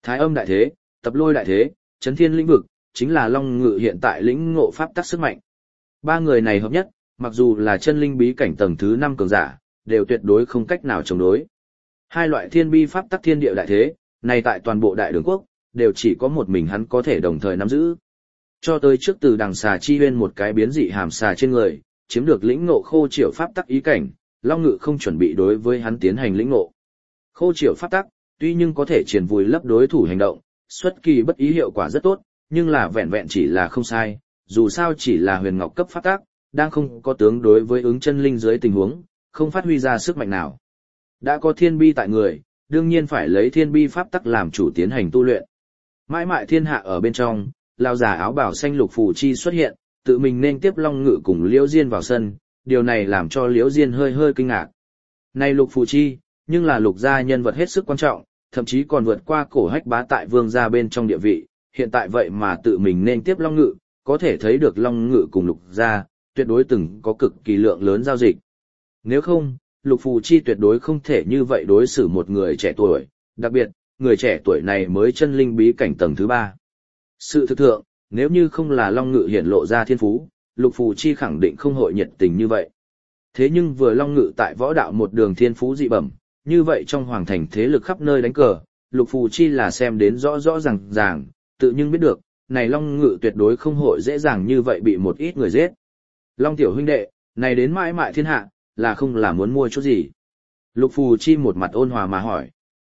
Thái âm đại thế, tập lôi đại thế, chấn thiên lĩnh vực, chính là Long Ngự hiện tại lĩnh ngộ pháp tắc sức mạnh. Ba người này hợp nhất, mặc dù là chân linh bí cảnh tầng thứ 5 cường giả, đều tuyệt đối không cách nào chống đối. Hai loại thiên bi pháp tắc thiên địa đại thế, này tại toàn bộ đại đường quốc, đều chỉ có một mình hắn có thể đồng thời nắm giữ. Cho tới trước từ đằng xà chi huyên một cái biến dị hàm xà trên người, chiếm được lĩnh ngộ khô triểu pháp tắc ý cảnh, Long Ngự không chuẩn bị đối với hắn tiến hành lĩnh ngộ. Khô triểu pháp tắc, tuy nhưng có thể triển vùi lấp đối thủ hành động, xuất kỳ bất ý hiệu quả rất tốt, nhưng là vẹn vẹn chỉ là không sai, dù sao chỉ là huyền ngọc cấp pháp tắc, đang không có tướng đối với ứng chân linh dưới tình huống, không phát huy ra sức mạnh nào. Đã có thiên bi tại người, đương nhiên phải lấy thiên bi pháp tắc làm chủ tiến hành tu luyện. Mãi mãi thiên hạ ở bên trong, lão già áo bào xanh Lục Phù Chi xuất hiện, tự mình nên tiếp Long Ngự cùng Liễu Diên vào sân, điều này làm cho Liễu Diên hơi hơi kinh ngạc. Này Lục Phù Chi, nhưng là Lục gia nhân vật hết sức quan trọng, thậm chí còn vượt qua Cổ Hách Bá tại Vương gia bên trong địa vị, hiện tại vậy mà tự mình nên tiếp Long Ngự, có thể thấy được Long Ngự cùng Lục gia tuyệt đối từng có cực kỳ lượng lớn giao dịch. Nếu không, Lục Phù Chi tuyệt đối không thể như vậy đối xử một người trẻ tuổi, đặc biệt, người trẻ tuổi này mới chân linh bí cảnh tầng thứ 3. Sự thực thượng, nếu như không là Long Ngự hiển lộ ra thiên phú, Lục Phù Chi khẳng định không hội nhiệt tình như vậy. Thế nhưng vừa Long Ngự tại võ đạo một đường thiên phú dị bẩm, như vậy trong hoàng thành thế lực khắp nơi đánh cờ, Lục Phù Chi là xem đến rõ rõ ràng, tự nhưng biết được, này Long Ngự tuyệt đối không hội dễ dàng như vậy bị một ít người giết. Long tiểu huynh đệ, này đến mãi mãi thiên hạ, là không là muốn mua chút gì? Lục Phù Chi một mặt ôn hòa mà hỏi.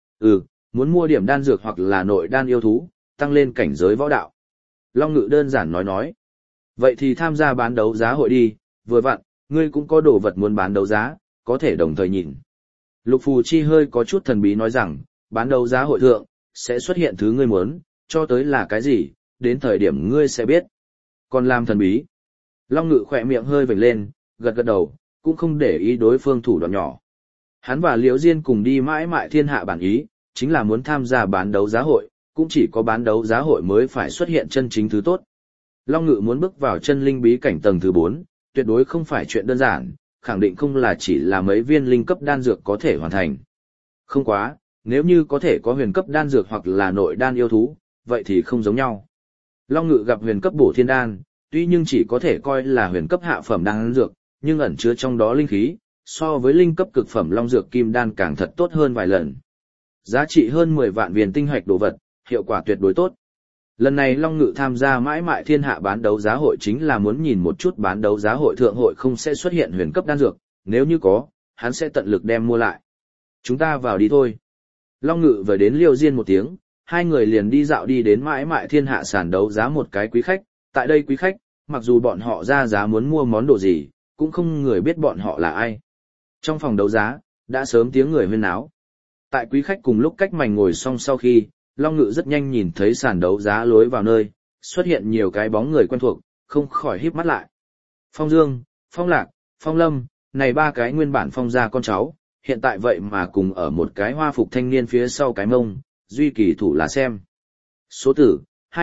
Muốn mua điểm đan dược hoặc là nội đan yêu thú, tăng lên cảnh giới võ đạo. Long Ngự đơn giản nói. Vậy thì tham gia bán đấu giá hội đi, vừa vặn, ngươi cũng có đồ vật muốn bán đấu giá, có thể đồng thời nhìn. Lục Phù Chi hơi có chút thần bí nói rằng, bán đấu giá hội thượng, sẽ xuất hiện thứ ngươi muốn, cho tới là cái gì, đến thời điểm ngươi sẽ biết. Còn làm thần bí. Long Ngự khỏe miệng hơi vểnh lên, gật đầu, cũng không để ý đối phương thủ đoạn nhỏ. Hắn và Liễu Diên cùng đi mãi mãi thiên hạ bản ý, chính là muốn tham gia bán đấu giá hội, cũng chỉ có bán đấu giá hội mới phải xuất hiện chân chính thứ tốt. Long Ngự muốn bước vào chân linh bí cảnh tầng thứ 4, tuyệt đối không phải chuyện đơn giản, khẳng định không là chỉ là mấy viên linh cấp đan dược có thể hoàn thành. Không quá, nếu như có thể có huyền cấp đan dược hoặc là nội đan yêu thú, vậy thì không giống nhau. Long Ngự gặp huyền cấp bổ thiên đan, tuy nhưng chỉ có thể coi là huyền cấp hạ phẩm đan dược, nhưng ẩn chứa trong đó linh khí, so với linh cấp cực phẩm long dược kim đan càng thật tốt hơn vài lần. Giá trị hơn 10 vạn viên tinh hạch đồ vật, hiệu quả tuyệt đối tốt. Lần này Long Ngự tham gia mãi mãi thiên hạ bán đấu giá hội chính là muốn nhìn một chút bán đấu giá hội thượng hội không sẽ xuất hiện huyền cấp đan dược, nếu như có, hắn sẽ tận lực đem mua lại. Chúng ta vào đi thôi. Long Ngự vừa đến Liêu Diên một tiếng, hai người liền đi dạo đi đến mãi mãi thiên hạ sàn đấu giá một cái quý khách, tại đây quý khách, mặc dù bọn họ ra giá muốn mua món đồ gì, cũng không người biết bọn họ là ai. Trong phòng đấu giá, đã sớm tiếng người huyên náo. Tại quý khách cùng lúc cách mảnh ngồi xong sau khi, Long Ngự rất nhanh nhìn thấy sàn đấu giá lối vào nơi, xuất hiện nhiều cái bóng người quen thuộc, không khỏi híp mắt lại. Phong Dương, Phong Lạc, Phong Lâm, này ba cái nguyên bản Phong gia con cháu, hiện tại vậy mà cùng ở một cái hoa phục thanh niên phía sau cái mông, duy kỳ thủ là xem. Số tử,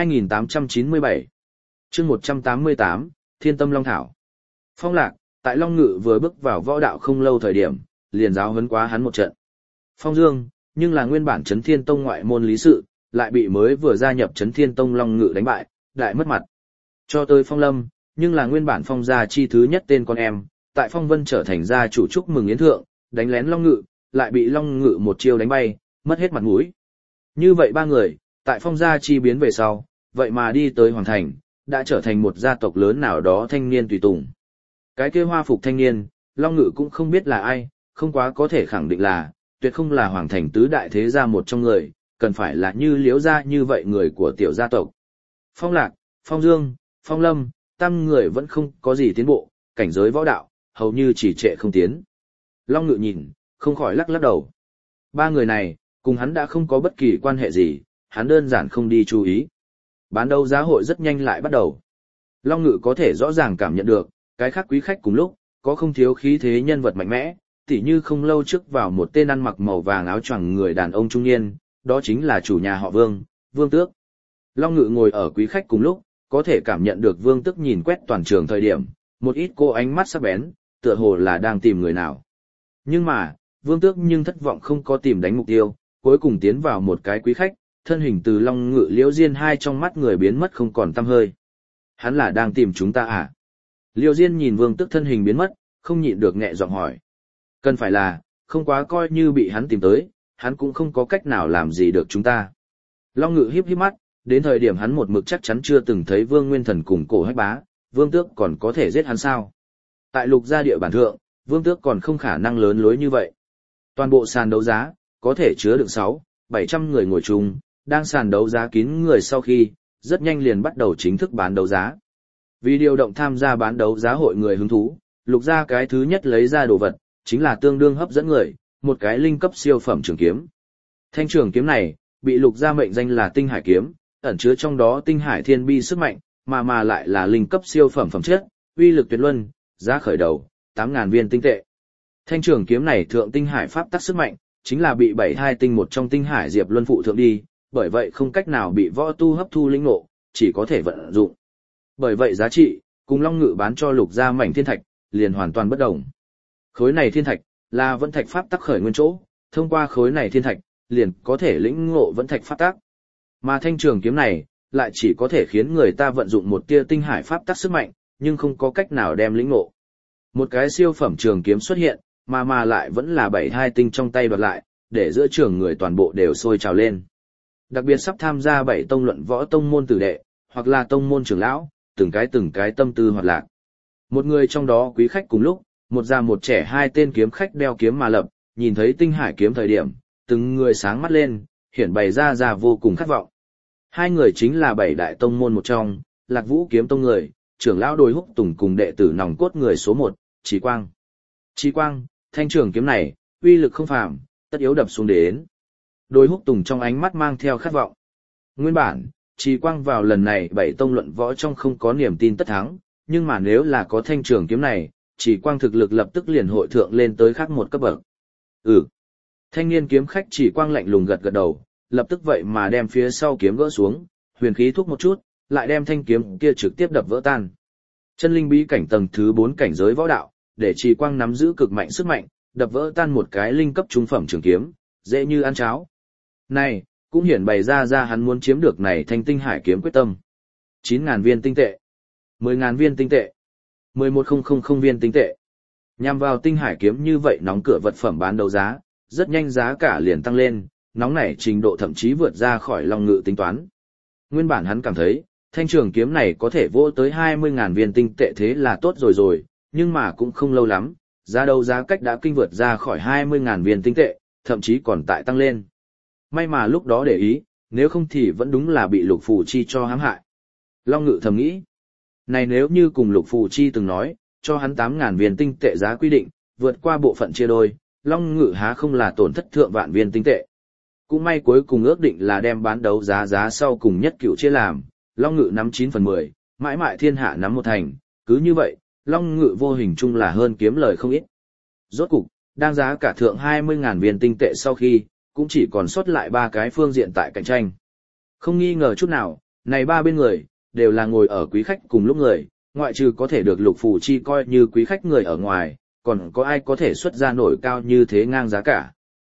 2897. Chương 188, Thiên Tâm Long Thảo. Phong Lạc, tại Long Ngự vừa bước vào võ đạo không lâu thời điểm, liền giáo huấn quá hắn một trận. Phong Dương, nhưng là nguyên bản Chấn Thiên Tông ngoại môn lý sự, lại bị mới vừa gia nhập Chấn Thiên Tông Long Ngự đánh bại, đại mất mặt. Cho tới Phong Lâm, nhưng là nguyên bản Phong gia chi thứ nhất tên con em, tại Phong Vân trở thành gia chủ chúc mừng yến thượng, đánh lén Long Ngự, lại bị Long Ngự một chiêu đánh bay, mất hết mặt mũi. Như vậy ba người, tại Phong gia chi biến về sau, vậy mà đi tới Hoàng Thành, đã trở thành một gia tộc lớn nào đó thanh niên tùy tùng. Cái kia hoa phục thanh niên, Long Ngự cũng không biết là ai, không quá có thể khẳng định là, tuyệt không là Hoàng Thành tứ đại thế gia một trong người, cần phải là như Liễu gia như vậy người của tiểu gia tộc. Phong Lạc, Phong Dương, Phong Lâm, tam người vẫn không có gì tiến bộ, cảnh giới võ đạo, hầu như chỉ trệ không tiến. Long Ngự nhìn, không khỏi lắc lắc đầu. Ba người này, cùng hắn đã không có bất kỳ quan hệ gì, hắn đơn giản không đi chú ý. Bán đấu giá hội rất nhanh lại bắt đầu. Long Ngự có thể rõ ràng cảm nhận được, cái khác quý khách cùng lúc, có không thiếu khí thế nhân vật mạnh mẽ, tỉ như không lâu trước vào một tên ăn mặc màu vàng áo choàng người đàn ông trung niên, đó chính là chủ nhà họ Vương, Vương Tước. Long Ngự ngồi ở quý khách cùng lúc, có thể cảm nhận được Vương Tước nhìn quét toàn trường thời điểm, một ít cô ánh mắt sắc bén, tựa hồ là đang tìm người nào. Nhưng mà, Vương Tước nhưng thất vọng không có tìm đánh mục tiêu, cuối cùng tiến vào một cái quý khách, thân hình từ Long Ngự Liễu Diên hai trong mắt người biến mất không còn tăm hơi. Hắn là đang tìm chúng ta à? Liễu Diên nhìn Vương Tước thân hình biến mất, không nhịn được nhẹ giọng hỏi. Cần phải là, không quá coi như bị hắn tìm tới, hắn cũng không có cách nào làm gì được chúng ta. Long Ngự híp híp mắt, đến thời điểm hắn một mực chắc chắn chưa từng thấy Vương Nguyên Thần cùng Cổ Hách Bá, Vương Tước còn có thể giết hắn sao? Tại Lục gia địa bản thượng, Vương Tước còn không khả năng lớn lối như vậy. Toàn bộ sàn đấu giá, có thể chứa được 600-700 người ngồi chung, đang sàn đấu giá kín người sau khi, rất nhanh liền bắt đầu chính thức bán đấu giá. Vì điều động tham gia bán đấu giá hội người hứng thú, Lục gia cái thứ nhất lấy ra đồ vật, chính là tương đương hấp dẫn người, một cái linh cấp siêu phẩm trường kiếm. Thanh trường kiếm này, bị Lục gia mệnh danh là Tinh Hải kiếm, ẩn chứa trong đó Tinh Hải Thiên Bi sức mạnh, mà lại là linh cấp siêu phẩm phẩm chất, uy lực tuyệt luân, giá khởi đầu 8.000 viên tinh tệ. Thanh trường kiếm này thượng Tinh Hải pháp tắc sức mạnh, chính là bị 72 tinh một trong Tinh Hải Diệp Luân phụ thượng đi, bởi vậy không cách nào bị võ tu hấp thu linh ngộ, chỉ có thể vận dụng. Bởi vậy giá trị, cùng Long Ngự bán cho Lục gia mảnh thiên thạch, liền hoàn toàn bất đồng. Khối này thiên thạch, là vẫn thạch pháp tắc khởi nguyên chỗ, thông qua khối này thiên thạch, liền có thể lĩnh ngộ vẫn thạch pháp tắc. Mà thanh trường kiếm này, lại chỉ có thể khiến người ta vận dụng một tia tinh hải pháp tắc sức mạnh, nhưng không có cách nào đem lĩnh ngộ. Một cái siêu phẩm trường kiếm xuất hiện, mà lại vẫn là 72 tinh trong tay đoạt lại, để giữa trường người toàn bộ đều sôi trào lên. Đặc biệt sắp tham gia 7 tông luận võ tông môn tử đệ, hoặc là tông môn trưởng lão, từng cái tâm tư hoạt lạc. Một người trong đó quý khách cùng lúc, một già một trẻ hai tên kiếm khách đeo kiếm mà lập, nhìn thấy tinh hải kiếm thời điểm, từng người sáng mắt lên, hiển bày ra vô cùng khát vọng. Hai người chính là 7 đại tông môn một trong, Lạc Vũ kiếm tông người, trưởng lão Đôi Húc Tùng cùng đệ tử nòng cốt người số 1, Trí Quang. Trí Quang, thanh trường kiếm này, uy lực không phàm, tất yếu đập xuống đến. Đôi Húc Tùng trong ánh mắt mang theo khát vọng. Nguyên bản, Trí Quang vào lần này 7 tông luận võ trong không có niềm tin tất thắng, nhưng mà nếu là có thanh trường kiếm này, Trí Quang thực lực lập tức liền hội thượng lên tới khác một cấp bậc. Thanh niên kiếm khách Trí Quang lạnh lùng gật đầu, lập tức vậy mà đem phía sau kiếm gỡ xuống, huyền khí thúc một chút, lại đem thanh kiếm kia trực tiếp đập vỡ tan. Chân linh bí cảnh tầng thứ 4 cảnh giới võ đạo, để Trí Quang nắm giữ cực mạnh sức mạnh, đập vỡ tan một cái linh cấp trung phẩm trường kiếm, dễ như ăn cháo. Này, cũng hiển bày ra hắn muốn chiếm được này thanh tinh hải kiếm quyết tâm. 9.000 viên tinh tệ, 10.000 viên tinh tệ, 11.000 viên tinh tệ. Nhằm vào tinh hải kiếm như vậy nóng cửa vật phẩm bán đấu giá, rất nhanh giá cả liền tăng lên, nóng nảy trình độ thậm chí vượt ra khỏi Long Ngự tính toán. Nguyên bản hắn cảm thấy, thanh trường kiếm này có thể vô tới 20.000 viên tinh tệ thế là tốt rồi, nhưng mà cũng không lâu lắm, giá đấu giá cách đã kinh vượt ra khỏi 20.000 viên tinh tệ, thậm chí còn tại tăng lên. May mà lúc đó để ý, nếu không thì vẫn đúng là bị Lục Phù Chi cho hãm hại. Long Ngự thầm nghĩ, này nếu như cùng Lục Phù Chi từng nói, cho hắn 8.000 viên tinh tệ giá quy định, vượt qua bộ phận chia đôi, Long Ngự há không là tổn thất thượng vạn viên tinh tệ. Cũng may cuối cùng ước định là đem bán đấu giá sau cùng nhất cửu chia làm, Long Ngự nắm 9/10, mãi mãi thiên hạ nắm 1/, cứ như vậy, Long Ngự vô hình chung là hơn kiếm lời không ít. Rốt cục, đang giá cả thượng 20.000 viên tinh tệ sau khi, cũng chỉ còn sót lại 3 cái phương diện tại cạnh tranh. Không nghi ngờ chút nào, này 3 bên người, đều là ngồi ở quý khách cùng lúc người, ngoại trừ có thể được Lục Phù Chi coi như quý khách người ở ngoài, còn có ai có thể xuất ra nổi cao như thế ngang giá cả.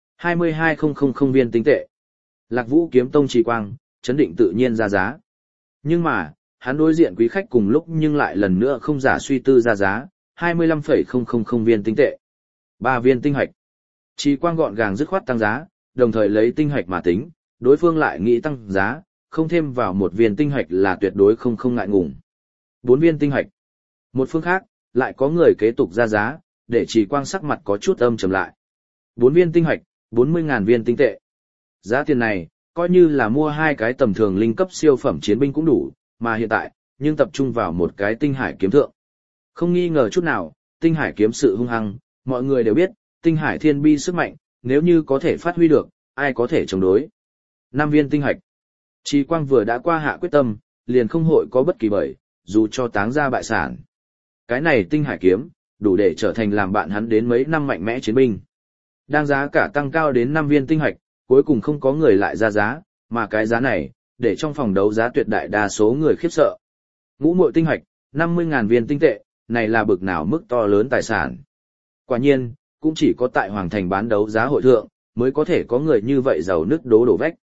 22.000 viên tinh tệ. Lạc Vũ kiếm tông Trí Quang, chấn định tự nhiên ra giá. Nhưng mà, hắn đối diện quý khách cùng lúc nhưng lại lần nữa không giả suy tư ra giá, 25.000 viên tinh tệ. 3 viên tinh hạch. Trí Quang gọn gàng dứt khoát tăng giá, đồng thời lấy tinh hạch mà tính, đối phương lại nghĩ tăng giá, không thêm vào 1 viên tinh hạch là tuyệt đối không ngại ngùng. 4 viên tinh hạch. Một phương khác, lại có người kế tục ra giá, để Trí Quang sắc mặt có chút âm trầm lại. 4 viên tinh hạch, 40.000 viên tinh tệ. Giá tiền này, coi như là mua 2 cái tầm thường linh cấp siêu phẩm chiến binh cũng đủ, mà hiện tại, nhưng tập trung vào một cái tinh hải kiếm thượng. Không nghi ngờ chút nào, tinh hải kiếm sự hung hăng, mọi người đều biết, tinh hải thiên bi sức mạnh, nếu như có thể phát huy được, ai có thể chống đối. 5 viên tinh hạch. Trí Quang vừa đã qua hạ quyết tâm, liền không hội có bất kỳ bởi, dù cho táng ra bại sản. Cái này tinh hải kiếm, đủ để trở thành làm bạn hắn đến mấy năm mạnh mẽ chiến binh. Đang giá cả tăng cao đến 5 viên tinh hạch, cuối cùng không có người lại ra giá, mà cái giá này, để trong phòng đấu giá tuyệt đại đa số người khiếp sợ. Ngũ muội tinh hạch, 50.000 viên tinh tệ, này là bực nào mức to lớn tài sản. Quả nhiên, cũng chỉ có tại Hoàng Thành bán đấu giá hội thượng, mới có thể có người như vậy giàu nứt đố đổ vách.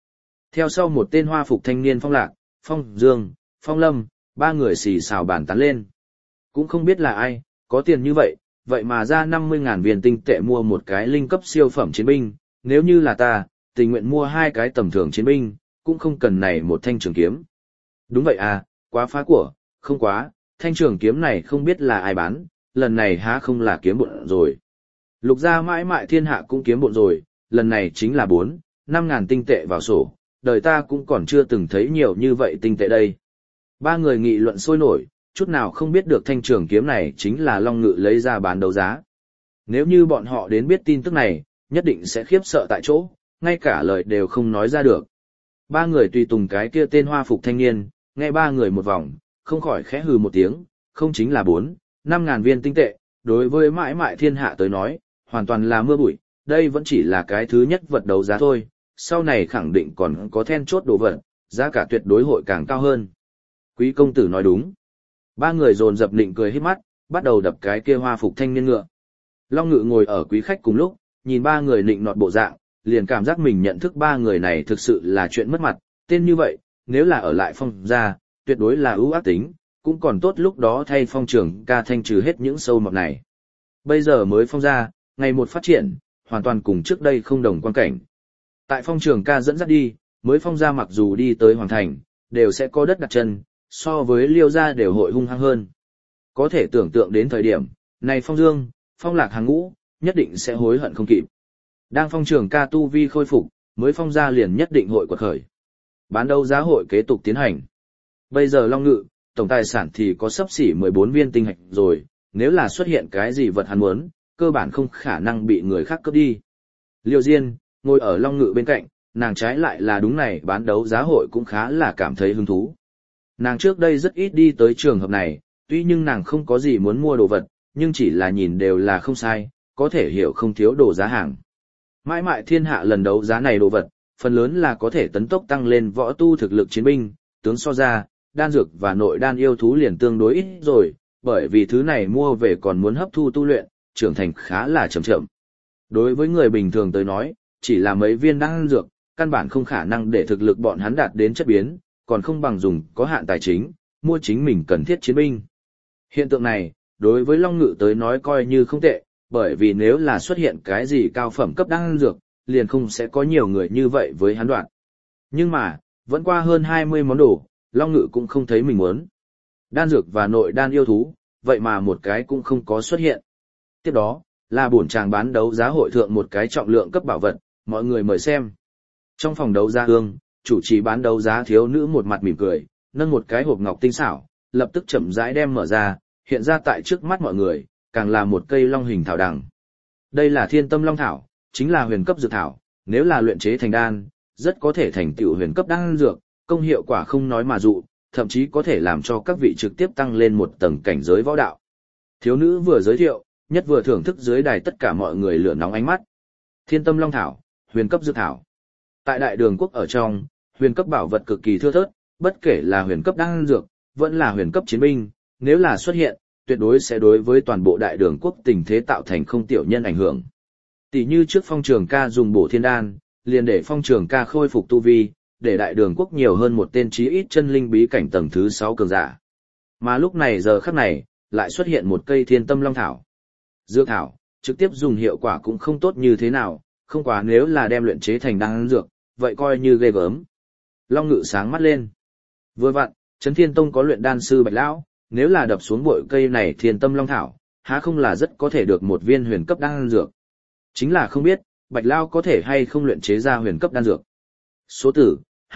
Theo sau một tên hoa phục thanh niên Phong Lạc, Phong Dương, Phong Lâm, ba người xì xào bàn tán lên. Cũng không biết là ai, có tiền như vậy, vậy mà ra 50.000 viên tinh tệ mua một cái linh cấp siêu phẩm chiến binh, nếu như là ta, tình nguyện mua 2 cái tầm thường chiến binh, cũng không cần này một thanh trường kiếm. Đúng vậy à, quá phá của, không quá, thanh trường kiếm này không biết là ai bán, lần này há không là kiếm bộn rồi. Lục gia mãi mãi thiên hạ cũng kiếm bộn rồi, lần này chính là 4-5 ngàn tinh tệ vào sổ, đời ta cũng còn chưa từng thấy nhiều như vậy tinh tệ đây. Ba người nghị luận sôi nổi, chút nào không biết được thanh trường kiếm này chính là Long Ngự lấy ra bán đấu giá. Nếu như bọn họ đến biết tin tức này, nhất định sẽ khiếp sợ tại chỗ, ngay cả lời đều không nói ra được. Ba người tùy tùng cái kia tên hoa phục thanh niên, nghe ba người một vòng, không khỏi khẽ hừ một tiếng, không chính là 4-5 ngàn viên tinh tệ, đối với mãi mãi thiên hạ tới nói, hoàn toàn là mưa bụi, đây vẫn chỉ là cái thứ nhất vật đấu giá thôi, sau này khẳng định còn có then chốt đồ vật, giá cả tuyệt đối hội càng cao hơn. Quý công tử nói đúng. Ba người dồn dập định cười hết mắt, bắt đầu đập cái kia hoa phục thanh niên ngựa. Long Ngự ngồi ở quý khách cùng lúc, nhìn ba người nịnh nọt bộ dạng, liền cảm giác mình nhận thức ba người này thực sự là chuyện mất mặt, tên như vậy, nếu là ở lại Phong gia, tuyệt đối là ưu ác tính, cũng còn tốt lúc đó thay Phong trưởng ca thanh trừ hết những sâu mọt này. Bây giờ mới Phong gia, ngày một phát triển, hoàn toàn cùng trước đây không đồng quan cảnh. Tại Phong trưởng ca dẫn dắt đi, mới Phong gia mặc dù đi tới Hoàng Thành, đều sẽ có đất đặt chân, so với Liêu gia đều hội hung hăng hơn. Có thể tưởng tượng đến thời điểm, này Phong Dương, Phong Lạc hàng ngũ, nhất định sẽ hối hận không kịp. Đang Phong trưởng ca tu vi khôi phục, mới Phong gia liền nhất định hội quật khởi. Bán đấu giá hội kế tục tiến hành. Bây giờ Long Ngự, tổng tài sản thì có xấp xỉ 14 viên tinh hạch rồi, nếu là xuất hiện cái gì vật hắn muốn, cơ bản không khả năng bị người khác cướp đi. Liêu Diên, ngồi ở Long Ngự bên cạnh, nàng trái lại là đúng này bán đấu giá hội cũng khá là cảm thấy hứng thú. Nàng trước đây rất ít đi tới trường hợp này, tuy nhưng nàng không có gì muốn mua đồ vật, nhưng chỉ là nhìn đều là không sai, có thể hiểu không thiếu đồ giá hàng. Mãi mãi thiên hạ lần đấu giá này đồ vật, phần lớn là có thể tấn tốc tăng lên võ tu thực lực chiến binh, tướng so ra, đan dược và nội đan yêu thú liền tương đối ít rồi, bởi vì thứ này mua về còn muốn hấp thu tu luyện, trưởng thành khá là chậm chậm. Đối với người bình thường tới nói, chỉ là mấy viên đan dược, căn bản không khả năng để thực lực bọn hắn đạt đến chất biến, còn không bằng dùng có hạn tài chính, mua chính mình cần thiết chiến binh. Hiện tượng này, đối với Long Ngự tới nói coi như không tệ, bởi vì nếu là xuất hiện cái gì cao phẩm cấp đan dược, liền không sẽ có nhiều người như vậy với hắn đoạn. Nhưng mà, vẫn qua hơn 20 món đồ, Long Ngự cũng không thấy mình muốn. Đan dược và nội đan yêu thú, vậy mà một cái cũng không có xuất hiện. Tiếp đó, là bổn tràng bán đấu giá hội thượng một cái trọng lượng cấp bảo vật, mọi người mời xem. Trong phòng đấu giá hương, chủ trì bán đấu giá thiếu nữ một mặt mỉm cười, nâng một cái hộp ngọc tinh xảo, lập tức chậm rãi đem mở ra, hiện ra tại trước mắt mọi người, càng là một cây long hình thảo đằng. Đây là Thiên Tâm Long thảo, chính là huyền cấp dược thảo, nếu là luyện chế thành đan, rất có thể thành tựu huyền cấp đan dược, công hiệu quả không nói mà dụ, thậm chí có thể làm cho các vị trực tiếp tăng lên một tầng cảnh giới võ đạo. Thiếu nữ vừa giới thiệu, nhất vừa thưởng thức dưới đài tất cả mọi người lửa nóng ánh mắt. Thiên Tâm Long thảo, huyền cấp dược thảo. Tại Đại Đường quốc ở trong, huyền cấp bảo vật cực kỳ thưa thớt, bất kể là huyền cấp đan dược, vẫn là huyền cấp chiến binh, nếu là xuất hiện, tuyệt đối sẽ đối với toàn bộ Đại Đường quốc tình thế tạo thành không tiểu nhân ảnh hưởng. Tỷ như trước Phong Trường Ca dùng bổ thiên đan, liền để Phong Trường Ca khôi phục tu vi, để Đại Đường quốc nhiều hơn một tên chí ít chân linh bí cảnh tầng thứ 6 cường giả. Mà lúc này giờ khắc này, lại xuất hiện một cây Thiên Tâm Long thảo. Dược thảo, trực tiếp dùng hiệu quả cũng không tốt như thế nào, không quá nếu là đem luyện chế thành đan dược, vậy coi như ghê gớm. Long Ngự sáng mắt lên. Vừa vặn, Trấn Thiên Tông có luyện đan sư Bạch lão, nếu là đập xuống bội cây này Thiên Tâm Long thảo, há không là rất có thể được một viên huyền cấp đan dược. Chính là không biết, Bạch lão có thể hay không luyện chế ra huyền cấp đan dược. Số tử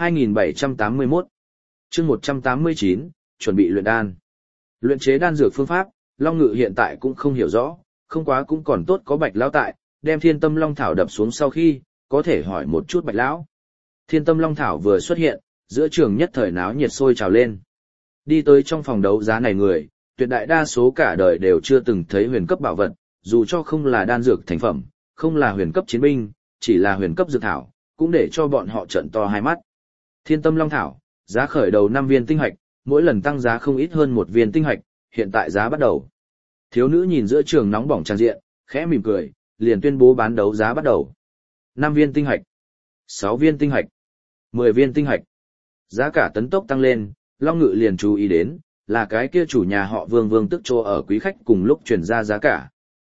2781. Chương 189, chuẩn bị luyện đan. Luyện chế đan dược phương pháp, Long Ngự hiện tại cũng không hiểu rõ, không quá cũng còn tốt có Bạch lão tại, đem Thiên Tâm Long thảo đập xuống sau khi, có thể hỏi một chút Bạch lão. Thiên Tâm Long thảo vừa xuất hiện, giữa trường nhất thời náo nhiệt sôi trào lên. Đi tới trong phòng đấu giá này người, tuyệt đại đa số cả đời đều chưa từng thấy huyền cấp bảo vật, dù cho không là đan dược thành phẩm, không là huyền cấp chiến binh, chỉ là huyền cấp dược thảo, cũng để cho bọn họ trợn to hai mắt. Thiên Tâm Long thảo, giá khởi đầu 5 viên tinh hạch, mỗi lần tăng giá không ít hơn 1 viên tinh hạch, hiện tại giá bắt đầu. Thiếu nữ nhìn giữa trường nóng bỏng tràn diện, khẽ mỉm cười, liền tuyên bố bán đấu giá bắt đầu. 5 viên tinh hạch, 6 viên tinh hạch, 10 viên tinh hạch. Giá cả tấn tốc tăng lên, Long Ngự liền chú ý đến, là cái kia chủ nhà họ Vương Vương Tức Trô ở quý khách cùng lúc chuyển ra giá cả.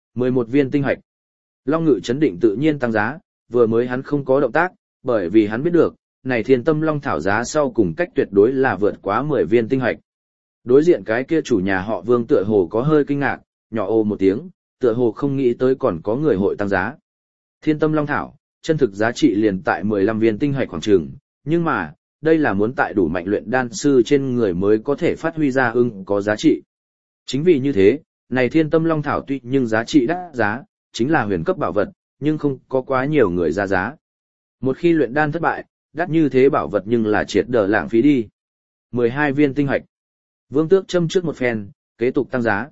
11 viên tinh hạch. Long Ngự chấn định tự nhiên tăng giá, vừa mới hắn không có động tác, bởi vì hắn biết được, này Thiên Tâm Long Thảo giá sau cùng cách tuyệt đối là vượt quá 10 viên tinh hạch. Đối diện cái kia chủ nhà họ Vương tựa hồ có hơi kinh ngạc, nhỏ ô một tiếng, tựa hồ không nghĩ tới còn có người hội tăng giá. Thiên Tâm Long Thảo, chân thực giá trị liền tại 15 viên tinh hạch khoảng chừng, nhưng mà, đây là muốn tại đủ mạnh luyện đan sư trên người mới có thể phát huy ra có giá trị. Chính vì như thế, này Thiên Tâm Long Thảo tuy nhưng giá trị đắt giá, chính là huyền cấp bảo vật, nhưng không có quá nhiều người ra giá. Một khi luyện đan thất bại, đắt như thế bảo vật nhưng là triệt đỡ lãng phí đi. 12 viên tinh hạch. Vương Tước châm trước một phen, kế tục tăng giá.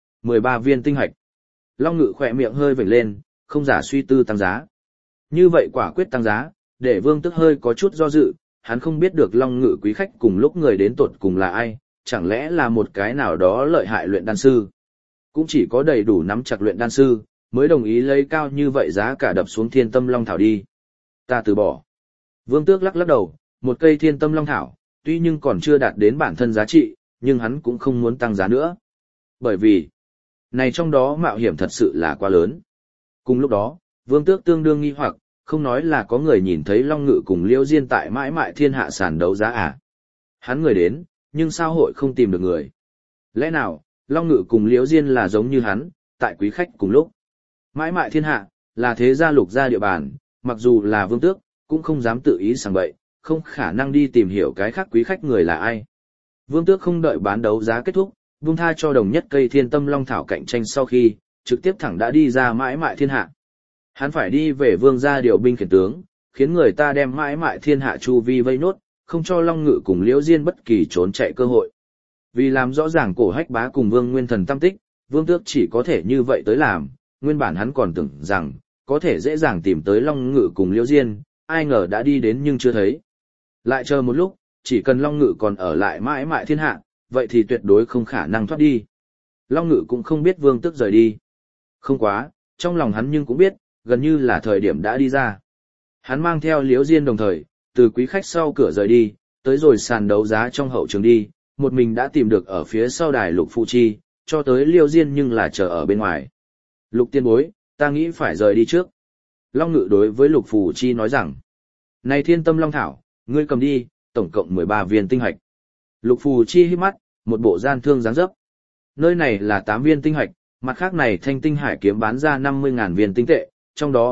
13 viên tinh hạch. Long Ngự khỏe miệng hơi vểnh lên, không giả suy tư tăng giá. Như vậy quả quyết tăng giá, để Vương Tước hơi có chút do dự, hắn không biết được Long Ngự quý khách cùng lúc người đến tột cùng là ai, chẳng lẽ là một cái nào đó lợi hại luyện đan sư. Cũng chỉ có đầy đủ nắm chặt luyện đan sư, mới đồng ý lấy cao như vậy giá cả đập xuống Thiên Tâm Long Thảo đi. Ta từ bỏ. Vương Tước lắc lắc đầu, một cây Thiên Tâm Long Thảo, tuy nhưng còn chưa đạt đến bản thân giá trị, nhưng hắn cũng không muốn tăng giá nữa. Bởi vì, này trong đó mạo hiểm thật sự là quá lớn. Cùng lúc đó, Vương Tước tương đương nghi hoặc, không nói là có người nhìn thấy Long Ngự cùng Liễu Diên tại mãi mại thiên hạ sàn đấu giá à. Hắn người đến, nhưng sao hội không tìm được người. Lẽ nào, Long Ngự cùng Liễu Diên là giống như hắn, tại quý khách cùng lúc. Mãi mại thiên hạ, là thế gia lục gia địa bàn, mặc dù là Vương Tước, cũng không dám tự ý sảng bậy, không khả năng đi tìm hiểu cái khác quý khách người là ai. Vương Tước không đợi bán đấu giá kết thúc, buông tha cho đồng nhất cây Thiên Tâm Long Thảo cạnh tranh sau khi, trực tiếp thẳng đã đi ra mãi mại thiên hạ. Hắn phải đi về Vương gia điều binh khiển tướng, khiến người ta đem mãi mại thiên hạ chu vi vây nốt, không cho Long Ngự cùng Liễu Diên bất kỳ trốn chạy cơ hội. Vì làm rõ ràng cổ hách bá cùng Vương Nguyên Thần tâm tích, Vương Tước chỉ có thể như vậy tới làm, nguyên bản hắn còn tưởng rằng, có thể dễ dàng tìm tới Long Ngự cùng Liễu Diên, ai ngờ đã đi đến nhưng chưa thấy. Lại chờ một lúc, chỉ cần Long Ngự còn ở lại mãi mại thiên hạ, vậy thì tuyệt đối không khả năng thoát đi. Long Ngự cũng không biết Vương Tước rời đi. Không quá, trong lòng hắn nhưng cũng biết, gần như là thời điểm đã đi ra. Hắn mang theo Liễu Diên đồng thời, từ quý khách sau cửa rời đi, tới rồi sàn đấu giá trong hậu trường đi, một mình đã tìm được ở phía sau đài Lục Phù Chi, cho tới Liễu Diên nhưng là chờ ở bên ngoài. Lục tiên bối, ta nghĩ phải rời đi trước. Long Ngự đối với Lục Phù Chi nói rằng, này Thiên Tâm Long Thảo, ngươi cầm đi, tổng cộng 13 viên tinh hạch. Lục Phù Chi hít mắt, một bộ gian thương dáng dấp. Nơi này là 8 viên tinh hạch, mặt khác này Thanh Tinh Hải kiếm bán ra 50.000 viên tinh tệ, trong đó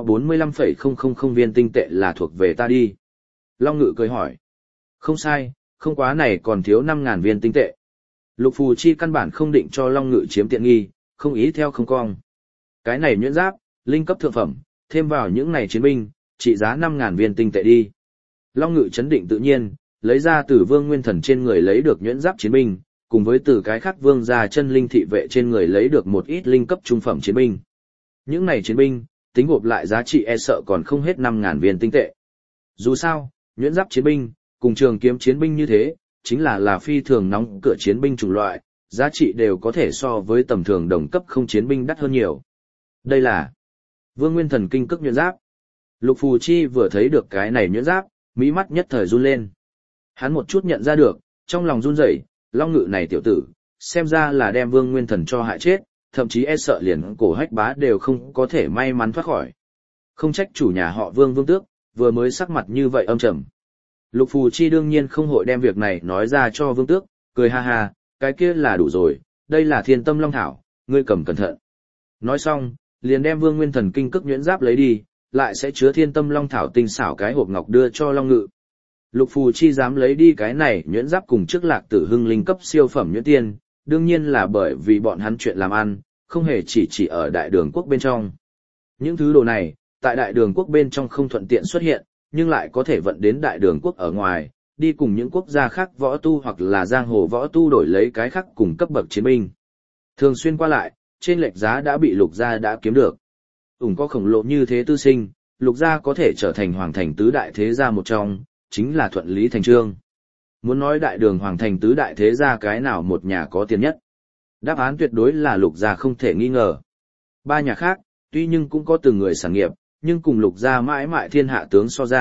45,000 viên tinh tệ là thuộc về ta đi. Long Ngự cười hỏi. Không sai, không quá này còn thiếu 5.000 viên tinh tệ. Lục Phù Chi căn bản không định cho Long Ngự chiếm tiện nghi, không ý theo không cong. Cái này nhuyễn giáp, linh cấp thượng phẩm, thêm vào những này chiến binh, trị giá 5.000 viên tinh tệ đi. Long Ngự chấn định tự nhiên, lấy ra từ Vương Nguyên Thần trên người lấy được nhuyễn giáp chiến binh, cùng với từ cái khác Vương gia chân linh thị vệ trên người lấy được một ít linh cấp trung phẩm chiến binh. Những này chiến binh, tính gộp lại giá trị e sợ còn không hết 5.000 viên tinh tệ. Dù sao, nhuyễn giáp chiến binh, cùng trường kiếm chiến binh như thế, chính là phi thường nóng cửa chiến binh chủng loại, giá trị đều có thể so với tầm thường đồng cấp không chiến binh đắt hơn nhiều. Đây là Vương Nguyên Thần kinh cức nhuyễn giáp. Lục Phù Chi vừa thấy được cái này nhuyễn giáp, mí mắt nhất thời run lên. Hắn một chút nhận ra được, trong lòng run rẩy, Long Ngự này tiểu tử, xem ra là đem Vương Nguyên Thần cho hại chết, thậm chí e sợ liền cổ hách bá đều không có thể may mắn thoát khỏi. Không trách chủ nhà họ Vương Vương Tước, vừa mới sắc mặt như vậy âm trầm. Lục Phù Chi đương nhiên không hội đem việc này nói ra cho Vương Tước, cười ha ha, cái kia là đủ rồi, đây là Thiên Tâm Long Thảo, ngươi cầm cẩn thận. Nói xong, liền đem Vương Nguyên Thần kinh cức nhuyễn giáp lấy đi, lại sẽ chứa Thiên Tâm Long Thảo tinh xảo cái hộp ngọc đưa cho Long Ngự. Lục Phù Chi dám lấy đi cái này nhuyễn giáp cùng trước Lạc Tử Hưng linh cấp siêu phẩm nhuyễn tiên, đương nhiên là bởi vì bọn hắn chuyện làm ăn, không hề chỉ ở Đại Đường Quốc bên trong. Những thứ đồ này, tại Đại Đường Quốc bên trong không thuận tiện xuất hiện, nhưng lại có thể vận đến Đại Đường Quốc ở ngoài, đi cùng những quốc gia khác võ tu hoặc là giang hồ võ tu đổi lấy cái khác cùng cấp bậc chiến binh. Thường xuyên qua lại, trên lệch giá đã bị Lục gia đã kiếm được. Có khổng lồ như thế tư sinh, Lục gia có thể trở thành hoàng thành tứ đại thế gia một trong, chính là thuận lý thành trương. Muốn nói Đại Đường hoàng thành tứ đại thế gia cái nào một nhà có tiền nhất? Đáp án tuyệt đối là Lục gia không thể nghi ngờ. Ba nhà khác, tuy nhưng cũng có từng người sản nghiệp, nhưng cùng Lục gia mãi mại thiên hạ tướng so ra,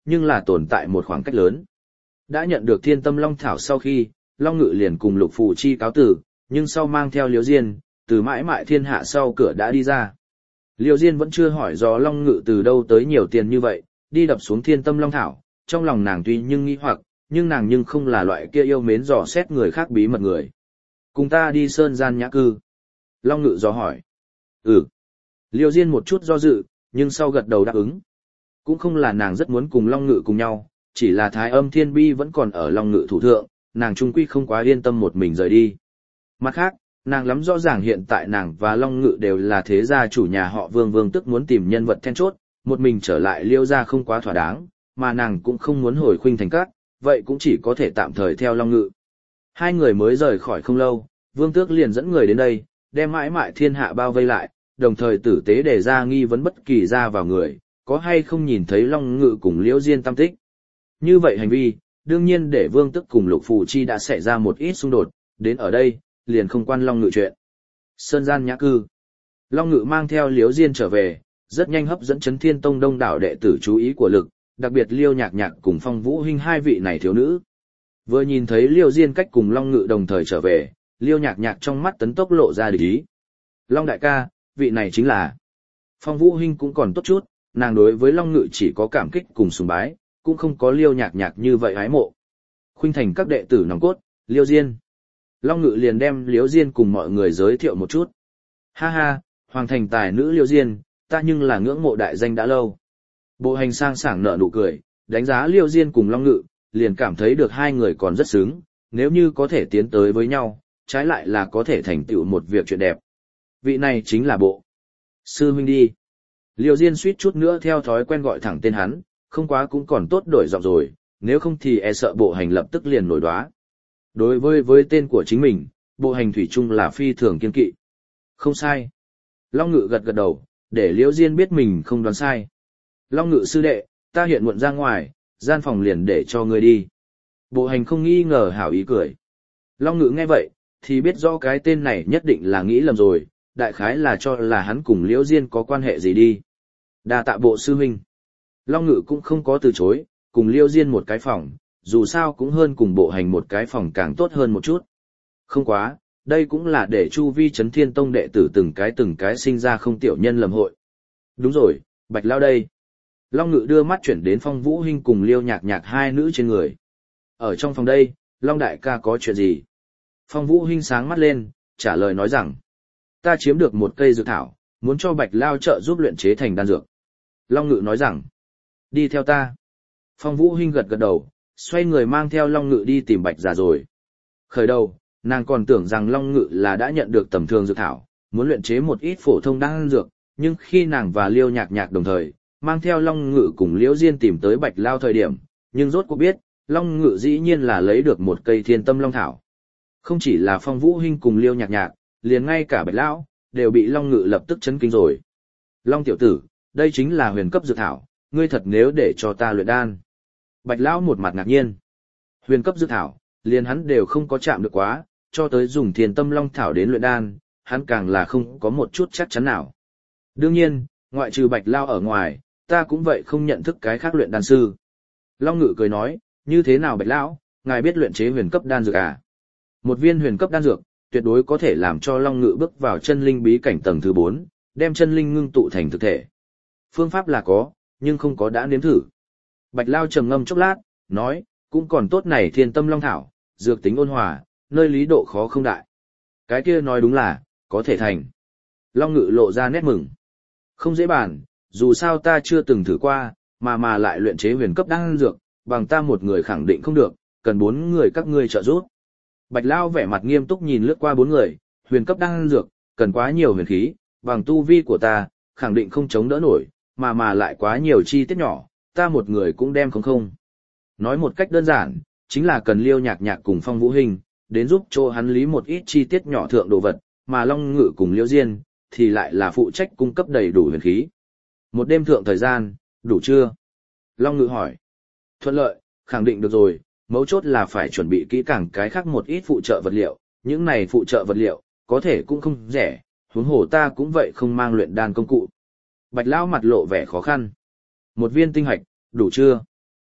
nhưng là tồn tại một khoảng cách lớn. Đã nhận được Thiên Tâm Long Thảo sau khi, Long Ngự liền cùng Lục Phù Chi cáo tử, nhưng sau mang theo Liễu Diên, từ mãi mãi thiên hạ sau cửa đã đi ra. Liễu Diên vẫn chưa hỏi do Long Ngự từ đâu tới nhiều tiền như vậy, đi đập xuống Thiên Tâm Long Thảo, trong lòng nàng tuy nhưng nghi hoặc, nhưng nàng nhưng không là loại kia yêu mến dò xét người khác bí mật người. Cùng ta đi sơn gian nhã cư. Long Ngự dò hỏi. Ừ. Liễu Diên một chút do dự, nhưng sau gật đầu đáp ứng. Cũng không là nàng rất muốn cùng Long Ngự cùng nhau, chỉ là Thái Âm Thiên Bi vẫn còn ở Long Ngự thủ thượng, nàng trung quy không quá yên tâm một mình rời đi. Mặt khác, nàng lắm rõ ràng hiện tại nàng và Long Ngự đều là thế gia chủ nhà họ Vương tức muốn tìm nhân vật then chốt, một mình trở lại Liêu gia không quá thỏa đáng, mà nàng cũng không muốn hồi Khuynh Thành Các, vậy cũng chỉ có thể tạm thời theo Long Ngự. Hai người mới rời khỏi không lâu, Vương Tước liền dẫn người đến đây, đem mãi mãi thiên hạ bao vây lại, đồng thời tử tế đề ra nghi vấn bất kỳ ra vào người, có hay không nhìn thấy Long Ngự cùng Liễu Diên tam tích. Như vậy hành vi, đương nhiên để Vương Tước cùng Lục Phù Chi đã xảy ra một ít xung đột, đến ở đây, liền không quan Long Ngự chuyện. Sơn gian nhã cư. Long Ngự mang theo Liễu Diên trở về, rất nhanh hấp dẫn Chấn Thiên Tông đông đảo đệ tử chú ý của lực, đặc biệt Liêu Nhạc Nhạc cùng Phong Vũ Hinh hai vị này thiếu nữ. Vừa nhìn thấy Liêu Diên cách cùng Long Ngự đồng thời trở về, Liêu Nhạc Nhạc trong mắt tấn tốc lộ ra địch ý. Long đại ca, vị này chính là. Phong Vũ Hinh cũng còn tốt chút, nàng đối với Long Ngự chỉ có cảm kích cùng sùng bái, cũng không có Liêu Nhạc Nhạc như vậy hái mộ. Khuynh Thành các đệ tử nòng cốt, Liêu Diên. Long Ngự liền đem Liêu Diên cùng mọi người giới thiệu một chút. Ha ha, Hoàng thành tài nữ Liêu Diên, ta nhưng là ngưỡng mộ đại danh đã lâu. Bộ hành sang sảng nở nụ cười, đánh giá Liêu Diên cùng Long Ngự, liền cảm thấy được hai người còn rất xứng, nếu như có thể tiến tới với nhau, trái lại là có thể thành tựu một việc chuyện đẹp. Vị này chính là bộ sư huynh đi. Liêu Diên suýt chút nữa theo thói quen gọi thẳng tên hắn, không quá cũng còn tốt đổi giọng rồi, nếu không thì e sợ bộ hành lập tức liền nổi đoá. Đối với tên của chính mình, bộ hành thủy chung là phi thường kiên kỵ. Không sai. Long Ngự gật gật đầu, để Liễu Diên biết mình không đoán sai. Long Ngự sư đệ, ta hiện muộn ra ngoài, gian phòng liền để cho ngươi đi. Bộ hành không nghi ngờ hảo ý cười. Long Ngự nghe vậy, thì biết rõ cái tên này nhất định là nghĩ lầm rồi, đại khái là cho là hắn cùng Liễu Diên có quan hệ gì đi. Đa tạ bộ sư huynh. Long Ngự cũng không có từ chối, cùng Liễu Diên một cái phòng, dù sao cũng hơn cùng bộ hành một cái phòng càng tốt hơn một chút. Không quá, đây cũng là để chu vi Chấn Thiên Tông đệ tử từng cái sinh ra không tiểu nhân lầm hội. Đúng rồi, Bạch Lao đây. Long Ngự đưa mắt chuyển đến Phong Vũ Hinh cùng Liêu Nhạc Nhạc hai nữ trên người. Ở trong phòng đây, Long đại ca có chuyện gì? Phong Vũ Hinh sáng mắt lên, trả lời nói rằng, ta chiếm được một cây dược thảo, muốn cho Bạch Lao trợ giúp luyện chế thành đan dược. Long Ngự nói rằng, đi theo ta. Phong Vũ Hinh gật gật đầu, xoay người mang theo Long Ngự đi tìm Bạch Giả rồi. Khởi đầu, nàng còn tưởng rằng Long Ngự là đã nhận được tầm thường dược thảo, muốn luyện chế một ít phổ thông đan dược, nhưng khi nàng và Liêu Nhạc Nhạc đồng thời, mang theo Long Ngự cùng Liễu Diên tìm tới Bạch Lao thời điểm, nhưng rốt cuộc biết, Long Ngự dĩ nhiên là lấy được một cây Thiên Tâm Long Thảo. Không chỉ là Phong Vũ Hinh cùng Liêu Nhạc Nhạc, liền ngay cả Bạch Lão đều bị Long Ngự lập tức chấn kinh rồi. Long tiểu tử, đây chính là huyền cấp dược thảo, ngươi thật nếu để cho ta luyện đan. Bạch Lão một mặt ngạc nhiên. Huyền cấp dược thảo, liền hắn đều không có chạm được quá, cho tới dùng Thiên Tâm Long Thảo đến luyện đan, hắn càng là không có một chút chắc chắn nào. Đương nhiên, ngoại trừ Bạch Lao ở ngoài, ta cũng vậy không nhận thức cái khác luyện đan sư. Long Ngự cười nói, như thế nào Bạch Lão, ngài biết luyện chế huyền cấp đan dược à? Một viên huyền cấp đan dược, tuyệt đối có thể làm cho Long Ngự bước vào chân linh bí cảnh tầng thứ 4, đem chân linh ngưng tụ thành thực thể. Phương pháp là có, nhưng không có đã nếm thử. Bạch Lao trầm ngâm chốc lát, nói, cũng còn tốt này Thiên Tâm Long Thảo, dược tính ôn hòa, nơi lý độ khó không đại. Cái kia nói đúng là, có thể thành. Long Ngự lộ ra nét mừng. Không dễ bàn, dù sao ta chưa từng thử qua, mà lại luyện chế huyền cấp đan dược, bằng ta một người khẳng định không được, cần 4 người các ngươi trợ giúp. Bạch Lao vẻ mặt nghiêm túc nhìn lướt qua 4 người, huyền cấp đan dược, cần quá nhiều huyền khí, bằng tu vi của ta, khẳng định không chống đỡ nổi, mà lại quá nhiều chi tiết nhỏ, ta một người cũng đem không. Nói một cách đơn giản, chính là cần Liêu Nhạc Nhạc cùng Phong Vũ Hinh, đến giúp cho hắn lý một ít chi tiết nhỏ thượng đồ vật, mà Long Ngự cùng Liêu Diên, thì lại là phụ trách cung cấp đầy đủ huyền khí. Một đêm thượng thời gian, đủ chưa? Long Ngự hỏi. Thuận lợi, khẳng định được rồi, mấu chốt là phải chuẩn bị kỹ càng cái khác một ít phụ trợ vật liệu, những này phụ trợ vật liệu, có thể cũng không rẻ, huống hồ ta cũng vậy không mang luyện đan công cụ. Bạch Lão mặt lộ vẻ khó khăn. Một viên tinh hạch, đủ chưa?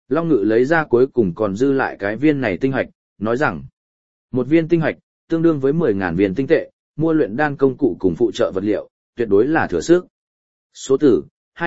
Long Ngự lấy ra cuối cùng còn dư lại cái viên này tinh hạch, nói rằng, một viên tinh hạch, tương đương với 10.000 viên tinh tệ, mua luyện đan công cụ cùng phụ trợ vật liệu, tuyệt đối là thừa sức. Số tử,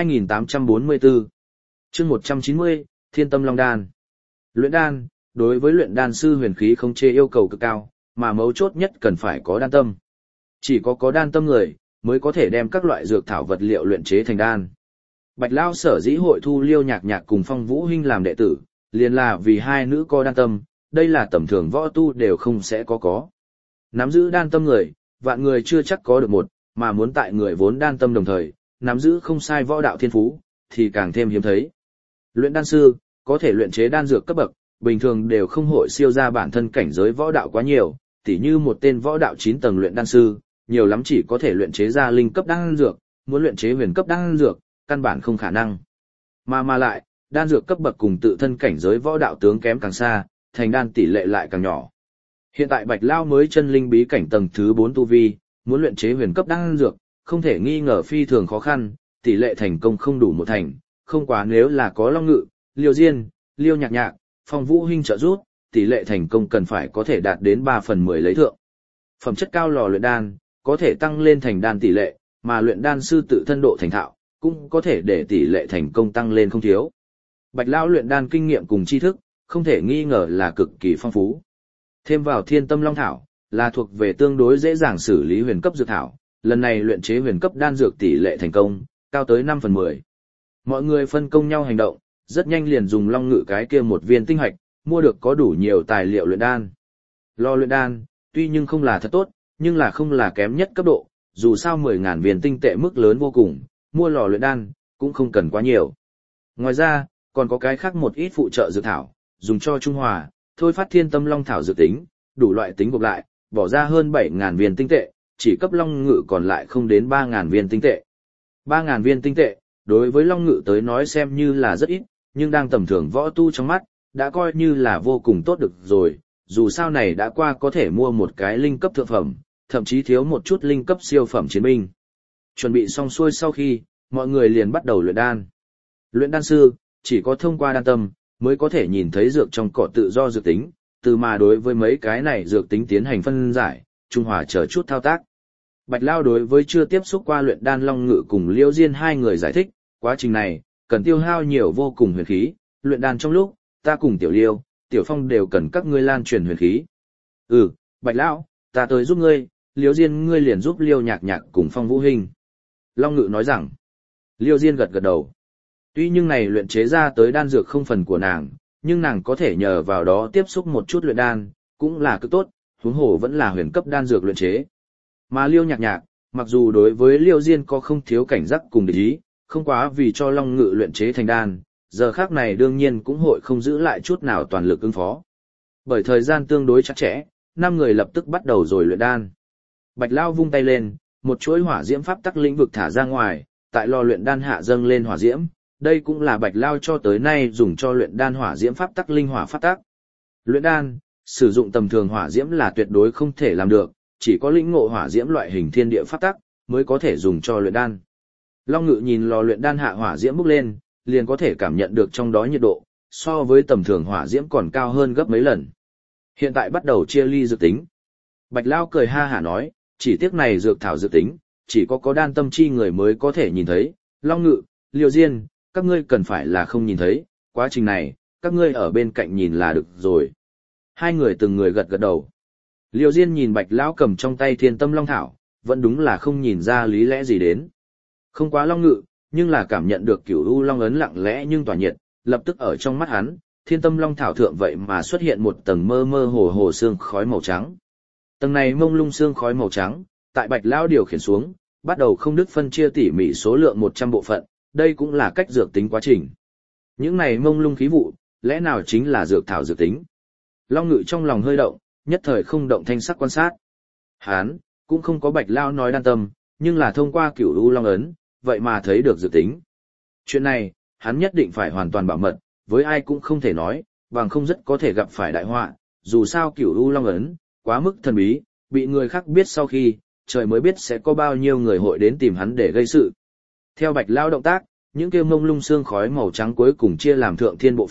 2844. Chương 190, Thiên Tâm Long Đan. Luyện đan, đối với luyện đan sư huyền khí không chê yêu cầu cực cao, mà mấu chốt nhất cần phải có đan tâm. Chỉ có đan tâm người, mới có thể đem các loại dược thảo vật liệu luyện chế thành đan. Bạch Lao sở dĩ hội thu Liêu Nhạc Nhạc cùng Phong Vũ Hinh làm đệ tử, liền là vì hai nữ có đan tâm, đây là tầm thường võ tu đều không sẽ có. Nắm giữ đan tâm người, vạn người chưa chắc có được một, mà muốn tại người vốn đan tâm đồng thời, nắm giữ không sai võ đạo thiên phú, thì càng thêm hiếm thấy. Luyện đan sư, có thể luyện chế đan dược cấp bậc, bình thường đều không hội siêu ra bản thân cảnh giới võ đạo quá nhiều, tỉ như một tên võ đạo 9 tầng luyện đan sư, nhiều lắm chỉ có thể luyện chế ra linh cấp đan dược, muốn luyện chế huyền cấp đan dược, căn bản không khả năng. Mà lại, đan dược cấp bậc cùng tự thân cảnh giới võ đạo tướng kém càng xa, thành đan tỷ lệ lại càng nhỏ. Hiện tại Bạch Lao mới chân linh bí cảnh tầng thứ 4 tu vi, muốn luyện chế huyền cấp đan dược, không thể nghi ngờ phi thường khó khăn, tỷ lệ thành công không đủ một thành, không quá nếu là có Long Ngự, Liêu Diên, Liêu Nhạc Nhạc, Phong Vũ Hinh trợ giúp, tỷ lệ thành công cần phải có thể đạt đến 3/10 lấy thượng. Phẩm chất cao lò luyện đan, có thể tăng lên thành đan tỷ lệ, mà luyện đan sư tự thân độ thành thạo, cũng có thể để tỷ lệ thành công tăng lên không thiếu. Bạch Lão luyện đan kinh nghiệm cùng tri thức, không thể nghi ngờ là cực kỳ phong phú. Thêm vào Thiên Tâm Long Thảo, là thuộc về tương đối dễ dàng xử lý huyền cấp dược thảo, lần này luyện chế huyền cấp đan dược tỷ lệ thành công, cao tới 5/10. Mọi người phân công nhau hành động, rất nhanh liền dùng Long Ngự cái kia một viên tinh hạch, mua được có đủ nhiều tài liệu luyện đan. Lò luyện đan, tuy nhưng không là thật tốt, nhưng là không là kém nhất cấp độ, dù sao 10.000 viên tinh tệ mức lớn vô cùng, mua lò luyện đan, cũng không cần quá nhiều. Ngoài ra, còn có cái khác một ít phụ trợ dược thảo, dùng cho trung hòa, thôi phát Thiên Tâm Long Thảo dự tính, đủ loại tính gộp lại, bỏ ra hơn 7.000 viên tinh tệ, chỉ cấp Long Ngự còn lại không đến 3.000 viên tinh tệ. 3.000 viên tinh tệ, đối với Long Ngự tới nói xem như là rất ít, nhưng đang tầm thường võ tu trong mắt, đã coi như là vô cùng tốt được rồi, dù sao này đã qua có thể mua một cái linh cấp thượng phẩm, thậm chí thiếu một chút linh cấp siêu phẩm chiến binh. Chuẩn bị xong xuôi sau khi, mọi người liền bắt đầu luyện đan. Luyện đan sư, chỉ có thông qua đan tâm, mới có thể nhìn thấy dược trong cỏ tự do dược tính, từ mà đối với mấy cái này dược tính tiến hành phân giải, trung hòa chờ chút thao tác. Bạch Lao đối với chưa tiếp xúc qua luyện đan Long Ngự cùng Liêu Diên hai người giải thích, quá trình này, cần tiêu hao nhiều vô cùng huyền khí, luyện đan trong lúc, ta cùng Tiểu Liêu, Tiểu Phong đều cần các ngươi lan truyền huyền khí. Bạch Lão, ta tới giúp ngươi, Liêu Diên ngươi liền giúp Liêu Nhạc Nhạc cùng Phong Vũ Hinh. Long Ngự nói rằng, Liêu Diên gật gật đầu. Tuy nhưng này luyện chế ra tới đan dược không phần của nàng, nhưng nàng có thể nhờ vào đó tiếp xúc một chút luyện đan, cũng là cực tốt, huống hồ vẫn là huyền cấp đan dược luyện chế. Mà Liêu Nhạc Nhạc, mặc dù đối với Liêu Diên có không thiếu cảnh giác cùng địch ý, không quá vì cho Long Ngự luyện chế thành đan, giờ khác này đương nhiên cũng hội không giữ lại chút nào toàn lực ứng phó. Bởi thời gian tương đối chặt chẽ, 5 người lập tức bắt đầu rồi luyện đan. Bạch Lao vung tay lên, một chuỗi hỏa diễm pháp tắc lĩnh vực thả ra ngoài, tại lò luyện đan hạ dâng lên hỏa diễm, đây cũng là Bạch Lao cho tới nay dùng cho luyện đan hỏa diễm pháp tắc linh hỏa pháp tắc. Luyện đan, sử dụng tầm thường hỏa diễm là tuyệt đối không thể làm được, chỉ có lĩnh ngộ hỏa diễm loại hình thiên địa pháp tắc mới có thể dùng cho luyện đan. Long Ngự nhìn lò luyện đan hạ hỏa diễm bốc lên, liền có thể cảm nhận được trong đó nhiệt độ, so với tầm thường hỏa diễm còn cao hơn gấp mấy lần. Hiện tại bắt đầu chia ly dược tính. Bạch Lao cười ha hả nói, chỉ tiếc này dược thảo dược tính, chỉ có đan tâm chi người mới có thể nhìn thấy. Long Ngự, Liêu Diên, các ngươi cần phải là không nhìn thấy, quá trình này, các ngươi ở bên cạnh nhìn là được rồi. Hai người từng người gật gật đầu. Liêu Diên nhìn Bạch Lão cầm trong tay Thiên Tâm Long Thảo, vẫn đúng là không nhìn ra lý lẽ gì đến. Không quá Long Ngự, nhưng là cảm nhận được Cửu U Long ấn lặng lẽ nhưng tỏa nhiệt, lập tức ở trong mắt hắn, Thiên Tâm Long Thảo thượng vậy mà xuất hiện một tầng mơ mơ hồ hồ sương khói màu trắng. Tầng này mông lung sương khói màu trắng, tại Bạch Lão điều khiển xuống, bắt đầu không đứt phân chia tỉ mỉ số lượng 100 bộ phận, đây cũng là cách dược tính quá trình. Những này mông lung khí vụ, lẽ nào chính là dược thảo dược tính? Long Ngự trong lòng hơi động, nhất thời không động thanh sắc quan sát. Hán, cũng không có Bạch Lão nói đan tâm, nhưng là thông qua Cửu U Long ấn, vậy mà thấy được dược tính. Chuyện này, hắn nhất định phải hoàn toàn bảo mật, với ai cũng không thể nói, bằng không rất có thể gặp phải đại họa, dù sao Cửu U Long ấn, quá mức thần bí, bị người khác biết sau khi, trời mới biết sẽ có bao nhiêu người hội đến tìm hắn để gây sự. Theo Bạch Lão động tác, những kia mông lung xương khói màu trắng cuối cùng chia làm thượng thiên bộ phận,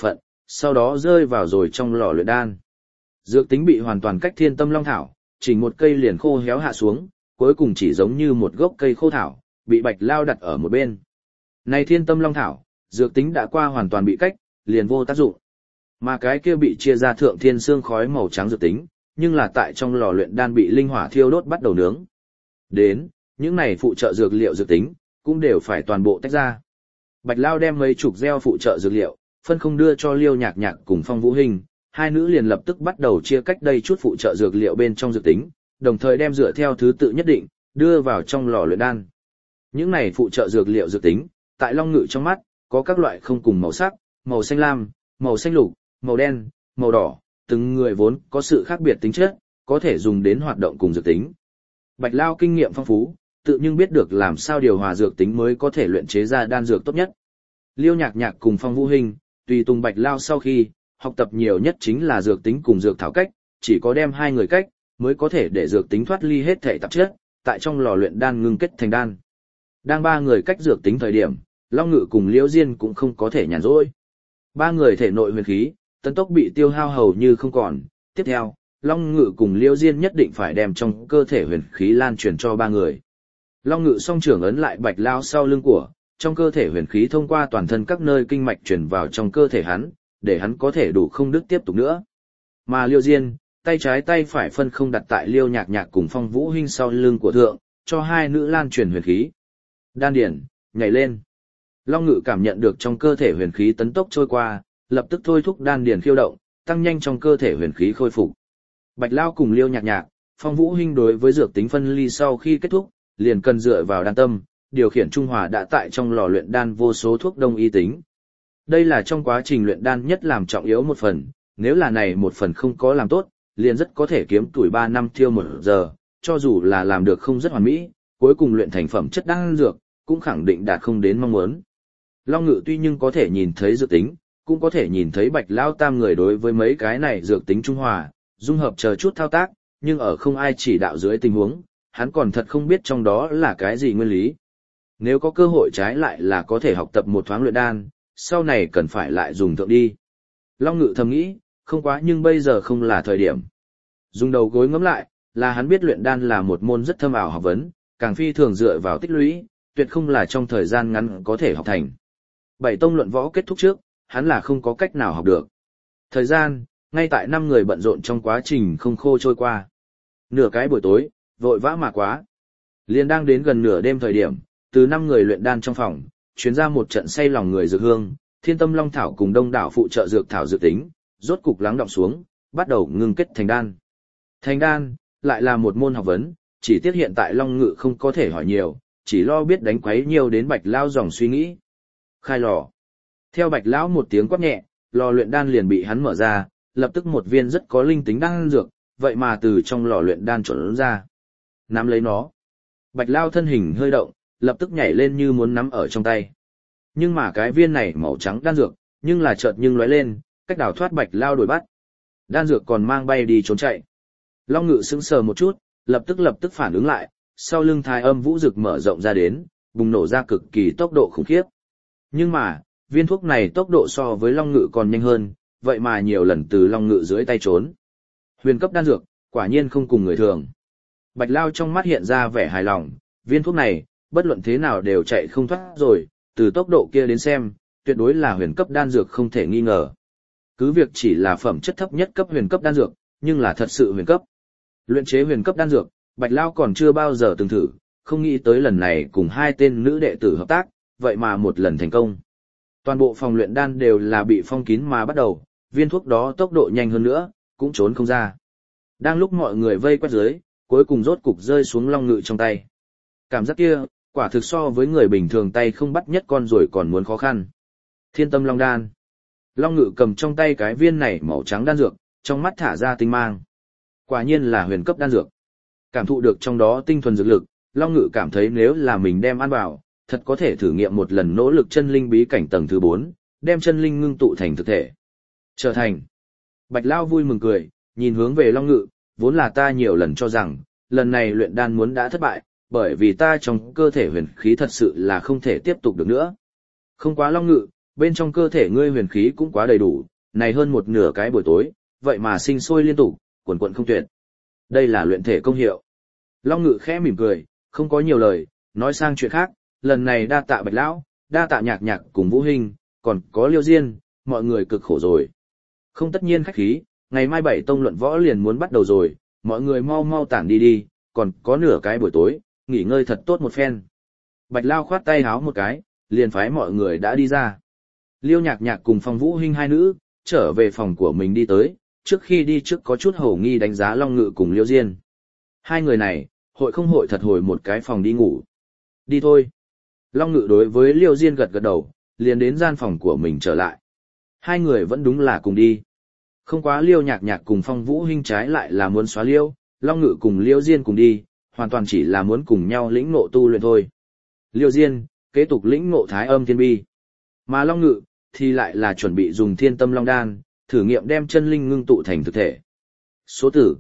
sau đó rơi vào rồi trong lò luyện đan. Dược tính bị hoàn toàn cách Thiên Tâm Long thảo, chỉ một cây liền khô héo hạ xuống, cuối cùng chỉ giống như một gốc cây khô thảo, bị Bạch Lao đặt ở một bên. Này Thiên Tâm Long thảo, dược tính đã qua hoàn toàn bị cách, liền vô tác dụng. Mà cái kia bị chia ra thượng thiên xương khói màu trắng dược tính, nhưng là tại trong lò luyện đan bị linh hỏa thiêu đốt bắt đầu nướng. Đến, những này phụ trợ dược liệu dược tính, cũng đều phải toàn bộ tách ra. Bạch Lao đem mấy chục gieo phụ trợ dược liệu, phân không đưa cho Liêu Nhạc Nhạc cùng Phong Vũ Hình, hai nữ liền lập tức bắt đầu chia cách đây chút phụ trợ dược liệu bên trong dược tính, đồng thời đem dựa theo thứ tự nhất định, đưa vào trong lò luyện đan. Những này phụ trợ dược liệu dược tính, tại Long Ngự trong mắt, có các loại không cùng màu sắc, màu xanh lam, màu xanh lục, màu đen, màu đỏ, từng người vốn có sự khác biệt tính chất, có thể dùng đến hoạt động cùng dược tính. Bạch Lao kinh nghiệm phong phú, tự nhưng biết được làm sao điều hòa dược tính mới có thể luyện chế ra đan dược tốt nhất. Liêu Nhạc Nhạc cùng Phong Vũ Hình, tùy tùng Bạch Lao sau khi, học tập nhiều nhất chính là dược tính cùng dược thảo cách, chỉ có đem hai người cách, mới có thể để dược tính thoát ly hết thể tạp chất, tại trong lò luyện đan ngưng kết thành đan. Đang ba người cách dược tính thời điểm, Long Ngự cùng Liễu Diên cũng không có thể nhàn rỗi. Ba người thể nội huyền khí, tấn tốc bị tiêu hao hầu như không còn. Tiếp theo, Long Ngự cùng Liễu Diên nhất định phải đem trong cơ thể huyền khí lan truyền cho ba người. Long Ngự song trưởng ấn lại Bạch Lao sau lưng của, trong cơ thể huyền khí thông qua toàn thân các nơi kinh mạch truyền vào trong cơ thể hắn, để hắn có thể đủ không đứt tiếp tục nữa. Mà Liễu Diên, tay trái tay phải phân không đặt tại Liêu Nhạc Nhạc cùng Phong Vũ Hình sau lưng của thượng, cho hai nữ lan truyền huyền khí. Đan điển, nhảy lên. Long Ngự cảm nhận được trong cơ thể huyền khí tấn tốc trôi qua, lập tức thôi thúc đan điển khiêu động, tăng nhanh trong cơ thể huyền khí khôi phục. Bạch Lao cùng Liêu Nhạc Nhạc, Phong Vũ Hình đối với dược tính phân ly sau khi kết thúc, liền cần dựa vào đan tâm, điều khiển trung hòa đã tại trong lò luyện đan vô số thuốc đông y tính. Đây là trong quá trình luyện đan nhất làm trọng yếu một phần, nếu là này một phần không có làm tốt, liền rất có thể kiếm tuổi 3 năm thiêu 1 giờ, cho dù là làm được không rất hoàn mỹ, cuối cùng luyện thành phẩm chất đan dược, cũng khẳng định đạt không đến mong muốn. Long Ngự tuy nhưng có thể nhìn thấy dược tính, cũng có thể nhìn thấy Bạch Lao tam người đối với mấy cái này dược tính trung hòa, dung hợp chờ chút thao tác, nhưng ở không ai chỉ đạo dưới tình huống, hắn còn thật không biết trong đó là cái gì nguyên lý. Nếu có cơ hội trái lại là có thể học tập một thoáng luyện đan, sau này cần phải lại dùng thượng đi. Long Ngự thầm nghĩ, không quá nhưng bây giờ không là thời điểm. Dùng đầu gối ngẫm lại, là hắn biết luyện đan là một môn rất thâm ảo học vấn, càng phi thường dựa vào tích lũy, tuyệt không là trong thời gian ngắn có thể học thành. 7 tông luận võ kết thúc trước, hắn là không có cách nào học được. Thời gian, ngay tại 5 người bận rộn trong quá trình không khô trôi qua. Nửa cái buổi tối, vội vã mà quá. Liền đang đến gần nửa đêm thời điểm, từ 5 người luyện đan trong phòng, truyền ra một trận say lòng người dược hương, Thiên Tâm Long thảo cùng đông đảo phụ trợ dược thảo dược tính, rốt cục lắng đọng xuống, bắt đầu ngưng kết thành đan. Thành đan, lại là một môn học vấn, chỉ tiếc hiện tại Long Ngự không có thể hỏi nhiều, chỉ lo biết đánh quấy nhiều đến Bạch Lao dòng suy nghĩ. Khai lò. Theo Bạch Lão một tiếng quát nhẹ, lò luyện đan liền bị hắn mở ra, lập tức một viên rất có linh tính đan dược, vậy mà từ trong lò luyện đan trốn ra. Nắm lấy nó. Bạch Lao thân hình hơi động, lập tức nhảy lên như muốn nắm ở trong tay. Nhưng mà cái viên này màu trắng đan dược, nhưng là chợt nhưng lóe lên, cách đảo thoát Bạch Lao đuổi bắt. Đan dược còn mang bay đi trốn chạy. Long Ngự sững sờ một chút, lập tức phản ứng lại, sau lưng Thái Âm Vũ Dực mở rộng ra đến, bùng nổ ra cực kỳ tốc độ khủng khiếp. Nhưng mà, viên thuốc này tốc độ so với Long Ngự còn nhanh hơn, vậy mà nhiều lần từ Long Ngự dưới tay trốn. Huyền cấp đan dược, quả nhiên không cùng người thường. Bạch Lao trong mắt hiện ra vẻ hài lòng, viên thuốc này, bất luận thế nào đều chạy không thoát rồi, từ tốc độ kia đến xem, tuyệt đối là huyền cấp đan dược không thể nghi ngờ. Cứ việc chỉ là phẩm chất thấp nhất cấp huyền cấp đan dược, nhưng là thật sự huyền cấp. Luyện chế huyền cấp đan dược, Bạch Lao còn chưa bao giờ từng thử, không nghĩ tới lần này cùng 2 tên nữ đệ tử hợp tác, vậy mà một lần thành công. Toàn bộ phòng luyện đan đều là bị phong kín mà bắt đầu, viên thuốc đó tốc độ nhanh hơn nữa, cũng trốn không ra. Đang lúc mọi người vây quét dưới, cuối cùng rốt cục rơi xuống Long Ngự trong tay. Cảm giác kia, quả thực so với người bình thường tay không bắt nhất con rồi còn muốn khó khăn. Thiên Tâm Long đan. Long Ngự cầm trong tay cái viên này màu trắng đan dược, trong mắt thả ra tinh mang. Quả nhiên là huyền cấp đan dược. Cảm thụ được trong đó tinh thuần dược lực, Long Ngự cảm thấy nếu là mình đem ăn vào, thật có thể thử nghiệm một lần nỗ lực chân linh bí cảnh tầng thứ 4, đem chân linh ngưng tụ thành thực thể. Trở thành. Bạch Lao vui mừng cười, nhìn hướng về Long Ngự, vốn là ta nhiều lần cho rằng, lần này luyện đan muốn đã thất bại, bởi vì ta trong cơ thể huyền khí thật sự là không thể tiếp tục được nữa. Không quá Long Ngự, bên trong cơ thể ngươi huyền khí cũng quá đầy đủ, này hơn một nửa cái buổi tối, vậy mà sinh sôi liên tục, quần quần không tuyệt. Đây là luyện thể công hiệu. Long Ngự khẽ mỉm cười, không có nhiều lời, nói sang chuyện khác, lần này đa tạ Bạch Lão, đa tạ Nhạc Nhạc cùng Vũ Hinh, còn có Liêu Diên, mọi người cực khổ rồi. Không tất nhiên khách khí, ngày mai 7 tông luận võ liền muốn bắt đầu rồi, mọi người mau mau tản đi đi, còn có nửa cái buổi tối, nghỉ ngơi thật tốt một phen. Bạch Lao khoát tay háo một cái, liền phái mọi người đã đi ra. Liêu Nhạc Nhạc cùng Phong Vũ Hinh hai nữ, trở về phòng của mình đi tới, trước khi đi trước có chút hổ nghi đánh giá Long Ngự cùng Liêu Diên. Hai người này, hội không hội thật hồi một cái phòng đi ngủ. Đi thôi. Long Ngự đối với Liêu Diên gật gật đầu, liền đến gian phòng của mình trở lại. Hai người vẫn đúng là cùng đi. Không quá Liêu Nhạc Nhạc cùng Phong Vũ Hinh trái lại là muốn xóa Liêu, Long Ngự cùng Liêu Diên cùng đi, hoàn toàn chỉ là muốn cùng nhau lĩnh ngộ tu luyện thôi. Liêu Diên, kế tục lĩnh ngộ Thái Âm Thiên Bi. Mà Long Ngự, thì lại là chuẩn bị dùng Thiên Tâm Long Đan, thử nghiệm đem chân linh ngưng tụ thành thực thể. Số tử,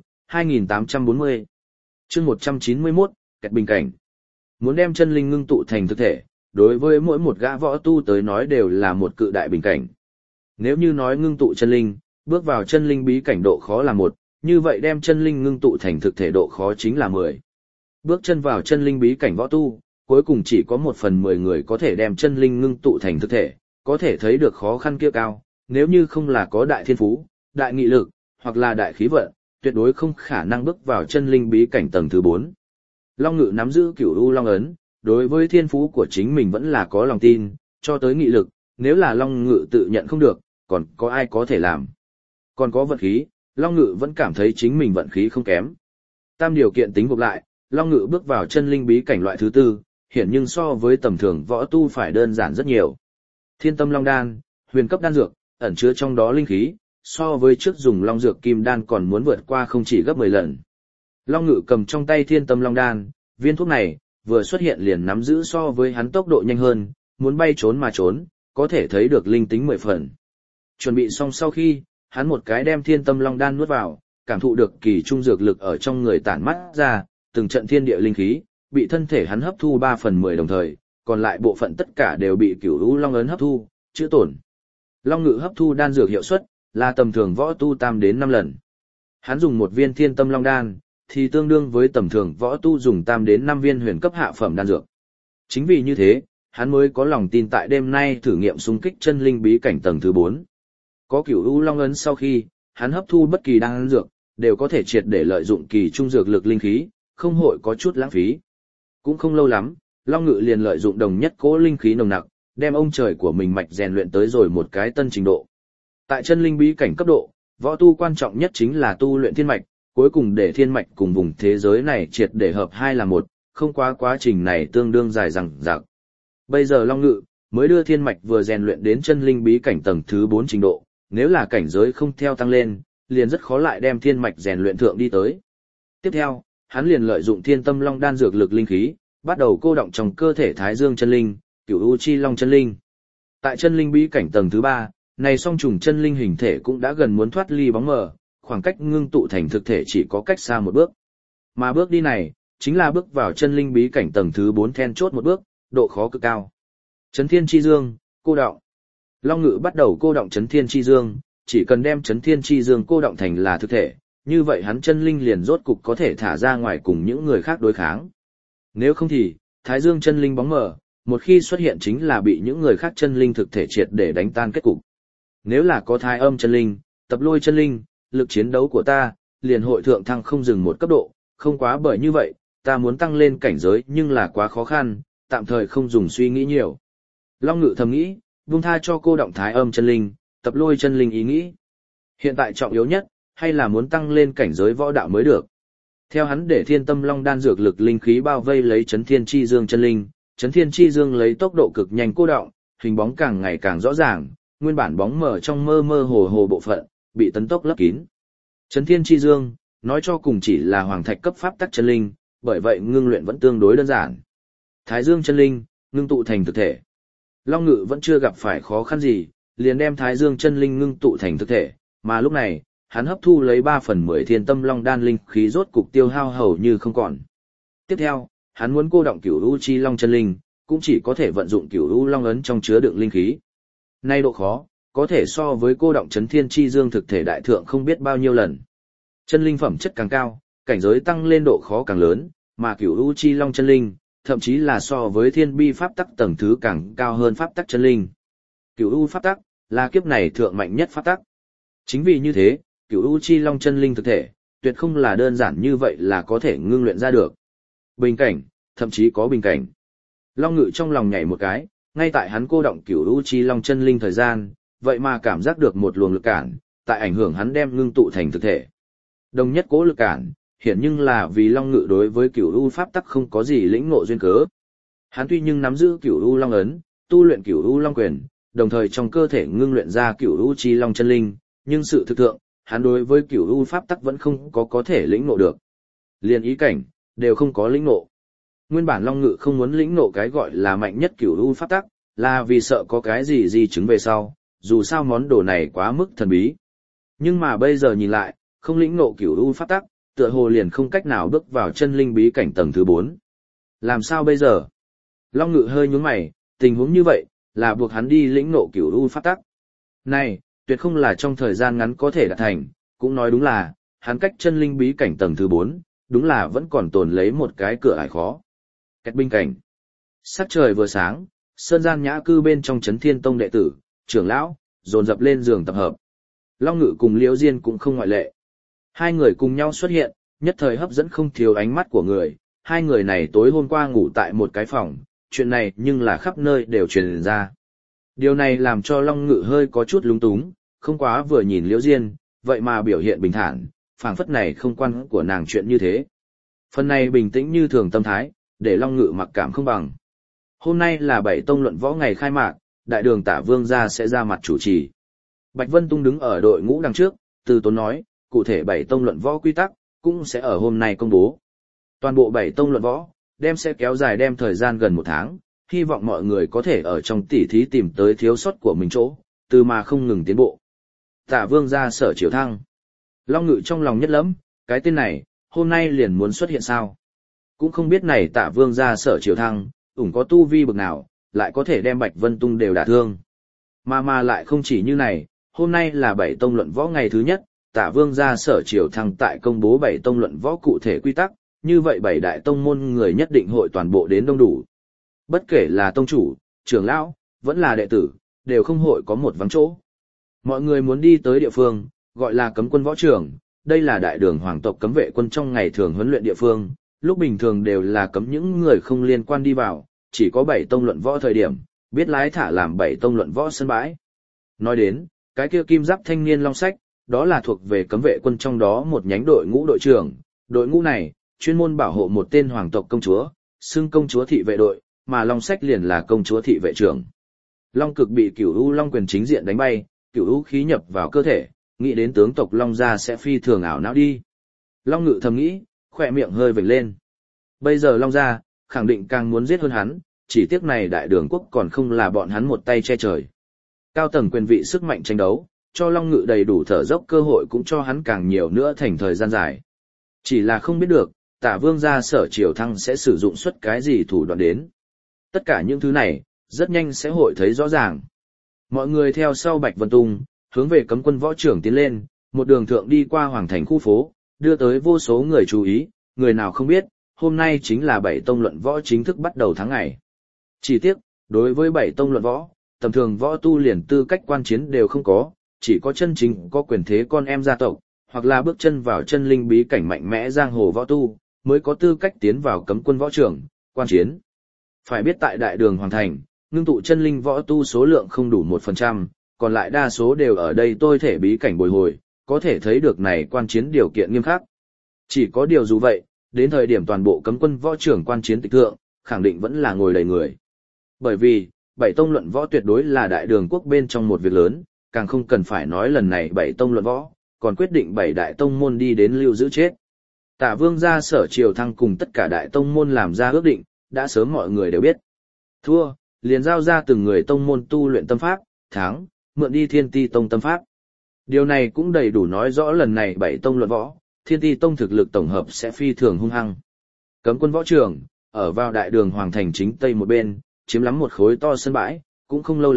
2840. Chương 191, kẹt bình cảnh. Muốn đem chân linh ngưng tụ thành thực thể, đối với mỗi một gã võ tu tới nói đều là một cự đại bình cảnh. Nếu như nói ngưng tụ chân linh, bước vào chân linh bí cảnh độ khó là 1, như vậy đem chân linh ngưng tụ thành thực thể độ khó chính là 10. Bước chân vào chân linh bí cảnh võ tu, cuối cùng chỉ có 1/10 người có thể đem chân linh ngưng tụ thành thực thể, có thể thấy được khó khăn kia cao, nếu như không là có đại thiên phú, đại nghị lực, hoặc là đại khí vận, tuyệt đối không khả năng bước vào chân linh bí cảnh tầng thứ 4. Long Ngự nắm giữ Cửu U Long ấn, đối với thiên phú của chính mình vẫn là có lòng tin, cho tới nghị lực, nếu là Long Ngự tự nhận không được, còn có ai có thể làm. Còn có vận khí, Long Ngự vẫn cảm thấy chính mình vận khí không kém. Tam điều kiện tính gộp lại, Long Ngự bước vào chân linh bí cảnh loại thứ 4, hiển nhưng so với tầm thường võ tu phải đơn giản rất nhiều. Thiên Tâm Long Đan, huyền cấp đan dược, ẩn chứa trong đó linh khí, so với trước dùng Long Dược Kim Đan còn muốn vượt qua không chỉ gấp 10 lần. Long Ngự cầm trong tay Thiên Tâm Long Đan, viên thuốc này, vừa xuất hiện liền nắm giữ so với hắn tốc độ nhanh hơn, muốn bay trốn mà trốn, có thể thấy được linh tính 10 phần. Chuẩn bị xong sau khi, hắn một cái đem Thiên Tâm Long Đan nuốt vào, cảm thụ được kỳ trung dược lực ở trong người tản mắt ra, từng trận thiên địa linh khí, bị thân thể hắn hấp thu 3/10 đồng thời, còn lại bộ phận tất cả đều bị Cửu U Long ấn hấp thu, chữa tổn. Long Ngự hấp thu đan dược hiệu suất là tầm thường võ tu tam đến 5 lần. Hắn dùng một viên Thiên Tâm Long Đan, thì tương đương với tầm thường võ tu dùng tam đến 5 viên huyền cấp hạ phẩm đan dược. Chính vì như thế, hắn mới có lòng tin tại đêm nay thử nghiệm xung kích chân linh bí cảnh tầng thứ 4. Có Cửu U Long ấn sau khi, hắn hấp thu bất kỳ đan dược, đều có thể triệt để lợi dụng kỳ trung dược lực linh khí, không hội có chút lãng phí. Cũng không lâu lắm, Long Ngự liền lợi dụng đồng nhất cỗ linh khí nồng nặc, đem ông trời của mình mạch rèn luyện tới rồi một cái tân trình độ. Tại chân linh bí cảnh cấp độ, võ tu quan trọng nhất chính là tu luyện thiên mạch, cuối cùng để thiên mạch cùng vùng thế giới này triệt để hợp hai là một, không quá trình này tương đương dài dằng dặc. Bây giờ Long Ngự mới đưa thiên mạch vừa rèn luyện đến chân linh bí cảnh tầng thứ 4 trình độ, nếu là cảnh giới không theo tăng lên, liền rất khó lại đem thiên mạch rèn luyện thượng đi tới. Tiếp theo, hắn liền lợi dụng Thiên Tâm Long Đan dược lực linh khí, bắt đầu cô động trong cơ thể Thái Dương chân linh, Cửu U Chi Long chân linh. Tại chân linh bí cảnh tầng thứ 3, này song trùng chân linh hình thể cũng đã gần muốn thoát ly bóng mờ, khoảng cách ngưng tụ thành thực thể chỉ có cách xa một bước. Mà bước đi này, chính là bước vào chân linh bí cảnh tầng thứ 4 then chốt một bước, độ khó cực cao. Chấn Thiên Chi Dương, cô động. Long Ngự bắt đầu cô động Chấn Thiên Chi Dương, chỉ cần đem Chấn Thiên Chi Dương cô động thành là thực thể, như vậy hắn chân linh liền rốt cục có thể thả ra ngoài cùng những người khác đối kháng. Nếu không thì, Thái Dương chân linh bóng mờ, một khi xuất hiện chính là bị những người khác chân linh thực thể triệt để đánh tan kết cục. Nếu là có Thái Âm chân linh, Tập Lôi chân linh, lực chiến đấu của ta, liền hội thượng thăng không dừng một cấp độ, không quá bởi như vậy, ta muốn tăng lên cảnh giới nhưng là quá khó khăn, tạm thời không dùng suy nghĩ nhiều. Long Ngự thầm nghĩ, buông tha cho cô động Thái Âm chân linh, Tập Lôi chân linh ý nghĩ. Hiện tại trọng yếu nhất, hay là muốn tăng lên cảnh giới võ đạo mới được. Theo hắn để Thiên Tâm Long Đan dược lực linh khí bao vây lấy Chấn Thiên Chi Dương chân linh, Chấn Thiên Chi Dương lấy tốc độ cực nhanh cô động, hình bóng càng ngày càng rõ ràng, nguyên bản bóng mờ trong mơ mơ hồ hồ bộ phận, bị tấn tốc lấp kín. Chấn Thiên Chi Dương, nói cho cùng chỉ là hoàng thạch cấp pháp tắc chân linh, bởi vậy ngưng luyện vẫn tương đối đơn giản. Thái Dương chân linh, ngưng tụ thành thực thể. Long Ngự vẫn chưa gặp phải khó khăn gì, liền đem Thái Dương chân linh ngưng tụ thành thực thể, mà lúc này, hắn hấp thu lấy 3/10 Thiên Tâm Long Đan linh khí rốt cục tiêu hao hầu như không còn. Tiếp theo, hắn muốn cô động Cửu U Chi Long chân linh, cũng chỉ có thể vận dụng Cửu U Long ấn trong chứa đựng linh khí. Nay độ khó, có thể so với cô động chấn thiên chi dương thực thể đại thượng không biết bao nhiêu lần. Chân linh phẩm chất càng cao, cảnh giới tăng lên độ khó càng lớn, mà cửu u chi long chân linh, thậm chí là so với thiên bi pháp tắc tầng thứ càng cao hơn pháp tắc chân linh. Cửu u pháp tắc là kiếp này thượng mạnh nhất pháp tắc. Chính vì như thế, cửu u chi long chân linh thực thể, tuyệt không là đơn giản như vậy là có thể ngưng luyện ra được. Bình cảnh, thậm chí có bình cảnh. Long Ngự trong lòng nhảy một cái, ngay tại hắn cô động cửu u chi long chân linh thời gian, vậy mà cảm giác được một luồng lực cản, tại ảnh hưởng hắn đem ngưng tụ thành thực thể. Đồng nhất cố lực cản, hiển nhưng là vì Long Ngự đối với cửu u pháp tắc không có gì lĩnh ngộ duyên cớ. Hắn tuy nhưng nắm giữ cửu u long ấn, tu luyện cửu u long quyền, đồng thời trong cơ thể ngưng luyện ra cửu u chi long chân linh, nhưng sự thực thượng, hắn đối với cửu u pháp tắc vẫn không có thể lĩnh ngộ được. Liền ý cảnh đều không có lĩnh ngộ. Nguyên bản Long Ngự không muốn lĩnh ngộ cái gọi là mạnh nhất cửu u pháp tắc, là vì sợ có cái gì di chứng về sau, dù sao món đồ này quá mức thần bí. Nhưng mà bây giờ nhìn lại, không lĩnh ngộ cửu u pháp tắc, tựa hồ liền không cách nào bước vào chân linh bí cảnh tầng thứ 4. Làm sao bây giờ? Long Ngự hơi nhướng mày, tình huống như vậy, là buộc hắn đi lĩnh ngộ cửu u pháp tắc. Này, tuyệt không là trong thời gian ngắn có thể đạt thành, cũng nói đúng là, hắn cách chân linh bí cảnh tầng thứ 4, đúng là vẫn còn tồn lấy một cái cửa ải khó. Kết binh cảnh. Sắc trời vừa sáng, sơn gian nhã cư bên trong Chấn Thiên Tông đệ tử, trưởng lão, dồn dập lên giường tập hợp. Long Ngự cùng Liễu Diên cũng không ngoại lệ. Hai người cùng nhau xuất hiện, nhất thời hấp dẫn không thiếu ánh mắt của người. Hai người này tối hôm qua ngủ tại một cái phòng, chuyện này nhưng là khắp nơi đều truyền ra. Điều này làm cho Long Ngự hơi có chút lúng túng, không quá vừa nhìn Liễu Diên, vậy mà biểu hiện bình thản, phảng phất này không quan của nàng chuyện như thế. Phần này bình tĩnh như thường tâm thái, để Long Ngự mặc cảm không bằng. Hôm nay là 7 tông luận võ ngày khai mạc, đại đường Tả Vương gia sẽ ra mặt chủ trì. Bạch Vân Tung đứng ở đội ngũ đằng trước, từ tốn nói, cụ thể 7 tông luận võ quy tắc, cũng sẽ ở hôm nay công bố. Toàn bộ 7 tông luận võ, sẽ kéo dài đem thời gian gần 1 tháng, hy vọng mọi người có thể ở trong tỉ thí tìm tới thiếu sót của mình chỗ, từ mà không ngừng tiến bộ. Tả Vương gia Sở Triều Thăng. Long Ngự trong lòng nhất lẫm, cái tên này, hôm nay liền muốn xuất hiện sao? Cũng không biết này Tả Vương gia Sở Triều Thăng, có tu vi bậc nào, lại có thể đem Bạch Vân Tung đều đả thương. Mà lại không chỉ như này, hôm nay là 7 tông luận võ ngày thứ nhất, Tả Vương gia Sở Triều Thăng tại công bố 7 tông luận võ cụ thể quy tắc, như vậy 7 đại tông môn người nhất định hội toàn bộ đến đông đủ. Bất kể là tông chủ, trưởng lão, vẫn là đệ tử, đều không hội có một vắng chỗ. Mọi người muốn đi tới địa phương, gọi là cấm quân võ trường, đây là đại đường hoàng tộc cấm vệ quân trong ngày thường huấn luyện địa phương, lúc bình thường đều là cấm những người không liên quan đi vào, chỉ có 7 tông luận võ thời điểm, biết lái thả làm 7 tông luận võ sân bãi. Nói đến, cái kia kim giáp thanh niên long sách, đó là thuộc về cấm vệ quân trong đó một nhánh đội ngũ đội trưởng, đội ngũ này, chuyên môn bảo hộ một tên hoàng tộc công chúa, xưng công chúa thị vệ đội, mà long sách liền là công chúa thị vệ trưởng. Long Cực bị Cửu U Long quyền chính diện đánh bay, Cửu U khí nhập vào cơ thể, nghĩ đến tướng tộc Long gia sẽ phi thường ảo não đi. Long Ngự thầm nghĩ, khỏe miệng hơi vểnh lên. Bây giờ Long gia, khẳng định càng muốn giết hơn hắn, chỉ tiếc này đại đường quốc còn không là bọn hắn một tay che trời. Cao tầng quyền vị sức mạnh tranh đấu, cho Long Ngự đầy đủ thở dốc cơ hội cũng cho hắn càng nhiều nữa thành thời gian dài. Chỉ là không biết được, Tả Vương gia Sở Triều Thăng sẽ sử dụng suất cái gì thủ đoạn đến. Tất cả những thứ này, rất nhanh sẽ hội thấy rõ ràng. Mọi người theo sau Bạch Vân Tung, hướng về cấm quân võ trưởng tiến lên, một đường thượng đi qua hoàng thành khu phố, đưa tới vô số người chú ý, người nào không biết, hôm nay chính là 7 tông luận võ chính thức bắt đầu tháng ngày. Chỉ tiếc, đối với 7 tông luận võ, tầm thường võ tu liền tư cách quan chiến đều không có, chỉ có chân chính có quyền thế con em gia tộc, hoặc là bước chân vào chân linh bí cảnh mạnh mẽ giang hồ võ tu, mới có tư cách tiến vào cấm quân võ trưởng, quan chiến. Phải biết tại đại đường hoàng thành, ngưng tụ chân linh võ tu số lượng không đủ 1%, còn lại đa số đều ở đây tôi thể bí cảnh bồi hồi, có thể thấy được này quan chiến điều kiện nghiêm khắc. Chỉ có điều dù vậy, đến thời điểm toàn bộ cấm quân võ trưởng quan chiến tịch thượng, khẳng định vẫn là ngồi đầy người. Bởi vì, 7 tông luận võ tuyệt đối là đại đường quốc bên trong một việc lớn, càng không cần phải nói lần này 7 tông luận võ, còn quyết định 7 đại tông môn đi đến lưu giữ chết. Tả Vương gia Sở Triều Thăng cùng tất cả đại tông môn làm ra ước định, đã sớm mọi người đều biết. Thua, liền giao ra từng người tông môn tu luyện tâm pháp, thắng, mượn đi Thiên Ti Tông tâm pháp. Điều này cũng đầy đủ nói rõ lần này 7 tông luận võ, Thiên Ti Tông thực lực tổng hợp sẽ phi thường hung hăng. Cấm quân võ trường, ở vào đại đường hoàng thành chính tây một bên, chiếm lắm một khối to sân bãi, cũng không lâu lắm,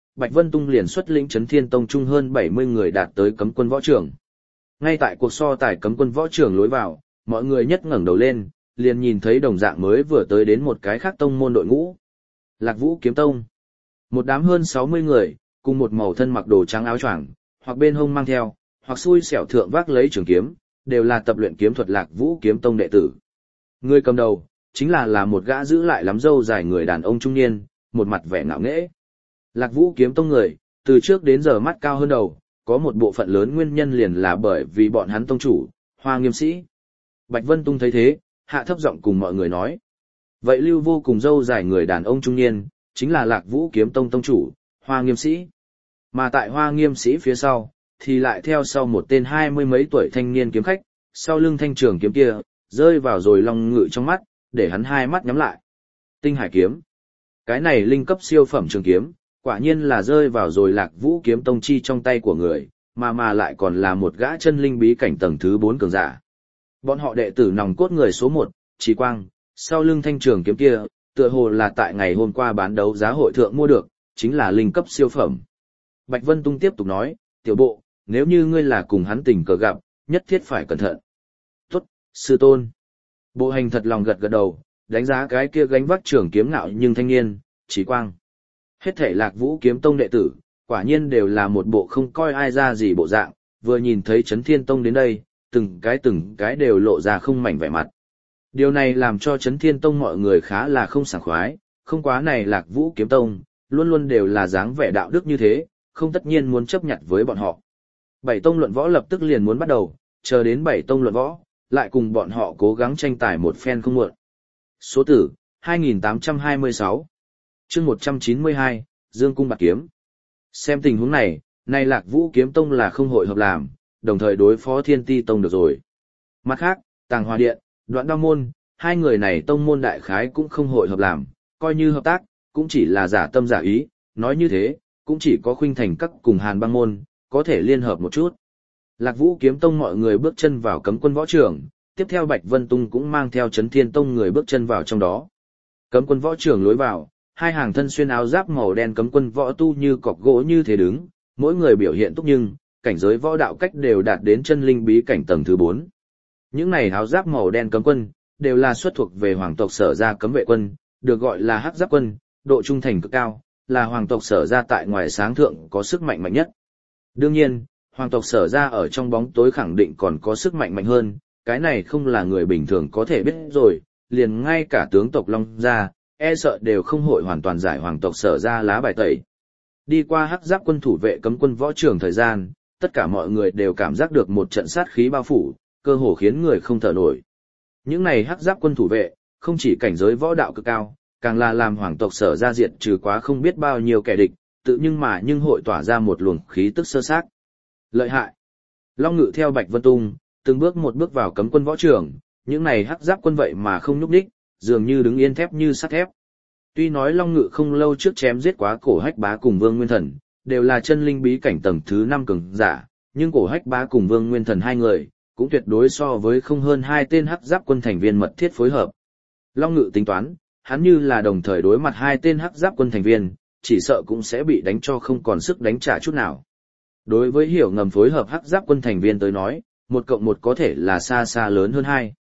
Bạch Vân Tung liền xuất lĩnh Chấn Thiên Tông trung hơn 70 người đạt tới cấm quân võ trường. Ngay tại cuộc so tài cấm quân võ trường lối vào, mọi người nhất ngẩng đầu lên, liền nhìn thấy đồng dạng mới vừa tới đến một cái khác tông môn đội ngũ. Lạc Vũ Kiếm Tông. Một đám hơn 60 người, cùng một màu thân mặc đồ trắng áo choàng, hoặc bên hông mang theo, hoặc xui xẻo thượng vác lấy trường kiếm, đều là tập luyện kiếm thuật Lạc Vũ Kiếm Tông đệ tử. Người cầm đầu, chính là một gã giữ lại lắm râu dài người đàn ông trung niên, một mặt vẻ ngạo nghễ. Lạc Vũ Kiếm Tông người, từ trước đến giờ mắt cao hơn đầu, có một bộ phận lớn nguyên nhân liền là bởi vì bọn hắn tông chủ, Hoa Nghiêm Sĩ. Bạch Vân Tung thấy thế, hạ thấp giọng cùng mọi người nói. Vậy Lưu Vô cùng râu dài người đàn ông trung niên, chính là Lạc Vũ Kiếm Tông tông chủ, Hoa Nghiêm Sĩ. Mà tại Hoa Nghiêm Sĩ phía sau, thì lại theo sau một tên 20 mấy tuổi thanh niên kiếm khách, sau lưng thanh trường kiếm kia, rơi vào rồi Long Ngự trong mắt, để hắn hai mắt nhắm lại. Tinh Hải kiếm. Cái này linh cấp siêu phẩm trường kiếm, quả nhiên là rơi vào rồi Lạc Vũ Kiếm Tông chi trong tay của người, mà lại còn là một gã chân linh bí cảnh tầng thứ 4 cường giả. Bọn họ đệ tử nòng cốt người số 1, Trí Quang, sau lưng thanh trường kiếm kia, tựa hồ là tại ngày hôm qua bán đấu giá hội thượng mua được, chính là linh cấp siêu phẩm. Bạch Vân Tung tiếp tục nói, tiểu bộ, nếu như ngươi là cùng hắn tình cờ gặp, nhất thiết phải cẩn thận. Tốt, sư tôn. Bộ hành thật lòng gật gật đầu, đánh giá cái kia gánh vác trường kiếm ngạo nhưng thanh niên, Trí Quang. Hết thể Lạc Vũ Kiếm Tông đệ tử, quả nhiên đều là một bộ không coi ai ra gì bộ dạng, vừa nhìn thấy Chấn Thiên Tông đến đây, từng cái đều lộ ra không mảnh vẻ mặt. Điều này làm cho Chấn Thiên Tông mọi người khá là không sảng khoái, không quá này Lạc Vũ Kiếm Tông, luôn luôn đều là dáng vẻ đạo đức như thế, không tất nhiên muốn chấp nhận với bọn họ. Bảy tông luận võ lập tức liền muốn bắt đầu, chờ đến bảy tông luận võ, lại cùng bọn họ cố gắng tranh tài một phen không muộn. Số tử, 2826. Chương 192, Dương Cung Bạt Kiếm. Xem tình huống này, nay Lạc Vũ Kiếm Tông là không hội hợp làm, đồng thời đối phó Thiên Ti Tông được rồi. Mặt khác, Tàng Hòa Điện, Đoạn Đao Môn, hai người này tông môn đại khái cũng không hội hợp làm, coi như hợp tác, cũng chỉ là giả tâm giả ý, nói như thế, cũng chỉ có Khuynh Thành Các cùng Hàn Băng Môn, có thể liên hợp một chút. Lạc Vũ Kiếm Tông mọi người bước chân vào cấm quân võ trường, tiếp theo Bạch Vân Tung cũng mang theo Chấn Thiên Tông người bước chân vào trong đó. Cấm quân võ trường lối vào, hai hàng thân xuyên áo giáp màu đen cấm quân võ tu như cọc gỗ như thế đứng, mỗi người biểu hiện túc nhưng, cảnh giới võ đạo cách đều đạt đến chân linh bí cảnh tầng thứ 4. Những này áo giáp màu đen cấm quân, đều là xuất thuộc về hoàng tộc Sở Gia cấm vệ quân, được gọi là hắc giáp quân, độ trung thành cực cao, là hoàng tộc Sở Gia tại ngoài sáng thượng có sức mạnh mạnh nhất. Đương nhiên, hoàng tộc Sở Gia ở trong bóng tối khẳng định còn có sức mạnh mạnh hơn, cái này không là người bình thường có thể biết rồi, liền ngay cả tướng tộc Long Gia, e sợ đều không hội hoàn toàn giải hoàng tộc Sở Gia lá bài tẩy. Đi qua hắc giáp quân thủ vệ cấm quân võ trường thời gian, tất cả mọi người đều cảm giác được một trận sát khí bao phủ, cơ hồ khiến người không thở nổi. Những này hắc giáp quân thủ vệ, không chỉ cảnh giới võ đạo cực cao, càng là làm hoàng tộc Sở Gia diệt trừ quá không biết bao nhiêu kẻ địch, tự nhưng hội tỏa ra một luồng khí tức sơ xác. Lợi hại. Long Ngự theo Bạch Vân Tung, từng bước một bước vào cấm quân võ trường, những này hắc giáp quân vậy mà không nhúc nhích, dường như đứng yên thép như sắt thép. Tuy nói Long Ngự không lâu trước chém giết quá Cổ Hách Bá cùng Vương Nguyên Thần, đều là chân linh bí cảnh tầng thứ 5 cường giả, nhưng Cổ Hách Bá cùng Vương Nguyên Thần hai người, cũng tuyệt đối so với không hơn hai tên hắc giáp quân thành viên mật thiết phối hợp. Long Ngự tính toán, hắn như là đồng thời đối mặt hai tên hắc giáp quân thành viên, chỉ sợ cũng sẽ bị đánh cho không còn sức đánh trả chút nào. Đối với hiểu ngầm phối hợp hắc giáp quân thành viên tới nói, 1 cộng 1 có thể là xa xa lớn hơn 2.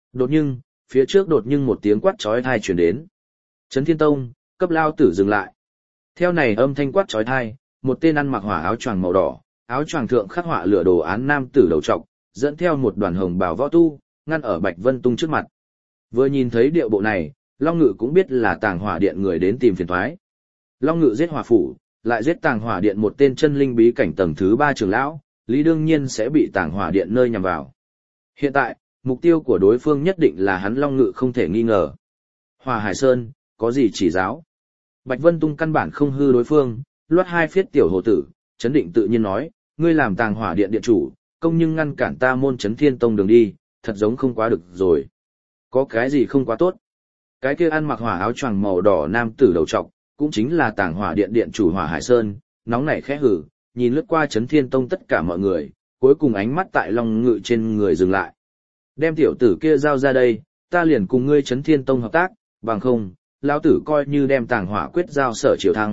Phía trước đột nhiên một tiếng quát chói tai truyền đến. Chấn Thiên Tông, cấp lao tử dừng lại. Theo này âm thanh quát chói tai, một tên ăn mặc hỏa áo choàng màu đỏ, áo choàng thượng khắc họa lửa đồ án nam tử đầu trọc, dẫn theo một đoàn hồng bào võ tu, ngăn ở Bạch Vân Tung trước mặt. Vừa nhìn thấy điệu bộ này, Long Ngự cũng biết là Tàng Hỏa Điện người đến tìm phiền toái. Long Ngự giết Hỏa Phủ, lại giết Tàng Hỏa Điện một tên chân linh bí cảnh tầng thứ 3 trưởng lão, lý đương nhiên sẽ bị Tàng Hỏa Điện nơi nhằm vào. Hiện tại, mục tiêu của đối phương nhất định là hắn Long Ngự không thể nghi ngờ. Hỏa Hải Sơn, có gì chỉ giáo? Bạch Vân Tung căn bản không hư đối phương, loát hai phiết tiểu hồ tử, chấn định tự nhiên nói, ngươi làm Tàng Hỏa Điện điện chủ, công nhưng ngăn cản ta môn Chấn Thiên Tông đường đi, thật giống không quá được rồi. Có cái gì không quá tốt? Cái kia ăn mặc hỏa áo choàng màu đỏ nam tử đầu trọc, cũng chính là Tàng Hỏa Điện điện chủ Hỏa Hải Sơn, nóng nảy khẽ hử, nhìn lướt qua Chấn Thiên Tông tất cả mọi người, cuối cùng ánh mắt tại Long Ngự trên người dừng lại. Đem tiểu tử kia giao ra đây, ta liền cùng ngươi Chấn Thiên Tông hợp tác, bằng không, lão tử coi như đem Tàng Hỏa quyết giao Sở Triều Thăng,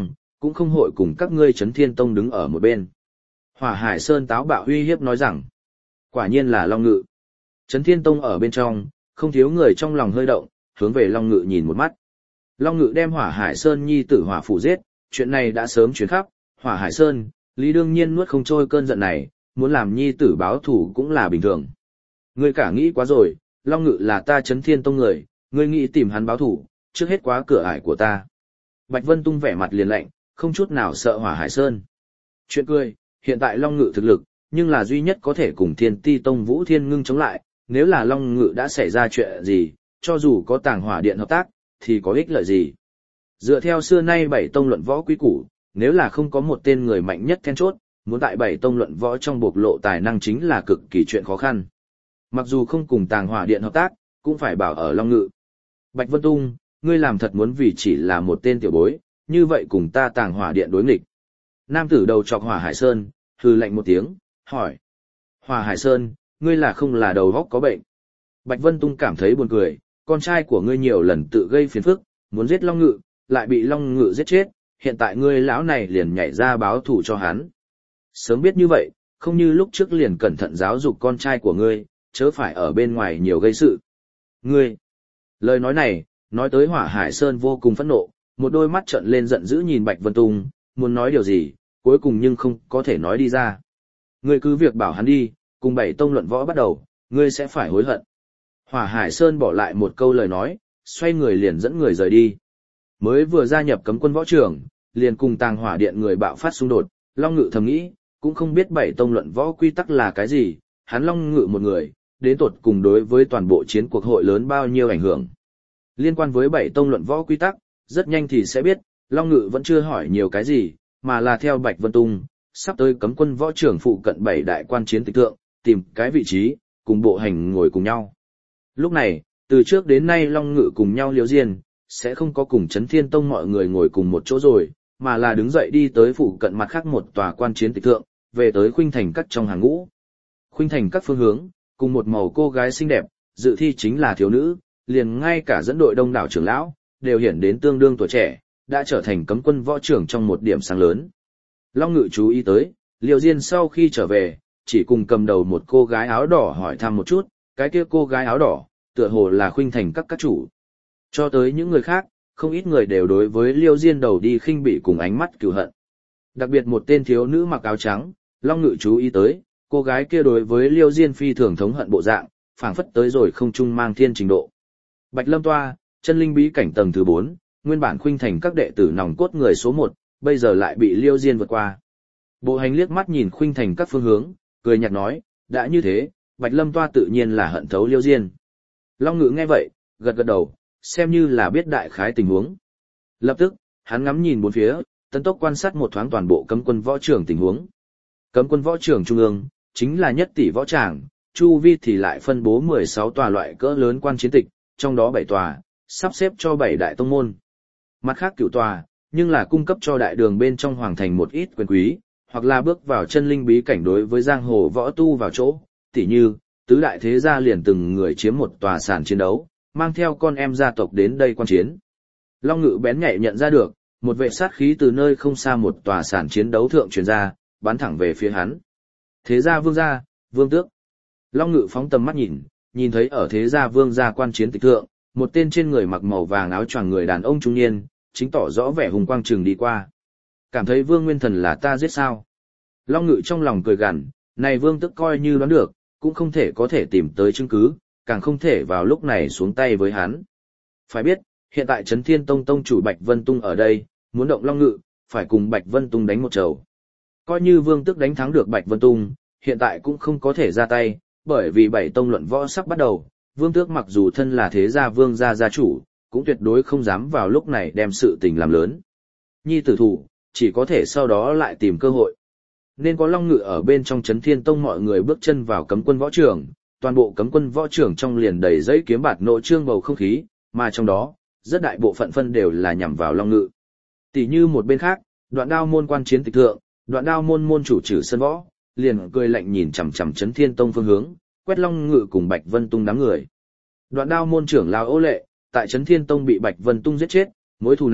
cũng không hội cùng các ngươi Chấn Thiên Tông đứng ở một bên. Hỏa Hải Sơn táo bạo uy hiếp nói rằng, quả nhiên là Long Ngự. Chấn Thiên Tông ở bên trong, không thiếu người trong lòng hơi động, hướng về Long Ngự nhìn một mắt. Long Ngự đem Hỏa Hải Sơn nhi tử Hỏa Phủ giết, chuyện này đã sớm truyền khắp, Hỏa Hải Sơn, Lý đương nhiên nuốt không trôi cơn giận này, muốn làm nhi tử báo thù cũng là bình thường. Ngươi cả nghĩ quá rồi, Long Ngự là ta Chấn Thiên Tông người, ngươi nghĩ tìm hắn báo thù, trước hết quá cửa ải của ta. Bạch Vân Tung vẻ mặt liền lạnh, không chút nào sợ Hỏa Hải Sơn. Chuyện cười, hiện tại Long Ngự thực lực, nhưng là duy nhất có thể cùng Thiên Ti Tông Vũ Thiên Ngưng chống lại, nếu là Long Ngự đã xảy ra chuyện gì, cho dù có Tàng Hỏa Điện hợp tác, thì có ích lợi gì. Dựa theo xưa nay bảy tông luận võ quý củ, nếu là không có một tên người mạnh nhất then chốt, muốn tại bảy tông luận võ trong bộc lộ tài năng chính là cực kỳ chuyện khó khăn. Mặc dù không cùng Tàng Hỏa Điện hợp tác, cũng phải bảo ở Long Ngự. Bạch Vân Tung, ngươi làm thật muốn vì chỉ là một tên tiểu bối, như vậy cùng ta Tàng Hỏa Điện đối nghịch. Nam tử đầu chọc Hỏa Hải Sơn, hừ lạnh một tiếng, hỏi. Hỏa Hải Sơn, ngươi là không là đầu óc có bệnh. Bạch Vân Tung cảm thấy buồn cười, con trai của ngươi nhiều lần tự gây phiền phức, muốn giết Long Ngự, lại bị Long Ngự giết chết, hiện tại ngươi lão này liền nhảy ra báo thù cho hắn. Sớm biết như vậy, không như lúc trước liền cẩn thận giáo dục con trai của ngươi, chớ phải ở bên ngoài nhiều gây sự. Ngươi! Lời nói này, nói tới Hỏa Hải Sơn vô cùng phẫn nộ, một đôi mắt trợn lên giận dữ nhìn Bạch Vân Tung, muốn nói điều gì, cuối cùng nhưng không có thể nói đi ra. Ngươi cứ việc bảo hắn đi, cùng bảy tông luận võ bắt đầu, ngươi sẽ phải hối hận. Hỏa Hải Sơn bỏ lại một câu lời nói, xoay người liền dẫn người rời đi. Mới vừa gia nhập cấm quân võ trường, liền cùng Tàng Hỏa Điện người bạo phát xung đột, Long Ngự thầm nghĩ, cũng không biết bảy tông luận võ quy tắc là cái gì, hắn Long Ngự một người, đến tột cùng đối với toàn bộ chiến cuộc hội lớn bao nhiêu ảnh hưởng. Liên quan với bảy tông luận võ quy tắc, rất nhanh thì sẽ biết, Long Ngự vẫn chưa hỏi nhiều cái gì, mà là theo Bạch Vân Tung, sắp tới cấm quân võ trưởng phụ cận bảy đại quan chiến tịch thượng, tìm cái vị trí, cùng bộ hành ngồi cùng nhau. Lúc này, từ trước đến nay Long Ngự cùng nhau liễu diên, sẽ không có cùng Chấn Thiên Tông mọi người ngồi cùng một chỗ rồi, mà là đứng dậy đi tới phụ cận mặt khác một tòa quan chiến tịch thượng, về tới Khuynh Thành Các trong hàng ngũ. Khuynh Thành Các phương hướng, cùng một màu cô gái xinh đẹp, dự thi chính là thiếu nữ, liền ngay cả dẫn đội đông đảo trưởng lão, đều hiển đến tương đương tuổi trẻ, đã trở thành cấm quân võ trưởng trong một điểm sáng lớn. Long Ngự chú ý tới, Liễu Diên sau khi trở về, chỉ cùng cầm đầu một cô gái áo đỏ hỏi thăm một chút, cái kia cô gái áo đỏ, tựa hồ là Khuynh Thành các chủ. Cho tới những người khác, không ít người đều đối với Liễu Diên đầu đi khinh bỉ cùng ánh mắt cừu hận. Đặc biệt một tên thiếu nữ mặc áo trắng, Long Ngự chú ý tới, cô gái kia đối với Liễu Diên phi thường thống hận bộ dạng, phảng phất tới rồi không trung mang thiên trình độ. Bạch Lâm Toa, chân linh bí cảnh tầng thứ 4, nguyên bản Khuynh Thành các đệ tử nòng cốt người số 1, bây giờ lại bị Liễu Diên vượt qua. Bộ hành liếc mắt nhìn Khuynh Thành các phương hướng, cười nhạt nói, đã như thế, Bạch Lâm Toa tự nhiên là hận thấu Liễu Diên. Long Ngự nghe vậy, gật gật đầu, xem như là biết đại khái tình huống. Lập tức, hắn ngắm nhìn bốn phía, tấn tốc quan sát một thoáng toàn bộ cấm quân võ trường tình huống. Cấm quân võ trường trung ương, chính là nhất tỷ võ tràng, chu vi thì lại phân bố 16 tòa loại cỡ lớn quan chiến tịch, trong đó 7 tòa, sắp xếp cho 7 đại tông môn. Mặt khác 9 tòa, nhưng là cung cấp cho đại đường bên trong hoàng thành một ít quyền quý, hoặc là bước vào chân linh bí cảnh đối với giang hồ võ tu vào chỗ, tỉ như, tứ đại thế gia liền từng người chiếm một tòa sàn chiến đấu, mang theo con em gia tộc đến đây quan chiến. Long Ngự bén nhạy nhận ra được, một vệ sát khí từ nơi không xa một tòa sàn chiến đấu thượng truyền ra, bắn thẳng về phía hắn. Thế gia vương gia, vương tước. Long Ngự phóng tầm mắt nhìn, nhìn thấy ở thế gia vương gia quan chiến tịch thượng, một tên trên người mặc màu vàng áo choàng người đàn ông trung niên, chính tỏ rõ vẻ hùng quang trừng đi qua. Cảm thấy Vương Nguyên Thần là ta giết sao? Long Ngự trong lòng cười gằn, này Vương tức coi như đoán được, cũng không thể có thể tìm tới chứng cứ, càng không thể vào lúc này xuống tay với hắn. Phải biết, hiện tại Chấn Thiên Tông tông chủ Bạch Vân Tung ở đây, muốn động Long Ngự, phải cùng Bạch Vân Tung đánh một trầu. Coi như Vương tức đánh thắng được Bạch Vân Tung, hiện tại cũng không có thể ra tay, bởi vì bảy tông luận võ sắp bắt đầu, Vương tước mặc dù thân là thế gia vương gia gia chủ, cũng tuyệt đối không dám vào lúc này đem sự tình làm lớn. Nhi tử thủ, chỉ có thể sau đó lại tìm cơ hội. Nên có Long Ngự ở bên trong Chấn Thiên Tông mọi người bước chân vào cấm quân võ trường, toàn bộ cấm quân võ trường trong liền đầy giấy kiếm bạt nội trương bầu không khí, mà trong đó, rất đại bộ phận phân đều là nhằm vào Long Ngự. Tỷ như một bên khác, Đoạn Đao môn quan chiến tịch thượng, Đoạn Đao môn môn chủ trừ sân võ, liền cười lạnh nhìn chằm chằm Chấn Thiên Tông phương hướng, quét Long Ngự cùng Bạch Vân Tung đám người. Đoạn Đao môn trưởng lão Ô Lệ, tại Chấn Thiên Tông bị Bạch Vân Tung giết chết, mối thù này,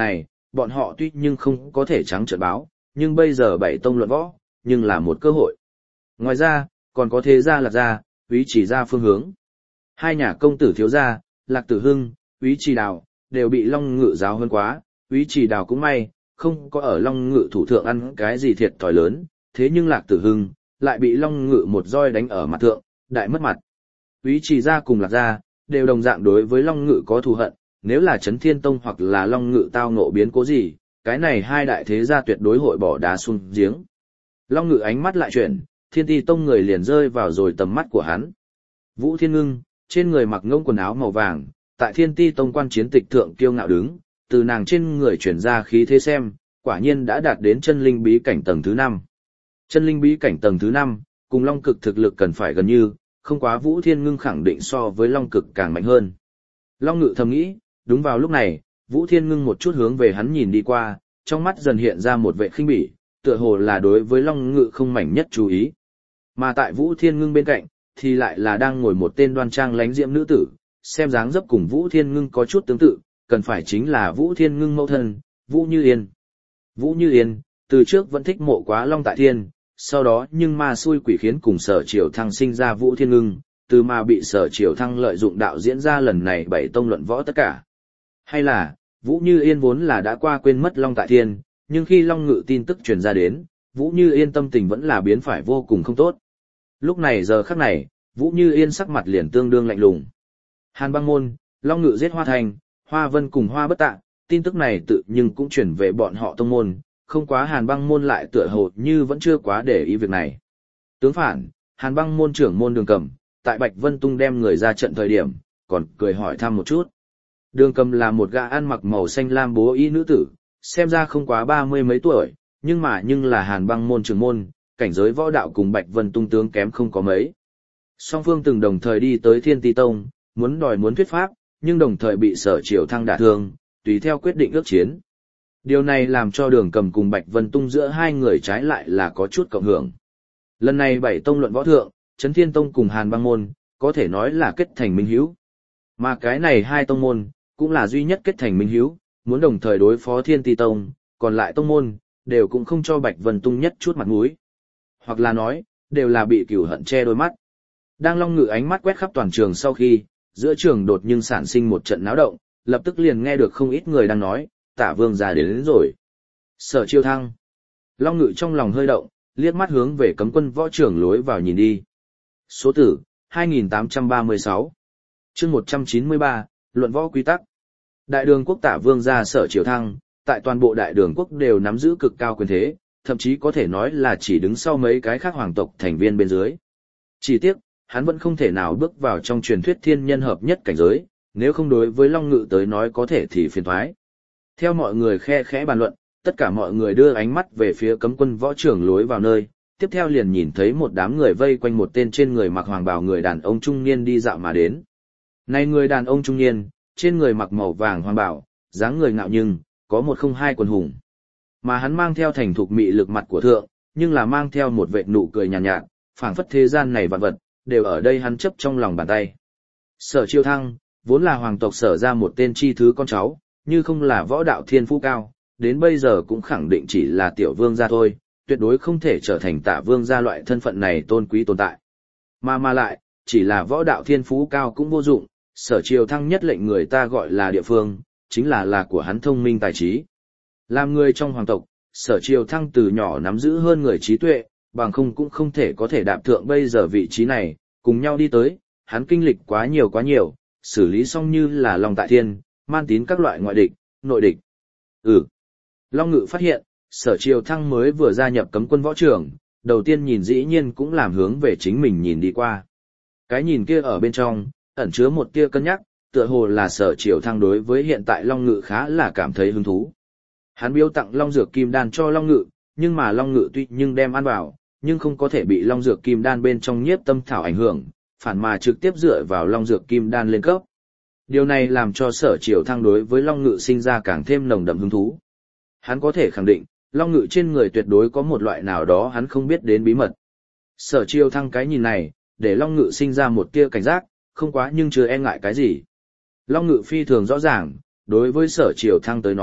bọn họ tuy nhưng không có thể trắng trợn báo, nhưng bây giờ bảy tông luận võ, nhưng là một cơ hội. Ngoài ra, còn có thế gia Lạc gia, Úy Chỉ gia phương hướng. Hai nhà công tử thiếu gia, Lạc Tử Hưng, Úy Chỉ Đào, đều bị Long Ngự giáo hơn quá, Úy Chỉ Đào cũng may, không có ở Long Ngự thủ thượng ăn cái gì thiệt thòi lớn, thế nhưng Lạc Tử Hưng lại bị Long Ngự một roi đánh ở mặt thượng, đại mất mặt. Úy Chỉ gia cùng Lạc gia đều đồng dạng đối với Long Ngự có thù hận, nếu là Chấn Thiên Tông hoặc là Long Ngự tao ngộ biến cố gì, cái này hai đại thế gia tuyệt đối hội bỏ đá xuống giếng. Long Ngự ánh mắt lại chuyển, Thiên Ti Tông người liền rơi vào rồi tầm mắt của hắn. Vũ Thiên Ngưng, trên người mặc ngông quần áo màu vàng, tại Thiên Ti Tông quan chiến tịch thượng kiêu ngạo đứng, từ nàng trên người chuyển ra khí thế xem, quả nhiên đã đạt đến chân linh bí cảnh tầng thứ 5. Chân linh bí cảnh tầng thứ 5, cùng Long Cực thực lực cần phải gần như, không quá Vũ Thiên Ngưng khẳng định so với Long Cực càng mạnh hơn. Long Ngự thầm nghĩ, đúng vào lúc này, Vũ Thiên Ngưng một chút hướng về hắn nhìn đi qua, trong mắt dần hiện ra một vẻ khinh bỉ, tựa hồ là đối với Long Ngự không mảnh nhất chú ý. Mà tại Vũ Thiên Ngưng bên cạnh, thì lại là đang ngồi một tên đoan trang lánh diễm nữ tử, xem dáng dấp cùng Vũ Thiên Ngưng có chút tương tự, cần phải chính là Vũ Thiên Ngưng mẫu thân, Vũ Như Yên. Vũ Như Yên, từ trước vẫn thích mộ quá Long Tại Thiên, sau đó nhưng ma xui quỷ khiến cùng Sở Triều Thăng sinh ra Vũ Thiên Ngưng, từ mà bị Sở Triều Thăng lợi dụng đạo diễn ra lần này bảy tông luận võ tất cả. Hay là, Vũ Như Yên vốn là đã qua quên mất Long Tại Thiên, nhưng khi Long Ngự tin tức truyền ra đến, Vũ Như Yên tâm tình vẫn là biến phải vô cùng không tốt. Lúc này giờ khắc này, Vũ Như Yên sắc mặt liền tương đương lạnh lùng. Hàn Băng Môn, Long Ngự giết Hoa Thành, Hoa Vân cùng Hoa Bất Tạ, tin tức này tự nhưng cũng chuyển về bọn họ tông môn, không quá Hàn Băng Môn lại tựa hồ như vẫn chưa quá để ý việc này. Tướng phản, Hàn Băng Môn trưởng môn Đường Cầm, tại Bạch Vân Tung đem người ra trận thời điểm, còn cười hỏi thăm một chút. Đường Cầm là một gã ăn mặc màu xanh lam bố y nữ tử, xem ra không quá 30 mấy tuổi, nhưng là Hàn Băng Môn trưởng môn, cảnh giới võ đạo cùng Bạch Vân Tung tướng kém không có mấy. Song phương từng đồng thời đi tới Thiên Ti Tông, muốn thuyết pháp, nhưng đồng thời bị Sở Triều Thăng đả thương, tùy theo quyết định ước chiến. Điều này làm cho Đường Cầm cùng Bạch Vân Tung giữa hai người trái lại là có chút cộng hưởng. Lần này bảy tông luận võ thượng, Chấn Thiên Tông cùng Hàn Băng Môn, có thể nói là kết thành minh hữu. Mà cái này hai tông môn, cũng là duy nhất kết thành minh hữu, muốn đồng thời đối phó Thiên Ti Tông, còn lại tông môn, đều cũng không cho Bạch Vân Tung nhất chút mặt mũi. Hoặc là nói, đều là bị cửu hận che đôi mắt. Đang Long Ngự ánh mắt quét khắp toàn trường sau khi, giữa trường đột nhưng sản sinh một trận náo động, lập tức liền nghe được không ít người đang nói, Tả Vương gia đến rồi. Sở Triều Thăng. Long Ngự trong lòng hơi động, liếc mắt hướng về cấm quân võ trưởng lối vào nhìn đi. Số tử, 2836. Chương 193, luận võ quy tắc. Đại đường quốc Tả Vương gia Sở Triều Thăng, tại toàn bộ đại đường quốc đều nắm giữ cực cao quyền thế, thậm chí có thể nói là chỉ đứng sau mấy cái khác hoàng tộc thành viên bên dưới. Chỉ tiếc, hắn vẫn không thể nào bước vào trong truyền thuyết thiên nhân hợp nhất cảnh giới, nếu không đối với Long Ngự tới nói có thể thì phiền toái. Theo mọi người khe khẽ bàn luận, tất cả mọi người đưa ánh mắt về phía cấm quân võ trưởng lối vào nơi, tiếp theo liền nhìn thấy một đám người vây quanh một tên trên người mặc hoàng bào người đàn ông trung niên đi dạo mà đến. Này người đàn ông trung niên, trên người mặc màu vàng hoàng bào, dáng người ngạo nhưng, có một không hai quần hùng. Mà hắn mang theo thành thục mị lực mặt của thượng, nhưng là mang theo một vệt nụ cười nhàn nhạt, phảng phất thế gian này vạn vật, đều ở đây hắn chấp trong lòng bàn tay. Sở Triều Thăng, vốn là hoàng tộc Sở ra một tên chi thứ con cháu, như không là võ đạo thiên phú cao, đến bây giờ cũng khẳng định chỉ là tiểu vương gia thôi, tuyệt đối không thể trở thành Tả Vương gia loại thân phận này tôn quý tồn tại. Mà lại, chỉ là võ đạo thiên phú cao cũng vô dụng, Sở Triều Thăng nhất lệnh người ta gọi là địa phương, chính là của hắn thông minh tài trí. Làm người trong hoàng tộc, Sở Triều Thăng từ nhỏ nắm giữ hơn người trí tuệ, bằng không cũng không thể có thể đạp thượng bây giờ vị trí này, cùng nhau đi tới, hắn kinh lịch quá nhiều, xử lý xong như là Long Tại Thiên, Man Tín các loại ngoại địch, nội địch. Long Ngự phát hiện, Sở Triều Thăng mới vừa gia nhập cấm quân võ trưởng, đầu tiên nhìn dĩ nhiên cũng làm hướng về chính mình nhìn đi qua. Cái nhìn kia ở bên trong, ẩn chứa một tia cân nhắc, tựa hồ là Sở Triều Thăng đối với hiện tại Long Ngự khá là cảm thấy hứng thú. Hắn biếu tặng Long Dược Kim Đan cho Long Ngự, nhưng mà Long Ngự tuy nhưng đem ăn vào, nhưng không có thể bị Long Dược Kim Đan bên trong nhiếp tâm thảo ảnh hưởng, phản mà trực tiếp dựa vào Long Dược Kim Đan lên cấp. Điều này làm cho Sở Triều Thăng đối với Long Ngự sinh ra càng thêm nồng đậm hứng thú. Hắn có thể khẳng định, Long Ngự trên người tuyệt đối có một loại nào đó hắn không biết đến bí mật. Sở Triều Thăng cái nhìn này, để Long Ngự sinh ra một tia cảnh giác, không quá nhưng chưa e ngại cái gì. Long Ngự phi thường rõ ràng, đối với Sở Triều Thăng tới nói,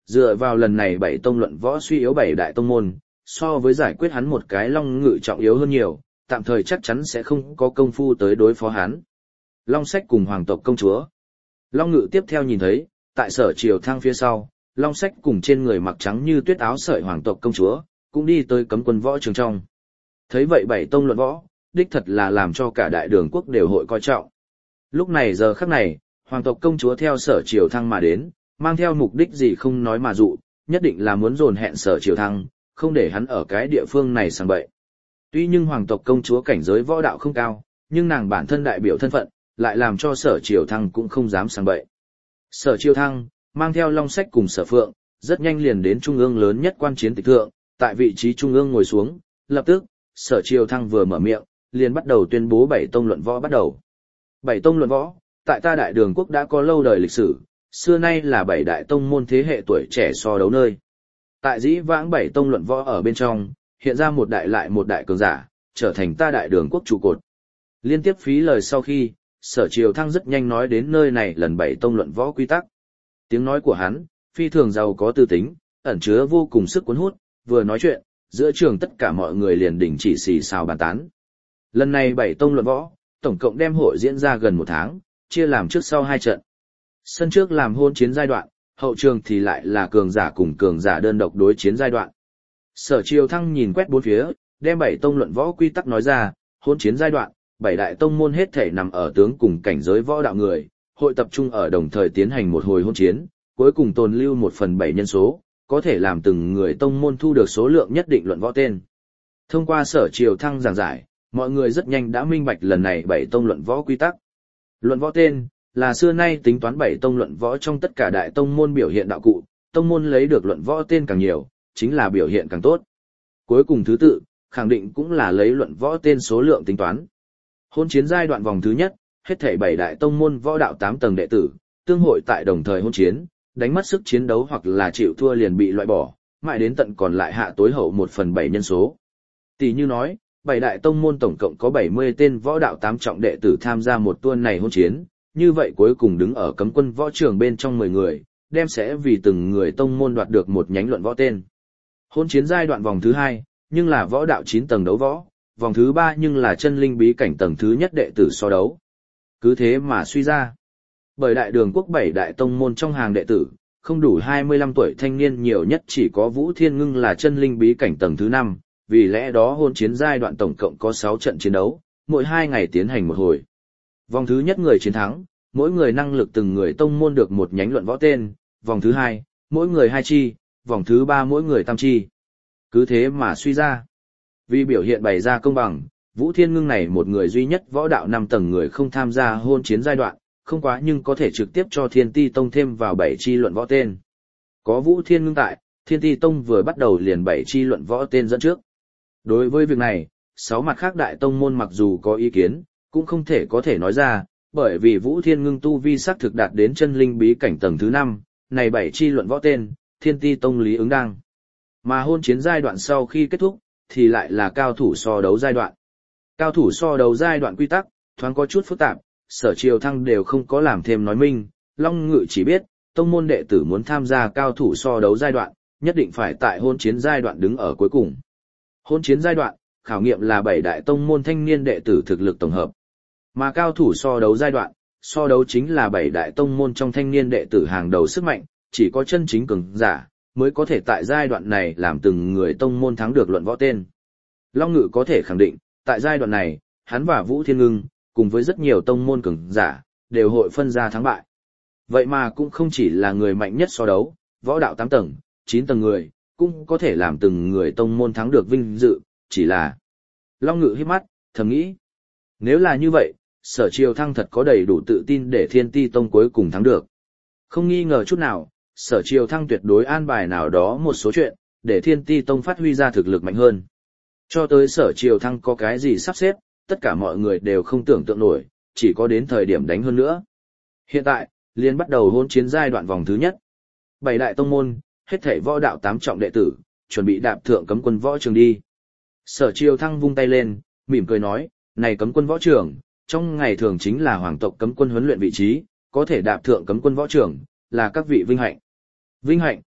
dựa vào lần này bảy tông luận võ suy yếu bảy đại tông môn, so với giải quyết hắn một cái Long Ngự trọng yếu hơn nhiều, tạm thời chắc chắn sẽ không có công phu tới đối phó hắn. Long Sách cùng hoàng tộc công chúa. Long Ngự tiếp theo nhìn thấy, tại Sở Triều Thăng phía sau, Long Sách cùng trên người mặc trắng như tuyết áo sợi hoàng tộc công chúa, cũng đi tới cấm quân võ trường trong. Thấy vậy bảy tông luận võ, đích thật là làm cho cả đại đường quốc đều hội coi trọng. Lúc này giờ khắc này, hoàng tộc công chúa theo Sở Triều Thăng mà đến, mang theo mục đích gì không nói mà dụ, nhất định là muốn dồn hẹn Sở Triều Thăng, không để hắn ở cái địa phương này sang bậy. Tuy nhưng hoàng tộc công chúa cảnh giới võ đạo không cao, nhưng nàng bản thân đại biểu thân phận, lại làm cho Sở Triều Thăng cũng không dám sang bậy. Sở Triều Thăng, mang theo Long Sách cùng Sở Phượng, rất nhanh liền đến trung ương lớn nhất quan chiến tịch thượng, tại vị trí trung ương ngồi xuống, lập tức, Sở Triều Thăng vừa mở miệng, liền bắt đầu tuyên bố bảy tông luận võ bắt đầu. Bảy tông luận võ, tại ta đại đường quốc đã có lâu đời lịch sử, xưa nay là bảy đại tông môn thế hệ tuổi trẻ so đấu nơi. Tại dĩ vãng bảy tông luận võ ở bên trong, hiện ra một đại lại một đại cường giả, trở thành ta đại đường quốc trụ cột. Liên tiếp phí lời sau khi, Sở Triều Thăng rất nhanh nói đến nơi này lần bảy tông luận võ quy tắc. Tiếng nói của hắn, phi thường giàu có tư tính, ẩn chứa vô cùng sức cuốn hút, vừa nói chuyện, giữa trường tất cả mọi người liền đình chỉ xì xào bàn tán. Lần này bảy tông luận võ, tổng cộng đem hội diễn ra gần một tháng, chia làm trước sau hai trận. Sân trước làm hôn chiến giai đoạn, hậu trường thì lại là cường giả cùng cường giả đơn độc đối chiến giai đoạn. Sở Triều Thăng nhìn quét bốn phía, đem bảy tông luận võ quy tắc nói ra, hôn chiến giai đoạn, bảy đại tông môn hết thể nằm ở tướng cùng cảnh giới võ đạo người, hội tập trung ở đồng thời tiến hành một hồi hôn chiến, cuối cùng tồn lưu 1/7 nhân số, có thể làm từng người tông môn thu được số lượng nhất định luận võ tên. Thông qua Sở Triều Thăng giảng giải, mọi người rất nhanh đã minh bạch lần này bảy tông luận võ quy tắc. Luận võ tên là xưa nay tính toán bảy tông luận võ trong tất cả đại tông môn biểu hiện đạo cụ, tông môn lấy được luận võ tên càng nhiều, chính là biểu hiện càng tốt. Cuối cùng thứ tự, khẳng định cũng là lấy luận võ tên số lượng tính toán. Hôn chiến giai đoạn vòng thứ nhất, hết thảy bảy đại tông môn võ đạo 8 tầng đệ tử, tương hội tại đồng thời hôn chiến, đánh mất sức chiến đấu hoặc là chịu thua liền bị loại bỏ, mãi đến tận còn lại hạ tối hậu 1/7 nhân số. Tỷ như nói, bảy đại tông môn tổng cộng có 70 tên võ đạo 8 trọng đệ tử tham gia một tuần này hôn chiến, như vậy cuối cùng đứng ở cấm quân võ trường bên trong 10 người, đem sẽ vì từng người tông môn đoạt được một nhánh luận võ tên. Hôn chiến giai đoạn vòng thứ 2, nhưng là võ đạo 9 tầng đấu võ, vòng thứ 3 nhưng là chân linh bí cảnh tầng thứ nhất đệ tử so đấu. Cứ thế mà suy ra. Bởi đại đường quốc 7 đại tông môn trong hàng đệ tử, không đủ 25 tuổi thanh niên nhiều nhất chỉ có Vũ Thiên Ngưng là chân linh bí cảnh tầng thứ 5, vì lẽ đó hôn chiến giai đoạn tổng cộng có 6 trận chiến đấu, mỗi 2 ngày tiến hành một hồi. Vòng thứ nhất người chiến thắng, mỗi người năng lực từng người tông môn được một nhánh luận võ tên, vòng thứ 2, mỗi người 2 chi, vòng thứ 3 mỗi người tam chi. Cứ thế mà suy ra. Vì biểu hiện bày ra công bằng, Vũ Thiên Ngưng này một người duy nhất võ đạo 5 tầng người không tham gia hôn chiến giai đoạn, không quá nhưng có thể trực tiếp cho Thiên Ti Tông thêm vào 7 chi luận võ tên. Có Vũ Thiên Ngưng tại, Thiên Ti Tông vừa bắt đầu liền 7 chi luận võ tên dẫn trước. Đối với việc này, 6 mặt khác đại tông môn mặc dù có ý kiến, cũng không thể có thể nói ra, bởi vì Vũ Thiên Ngưng tu vi sắc thực đạt đến chân linh bí cảnh tầng thứ 5, này 7 chi luận võ tên, Thiên Ti Tông lý ứng đăng. Mà hôn chiến giai đoạn sau khi kết thúc, thì lại là cao thủ so đấu giai đoạn. Cao thủ so đấu giai đoạn quy tắc, thoáng có chút phức tạp, Sở Triều Thăng đều không có làm thêm nói minh, Long Ngự chỉ biết, tông môn đệ tử muốn tham gia cao thủ so đấu giai đoạn, nhất định phải tại hôn chiến giai đoạn đứng ở cuối cùng. Hôn chiến giai đoạn, khảo nghiệm là 7 đại tông môn thanh niên đệ tử thực lực tổng hợp. Mà cao thủ so đấu giai đoạn, so đấu chính là 7 đại tông môn trong thanh niên đệ tử hàng đầu sức mạnh, chỉ có chân chính cường giả mới có thể tại giai đoạn này làm từng người tông môn thắng được luận võ tên. Long Ngự có thể khẳng định, tại giai đoạn này, hắn và Vũ Thiên Ngưng, cùng với rất nhiều tông môn cường giả, đều hội phân ra thắng bại. Vậy mà cũng không chỉ là người mạnh nhất so đấu, võ đạo 8 tầng, 9 tầng người, cũng có thể làm từng người tông môn thắng được vinh dự, chỉ là... Long Ngự híp mắt, thầm nghĩ. Nếu là như vậy, Sở Triều Thăng thật có đầy đủ tự tin để Thiên Ti Tông cuối cùng thắng được. Không nghi ngờ chút nào, Sở Triều Thăng tuyệt đối an bài nào đó một số chuyện, để Thiên Ti Tông phát huy ra thực lực mạnh hơn. Cho tới Sở Triều Thăng có cái gì sắp xếp, tất cả mọi người đều không tưởng tượng nổi, chỉ có đến thời điểm đánh hơn nữa. Hiện tại, liền bắt đầu hôn chiến giai đoạn vòng thứ nhất. 7 đại tông môn, hết thảy võ đạo 8 trọng đệ tử, chuẩn bị đạp thượng cấm quân võ trường đi. Sở Triều Thăng vung tay lên, mỉm cười nói, này cấm quân võ trường, trong ngày thường chính là hoàng tộc cấm quân huấn luyện vị trí, có thể đạp thượng cấm quân võ trường, là các vị vinh hạnh. Vinh hạnh,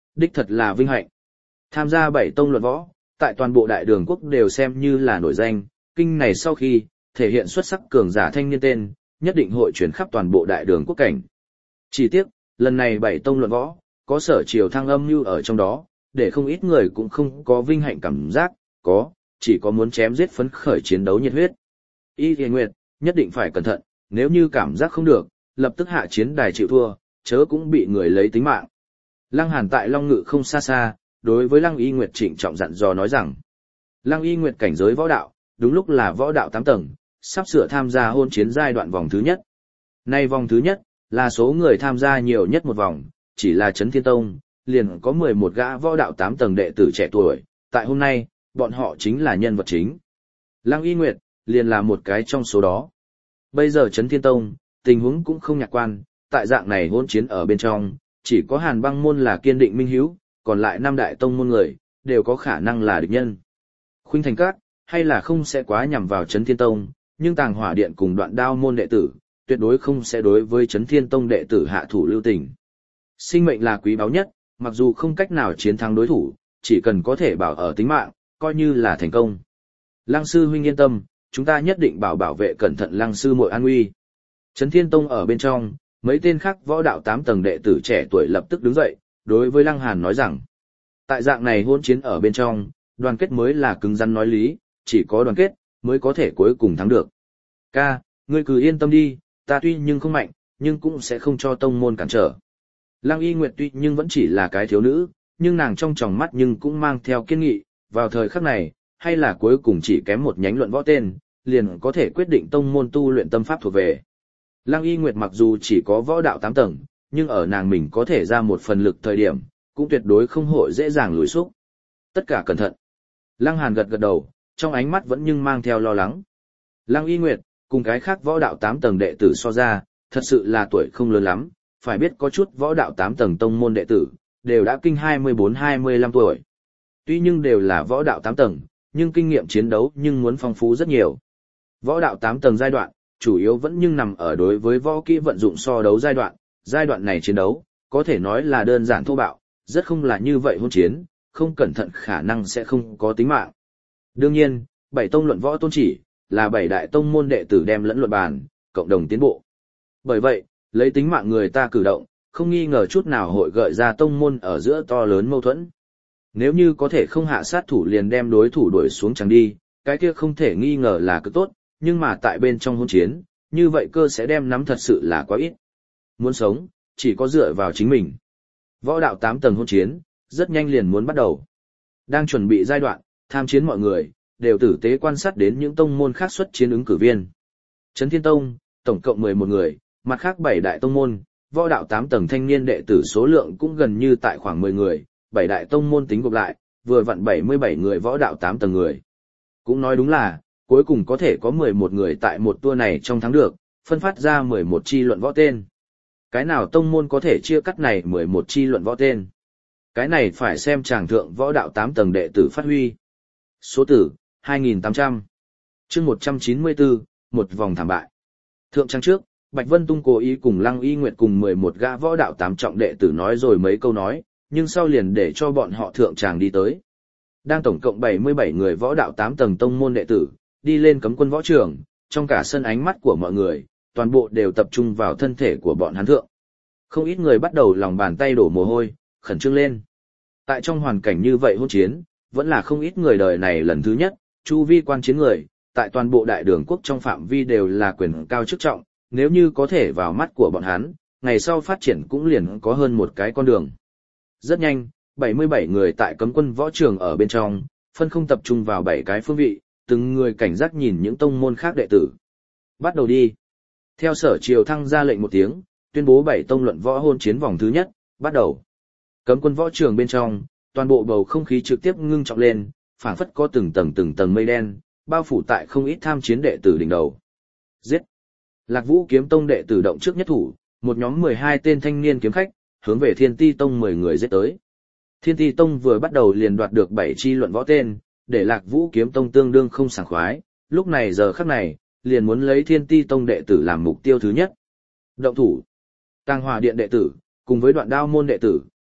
đích thật là vinh hạnh. Tham gia 7 tông luận võ, tại toàn bộ đại đường quốc đều xem như là nổi danh, kinh này sau khi thể hiện xuất sắc cường giả thanh niên tên, nhất định hội truyền khắp toàn bộ đại đường quốc cảnh. Chỉ tiếc, lần này 7 tông luận võ, có Sở Triều Thăng âm mưu ở trong đó, để không ít người cũng không có vinh hạnh cảm giác, chỉ có muốn chém giết phấn khởi chiến đấu nhiệt huyết. Y Thiên Nguyệt, nhất định phải cẩn thận, nếu như cảm giác không được, lập tức hạ chiến đài chịu thua, chớ cũng bị người lấy tính mạng. Lăng Hàn tại Long Ngự không xa xa, đối với Lăng Y Nguyệt trịnh trọng dặn dò nói rằng, Lăng Y Nguyệt cảnh giới võ đạo, đúng lúc là võ đạo 8 tầng, sắp sửa tham gia hôn chiến giai đoạn vòng thứ nhất. Nay vòng thứ nhất, là số người tham gia nhiều nhất một vòng, chỉ là Chấn Thiên Tông, liền có 11 gã võ đạo 8 tầng đệ tử trẻ tuổi, tại hôm nay, bọn họ chính là nhân vật chính. Lăng Y Nguyệt, liền là một cái trong số đó. Bây giờ Chấn Thiên Tông, tình huống cũng không nhạc quan, tại dạng này hôn chiến ở bên trong, chỉ có Hàn Băng môn là kiên định minh hiếu, còn lại 5 đại tông môn người, đều có khả năng là địch nhân. Khuynh Thành Các, hay là không sẽ quá nhằm vào Chấn Thiên Tông, nhưng Tàng Hỏa Điện cùng Đoạn Đao môn đệ tử, tuyệt đối không sẽ đối với Chấn Thiên Tông đệ tử hạ thủ lưu tình. Sinh mệnh là quý báu nhất, mặc dù không cách nào chiến thắng đối thủ, chỉ cần có thể bảo ở tính mạng, coi như là thành công. Lăng sư huynh yên tâm, chúng ta nhất định bảo vệ cẩn thận Lăng sư muội an nguy. Chấn Thiên Tông ở bên trong, mấy tên khác võ đạo 8 tầng đệ tử trẻ tuổi lập tức đứng dậy, đối với Lăng Hàn nói rằng, tại dạng này hôn chiến ở bên trong, đoàn kết mới là cứng rắn nói lý, chỉ có đoàn kết, mới có thể cuối cùng thắng được. Ca, ngươi cứ yên tâm đi, ta tuy nhưng không mạnh, nhưng cũng sẽ không cho tông môn cản trở. Lăng Y Nguyệt tuy nhưng vẫn chỉ là cái thiếu nữ, nhưng nàng trong tròng mắt nhưng cũng mang theo kiên nghị, vào thời khắc này, hay là cuối cùng chỉ kém một nhánh luận võ tên, liền có thể quyết định tông môn tu luyện tâm pháp thuộc về. Lăng Y Nguyệt mặc dù chỉ có võ đạo 8 tầng, nhưng ở nàng mình có thể ra một phần lực thời điểm, cũng tuyệt đối không hội dễ dàng lùi xúc. Tất cả cẩn thận. Lăng Hàn gật gật đầu, trong ánh mắt vẫn nhưng mang theo lo lắng. Lăng Y Nguyệt, cùng cái khác võ đạo 8 tầng đệ tử so ra, thật sự là tuổi không lớn lắm, phải biết có chút võ đạo 8 tầng tông môn đệ tử, đều đã kinh 24-25 tuổi. Tuy nhưng đều là võ đạo 8 tầng, nhưng kinh nghiệm chiến đấu nhưng muốn phong phú rất nhiều. Võ đạo 8 tầng giai đoạn, chủ yếu vẫn nhưng nằm ở đối với võ kỹ vận dụng so đấu giai đoạn này chiến đấu, có thể nói là đơn giản thô bạo, rất không là như vậy hôn chiến, không cẩn thận khả năng sẽ không có tính mạng. Đương nhiên, 7 tông luận võ tôn chỉ, là 7 đại tông môn đệ tử đem lẫn luận bàn, cộng đồng tiến bộ. Bởi vậy, lấy tính mạng người ta cử động, không nghi ngờ chút nào hội gợi ra tông môn ở giữa to lớn mâu thuẫn. Nếu như có thể không hạ sát thủ liền đem đối thủ đuổi xuống chẳng đi, cái kia không thể nghi ngờ là cực tốt, nhưng mà tại bên trong hôn chiến, như vậy cơ sẽ đem nắm thật sự là quá ít. Muốn sống, chỉ có dựa vào chính mình. Võ đạo 8 tầng hôn chiến, rất nhanh liền muốn bắt đầu. Đang chuẩn bị giai đoạn, tham chiến mọi người, đều tử tế quan sát đến những tông môn khác xuất chiến ứng cử viên. Chấn Thiên Tông, tổng cộng 11 người, mặt khác 7 đại tông môn, võ đạo 8 tầng thanh niên đệ tử số lượng cũng gần như tại khoảng 10 người, 7 đại tông môn tính gộp lại, vừa vặn 77 người võ đạo 8 tầng người. Cũng nói đúng là, cuối cùng có thể có 11 người tại một tour này trong thắng được, phân phát ra 11 chi luận võ tên. Cái nào tông môn có thể chia cắt này 11 chi luận võ tên? Cái này phải xem chàng thượng võ đạo 8 tầng đệ tử phát huy. Số tử, 2.800. Chương 194, một vòng thảm bại. Thượng trang trước, Bạch Vân Tung cố ý cùng Lăng Y Nguyệt cùng 11 gã võ đạo 8 trọng đệ tử nói rồi mấy câu nói, nhưng sau liền để cho bọn họ thượng tràng đi tới. Đang tổng cộng 77 người võ đạo 8 tầng tông môn đệ tử, đi lên cấm quân võ trường, trong cả sân ánh mắt của mọi người, toàn bộ đều tập trung vào thân thể của bọn hắn thượng. Không ít người bắt đầu lòng bàn tay đổ mồ hôi, khẩn trương lên. Tại trong hoàn cảnh như vậy hôn chiến, vẫn là không ít người đời này lần thứ nhất, chu vi quan chiến người, tại toàn bộ đại đường quốc trong phạm vi đều là quyền cao chức trọng, nếu như có thể vào mắt của bọn hắn, ngày sau phát triển cũng liền có hơn một cái con đường. Rất nhanh, 77 người tại cấm quân võ trường ở bên trong, phân không tập trung vào 7 cái phương vị, từng người cảnh giác nhìn những tông môn khác đệ tử. Bắt đầu đi. Theo Sở Triều Thăng ra lệnh một tiếng, tuyên bố 7 tông luận võ hôn chiến vòng thứ nhất, bắt đầu. Cấm quân võ trường bên trong, toàn bộ bầu không khí trực tiếp ngưng trọng lên, phảng phất có từng tầng mây đen, bao phủ tại không ít tham chiến đệ tử đỉnh đầu. Giết! Lạc Vũ Kiếm Tông đệ tử động trước nhất thủ, một nhóm 12 tên thanh niên kiếm khách, hướng về Thiên Ti Tông 10 người giết tới. Thiên Ti Tông vừa bắt đầu liền đoạt được 7 chi luận võ tên, để Lạc Vũ Kiếm Tông tương đương không sảng khoái, lúc này giờ khắc này, liền muốn lấy Thiên Ti Tông đệ tử làm mục tiêu thứ nhất. Động thủ. Tàng Hỏa Điện đệ tử, cùng với Đoạn Đao môn đệ tử,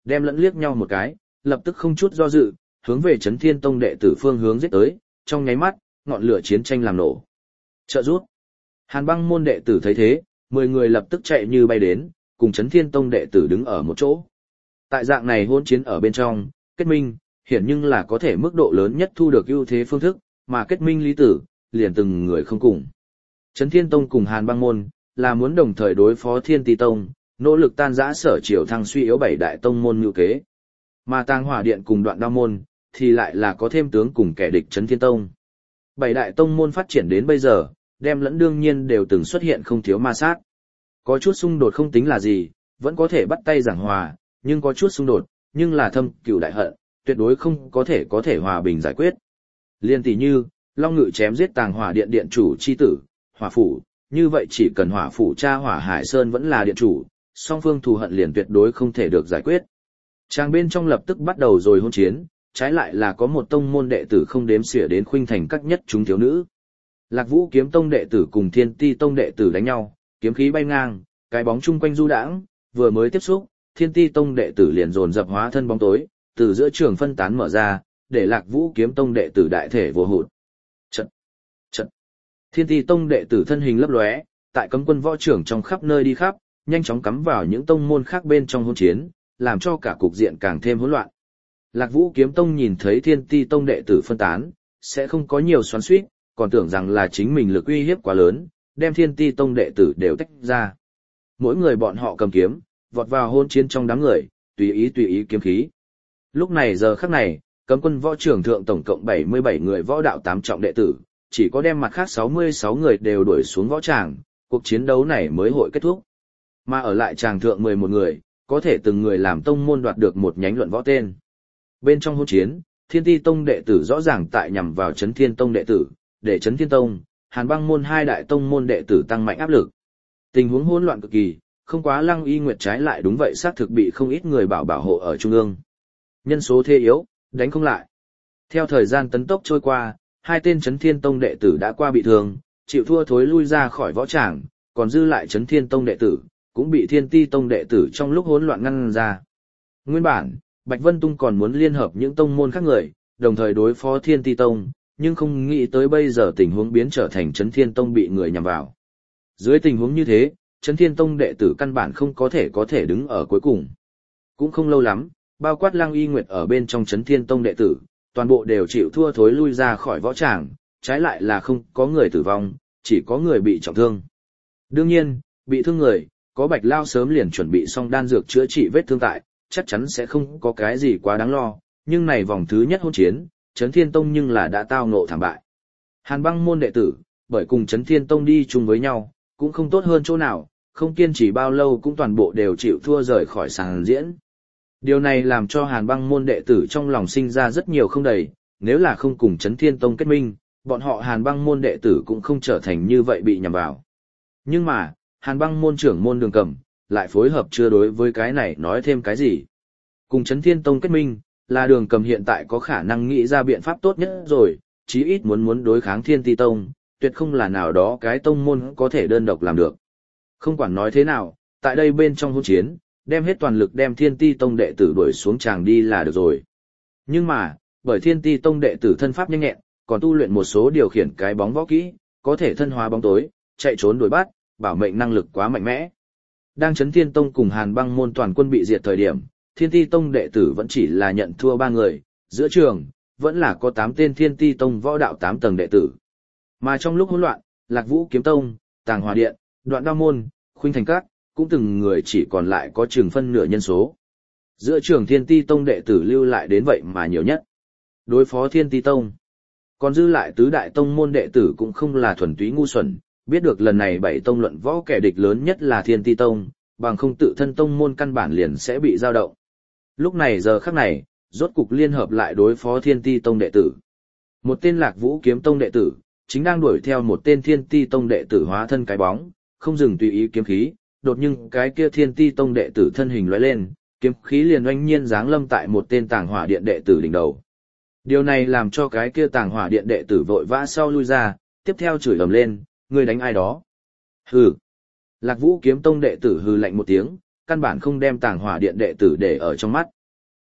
đem lẫn liếc nhau một cái, lập tức không chút do dự, hướng về Chấn Thiên Tông đệ tử phương hướng giết tới, trong nháy mắt, ngọn lửa chiến tranh làm nổ. Trợ rút. Hàn Băng môn đệ tử thấy thế, 10 người lập tức chạy như bay đến, cùng Chấn Thiên Tông đệ tử đứng ở một chỗ. Tại dạng này hỗn chiến ở bên trong, kết minh, hiển nhưng là có thể mức độ lớn nhất thu được ưu thế phương thức, mà kết minh lý tử, liền từng người không cùng. Chấn Thiên Tông cùng Hàn Băng môn, là muốn đồng thời đối phó Thiên Ti Tông, nỗ lực tan rã Sở Triều thăng suy yếu 7 đại tông môn ngữ kế. Mà Tàng Hỏa Điện cùng Đoạn Đao môn, thì lại là có thêm tướng cùng kẻ địch Chấn Thiên Tông. 7 đại tông môn phát triển đến bây giờ, đem lẫn đương nhiên đều từng xuất hiện không thiếu ma sát. Có chút xung đột không tính là gì, vẫn có thể bắt tay giảng hòa, nhưng có chút xung đột, nhưng là thâm cừu đại hận, tuyệt đối không có thể hòa bình giải quyết. Liên tỷ như, Long Ngự chém giết Tàng Hỏa Điện điện chủ chi tử, Hỏa Phủ, như vậy chỉ cần Hỏa Phủ cha Hỏa Hải Sơn vẫn là điện chủ, song phương thù hận liền tuyệt đối không thể được giải quyết. Trang bên trong lập tức bắt đầu rồi hôn chiến, trái lại là có một tông môn đệ tử không đếm xỉa đến khuynh thành các nhất chúng thiếu nữ. Lạc Vũ Kiếm Tông đệ tử cùng Thiên Ti Tông đệ tử đánh nhau, kiếm khí bay ngang, cái bóng chung quanh du đãng, vừa mới tiếp xúc, Thiên Ti Tông đệ tử liền dồn dập hóa thân bóng tối, từ giữa trường phân tán mở ra, để Lạc Vũ Kiếm Tông đệ tử đại thể vô hụt. Trận. Thiên Ti Tông đệ tử thân hình lấp lóe, tại cấm quân võ trưởng trong khắp nơi đi khắp, nhanh chóng cắm vào những tông môn khác bên trong hỗn chiến, làm cho cả cục diện càng thêm hỗn loạn. Lạc Vũ Kiếm Tông nhìn thấy Thiên Ti Tông đệ tử phân tán, sẽ không có nhiều xoắn xuýt, còn tưởng rằng là chính mình lực uy hiếp quá lớn, đem Thiên Ti Tông đệ tử đều tách ra. Mỗi người bọn họ cầm kiếm, vọt vào hỗn chiến trong đám người, tùy ý kiếm khí. Lúc này giờ khắc này, cấm quân võ trưởng thượng tổng cộng 77 người võ đạo 8 trọng đệ tử, chỉ có đem mặt khác 66 người đều đuổi xuống võ tràng, cuộc chiến đấu này mới hội kết thúc. Mà ở lại tràng thượng 11 người, có thể từng người làm tông môn đoạt được một nhánh luận võ tên. Bên trong hỗn chiến, Thiên Ti Tông đệ tử rõ ràng tại nhằm vào Chấn Thiên Tông đệ tử, để Chấn Thiên Tông, Hàn Băng môn hai đại tông môn đệ tử tăng mạnh áp lực. Tình huống hỗn loạn cực kỳ, không quá Lăng Y Nguyệt trái lại đúng vậy xác thực bị không ít người bảo hộ ở trung ương. Nhân số thế yếu, đánh không lại. Theo thời gian tấn tốc trôi qua, hai tên Chấn Thiên Tông đệ tử đã qua bị thương, chịu thua thối lui ra khỏi võ tràng, còn dư lại Chấn Thiên Tông đệ tử, cũng bị Thiên Ti Tông đệ tử trong lúc hỗn loạn ngăn ra. Nguyên bản, Bạch Vân Tung còn muốn liên hợp những tông môn khác người, đồng thời đối phó Thiên Ti Tông, nhưng không nghĩ tới bây giờ tình huống biến trở thành Chấn Thiên Tông bị người nhằm vào. Dưới tình huống như thế, Chấn Thiên Tông đệ tử căn bản không có thể đứng ở cuối cùng. Cũng không lâu lắm, bao quát Lăng Y Nguyệt ở bên trong Chấn Thiên Tông đệ tử, toàn bộ đều chịu thua thối lui ra khỏi võ tràng, trái lại là không có người tử vong, chỉ có người bị trọng thương. Đương nhiên, bị thương người, có Bạch Lao sớm liền chuẩn bị xong đan dược chữa trị vết thương tại, chắc chắn sẽ không có cái gì quá đáng lo, nhưng này vòng thứ nhất hôn chiến, Chấn Thiên Tông nhưng là đã tao ngộ thảm bại. Hàn Băng môn đệ tử, bởi cùng Chấn Thiên Tông đi chung với nhau, cũng không tốt hơn chỗ nào, không kiên trì bao lâu cũng toàn bộ đều chịu thua rời khỏi sàn diễn. Điều này làm cho Hàn Băng môn đệ tử trong lòng sinh ra rất nhiều không đầy, nếu là không cùng Chấn Thiên Tông kết minh, bọn họ Hàn Băng môn đệ tử cũng không trở thành như vậy bị nhằm vào. Nhưng mà, Hàn Băng môn trưởng môn Đường Cầm, lại phối hợp chưa đối với cái này nói thêm cái gì. Cùng Chấn Thiên Tông kết minh, là Đường Cầm hiện tại có khả năng nghĩ ra biện pháp tốt nhất rồi, chí ít muốn đối kháng Thiên Ti Tông, tuyệt không là nào đó cái tông môn có thể đơn độc làm được. Không quản nói thế nào, tại đây bên trong hỗn chiến, đem hết toàn lực đem Thiên Ti Tông đệ tử đuổi xuống tràng đi là được rồi. Nhưng mà, bởi Thiên Ti Tông đệ tử thân pháp nhanh nhẹn, còn tu luyện một số điều khiển cái bóng võ kỹ, có thể thân hóa bóng tối, chạy trốn đuổi bắt, bảo mệnh năng lực quá mạnh mẽ. Đang Chấn Thiên Tông cùng Hàn Băng môn toàn quân bị diệt thời điểm, Thiên Ti Tông đệ tử vẫn chỉ là nhận thua 3 người, giữa trường, vẫn là có 8 tên Thiên Ti Tông võ đạo 8 tầng đệ tử. Mà trong lúc hỗn loạn, Lạc Vũ Kiếm Tông, Tàng Hỏa Điện, Đoạn Đao môn, Khuynh Thành Các, cũng từng người chỉ còn lại có chừng phân nửa nhân số. Giữa trường Thiên Ti Tông đệ tử lưu lại đến vậy mà nhiều nhất. Đối phó Thiên Ti Tông. Còn dư lại tứ đại tông môn đệ tử cũng không là thuần túy ngu xuẩn, biết được lần này 7 tông luận võ kẻ địch lớn nhất là Thiên Ti Tông, bằng không tự thân tông môn căn bản liền sẽ bị dao động. Lúc này giờ khắc này, rốt cục liên hợp lại đối phó Thiên Ti Tông đệ tử. Một tên Lạc Vũ Kiếm Tông đệ tử, chính đang đuổi theo một tên Thiên Ti Tông đệ tử hóa thân cái bóng, không dừng tùy ý kiếm khí, đột nhưng cái kia Thiên Ti Tông đệ tử thân hình lóe lên, kiếm khí liền oanh nhiên giáng lâm tại một tên Tàng Hỏa Điện đệ tử đỉnh đầu. Điều này làm cho cái kia Tàng Hỏa Điện đệ tử vội vã sau lui ra, tiếp theo chửi ầm lên, ngươi đánh ai đó? Hừ. Lạc Vũ Kiếm Tông đệ tử hừ lạnh một tiếng, căn bản không đem Tàng Hỏa Điện đệ tử để ở trong mắt.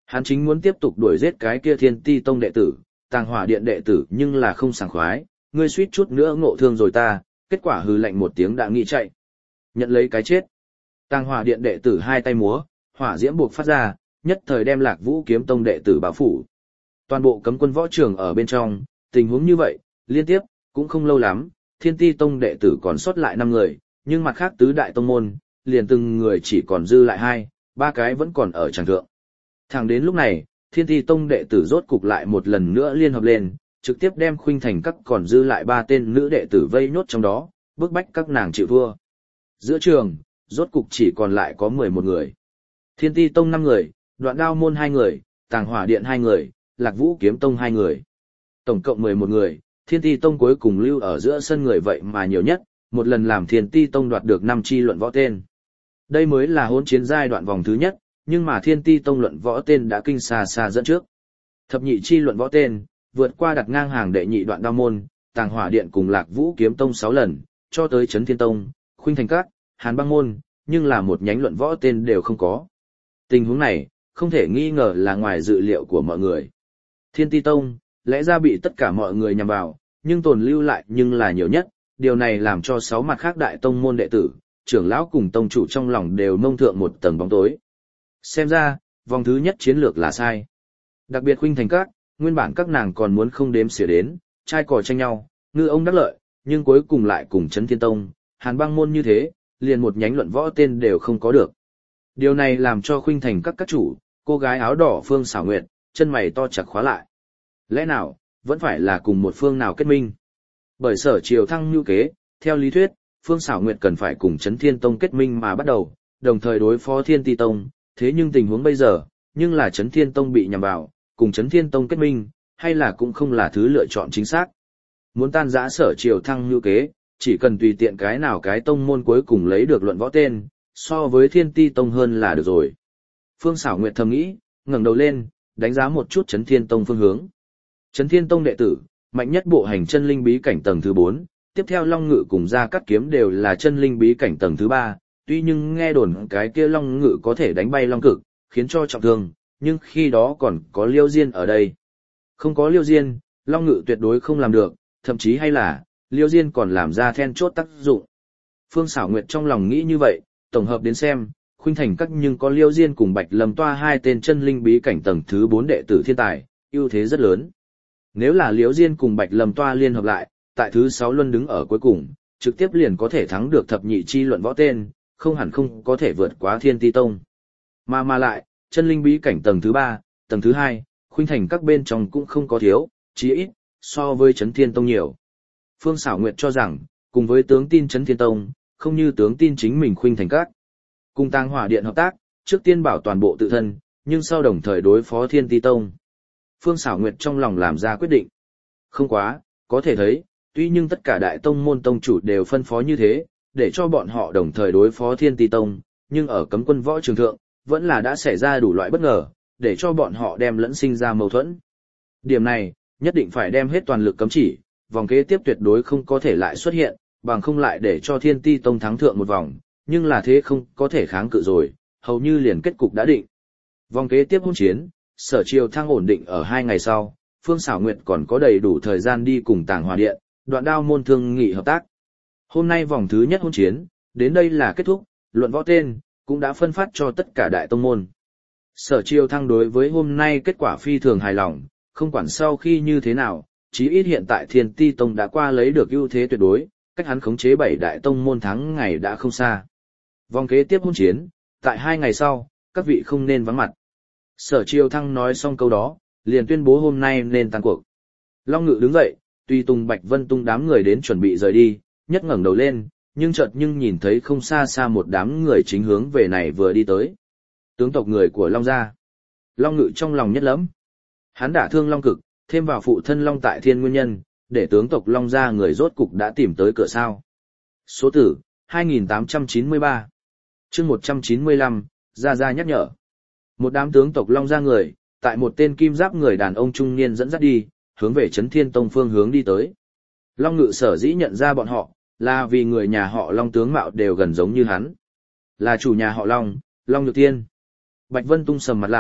Hắn chính muốn tiếp tục đuổi giết cái kia Thiên Ti Tông đệ tử, Tàng Hỏa Điện đệ tử nhưng là không sảng khoái, ngươi suýt chút nữa ngộ thương rồi ta, kết quả hừ lạnh một tiếng đã nghĩ chạy. Nhận lấy cái chết. Tàng Hỏa Điện đệ tử hai tay múa, hỏa diễm buộc phát ra, nhất thời đem Lạc Vũ Kiếm Tông đệ tử bao phủ. Toàn bộ cấm quân võ trường ở bên trong, tình huống như vậy, liên tiếp, cũng không lâu lắm, Thiên Ti Tông đệ tử còn sót lại 5 người, nhưng mặt khác tứ đại tông môn, liền từng người chỉ còn dư lại 2, 3 cái vẫn còn ở tràng thượng. Thẳng đến lúc này, Thiên Ti Tông đệ tử rốt cục lại một lần nữa liên hợp lên, trực tiếp đem Khuynh Thành các còn dư lại 3 tên nữ đệ tử vây nhốt trong đó, bức bách các nàng chịu thua. Giữa trường, rốt cục chỉ còn lại có 11 người. Thiên Ti Tông 5 người, Đoạn Đao Môn 2 người, Tàng Hỏa Điện 2 người, Lạc Vũ Kiếm Tông 2 người. Tổng cộng 11 người, Thiên Ti Tông cuối cùng lưu ở giữa sân người vậy mà nhiều nhất, một lần làm Thiên Ti Tông đoạt được 5 chi luận võ tên. Đây mới là hỗn chiến giai đoạn vòng thứ nhất, nhưng mà Thiên Ti Tông luận võ tên đã kinh xa xa dẫn trước. Thập nhị chi luận võ tên, vượt qua đặt ngang hàng đệ nhị Đoạn Đao Môn, Tàng Hỏa Điện cùng Lạc Vũ Kiếm Tông 6 lần, cho tới Chấn Thiên Tông, Khuynh Thành Các, Hàn Băng Môn, nhưng là một nhánh luận võ tên đều không có. Tình huống này, không thể nghi ngờ là ngoài dự liệu của mọi người. Thiên Ti Tông, lẽ ra bị tất cả mọi người nhằm vào, nhưng tồn lưu lại nhưng là nhiều nhất, điều này làm cho 6 mặt khác đại tông môn đệ tử, trưởng lão cùng tông chủ trong lòng đều mông thượng một tầng bóng tối. Xem ra, vòng thứ nhất chiến lược là sai. Đặc biệt Khuynh Thành Các, nguyên bản các nàng còn muốn không đếm xỉa đến, trai cò tranh nhau, ngư ông đắc lợi, nhưng cuối cùng lại cùng Chấn Thiên Tông, Hàn Băng Môn như thế, liền một nhánh luận võ tên đều không có được. Điều này làm cho Khuynh Thành các chủ, cô gái áo đỏ Phương Xảo Nguyệt, chân mày to chặt khóa lại. Lẽ nào, vẫn phải là cùng một phương nào kết minh? Bởi Sở Triều Thăng mưu kế, theo lý thuyết, Phương Xảo Nguyệt cần phải cùng Chấn Thiên Tông kết minh mà bắt đầu, đồng thời đối phó Thiên Ti Tông, thế nhưng tình huống bây giờ, nhưng là Chấn Thiên Tông bị nhằm vào, cùng Chấn Thiên Tông kết minh, hay là cũng không là thứ lựa chọn chính xác. Muốn tan rã Sở Triều Thăng mưu kế, chỉ cần tùy tiện cái nào cái tông môn cuối cùng lấy được luận võ tên, so với Thiên Ti Tông hơn là được rồi. Phương Xảo Nguyệt thầm nghĩ, ngẩng đầu lên, đánh giá một chút Chấn Thiên Tông phương hướng. Chấn Thiên Tông đệ tử, mạnh nhất bộ hành chân linh bí cảnh tầng thứ 4, tiếp theo Long Ngự cùng Gia Cát Kiếm đều là chân linh bí cảnh tầng thứ 3, tuy nhưng nghe đồn cái kia Long Ngự có thể đánh bay Long Cực, khiến cho trọng thương, nhưng khi đó còn có Liêu Diên ở đây. Không có Liêu Diên, Long Ngự tuyệt đối không làm được, thậm chí hay là, Liêu Diên còn làm ra then chốt tác dụng. Phương Xảo Nguyệt trong lòng nghĩ như vậy, tổng hợp đến xem, Khuynh Thành các nhưng có Liêu Diên cùng Bạch Lâm Toa hai tên chân linh bí cảnh tầng thứ 4 đệ tử thiên tài, ưu thế rất lớn. Nếu là Liêu Diên cùng Bạch Lâm Toa liên hợp lại, tại thứ 6 luân đứng ở cuối cùng, trực tiếp liền có thể thắng được thập nhị chi luận võ tên, không hẳn không có thể vượt quá Thiên Ti Tông. Mà lại, chân linh bí cảnh tầng thứ 3, tầng thứ 2, Khuynh Thành các bên trong cũng không có thiếu, chí ít, so với Chấn Thiên Tông nhiều. Phương Xảo Nguyệt cho rằng, cùng với tướng tin Chấn Thiên Tông, không như tướng tin chính mình Khuynh Thành các. Cùng Tàng Hỏa Điện hợp tác, trước tiên bảo toàn bộ tự thân, nhưng sau đồng thời đối phó Thiên Ti Tông. Phương Xảo Nguyệt trong lòng làm ra quyết định. Không quá, có thể thấy, tuy nhưng tất cả đại tông môn tông chủ đều phân phó như thế, để cho bọn họ đồng thời đối phó Thiên Ti Tông, nhưng ở cấm quân võ trường thượng, vẫn là đã xảy ra đủ loại bất ngờ, để cho bọn họ đem lẫn sinh ra mâu thuẫn. Điểm này, nhất định phải đem hết toàn lực cấm chỉ, vòng kế tiếp tuyệt đối không có thể lại xuất hiện, bằng không lại để cho Thiên Ti Tông thắng thượng một vòng, nhưng là thế không có thể kháng cự rồi, hầu như liền kết cục đã định. Vòng kế tiếp hôn chiến, Sở Triều Thăng ổn định ở 2 ngày sau, Phương Xảo Nguyệt còn có đầy đủ thời gian đi cùng Tàng Hỏa Điện, Đoạn Đao Môn thương nghị hợp tác. Hôm nay vòng thứ nhất hôn chiến, đến đây là kết thúc, luận võ tên, cũng đã phân phát cho tất cả đại tông môn. Sở Triều Thăng đối với hôm nay kết quả phi thường hài lòng, không quản sau khi như thế nào, chí ít hiện tại Thiên Ti Tông đã qua lấy được ưu thế tuyệt đối, cách hắn khống chế 7 đại tông môn thắng ngày đã không xa. Vòng kế tiếp hôn chiến, tại 2 ngày sau, các vị không nên vắng mặt. Sở Triều Thăng nói xong câu đó, liền tuyên bố hôm nay nên tan cuộc. Long Ngự đứng dậy, tùy tùng Bạch Vân Tung đám người đến chuẩn bị rời đi, nhất ngẩng đầu lên, nhưng chợt nhìn thấy không xa xa một đám người chính hướng về này vừa đi tới. Tướng tộc người của Long gia. Long Ngự trong lòng nhất lẫm. Hắn đả thương Long Cực, thêm vào phụ thân Long Tại Thiên nguyên nhân, để tướng tộc Long gia người rốt cục đã tìm tới cửa sao. Số tử, 2893. Chương 195, Gia nhắc nhở. Một đám tướng tộc Long gia người, tại một tên kim giáp người đàn ông trung niên dẫn dắt đi, hướng về Chấn Thiên Tông phương hướng đi tới. Long Ngự sở dĩ nhận ra bọn họ, là vì người nhà họ Long tướng mạo đều gần giống như hắn. Là chủ nhà họ Long, Long Nhược Thiên. Bạch Vân Tung sầm mặt lại,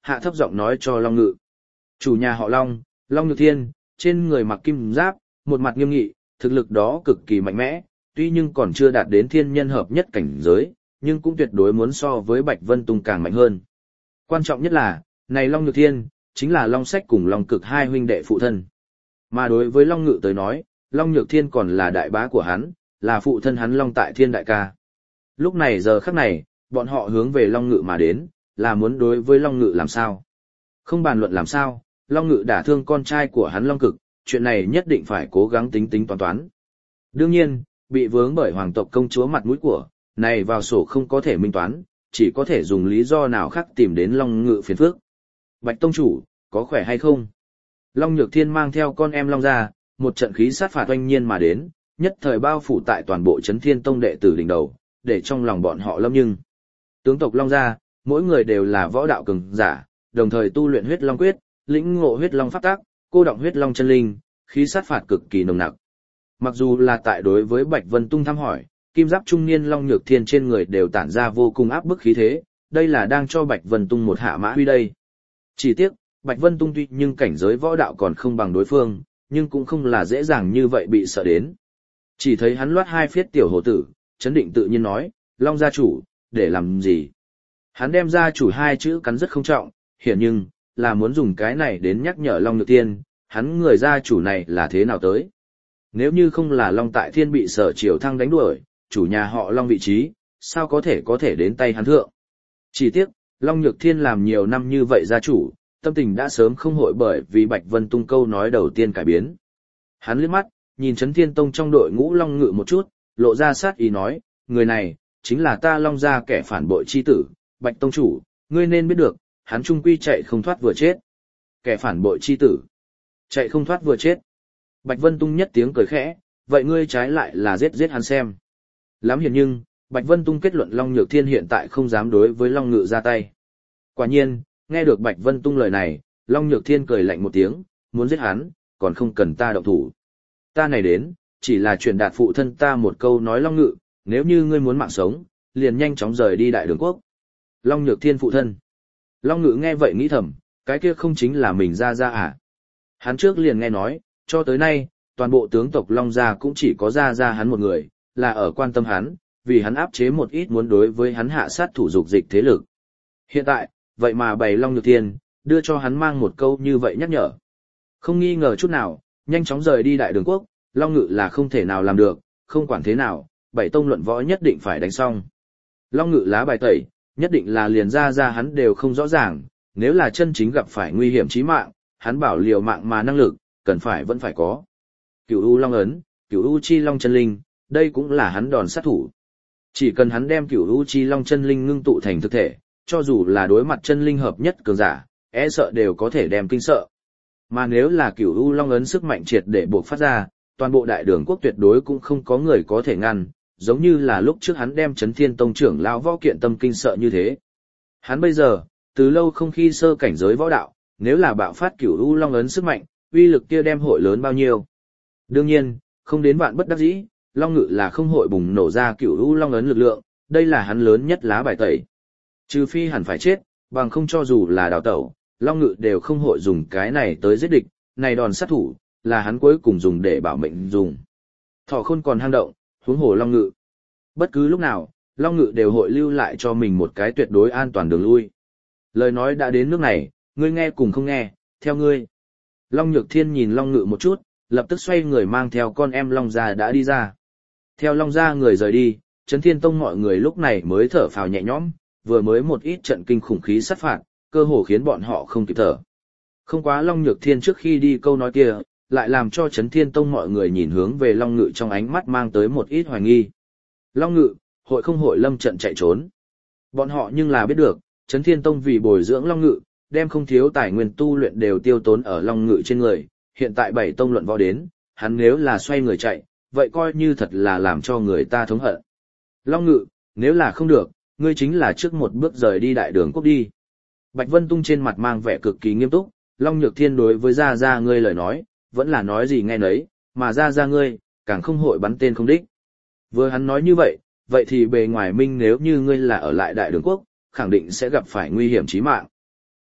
hạ thấp giọng nói cho Long Ngự. Chủ nhà họ Long, Long Nhược Thiên, trên người mặc kim giáp, một mặt nghiêm nghị, thực lực đó cực kỳ mạnh mẽ, tuy nhưng còn chưa đạt đến thiên nhân hợp nhất cảnh giới, nhưng cũng tuyệt đối muốn so với Bạch Vân Tung càng mạnh hơn. Quan trọng nhất là, này Long Nhược Thiên, chính là Long Sách cùng Long Cực hai huynh đệ phụ thân. Mà đối với Long Ngự tới nói, Long Nhược Thiên còn là đại bá của hắn, là phụ thân hắn Long Tại Thiên đại ca. Lúc này giờ khắc này, bọn họ hướng về Long Ngự mà đến, là muốn đối với Long Ngự làm sao. Không bàn luận làm sao, Long Ngự đả thương con trai của hắn Long Cực, chuyện này nhất định phải cố gắng tính tính toán toán. Đương nhiên, bị vướng bởi hoàng tộc công chúa mặt mũi của, này vào sổ không có thể minh toán, chỉ có thể dùng lý do nào khác tìm đến Long Ngự phiền phức. Bạch Tông Chủ, có khỏe hay không? Long Nhược Thiên mang theo con em Long ra, một trận khí sát phạt oanh nhiên mà đến, nhất thời bao phủ tại toàn bộ Chấn Thiên Tông đệ tử đỉnh đầu, để trong lòng bọn họ lâm nhưng. Tướng tộc Long gia, mỗi người đều là võ đạo cường giả, đồng thời tu luyện huyết long quyết, lĩnh ngộ huyết long pháp tắc, cô động huyết long chân linh, khí sát phạt cực kỳ nồng nặc. Mặc dù là tại đối với Bạch Vân Tung thăm hỏi, kim giáp trung niên Long Nhược Thiên trên người đều tản ra vô cùng áp bức khí thế, đây là đang cho Bạch Vân Tung một hạ mã huy đây. Chỉ tiếc, Bạch Vân Tung tuy nhưng cảnh giới võ đạo còn không bằng đối phương, nhưng cũng không là dễ dàng như vậy bị sợ đến. Chỉ thấy hắn loát hai phiết tiểu hổ tử, chấn định tự nhiên nói, Long gia chủ, để làm gì? Hắn đem gia chủ hai chữ cắn rất không trọng, hiển nhưng, là muốn dùng cái này đến nhắc nhở Long Nhược Thiên, hắn người gia chủ này là thế nào tới. Nếu như không là Long Tại Thiên bị Sở Triều Thăng đánh đuổi, chủ nhà họ Long vị trí, sao có thể đến tay hắn thượng. Chỉ tiếc, Long Nhược Thiên làm nhiều năm như vậy gia chủ, tâm tình đã sớm không hội bởi vì Bạch Vân Tung câu nói đầu tiên cải biến. Hắn liếc mắt, nhìn Chấn Thiên Tông trong đội ngũ Long Ngự một chút, lộ ra sát ý nói, người này, chính là ta Long gia kẻ phản bội chi tử, Bạch Tông Chủ, ngươi nên biết được, hắn trung quy chạy không thoát vừa chết. Kẻ phản bội chi tử, chạy không thoát vừa chết. Bạch Vân Tung nhất tiếng cười khẽ, vậy ngươi trái lại là giết hắn xem. Lắm hiển nhưng, Bạch Vân Tung kết luận Long Nhược Thiên hiện tại không dám đối với Long Ngự ra tay. Quả nhiên, nghe được Bạch Vân Tung lời này, Long Nhược Thiên cười lạnh một tiếng, muốn giết hắn, còn không cần ta động thủ. Ta này đến, chỉ là truyền đạt phụ thân ta một câu nói Long Ngự, nếu như ngươi muốn mạng sống, liền nhanh chóng rời đi Đại Đường Quốc. Long Nhược Thiên phụ thân. Long Ngự nghe vậy nghĩ thầm, cái kia không chính là mình ra à? Hắn trước liền nghe nói, cho tới nay, toàn bộ tướng tộc Long gia cũng chỉ có ra hắn một người, là ở quan tâm hắn, vì hắn áp chế một ít muốn đối với hắn hạ sát thủ dục dịch thế lực. Hiện tại, vậy mà bày Long Nhược Thiên, đưa cho hắn mang một câu như vậy nhắc nhở. Không nghi ngờ chút nào, nhanh chóng rời đi Đại Đường Quốc, Long Ngự là không thể nào làm được, không quản thế nào, bảy tông luận võ nhất định phải đánh xong. Long Ngự lá bài tẩy, nhất định là liền ra hắn đều không rõ ràng, nếu là chân chính gặp phải nguy hiểm chí mạng, hắn bảo liều mạng mà năng lực, cần phải vẫn phải có. Cửu U Long ấn, Cửu U Chi Long chân linh, đây cũng là hắn đòn sát thủ. Chỉ cần hắn đem Cửu U Chi Long chân linh ngưng tụ thành thực thể, cho dù là đối mặt chân linh hợp nhất cường giả, e sợ đều có thể đem kinh sợ. Mà nếu là Cửu U Long ấn sức mạnh triệt để buộc phát ra, toàn bộ Đại Đường Quốc tuyệt đối cũng không có người có thể ngăn, giống như là lúc trước hắn đem Chấn Thiên Tông trưởng lão Võ Kiện Tâm kinh sợ như thế. Hắn bây giờ, từ lâu không khi sơ cảnh giới võ đạo, nếu là bạo phát Cửu U Long ấn sức mạnh, uy lực kia đem hội lớn bao nhiêu. Đương nhiên, không đến vạn bất đắc dĩ, Long Ngự là không hội bùng nổ ra Cửu U Long ấn lực lượng, đây là hắn lớn nhất lá bài tẩy. Trừ phi hẳn phải chết, bằng không cho dù là đào tẩu, Long Ngự đều không hội dùng cái này tới giết địch, này đòn sát thủ, là hắn cuối cùng dùng để bảo mệnh dùng. Thỏ khôn còn hang động, huống hồ Long Ngự. Bất cứ lúc nào, Long Ngự đều hội lưu lại cho mình một cái tuyệt đối an toàn đường lui. Lời nói đã đến nước này, ngươi nghe cùng không nghe, theo ngươi. Long Nhược Thiên nhìn Long Ngự một chút, lập tức xoay người mang theo con em Long gia đã đi ra. Theo Long gia người rời đi, Chấn Thiên Tông mọi người lúc này mới thở phào nhẹ nhõm, vừa mới một ít trận kinh khủng khí sát phạt, cơ hồ khiến bọn họ không kịp thở. Không quá Long Nhược Thiên trước khi đi câu nói kia, lại làm cho Chấn Thiên Tông mọi người nhìn hướng về Long Ngự trong ánh mắt mang tới một ít hoài nghi. Long Ngự, hội không hội lâm trận chạy trốn. Bọn họ nhưng là biết được, Chấn Thiên Tông vì bồi dưỡng Long Ngự, đem không thiếu tài nguyên tu luyện đều tiêu tốn ở Long Ngự trên người, hiện tại bảy tông luận võ đến, hắn nếu là xoay người chạy, vậy coi như thật là làm cho người ta thống hận. Long Ngự, nếu là không được, ngươi chính là trước một bước rời đi Đại Đường Quốc đi. Bạch Vân Tung trên mặt mang vẻ cực kỳ nghiêm túc, Long Nhược Thiên đối với Gia ngươi lời nói, vẫn là nói gì nghe nấy, mà Gia ngươi, càng không hội bắn tên không đích. Vừa hắn nói như vậy, vậy thì bề ngoài minh nếu như ngươi là ở lại Đại Đường Quốc, khẳng định sẽ gặp phải nguy hiểm chí mạng.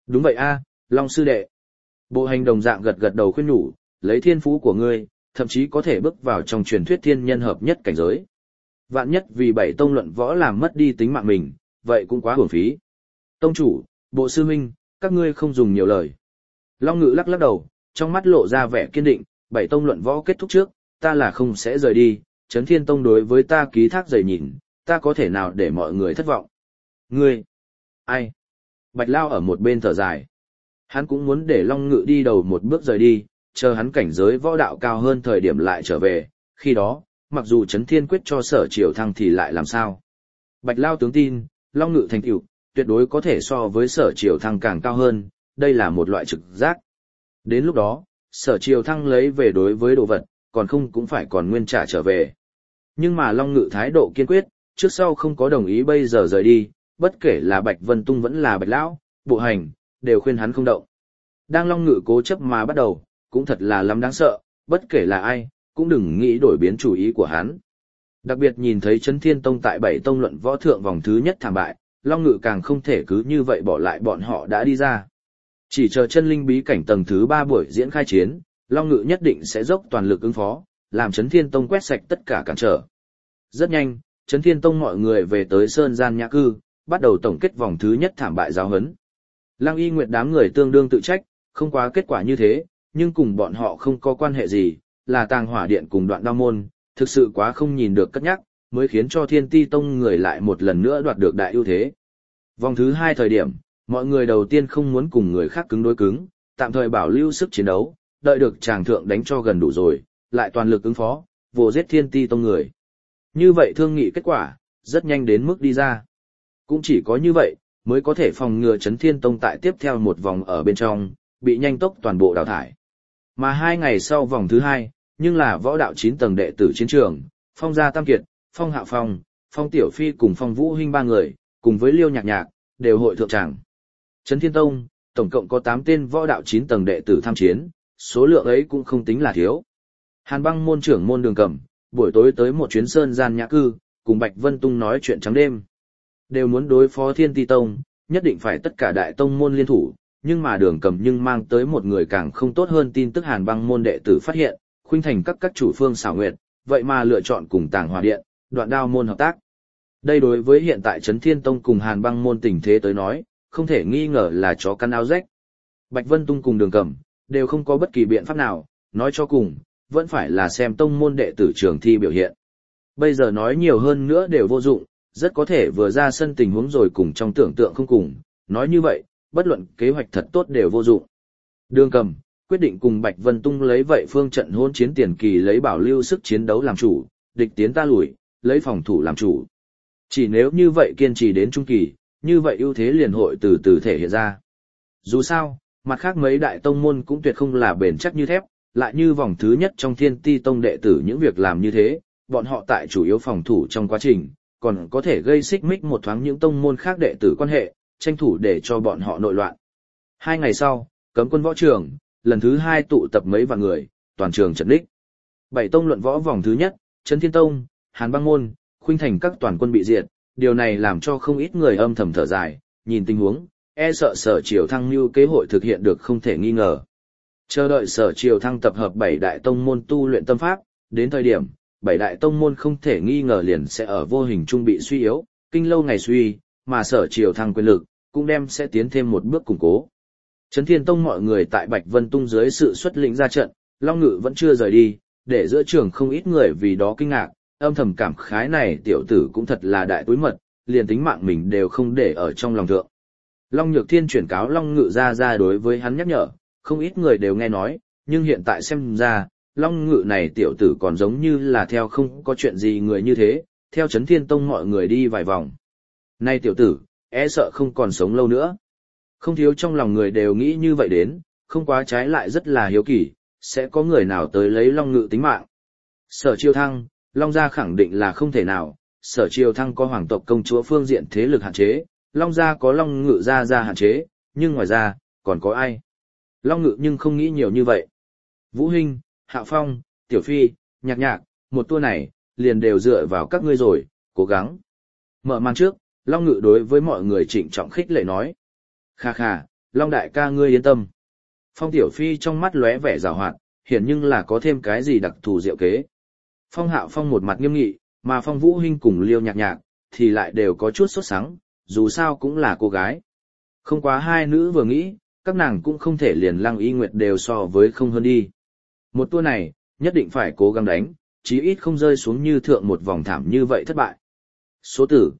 Đúng vậy a, Long sư đệ. Bộ hành đồng dạng gật gật đầu khuyên nhủ, lấy thiên phú của ngươi, thậm chí có thể bước vào trong truyền thuyết thiên nhân hợp nhất cảnh giới. Vạn nhất vì bảy tông luận võ làm mất đi tính mạng mình, vậy cũng quá hưởng phí. Tông chủ, bộ sư huynh, các ngươi không dùng nhiều lời. Long Ngự lắc lắc đầu, trong mắt lộ ra vẻ kiên định, bảy tông luận võ kết thúc trước, ta là không sẽ rời đi, Chấn Thiên Tông đối với ta ký thác dày nhìn, ta có thể nào để mọi người thất vọng. Ngươi? Ai? Bạch Lao ở một bên thở dài. Hắn cũng muốn để Long Ngự đi đầu một bước rời đi, chờ hắn cảnh giới võ đạo cao hơn thời điểm lại trở về, khi đó, mặc dù Chấn Thiên quyết cho Sở Triều Thăng thì lại làm sao. Bạch Lao tướng tin, Long Ngự thành tựu tuyệt đối có thể so với Sở Triều Thăng càng cao hơn, đây là một loại trực giác. Đến lúc đó, Sở Triều Thăng lấy về đối với đồ vật, còn không cũng phải còn nguyên trả trở về. Nhưng mà Long Ngự thái độ kiên quyết, trước sau không có đồng ý bây giờ rời đi, bất kể là Bạch Vân Tung vẫn là Bạch Lão, Bộ Hành, đều khuyên hắn không động. Đang Long Ngự cố chấp mà bắt đầu, cũng thật là lắm đáng sợ, bất kể là ai, cũng đừng nghĩ đổi biến chủ ý của hắn. Đặc biệt nhìn thấy Chấn Thiên Tông tại 7 tông luận võ thượng vòng thứ nhất thảm bại, Long Ngự càng không thể cứ như vậy bỏ lại bọn họ đã đi ra. Chỉ chờ chân linh bí cảnh tầng thứ 3 buổi diễn khai chiến, Long Ngự nhất định sẽ dốc toàn lực ứng phó, làm Chấn Thiên Tông quét sạch tất cả cản trở. Rất nhanh, Chấn Thiên Tông mọi người về tới Sơn Gian Nhã Cư, bắt đầu tổng kết vòng thứ nhất thảm bại giáo huấn. Lăng Y Nguyệt đám người tương đương tự trách, không quá kết quả như thế, nhưng cùng bọn họ không có quan hệ gì, là Tàng Hỏa Điện cùng Đoạn Đao Môn, thực sự quá không nhìn được cất nhắc, mới khiến cho Thiên Ti Tông người lại một lần nữa đoạt được đại ưu thế. Vòng thứ 2 thời điểm, mọi người đầu tiên không muốn cùng người khác cứng đối cứng, tạm thời bảo lưu sức chiến đấu, đợi được chàng thượng đánh cho gần đủ rồi, lại toàn lực ứng phó, vô giết Thiên Ti Tông người. Như vậy thương nghị kết quả, rất nhanh đến mức đi ra. Cũng chỉ có như vậy, mới có thể phòng ngừa Chấn Thiên Tông tại tiếp theo một vòng ở bên trong, bị nhanh tốc toàn bộ đào thải. Mà 2 ngày sau vòng thứ 2, nhưng là võ đạo 9 tầng đệ tử chiến trường, Phong Gia Tam Kiệt, Phong Hạ Phong, Phong Tiểu Phi cùng Phong Vũ Hinh ba người, cùng với Liêu Nhạc Nhạc, đều hội thượng tràng. Chấn Thiên Tông, tổng cộng có 8 tên võ đạo 9 tầng đệ tử tham chiến, số lượng ấy cũng không tính là thiếu. Hàn Băng môn trưởng môn Đường Cẩm, buổi tối tới một chuyến Sơn Gian Nhã Cư, cùng Bạch Vân Tung nói chuyện trắng đêm. Đều muốn đối phó Thiên Ti Tông, nhất định phải tất cả đại tông môn liên thủ, nhưng mà Đường Cẩm nhưng mang tới một người càng không tốt hơn tin tức Hàn Băng môn đệ tử phát hiện, khuynh thành các chủ phương xảo nguyệt, vậy mà lựa chọn cùng Tàng Hỏa Điện, Đoạn Đao môn hợp tác. Đây đối với hiện tại Chấn Thiên Tông cùng Hàn Băng môn tình thế tới nói, không thể nghi ngờ là chó cắn áo rách. Bạch Vân Tung cùng Đường Cẩm đều không có bất kỳ biện pháp nào, nói cho cùng, vẫn phải là xem tông môn đệ tử trường thi biểu hiện. Bây giờ nói nhiều hơn nữa đều vô dụng, rất có thể vừa ra sân tình huống rồi cùng trong tưởng tượng không cùng, nói như vậy, bất luận kế hoạch thật tốt đều vô dụng. Đường Cẩm quyết định cùng Bạch Vân Tung lấy vậy phương trận hôn chiến tiền kỳ lấy bảo lưu sức chiến đấu làm chủ, địch tiến ta lùi, lấy phòng thủ làm chủ. Chỉ nếu như vậy kiên trì đến trung kỳ, như vậy ưu thế liền hội từ từ thể hiện ra. Dù sao, mặt khác mấy đại tông môn cũng tuyệt không là bền chắc như thép, lại như vòng thứ nhất trong Thiên Ti Tông đệ tử những việc làm như thế, bọn họ tại chủ yếu phòng thủ trong quá trình, còn có thể gây xích mích một thoáng những tông môn khác đệ tử quan hệ, tranh thủ để cho bọn họ nội loạn. 2 ngày sau, cấm quân võ trường, lần thứ 2 tụ tập mấy vạn người, toàn trường trận đích. 7 tông luận võ vòng thứ nhất, Chấn Thiên Tông, Hàn Băng môn, khuynh thành các toàn quân bị diệt, điều này làm cho không ít người âm thầm thở dài, nhìn tình huống, e sợ Sở Triều Thăng mưu kế hội thực hiện được không thể nghi ngờ. Chờ đợi Sở Triều Thăng tập hợp 7 đại tông môn tu luyện tâm pháp, đến thời điểm, 7 đại tông môn không thể nghi ngờ liền sẽ ở vô hình trung bị suy yếu, kinh lâu ngày suy, mà Sở Triều Thăng quyền lực, cũng đem sẽ tiến thêm một bước củng cố. Chấn Thiên Tông mọi người tại Bạch Vân Tung dưới sự xuất lĩnh ra trận, Long Ngự vẫn chưa rời đi, để giữa trường không ít người vì đó kinh ngạc, âm thầm cảm khái này tiểu tử cũng thật là đại túi mật, liền tính mạng mình đều không để ở trong lòng thượng. Long Nhược Thiên chuyển cáo Long Ngự ra đối với hắn nhắc nhở, không ít người đều nghe nói, nhưng hiện tại xem ra, Long Ngự này tiểu tử còn giống như là theo không có chuyện gì người như thế, theo Chấn Thiên Tông mọi người đi vài vòng. Này tiểu tử, e sợ không còn sống lâu nữa. Không thiếu trong lòng người đều nghĩ như vậy đến, không quá trái lại rất là hiếu kỳ, sẽ có người nào tới lấy Long Ngự tính mạng. Sở Triều Thăng, Long gia khẳng định là không thể nào, Sở Triều Thăng có hoàng tộc công chúa phương diện thế lực hạn chế, Long gia có Long Ngự gia hạn chế, nhưng ngoài ra, còn có ai? Long Ngự nhưng không nghĩ nhiều như vậy. Vũ Hinh, Hạ Phong, Tiểu Phi, Nhạc Nhạc, một tour này, liền đều dựa vào các ngươi rồi, cố gắng. Mở màn trước, Long Ngự đối với mọi người trịnh trọng khích lệ nói. Kha kha, Long đại ca ngươi yên tâm. Phong Tiểu Phi trong mắt lóe vẻ giảo hoạt, hiển nhưng là có thêm cái gì đặc thù diệu kế. Phong Hạo Phong một mặt nghiêm nghị, mà Phong Vũ Hinh cùng Liêu Nhạc Nhạc thì lại đều có chút sốt sắng, dù sao cũng là cô gái. Không quá hai nữ vừa nghĩ, các nàng cũng không thể liền Lăng Y Nguyệt đều so với không hơn đi. Một tour này, nhất định phải cố gắng đánh, chí ít không rơi xuống như thượng một vòng thảm như vậy thất bại. Số tử,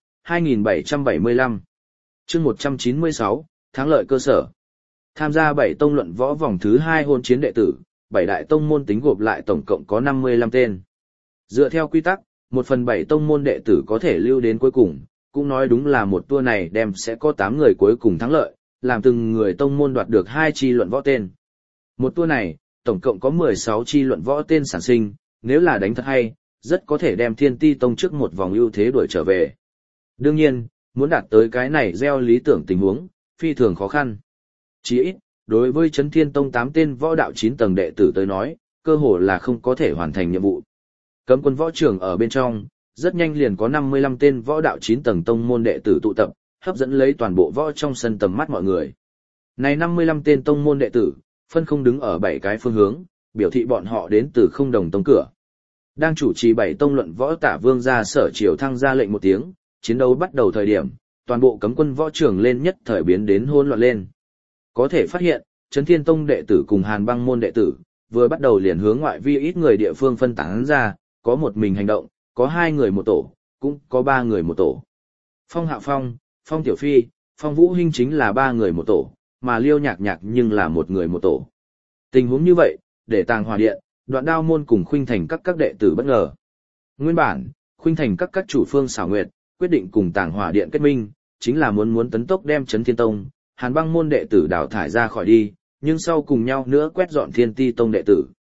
2775. Chương 196, thắng lợi cơ sở. Tham gia 7 tông luận võ vòng thứ 2 hôn chiến đệ tử, 7 đại tông môn tính gộp lại tổng cộng có 55 tên. Dựa theo quy tắc, 1/7 tông môn đệ tử có thể lưu đến cuối cùng, cũng nói đúng là một tour này đem sẽ có 8 người cuối cùng thắng lợi, làm từng người tông môn đoạt được 2 chi luận võ tên. Một tour này, tổng cộng có 16 chi luận võ tên sản sinh, nếu là đánh thật hay, rất có thể đem Thiên Ti Tông trước một vòng ưu thế đuổi trở về. Đương nhiên, muốn đạt tới cái này gieo lý tưởng tình huống, phi thường khó khăn. Chỉ ít, đối với Chấn Thiên Tông 8 tên võ đạo 9 tầng đệ tử tới nói, cơ hồ là không có thể hoàn thành nhiệm vụ. Cấm quân võ trường ở bên trong, rất nhanh liền có 55 tên võ đạo 9 tầng tông môn đệ tử tụ tập, hấp dẫn lấy toàn bộ võ trong sân tầm mắt mọi người. Này 55 tên tông môn đệ tử, phân không đứng ở 7 cái phương hướng, biểu thị bọn họ đến từ không đồng tông cửa. Đang chủ trì 7 tông luận võ Tả Vương gia Sở Triều Thăng ra lệnh một tiếng, chiến đấu bắt đầu thời điểm, toàn bộ cấm quân võ trường lên nhất thời biến đến hỗn loạn lên. Có thể phát hiện, Chấn Thiên Tông đệ tử cùng Hàn Băng môn đệ tử, vừa bắt đầu liền hướng ngoại vi ít người địa phương phân tán ra, có một mình hành động, có 2 người một tổ, cũng có 3 người một tổ. Phong Hạo Phong, Phong Tiểu Phi, Phong Vũ Hinh chính là 3 người một tổ, mà Liêu Nhạc Nhạc nhưng là 1 người một tổ. Tình huống như vậy, để Tàng Hỏa Điện, Đoạn Đao môn cùng Khuynh Thành các đệ tử bất ngờ. Nguyên bản, Khuynh Thành các chủ Phương Xảo Nguyệt quyết định cùng Tàng Hỏa Điện kết minh, chính là muốn tấn tốc đem Chấn Thiên Tông, Hàn Băng môn đệ tử đào thải ra khỏi đi, nhưng sau cùng nhau nữa quét dọn Thiên Ti Tông đệ tử.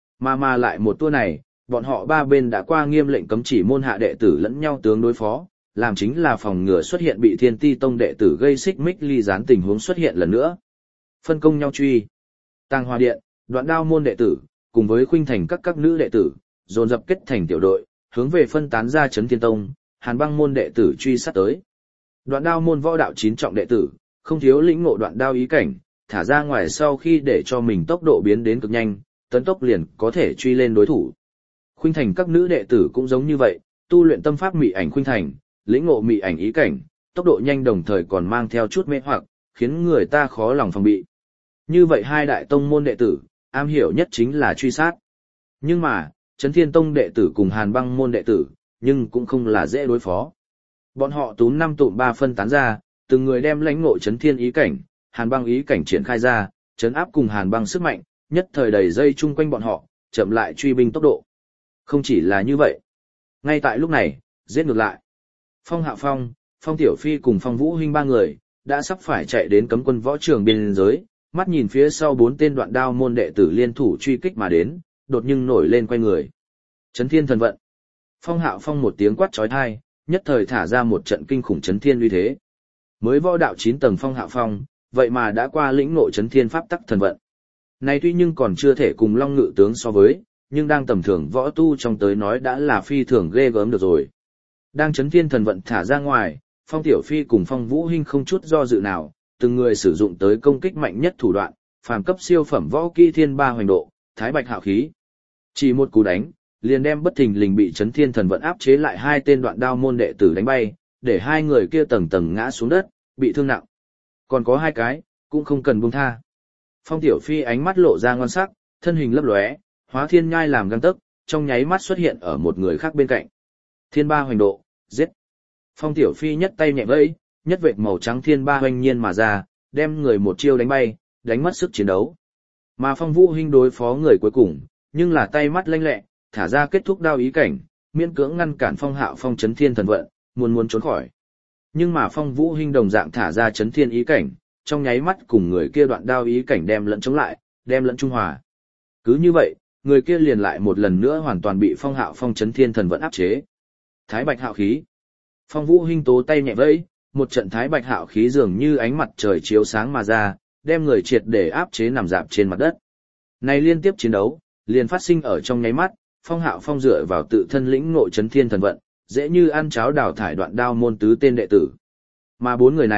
Mà lại một tour này, bọn họ 3 bên đã qua nghiêm lệnh cấm chỉ môn hạ đệ tử lẫn nhau tướng đối phó, làm chính là phòng ngừa xuất hiện bị Thiên Ti Tông đệ tử gây xích mích ly gián tình huống xuất hiện lần nữa. Phân công nhau truy. Tàng Hỏa Điện, Đoạn Đao môn đệ tử, cùng với Khuynh Thành các nữ đệ tử, dồn dập kết thành tiểu đội, hướng về phân tán ra Chấn Thiên Tông, Hàn Băng môn đệ tử truy sát tới. Đoạn Đao môn võ đạo 9 trọng đệ tử, không thiếu lĩnh ngộ đoạn đao ý cảnh, thả ra ngoài sau khi để cho mình tốc độ biến đến cực nhanh, tấn tốc liền có thể truy lên đối thủ. Khuynh Thành các nữ đệ tử cũng giống như vậy, tu luyện tâm pháp mị ảnh Khuynh Thành, lĩnh ngộ mị ảnh ý cảnh, tốc độ nhanh đồng thời còn mang theo chút mê hoặc, khiến người ta khó lòng phòng bị. Như vậy 2 đại tông môn đệ tử, am hiểu nhất chính là truy sát. Nhưng mà, Chấn Thiên Tông đệ tử cùng Hàn Băng môn đệ tử, nhưng cũng không là dễ đối phó. Bọn họ túm 5 tụm 3 phân tán ra, từng người đem lãnh ngộ Chấn Thiên ý cảnh, Hàn Băng ý cảnh triển khai ra, chấn áp cùng Hàn Băng sức mạnh, nhất thời đầy dây chung quanh bọn họ, chậm lại truy binh tốc độ. Không chỉ là như vậy. Ngay tại lúc này, giết ngược lại. Phong Hạo Phong, Phong Tiểu Phi cùng Phong Vũ Hinh 3 người, đã sắp phải chạy đến cấm quân võ trường biên giới, mắt nhìn phía sau 4 tên Đoạn Đao môn đệ tử liên thủ truy kích mà đến, đột nhiên nổi lên quay người. Chấn Thiên thần vận. Phong Hạo Phong một tiếng quát chói tai, nhất thời thả ra một trận kinh khủng chấn thiên uy thế. Mới võ đạo 9 tầng Phong Hạo Phong, vậy mà đã qua lĩnh ngộ chấn thiên pháp tắc thần vận. Này tuy nhưng còn chưa thể cùng Long Ngự tướng so với, nhưng đang tầm thường võ tu trong tới nói đã là phi thường ghê gớm được rồi. Đang chấn thiên thần vận thả ra ngoài, Phong Tiểu Phi cùng Phong Vũ Hinh không chút do dự nào, từng người sử dụng tới công kích mạnh nhất thủ đoạn, phàm cấp siêu phẩm võ kỹ thiên ba hoành độ, thái bạch hạo khí. Chỉ một cú đánh, liền đem bất thình lình bị chấn thiên thần vận áp chế lại 2 tên Đoạn Đao môn đệ tử đánh bay, để 2 người kia tầng tầng ngã xuống đất, bị thương nặng. Còn có 2 cái, cũng không cần buông tha. Phong Tiểu Phi ánh mắt lộ ra ngon sắc, thân hình lấp lóe, hóa thiên nhai làm gang tấc, trong nháy mắt xuất hiện ở một người khác bên cạnh. Thiên ba hoành độ, giết. Phong Tiểu Phi nhất tay nhẹ vẫy, nhất vệt màu trắng thiên ba hoành nhiên mà ra, đem người một chiêu đánh bay, đánh mất sức chiến đấu. Mà Phong Vũ Hinh đối phó người cuối cùng, nhưng là tay mắt lanh lẹ, thả ra kết thúc đao ý cảnh, miễn cưỡng ngăn cản Phong Hạo Phong chấn thiên thần vận, muốn trốn khỏi. Nhưng mà Phong Vũ Hinh đồng dạng thả ra chấn thiên ý cảnh, trong nháy mắt cùng người kia đoạn đao ý cảnh đem lẫn chống lại, đem lẫn trung hòa. Cứ như vậy, người kia liền lại một lần nữa hoàn toàn bị Phong Hạo Phong chấn thiên thần vận áp chế. Thái bạch hạo khí. Phong Vũ Hinh tố tay nhẹ vẫy, một trận thái bạch hạo khí dường như ánh mặt trời chiếu sáng mà ra, đem người triệt để áp chế nằm dạp trên mặt đất. Này liên tiếp chiến đấu, liền phát sinh ở trong nháy mắt, Phong Hạo Phong dựa vào tự thân lĩnh ngộ chấn thiên thần vận, dễ như ăn cháo đào thải Đoạn Đao môn tứ tên đệ tử. Mà 4 người này,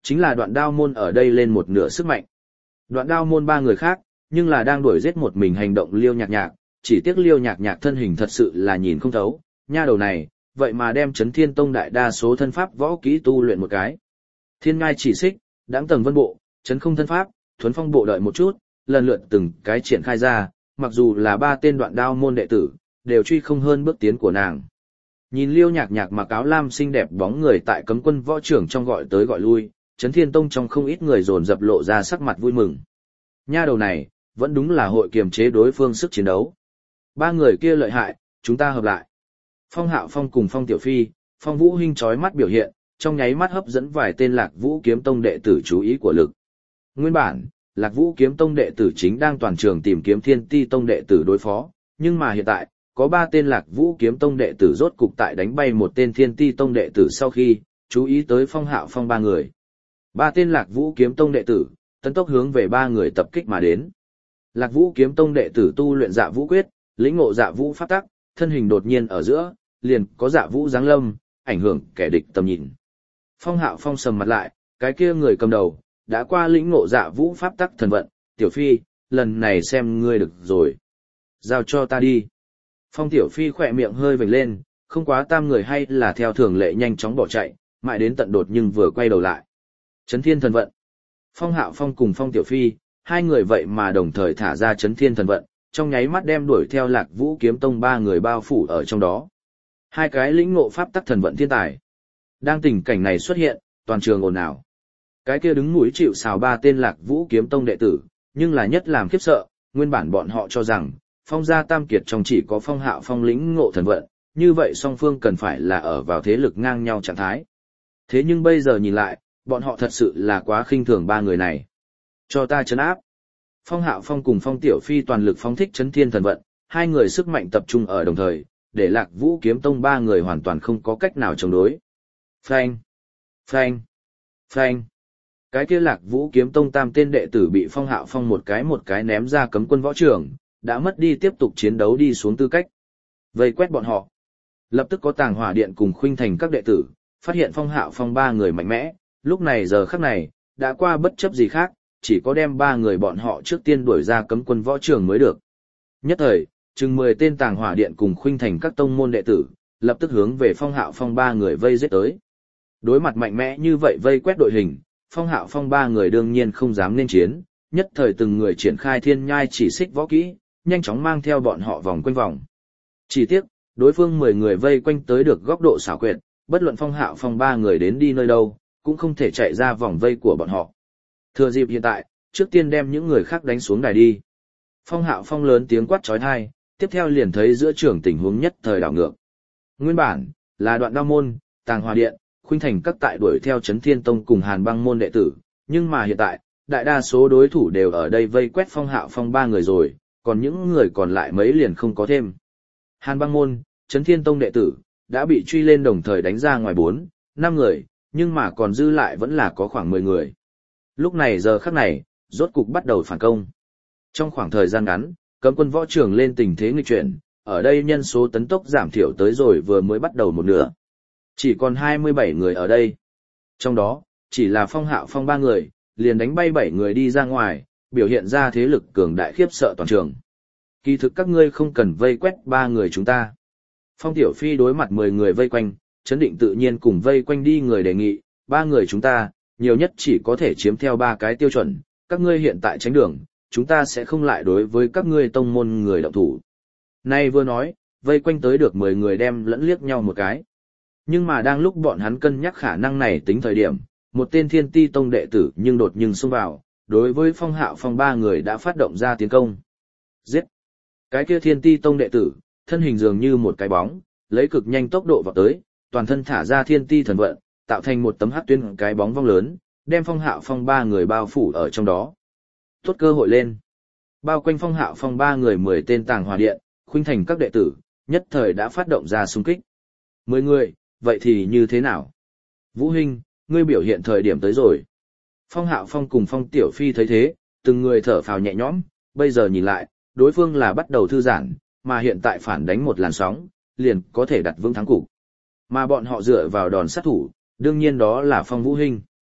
chính là đoạn đao môn ở đây lên một nửa sức mạnh. Đoạn đao môn ba người khác, nhưng là đang đuổi giết một mình hành động Liêu Nhạc Nhạc, chỉ tiếc Liêu Nhạc Nhạc thân hình thật sự là nhìn không thấu, nha đầu này, vậy mà đem Chấn Thiên Tông đại đa số thân pháp võ kỹ tu luyện một cái. Thiên Ngai Chỉ Xích, Đãng Tầng Vân Bộ, Chấn Không Thân Pháp, Thuấn Phong Bộ đợi một chút, lần lượt từng cái triển khai ra, mặc dù là ba tên đoạn đao môn đệ tử, đều truy không hơn bước tiến của nàng. Nhìn Liêu Nhạc Nhạc mặc áo lam xinh đẹp bóng người tại cấm quân võ trưởng trong gọi tới gọi lui, Chấn Thiên Tông trong không ít người dồn dập lộ ra sắc mặt vui mừng. Nha đầu này, vẫn đúng là hội kiềm chế đối phương sức chiến đấu. Ba người kia lợi hại, chúng ta hợp lại. Phong Hạo Phong cùng Phong Tiểu Phi, Phong Vũ Hinh chói mắt biểu hiện, trong nháy mắt hấp dẫn vài tên Lạc Vũ Kiếm Tông đệ tử chú ý của lực. Nguyên bản, Lạc Vũ Kiếm Tông đệ tử chính đang toàn trường tìm kiếm Thiên Ti Tông đệ tử đối phó, nhưng mà hiện tại, có ba tên Lạc Vũ Kiếm Tông đệ tử rốt cục tại đánh bay một tên Thiên Ti Tông đệ tử sau khi chú ý tới Phong Hạo Phong ba người. Ba tên Lạc Vũ Kiếm Tông đệ tử, tấn tốc hướng về ba người tập kích mà đến. Lạc Vũ Kiếm Tông đệ tử tu luyện Dạ Vũ Quyết, lĩnh ngộ Dạ Vũ pháp tắc, thân hình đột nhiên ở giữa, liền có Dạ Vũ giáng lâm, ảnh hưởng kẻ địch tầm nhìn. Phong Hạo Phong sầm mặt lại, cái kia người cầm đầu, đã qua lĩnh ngộ Dạ Vũ pháp tắc thần vận, Tiểu Phi, lần này xem ngươi được rồi. Giao cho ta đi. Phong Tiểu Phi khỏe miệng hơi vểnh lên, không quá tam người hay là theo thường lệ nhanh chóng bỏ chạy, mãi đến tận đột nhưng vừa quay đầu lại. Chấn Thiên thần vận. Phong Hạo Phong cùng Phong Tiểu Phi, hai người vậy mà đồng thời thả ra Chấn Thiên thần vận, trong nháy mắt đem đuổi theo Lạc Vũ Kiếm Tông ba người bao phủ ở trong đó. Hai cái lĩnh ngộ pháp tắc thần vận thiên tài. Đang tình cảnh này xuất hiện, toàn trường ồn ào. Cái kia đứng mũi chịu sào ba tên Lạc Vũ Kiếm Tông đệ tử, nhưng là nhất làm khiếp sợ, nguyên bản bọn họ cho rằng, Phong gia tam kiệt trong chỉ có Phong Hạo Phong lĩnh ngộ thần vận, như vậy song phương cần phải là ở vào thế lực ngang nhau trạng thái. Thế nhưng bây giờ nhìn lại, bọn họ thật sự là quá khinh thường ba người này. Cho ta trấn áp. Phong Hạo Phong cùng Phong Tiểu Phi toàn lực phóng thích Chấn Thiên thần vận, hai người sức mạnh tập trung ở đồng thời, để Lạc Vũ Kiếm Tông ba người hoàn toàn không có cách nào chống đối. Phanh, phanh, phanh. Cái kia Lạc Vũ Kiếm Tông tam tên đệ tử bị Phong Hạo Phong một cái ném ra cấm quân võ trường, đã mất đi tiếp tục chiến đấu đi xuống tư cách. Vây quét bọn họ. Lập tức có Tàng Hỏa Điện cùng Khuynh Thành các đệ tử, phát hiện Phong Hạo Phong ba người mạnh mẽ, lúc này giờ khắc này, đã qua bất chấp gì khác, chỉ có đem ba người bọn họ trước tiên đuổi ra cấm quân võ trường mới được. Nhất thời, chừng 10 tên Tàng Hỏa Điện cùng Khuynh Thành các tông môn đệ tử, lập tức hướng về Phong Hạo Phong ba người vây giết tới. Đối mặt mạnh mẽ như vậy vây quét đội hình, Phong Hạo Phong ba người đương nhiên không dám nên chiến, nhất thời từng người triển khai Thiên Nhai Chỉ Xích võ kỹ, nhanh chóng mang theo bọn họ vòng quanh vòng. Chỉ tiếc, đối phương 10 người vây quanh tới được góc độ xảo quyệt, bất luận Phong Hạo Phong ba người đến đi nơi đâu, cũng không thể chạy ra vòng vây của bọn họ. Thừa dịp hiện tại, trước tiên đem những người khác đánh xuống đài đi. Phong Hạo Phong lớn tiếng quát chói tai, tiếp theo liền thấy giữa trường tình huống nhất thời đảo ngược. Nguyên bản là Đoạn Đao môn, Tàng Hỏa Điện, Khuynh Thành các tại đuổi theo Chấn Thiên Tông cùng Hàn Băng môn đệ tử, nhưng mà hiện tại, đại đa số đối thủ đều ở đây vây quét Phong Hạo Phong ba người rồi, còn những người còn lại mấy liền không có thêm. Hàn Băng môn, Chấn Thiên Tông đệ tử đã bị truy lên đồng thời đánh ra ngoài 4, 5 người, nhưng mà còn dư lại vẫn là có khoảng 10 người. Lúc này giờ khắc này, rốt cục bắt đầu phản công. Trong khoảng thời gian ngắn, cấm quân võ trường lên tình thế nghịch chuyển, ở đây nhân số tấn tốc giảm thiểu tới rồi vừa mới bắt đầu một nửa. Chỉ còn 27 người ở đây. Trong đó, chỉ là Phong Hạo Phong 3 người, liền đánh bay 7 người đi ra ngoài, biểu hiện ra thế lực cường đại khiếp sợ toàn trường. Kỳ thực các ngươi không cần vây quét 3 người chúng ta. Phong Tiểu Phi đối mặt 10 người vây quanh, chấn định tự nhiên cùng vây quanh đi người đề nghị, 3 người chúng ta, nhiều nhất chỉ có thể chiếm theo 3 cái tiêu chuẩn, các ngươi hiện tại tránh đường, chúng ta sẽ không lại đối với các ngươi tông môn người động thủ. Nay vừa nói, vây quanh tới được 10 người đem lẫn liếc nhau một cái. Nhưng mà đang lúc bọn hắn cân nhắc khả năng này tính thời điểm, một tên Thiên Ti Tông đệ tử nhưng đột nhiên xông vào, đối với Phong Hạo Phong 3 người đã phát động ra tiến công. Giết! Cái kia Thiên Ti Tông đệ tử, thân hình dường như một cái bóng, lấy cực nhanh tốc độ vào tới, toàn thân thả ra Thiên Ti thần vận, tạo thành một tấm hắc tuyến cái bóng vong lớn, đem Phong Hạo Phong 3 người bao phủ ở trong đó. Tốt cơ hội lên. Bao quanh Phong Hạo Phong 3 người 10 tên Tàng Hỏa Điện, Khuynh Thành các đệ tử, nhất thời đã phát động ra xung kích. 10 người, vậy thì như thế nào? Vũ Hinh, ngươi biểu hiện thời điểm tới rồi. Phong Hạo Phong cùng Phong Tiểu Phi thấy thế, từng người thở phào nhẹ nhõm, bây giờ nhìn lại, đối phương là bắt đầu thư giãn, mà hiện tại phản đánh một làn sóng, liền có thể đặt vững thắng cục. Mà bọn họ dựa vào đòn sát thủ, đương nhiên đó là Phong Vũ Hinh.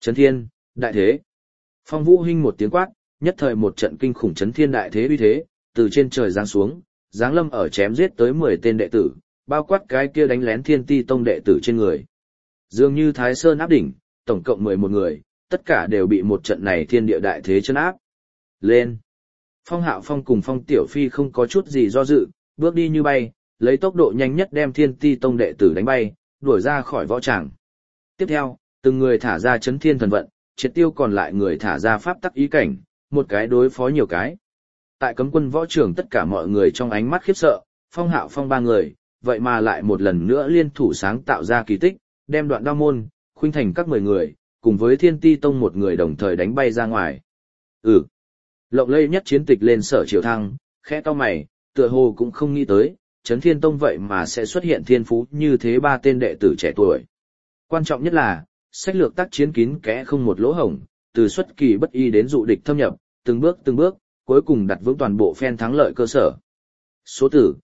Chấn thiên, đại thế. Phong Vũ Hinh một tiếng quát, nhất thời một trận kinh khủng chấn thiên đại thế uy thế, từ trên trời giáng xuống, giáng lâm ở chém giết tới 10 tên đệ tử, bao quát cái kia đánh lén Thiên Ti Tông đệ tử trên người. Dường như Thái Sơn áp đỉnh, tổng cộng 11 người, tất cả đều bị một trận này thiên địa đại thế chấn áp. Lên! Phong Hạo Phong cùng Phong Tiểu Phi không có chút gì do dự, bước đi như bay, lấy tốc độ nhanh nhất đem Thiên Ti Tông đệ tử đánh bay, đuổi ra khỏi võ tràng. Tiếp theo, từng người thả ra chấn thiên thần vận, triệt tiêu còn lại người thả ra pháp tắc ý cảnh, một cái đối phó nhiều cái. Tại cấm quân võ trường tất cả mọi người trong ánh mắt khiếp sợ, Phong Hạo Phong ba người, vậy mà lại một lần nữa liên thủ sáng tạo ra kỳ tích, đem Đoạn Đao môn, Khuynh Thành các 10 người, cùng với Thiên Ti Tông một người đồng thời đánh bay ra ngoài. Lộng lẫy nhất chiến tịch lên Sở Triều Thăng, khẽ cau mày, tựa hồ cũng không nghĩ tới, Chấn Thiên Tông vậy mà sẽ xuất hiện thiên phú như thế 3 tên đệ tử trẻ tuổi. Quan trọng nhất là, sách lược tác chiến kín kẽ không một lỗ hổng, từ xuất kỳ bất y đến dụ địch thâm nhập, từng bước, cuối cùng đặt vững toàn bộ phen thắng lợi cơ sở. Số tử,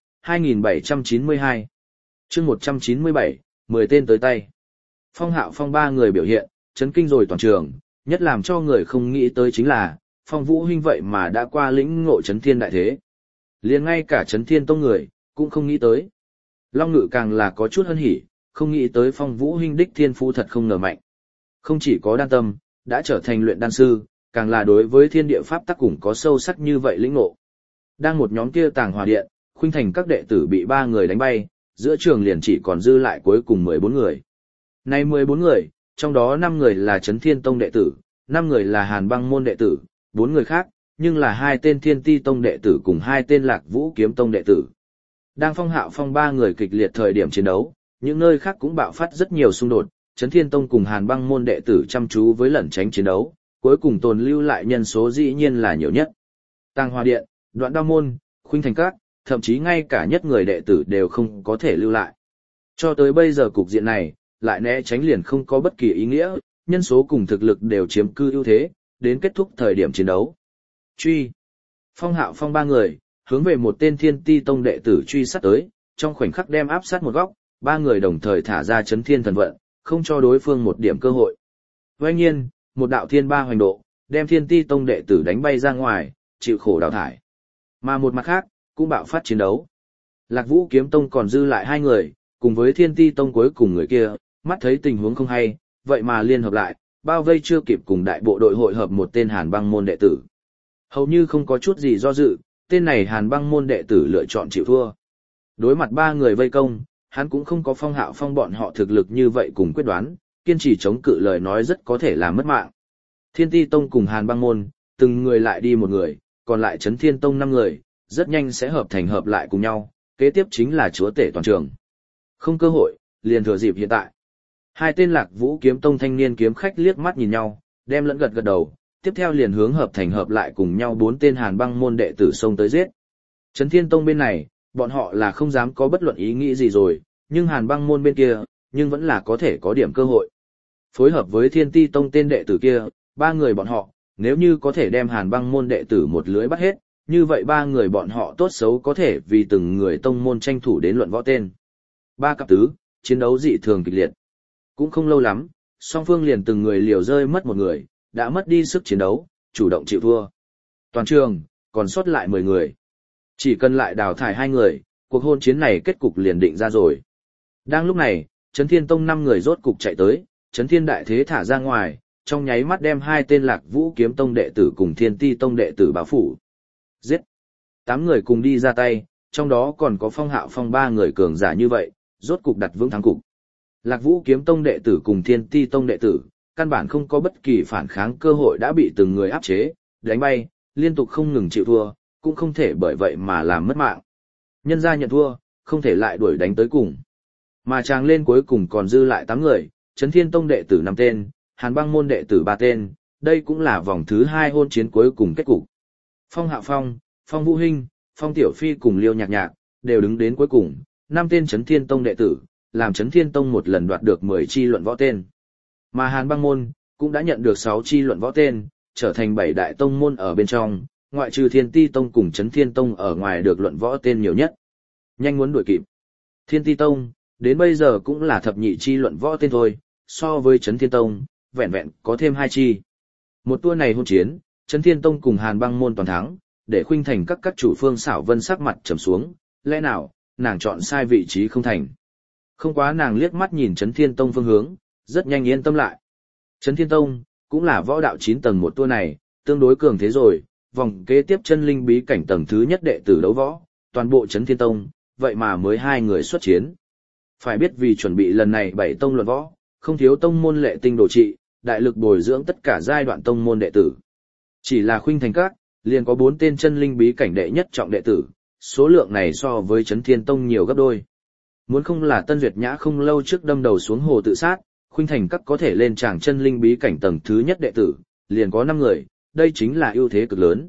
2792. Chương 197, 10 tên tới tay. Phong Hạo Phong ba người biểu hiện, chấn kinh rồi toàn trường, nhất làm cho người không nghĩ tới chính là, Phong Vũ Hinh vậy mà đã qua lĩnh ngộ chấn thiên đại thế. Liền ngay cả Chấn Thiên Tông người, cũng không nghĩ tới. Long Ngự càng là có chút hân hỉ, không nghĩ tới Phong Vũ Hinh đích thiên phú thật không ngờ mạnh. Không chỉ có đan tâm, đã trở thành luyện đan sư, càng là đối với thiên địa pháp tắc cũng có sâu sắc như vậy lĩnh ngộ. Đang một nhóm kia Tàng Hòa Điện, Khuynh Thành các đệ tử bị 3 người đánh bay, giữa trường liền chỉ còn dư lại cuối cùng 14 người. Nay 14 người, trong đó 5 người là Chấn Thiên Tông đệ tử, 5 người là Hàn Băng môn đệ tử, 4 người khác, nhưng là 2 tên Thiên Ti Tông đệ tử cùng 2 tên Lạc Vũ Kiếm Tông đệ tử. Đang Phong Hạo Phong 3 người kịch liệt thời điểm chiến đấu, những nơi khác cũng bạo phát rất nhiều xung đột, Chấn Thiên Tông cùng Hàn Băng môn đệ tử chăm chú với lẩn tránh chiến đấu, cuối cùng tồn lưu lại nhân số dĩ nhiên là nhiều nhất. Tàng Hòa Điện, Đoạn Đao môn, Khuynh Thành các, thậm chí ngay cả nhất người đệ tử đều không có thể lưu lại. Cho tới bây giờ cục diện này, lại né tránh liền không có bất kỳ ý nghĩa, nhân số cùng thực lực đều chiếm cư ưu thế, đến kết thúc thời điểm chiến đấu. Truy. Phong Hạo Phong ba người, hướng về một tên Thiên Ti Tông đệ tử truy sát tới, trong khoảnh khắc đem áp sát một góc, 3 người đồng thời thả ra chấn thiên thần vận, không cho đối phương một điểm cơ hội. Tuy nhiên, một đạo thiên ba hoành độ, đem Thiên Ti Tông đệ tử đánh bay ra ngoài, chịu khổ đào thải. Mà một mặt khác, cũng bạo phát chiến đấu. Lạc Vũ Kiếm Tông còn dư lại 2 người, cùng với Thiên Ti Tông cuối cùng người kia, mắt thấy tình huống không hay, vậy mà liên hợp lại, bao vây chưa kịp cùng đại bộ đội hội hợp một tên Hàn Băng môn đệ tử. Hầu như không có chút gì do dự, tên này Hàn Băng môn đệ tử lựa chọn chịu thua. Đối mặt 3 người vây công, hắn cũng không có Phong Hạo Phong bọn họ thực lực như vậy cùng quyết đoán, kiên trì chống cự lời nói rất có thể làm mất mạng. Thiên Ti Tông cùng Hàn Băng môn, từng người lại đi một người, còn lại Chấn Thiên Tông 5 người, rất nhanh sẽ hợp thành hợp lại cùng nhau, kế tiếp chính là chúa tể toàn trường. Không cơ hội, liền thừa dịp hiện tại. 2 tên Lạc Vũ Kiếm Tông thanh niên kiếm khách liếc mắt nhìn nhau, đem lẫn gật đầu, tiếp theo liền hướng hợp thành hợp lại cùng nhau 4 tên Hàn Băng môn đệ tử xông tới giết. Chấn Thiên Tông bên này, bọn họ là không dám có bất luận ý nghĩ gì rồi, nhưng Hàn Băng môn bên kia, nhưng vẫn là có thể có điểm cơ hội. Phối hợp với Thiên Ti Tông tên đệ tử kia, 3 người bọn họ, nếu như có thể đem Hàn Băng môn đệ tử một lưới bắt hết, như vậy 3 người bọn họ tốt xấu có thể vì từng người tông môn tranh thủ đến luận võ tên. 3 cặp tứ, chiến đấu dị thường kịch liệt. Cũng không lâu lắm, song phương liền từng người liều rơi mất một người, đã mất đi sức chiến đấu, chủ động chịu thua. Toàn trường, còn sót lại 10 người. Chỉ cần lại đào thải 2 người, cuộc hôn chiến này kết cục liền định ra rồi. Đang lúc này, Chấn Thiên Tông 5 người rốt cục chạy tới, Chấn Thiên Đại Thế thả ra ngoài, trong nháy mắt đem 2 tên Lạc Vũ Kiếm Tông đệ tử cùng Thiên Ti Tông đệ tử bao phủ. Giết! 8 người cùng đi ra tay, trong đó còn có Phong Hạo Phong 3 người cường giả như vậy, rốt cục đặt vững thắng cục. Lạc Vũ Kiếm Tông đệ tử cùng Thiên Ti Tông đệ tử, căn bản không có bất kỳ phản kháng cơ hội đã bị từng người áp chế, đánh bay, liên tục không ngừng chịu thua, cũng không thể bởi vậy mà làm mất mạng. Nhân ra nhận thua, không thể lại đuổi đánh tới cùng. Mà tràng lên cuối cùng còn dư lại 8 người, Chấn Thiên Tông đệ tử 5 tên, Hàn Băng môn đệ tử 3 tên, đây cũng là vòng thứ 2 hôn chiến cuối cùng kết cục. Phong Hạo Phong, Phong Vũ Hinh, Phong Tiểu Phi cùng Liêu Nhạc Nhạc, đều đứng đến cuối cùng, 5 tên Chấn Thiên Tông đệ tử, làm Chấn Thiên Tông một lần đoạt được 10 chi luận võ tên. Mà Hàn Băng môn, cũng đã nhận được 6 chi luận võ tên, trở thành 7 đại tông môn ở bên trong, ngoại trừ Thiên Ti Tông cùng Chấn Thiên Tông ở ngoài được luận võ tên nhiều nhất. Nhanh muốn đuổi kịp. Thiên Ti Tông, đến bây giờ cũng là thập nhị chi luận võ tên thôi, so với Chấn Thiên Tông, vẹn vẹn có thêm 2 chi. Một tour này hôn chiến, Chấn Thiên Tông cùng Hàn Băng môn toàn thắng, để khuynh thành các chủ Phương Xảo Vân sắc mặt trầm xuống, lẽ nào nàng chọn sai vị trí không thành. Không quá nàng liếc mắt nhìn Chấn Thiên Tông phương hướng, rất nhanh yên tâm lại. Chấn Thiên Tông cũng là võ đạo 9 tầng một tour này, tương đối cường thế rồi, vòng kế tiếp chân linh bí cảnh tầng thứ nhất đệ tử đấu võ, toàn bộ Chấn Thiên Tông, vậy mà mới 2 người xuất chiến. Phải biết vì chuẩn bị lần này 7 tông luận võ, không thiếu tông môn lệ tinh đồ trị, đại lực bồi dưỡng tất cả giai đoạn tông môn đệ tử. Chỉ là khuynh thành các, liền có 4 tên chân linh bí cảnh đệ nhất trọng đệ tử, số lượng này so với Chấn Thiên Tông nhiều gấp đôi. Muốn không là Tân Duyệt Nhã không lâu trước đâm đầu xuống hồ tự sát, khuynh thành các có thể lên tràng chân linh bí cảnh tầng thứ nhất đệ tử, liền có 5 người, đây chính là ưu thế cực lớn.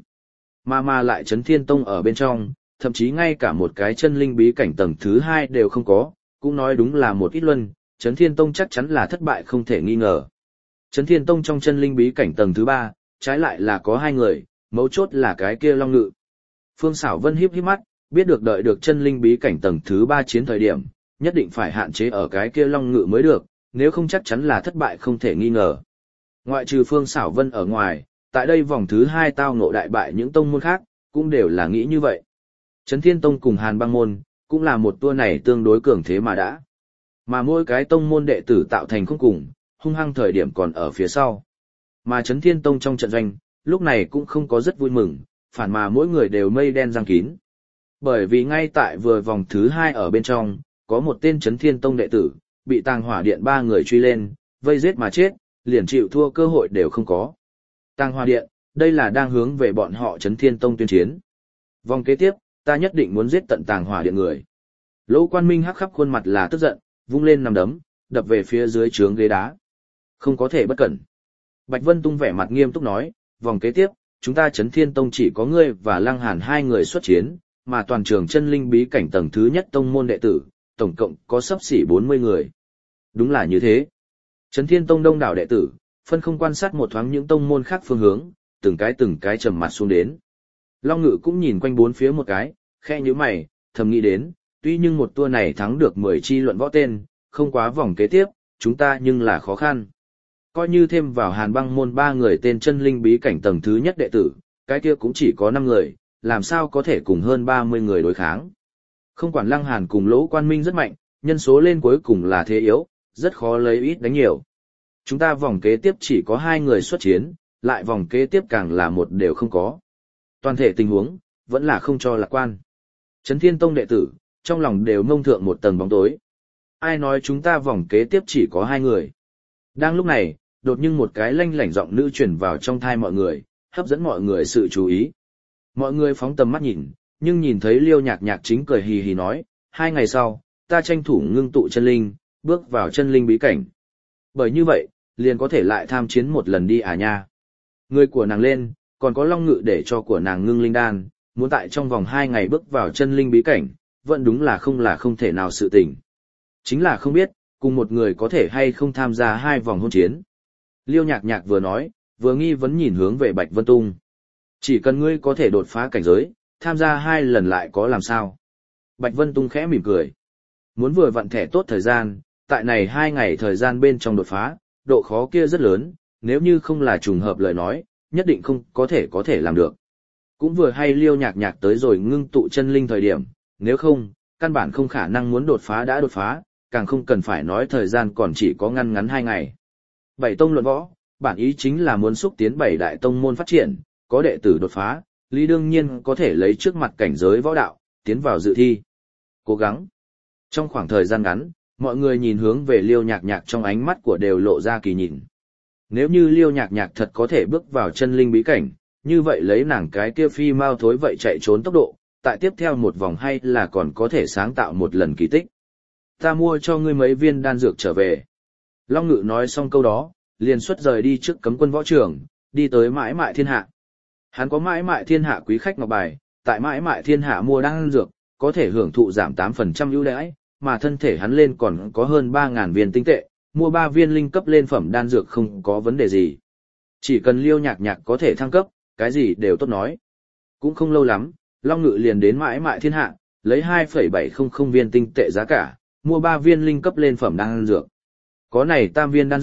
Mà lại Chấn Thiên Tông ở bên trong, thậm chí ngay cả một cái chân linh bí cảnh tầng thứ 2 đều không có, cũng nói đúng là một ít luân, Chấn Thiên Tông chắc chắn là thất bại không thể nghi ngờ. Chấn Thiên Tông trong chân linh bí cảnh tầng thứ 3, trái lại là có 2 người, mấu chốt là cái kia Long Ngự. Phương Xảo Vân híp mắt, biết được đợi được chân linh bí cảnh tầng thứ 3 chiến thời điểm, nhất định phải hạn chế ở cái kia Long Ngự mới được, nếu không chắc chắn là thất bại không thể nghi ngờ. Ngoại trừ Phương Xảo Vân ở ngoài, tại đây vòng thứ 2 tao ngộ đại bại những tông môn khác, cũng đều là nghĩ như vậy. Chấn Thiên Tông cùng Hàn Băng môn, cũng là một tour này tương đối cường thế mà đã. Mà mỗi cái tông môn đệ tử tạo thành không cùng, hung hăng thời điểm còn ở phía sau. Mà Chấn Thiên Tông trong trận doanh, lúc này cũng không có rất vui mừng, phản mà mỗi người đều mây đen giăng kín. Bởi vì ngay tại vừa vòng thứ 2 ở bên trong, có một tên Chấn Thiên Tông đệ tử, bị Tàng Hỏa Điện 3 người truy lên, vây giết mà chết, liền chịu thua cơ hội đều không có. Tàng Hỏa Điện, đây là đang hướng về bọn họ Chấn Thiên Tông tuyên chiến. Vòng kế tiếp, ta nhất định muốn giết tận Tàng Hỏa Điện người. Lỗ Quan Minh hắc khắp khuôn mặt là tức giận, vung lên nằm đấm, đập về phía dưới trướng ghế đá. Không có thể bất cẩn. Bạch Vân Tung vẻ mặt nghiêm túc nói, vòng kế tiếp, chúng ta Chấn Thiên Tông chỉ có ngươi và Lăng Hàn 2 người xuất chiến, mà toàn trường chân linh bí cảnh tầng thứ nhất tông môn đệ tử, tổng cộng có xấp xỉ 40 người. Đúng là như thế. Chấn Thiên Tông đông đảo đệ tử, phân không quan sát một thoáng những tông môn khác phương hướng, từng cái trầm mặt xuống đến. Long Ngự cũng nhìn quanh bốn phía một cái, khẽ nhíu mày, thầm nghĩ đến, tuy nhưng một tour này thắng được 10 chi luận võ tên, không quá vòng kế tiếp, chúng ta nhưng là khó khăn. Coi như thêm vào Hàn Băng môn 3 người tên chân linh bí cảnh tầng thứ nhất đệ tử, cái kia cũng chỉ có 5 người, làm sao có thể cùng hơn 30 người đối kháng. Không quản Lăng Hàn cùng Lỗ Quan Minh rất mạnh, nhân số lên cuối cùng là thế yếu, rất khó lấy ít đánh nhiều. Chúng ta vòng kế tiếp chỉ có 2 người xuất chiến, lại vòng kế tiếp càng là một đều không có. Toàn thể tình huống, vẫn là không cho lạc quan. Chấn Thiên Tông đệ tử, trong lòng đều mông thượng một tầng bóng tối. Ai nói chúng ta vòng kế tiếp chỉ có 2 người. Đang lúc này, đột nhiên một cái lanh lảnh giọng nữ truyền vào trong thai mọi người, hấp dẫn mọi người sự chú ý. Mọi người phóng tầm mắt nhìn, nhưng nhìn thấy Liêu Nhạc Nhạc chính cười hì hì nói, 2 ngày sau, ta tranh thủ ngưng tụ chân linh, bước vào chân linh bí cảnh. Bởi như vậy, liền có thể lại tham chiến một lần đi à nha. Người của nàng lên, còn có Long Ngự để cho của nàng ngưng linh đan, muốn tại trong vòng 2 ngày bước vào chân linh bí cảnh, vẫn đúng là không thể nào sự tình. Chính là không biết, cùng một người có thể hay không tham gia 2 vòng hôn chiến. Liêu Nhạc Nhạc vừa nói, vừa nghi vấn nhìn hướng về Bạch Vân Tung. Chỉ cần ngươi có thể đột phá cảnh giới, tham gia 2 lần lại có làm sao. Bạch Vân Tung khẽ mỉm cười. Muốn vừa vặn thẻ tốt thời gian, tại này 2 ngày thời gian bên trong đột phá, độ khó kia rất lớn, nếu như không là trùng hợp lời nói, nhất định không có thể làm được. Cũng vừa hay Liêu Nhạc Nhạc tới rồi ngưng tụ chân linh thời điểm, nếu không, căn bản không khả năng muốn đột phá đã đột phá, càng không cần phải nói thời gian còn chỉ có ngăn 2 ngày. 7 tông luận võ, bản ý chính là muốn xúc tiến 7 đại tông môn phát triển, có đệ tử đột phá, Lý đương nhiên có thể lấy trước mặt cảnh giới võ đạo, tiến vào dự thi. Cố gắng. Trong khoảng thời gian ngắn, mọi người nhìn hướng về Liêu Nhạc Nhạc trong ánh mắt của đều lộ ra kỳ nhìn. Nếu như Liêu Nhạc Nhạc thật có thể bước vào chân linh bí cảnh, như vậy lấy nàng cái kia phi mau thối vậy chạy trốn tốc độ, tại tiếp theo một vòng hay là còn có thể sáng tạo một lần kỳ tích. Ta mua cho ngươi mấy viên đan dược trở về. Long Ngự nói xong câu đó, liền xuất rời đi trước cấm quân võ trường, đi tới Mãi Mại Thiên Hạ. Hắn có Mãi Mại Thiên Hạ quý khách ngọc bài, tại Mãi Mại Thiên Hạ mua đan dược, có thể hưởng thụ giảm 8% ưu đãi, mà thân thể hắn lên còn có hơn 3.000 viên tinh tệ, mua 3 viên linh cấp lên phẩm đan dược không có vấn đề gì. Chỉ cần Liêu Nhạc Nhạc có thể thăng cấp, cái gì đều tốt nói. Cũng không lâu lắm, Long Ngự liền đến Mãi Mại Thiên Hạ, lấy 2,700 viên tinh tệ giá cả, mua 3 viên linh cấp lên phẩm đan dược. Có này tam viên đan dược,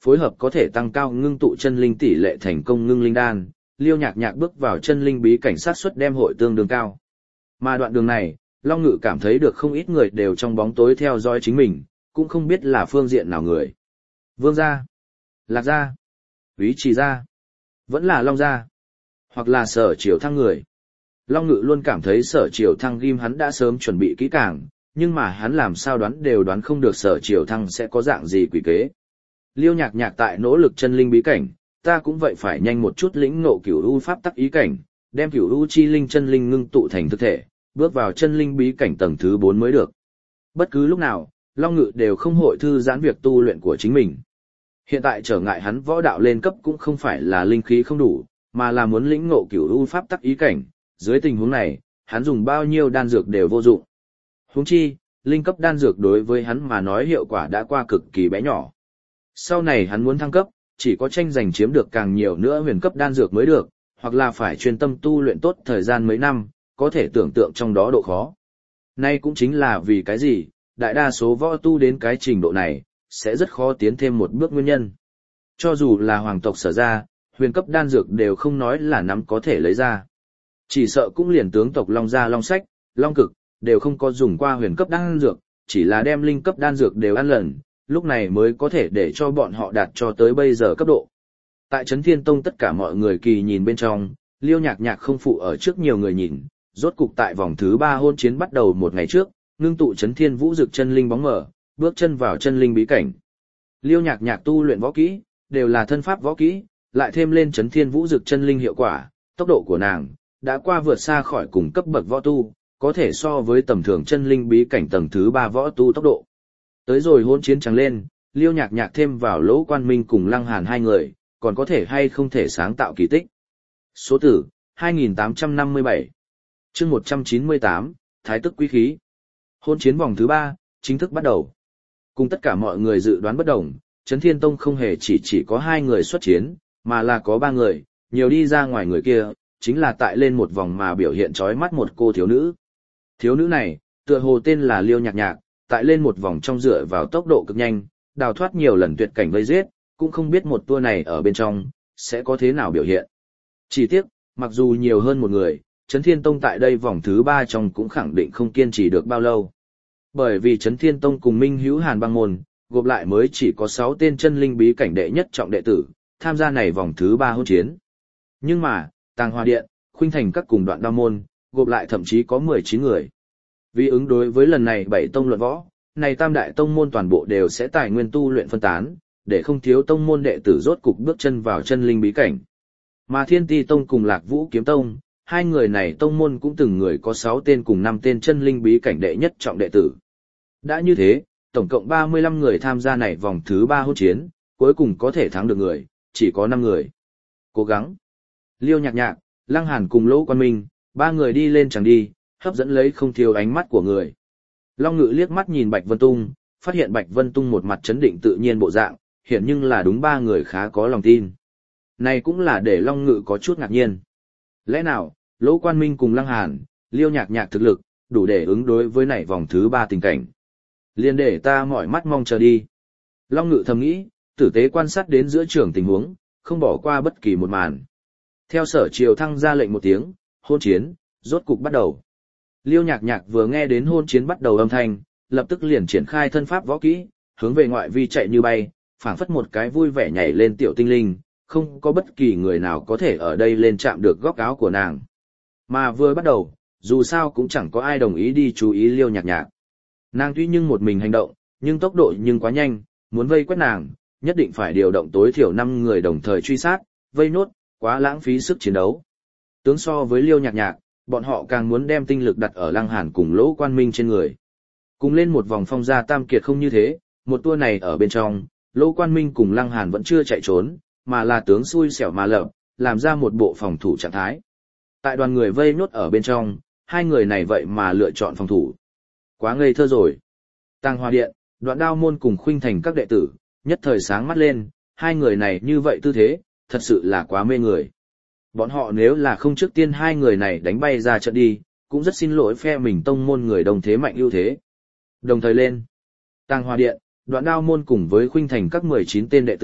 phối hợp có thể tăng cao ngưng tụ chân linh tỷ lệ thành công ngưng linh đan, Liêu Nhạc Nhạc bước vào chân linh bí cảnh sát suất đem hội tương đương cao. Mà đoạn đường này, Long Ngự cảm thấy được không ít người đều trong bóng tối theo dõi chính mình, cũng không biết là phương diện nào người. Vương gia, Lạc gia, Úy Trì gia, vẫn là Long gia, hoặc là Sở Triều Thăng người. Long Ngự luôn cảm thấy Sở Triều Thăng ghim hắn đã sớm chuẩn bị kỹ càng, nhưng mà hắn làm sao đoán đều đoán không được Sở Triều Thăng sẽ có dạng gì quỷ kế. Liêu Nhạc Nhạc tại nỗ lực chân linh bí cảnh, ta cũng vậy phải nhanh một chút lĩnh ngộ cửu u pháp tắc ý cảnh, đem cửu u chi linh chân linh ngưng tụ thành thực thể, bước vào chân linh bí cảnh tầng thứ 4 mới được. Bất cứ lúc nào, Long Ngự đều không hội thư giãn việc tu luyện của chính mình. Hiện tại trở ngại hắn võ đạo lên cấp cũng không phải là linh khí không đủ, mà là muốn lĩnh ngộ cửu u pháp tắc ý cảnh, dưới tình huống này, hắn dùng bao nhiêu đan dược đều vô dụng. Huống chi, linh cấp đan dược đối với hắn mà nói hiệu quả đã qua cực kỳ bé nhỏ. Sau này hắn muốn thăng cấp, chỉ có tranh giành chiếm được càng nhiều nữa huyền cấp đan dược mới được, hoặc là phải chuyên tâm tu luyện tốt thời gian mấy năm, có thể tưởng tượng trong đó độ khó. Nay cũng chính là vì cái gì, đại đa số võ tu đến cái trình độ này, sẽ rất khó tiến thêm một bước nguyên nhân. Cho dù là hoàng tộc Sở ra, huyền cấp đan dược đều không nói là nắm có thể lấy ra. Chỉ sợ cũng liền tướng tộc Long Gia Long Sách, Long Cực, đều không có dùng qua huyền cấp đan dược, chỉ là đem linh cấp đan dược đều ăn lần, lúc này mới có thể để cho bọn họ đạt cho tới bây giờ cấp độ. Tại Trấn Thiên Tông tất cả mọi người kỳ nhìn bên trong, Liêu Nhạc Nhạc không phụ ở trước nhiều người nhìn, rốt cục tại vòng thứ 3 hôn chiến bắt đầu một ngày trước, ngưng tụ Trấn Thiên Vũ Dực chân linh bóng mở, bước chân vào chân linh bí cảnh. Liêu Nhạc Nhạc tu luyện võ kỹ, đều là thân pháp võ kỹ, lại thêm lên Trấn Thiên Vũ Dực chân linh hiệu quả, tốc độ của nàng đã qua vượt xa khỏi cùng cấp bậc võ tu, có thể so với tầm thường chân linh bí cảnh tầng thứ 3 võ tu tốc độ. Tới rồi hôn chiến trắng lên, Liêu Nhạc Nhạc thêm vào Lỗ Quan Minh cùng Lăng Hàn hai người, còn có thể hay không thể sáng tạo kỳ tích. Số tử, 2857. Chương 198, Thái tức quý khí. Hôn chiến vòng thứ 3, chính thức bắt đầu. Cùng tất cả mọi người dự đoán bất đồng, Trấn Thiên Tông không hề chỉ có 2 người xuất chiến, mà là có 3 người, nhiều đi ra ngoài người kia, chính là tại lên một vòng mà biểu hiện chói mắt một cô thiếu nữ. Thiếu nữ này, tựa hồ tên là Liêu Nhạc Nhạc, tại lên một vòng trong dựa vào tốc độ cực nhanh, đào thoát nhiều lần tuyệt cảnh vây giết, cũng không biết một tour này ở bên trong, sẽ có thế nào biểu hiện. Chỉ tiếc, mặc dù nhiều hơn một người, Trấn Thiên Tông tại đây vòng thứ 3 trong cũng khẳng định không kiên trì được bao lâu. Bởi vì Trấn Thiên Tông cùng Minh Hữu Hàn băng môn, gộp lại mới chỉ có 6 tên chân linh bí cảnh đệ nhất trọng đệ tử, tham gia này vòng thứ 3 hôn chiến. Nhưng mà, Tàng Hòa Điện, Khuynh Thành các cùng Đoạn Đao môn, gộp lại thậm chí có 19 người. Vì ứng đối với lần này 7 tông luận võ, này tam đại tông môn toàn bộ đều sẽ tài nguyên tu luyện phân tán, để không thiếu tông môn đệ tử rốt cục bước chân vào chân linh bí cảnh. Mà Thiên Ti Tông cùng Lạc Vũ Kiếm Tông, hai người này tông môn cũng từng người có 6 tên cùng 5 tên chân linh bí cảnh đệ nhất trọng đệ tử. Đã như thế, tổng cộng 35 người tham gia này vòng thứ 3 hôn chiến, cuối cùng có thể thắng được người, chỉ có 5 người. Cố gắng. Liêu Nhạc Nhạc, Lăng Hàn cùng Lỗ Quan Minh, 3 người đi lên chẳng đi, hấp dẫn lấy không thiếu ánh mắt của người. Long Ngự liếc mắt nhìn Bạch Vân Tung, phát hiện Bạch Vân Tung một mặt chấn định tự nhiên bộ dạng, hiển nhưng là đúng 3 người khá có lòng tin. Này cũng là để Long Ngự có chút ngạc nhiên. Lẽ nào, Lỗ Quan Minh cùng Lăng Hàn, Liêu Nhạc Nhạc thực lực, đủ để ứng đối với này vòng thứ 3 tình cảnh. Liên để ta mỏi mắt mong chờ đi. Long Ngự thầm nghĩ, tử tế quan sát đến giữa trường tình huống, không bỏ qua bất kỳ một màn. Theo Sở Triều Thăng ra lệnh một tiếng, hôn chiến, rốt cục bắt đầu. Liêu Nhạc Nhạc vừa nghe đến hôn chiến bắt đầu âm thanh, lập tức liền triển khai thân pháp võ kỹ, hướng về ngoại vi chạy như bay, phảng phất một cái vui vẻ nhảy lên tiểu tinh linh, không có bất kỳ người nào có thể ở đây lên chạm được góc áo của nàng. Mà vừa bắt đầu, dù sao cũng chẳng có ai đồng ý đi chú ý Liêu Nhạc Nhạc. Nàng tuy nhưng một mình hành động, nhưng tốc độ nhưng quá nhanh, muốn vây quét nàng, nhất định phải điều động tối thiểu 5 người đồng thời truy sát, vây nốt, quá lãng phí sức chiến đấu. Tướng so với Liêu Nhạc Nhạc, bọn họ càng muốn đem tinh lực đặt ở Lăng Hàn cùng Lỗ Quan Minh trên người. Cùng lên một vòng phong gia tam kiệt không như thế, một tour này ở bên trong, Lỗ Quan Minh cùng Lăng Hàn vẫn chưa chạy trốn, mà là tướng xui xẻo mà lợp, làm ra một bộ phòng thủ trạng thái. Tại đoàn người vây nốt ở bên trong, hai người này vậy mà lựa chọn phòng thủ. Quá ngây thơ rồi. Tàng Hòa Điện, Đoạn Đao môn cùng Khuynh Thành các đệ tử, nhất thời sáng mắt lên, hai người này như vậy tư thế, thật sự là quá mê người. Bọn họ nếu là không trước tiên hai người này đánh bay ra trận đi, cũng rất xin lỗi phe mình tông môn người đồng thế mạnh ưu thế. Đồng thời lên, Tàng Hòa Điện, Đoạn Đao môn cùng với Khuynh Thành các 19 tên đệ tử,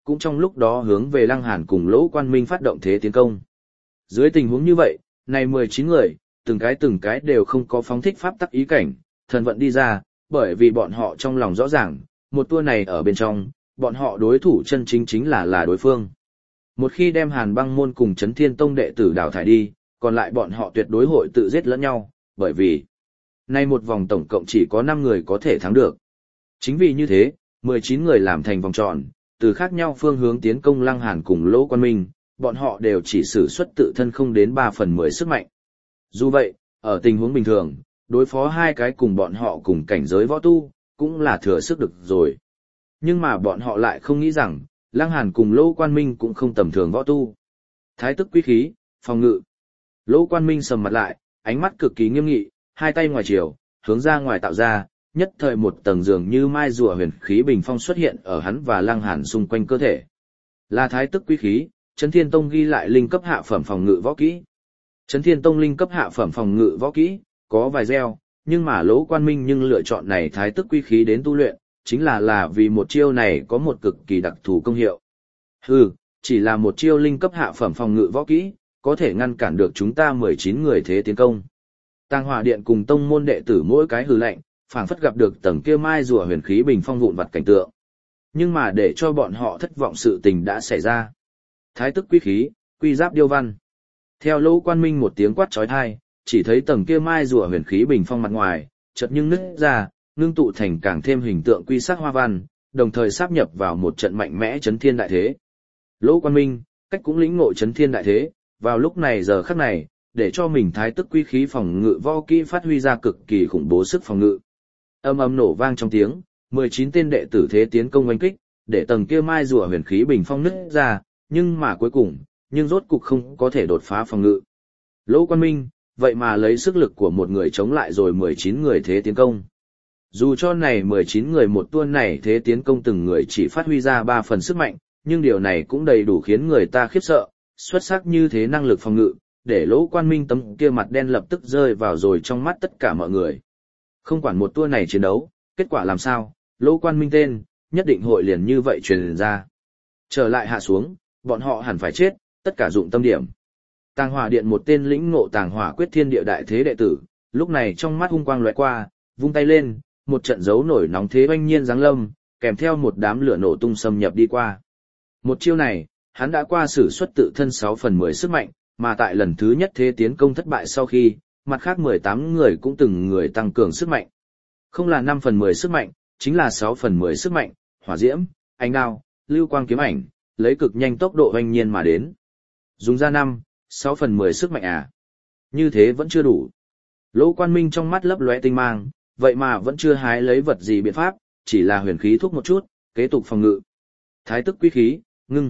cũng trong lúc đó hướng về Lăng Hàn cùng Lỗ Quan Minh phát động thế tiến công. Dưới tình huống như vậy, này 19 người, từng cái đều không có phóng thích pháp tắc ý cảnh, thần vận đi ra, bởi vì bọn họ trong lòng rõ ràng, một tour này ở bên trong, bọn họ đối thủ chân chính chính là đối phương. Một khi đem Hàn Băng môn cùng Chấn Thiên tông đệ tử đào thải đi, còn lại bọn họ tuyệt đối hội tự giết lẫn nhau, bởi vì nay một vòng tổng cộng chỉ có 5 người có thể thắng được. Chính vì như thế, 19 người làm thành vòng tròn, từ khác nhau phương hướng tiến công Lăng Hàn cùng Lỗ Quan Minh, bọn họ đều chỉ sử xuất tự thân không đến 3/10 sức mạnh. Dù vậy, ở tình huống bình thường, đối phó hai cái cùng bọn họ cùng cảnh giới võ tu, cũng là thừa sức được rồi. Nhưng mà bọn họ lại không nghĩ rằng, Lăng Hàn cùng Lỗ Quan Minh cũng không tầm thường võ tu. Thái tức quý khí, phòng ngự. Lỗ Quan Minh sầm mặt lại, ánh mắt cực kỳ nghiêm nghị, hai tay ngoài chiều, hướng ra ngoài tạo ra, nhất thời một tầng dường như mai rùa huyền khí bình phong xuất hiện ở hắn và Lăng Hàn xung quanh cơ thể. Là thái tức quý khí, Chấn Thiên Tông ghi lại linh cấp hạ phẩm phòng ngự võ kỹ. Chấn Thiên Tông linh cấp hạ phẩm phòng ngự võ kỹ, có vài gieo, nhưng mà Lỗ Quan Minh nhưng lựa chọn này thái tức quý khí đến tu luyện, chính là vì một chiêu này có một cực kỳ đặc thù công hiệu. Chỉ là một chiêu linh cấp hạ phẩm phòng ngự võ kỹ, có thể ngăn cản được chúng ta 19 người thế tiến công. Tàng Hỏa Điện cùng tông môn đệ tử mỗi cái hừ lạnh, phảng phất gặp được tầng kia mai rùa huyền khí bình phong vụn vặt cảnh tượng. Nhưng mà để cho bọn họ thất vọng sự tình đã xảy ra. Thái tức quý khí, quy giáp điêu văn. Theo Lỗ Quan Minh một tiếng quát chói tai, chỉ thấy tầng kia mai rùa huyền khí bình phong mặt ngoài, chợt nhưng nứt ra, ngưng tụ thành càng thêm hình tượng quy sắc hoa văn, đồng thời sáp nhập vào một trận mạnh mẽ chấn thiên đại thế. Lỗ Quan Minh, cách cũng lĩnh ngộ chấn thiên đại thế, vào lúc này giờ khắc này, để cho mình thái tức quý khí phòng ngự võ kỹ phát huy ra cực kỳ khủng bố sức phòng ngự. Âm ầm nổ vang trong tiếng, 19 tên đệ tử thế tiến công oanh kích, để tầng kia mai rùa huyền khí bình phong nứt ra, nhưng mà cuối cùng, rốt cục không có thể đột phá phòng ngự. Lỗ Quan Minh, vậy mà lấy sức lực của một người chống lại rồi 19 người thế tiến công. Dù cho này 19 người một tuôn này thế tiến công từng người chỉ phát huy ra 3 phần sức mạnh, nhưng điều này cũng đầy đủ khiến người ta khiếp sợ, xuất sắc như thế năng lực phòng ngự, để Lỗ Quan Minh tấm kia mặt đen lập tức rơi vào rồi trong mắt tất cả mọi người. Không quản một tour này chiến đấu, kết quả làm sao, Lỗ Quan Minh tên, nhất định hội liền như vậy truyền ra. Trở lại hạ xuống, bọn họ hẳn phải chết, tất cả dụng tâm điểm. Tàng Hỏa Điện một tên lĩnh ngộ Tàng Hỏa Quyết Thiên Địa đại thế đệ tử, lúc này trong mắt hung quang lóe qua, vung tay lên, một trận dấu nổi nóng thế oanh nhiên giáng lâm, kèm theo một đám lửa nổ tung xâm nhập đi qua. Một chiêu này, hắn đã qua sử xuất tự thân 6/10 sức mạnh, mà tại lần thứ nhất thế tiến công thất bại sau khi, mặt khác 18 người cũng từng người tăng cường sức mạnh. Không là 5/10 sức mạnh, chính là 6/10 sức mạnh, hỏa diễm, ánh đao, lưu quang kiếm ảnh, lấy cực nhanh tốc độ oanh nhiên mà đến. Dùng ra 5/6/10 sức mạnh à? Như thế vẫn chưa đủ. Lỗ Quan Minh trong mắt lấp lóe tinh mang, vậy mà vẫn chưa hái lấy vật gì biện pháp, chỉ là huyền khí thúc một chút, kế tục phòng ngự. Thái tức quý khí, ngưng.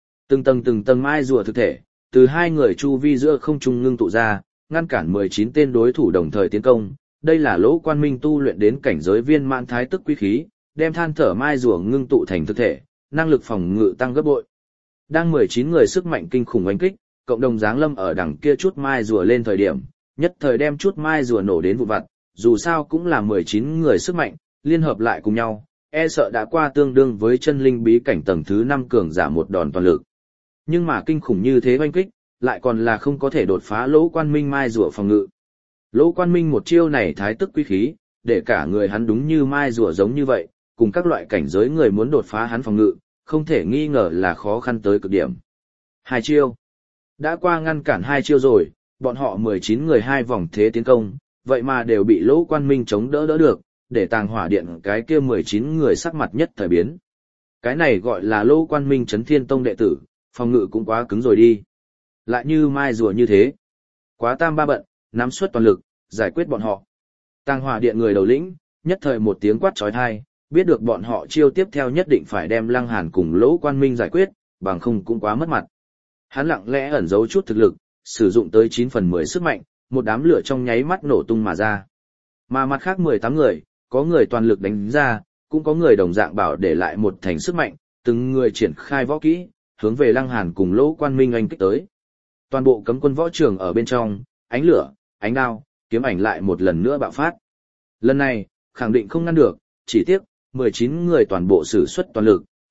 Từng tầng mai rùa thực thể, từ hai người chu vi giữa không trung ngưng tụ ra, ngăn cản 19 tên đối thủ đồng thời tiến công. Đây là Lỗ Quan Minh tu luyện đến cảnh giới viên mãn thái tức quý khí, đem than thở mai rùa ngưng tụ thành thực thể, năng lực phòng ngự tăng gấp bội. Đang 19 người sức mạnh kinh khủng oanh kích, cộng đồng giáng lâm ở đằng kia chút mai rùa lên thời điểm, nhất thời đem chút mai rùa nổ đến vụn vặt, dù sao cũng là 19 người sức mạnh, liên hợp lại cùng nhau, e sợ đã qua tương đương với chân linh bí cảnh tầng thứ 5 cường giả một đòn toàn lực. Nhưng mà kinh khủng như thế oanh kích, lại còn là không có thể đột phá Lỗ Quan Minh mai rùa phòng ngự. Lỗ Quan Minh một chiêu này thái tức quý khí, để cả người hắn đúng như mai rùa giống như vậy, cùng các loại cảnh giới người muốn đột phá hắn phòng ngự, không thể nghi ngờ là khó khăn tới cực điểm. Hai chiêu. Đã qua ngăn cản hai chiêu rồi, bọn họ 19 người hai vòng thế tiến công, vậy mà đều bị Lỗ Quan Minh chống đỡ được, để Tàng Hỏa Điện cái kia 19 người sắc mặt nhất thời biến. Cái này gọi là Lỗ Quan Minh Chấn Thiên Tông đệ tử, phòng ngự cũng quá cứng rồi đi. Lại như mai rùa như thế. Quá tam ba bận, nắm suất toàn lực, giải quyết bọn họ. Tàng Hỏa Điện người đầu lĩnh, nhất thời một tiếng quát chói tai, biết được bọn họ chiêu tiếp theo nhất định phải đem Lăng Hàn cùng Lỗ Quan Minh giải quyết, bằng không cũng quá mất mặt. Hắn lặng lẽ ẩn giấu chút thực lực, sử dụng tới 9/10 sức mạnh, một đám lửa trong nháy mắt nổ tung mà ra. Mà mặt khác 18 người, có người toàn lực đánh ra, cũng có người đồng dạng bảo để lại một thành sức mạnh, từng người triển khai võ kỹ, hướng về Lăng Hàn cùng Lỗ Quan Minh oanh kích tới. Toàn bộ cấm quân võ trường ở bên trong, ánh lửa, ánh đao, kiếm ảnh lại một lần nữa bạo phát. Lần này, khẳng định không ngăn được, chỉ tiếc 19 người toàn bộ sử xuất toàn lực,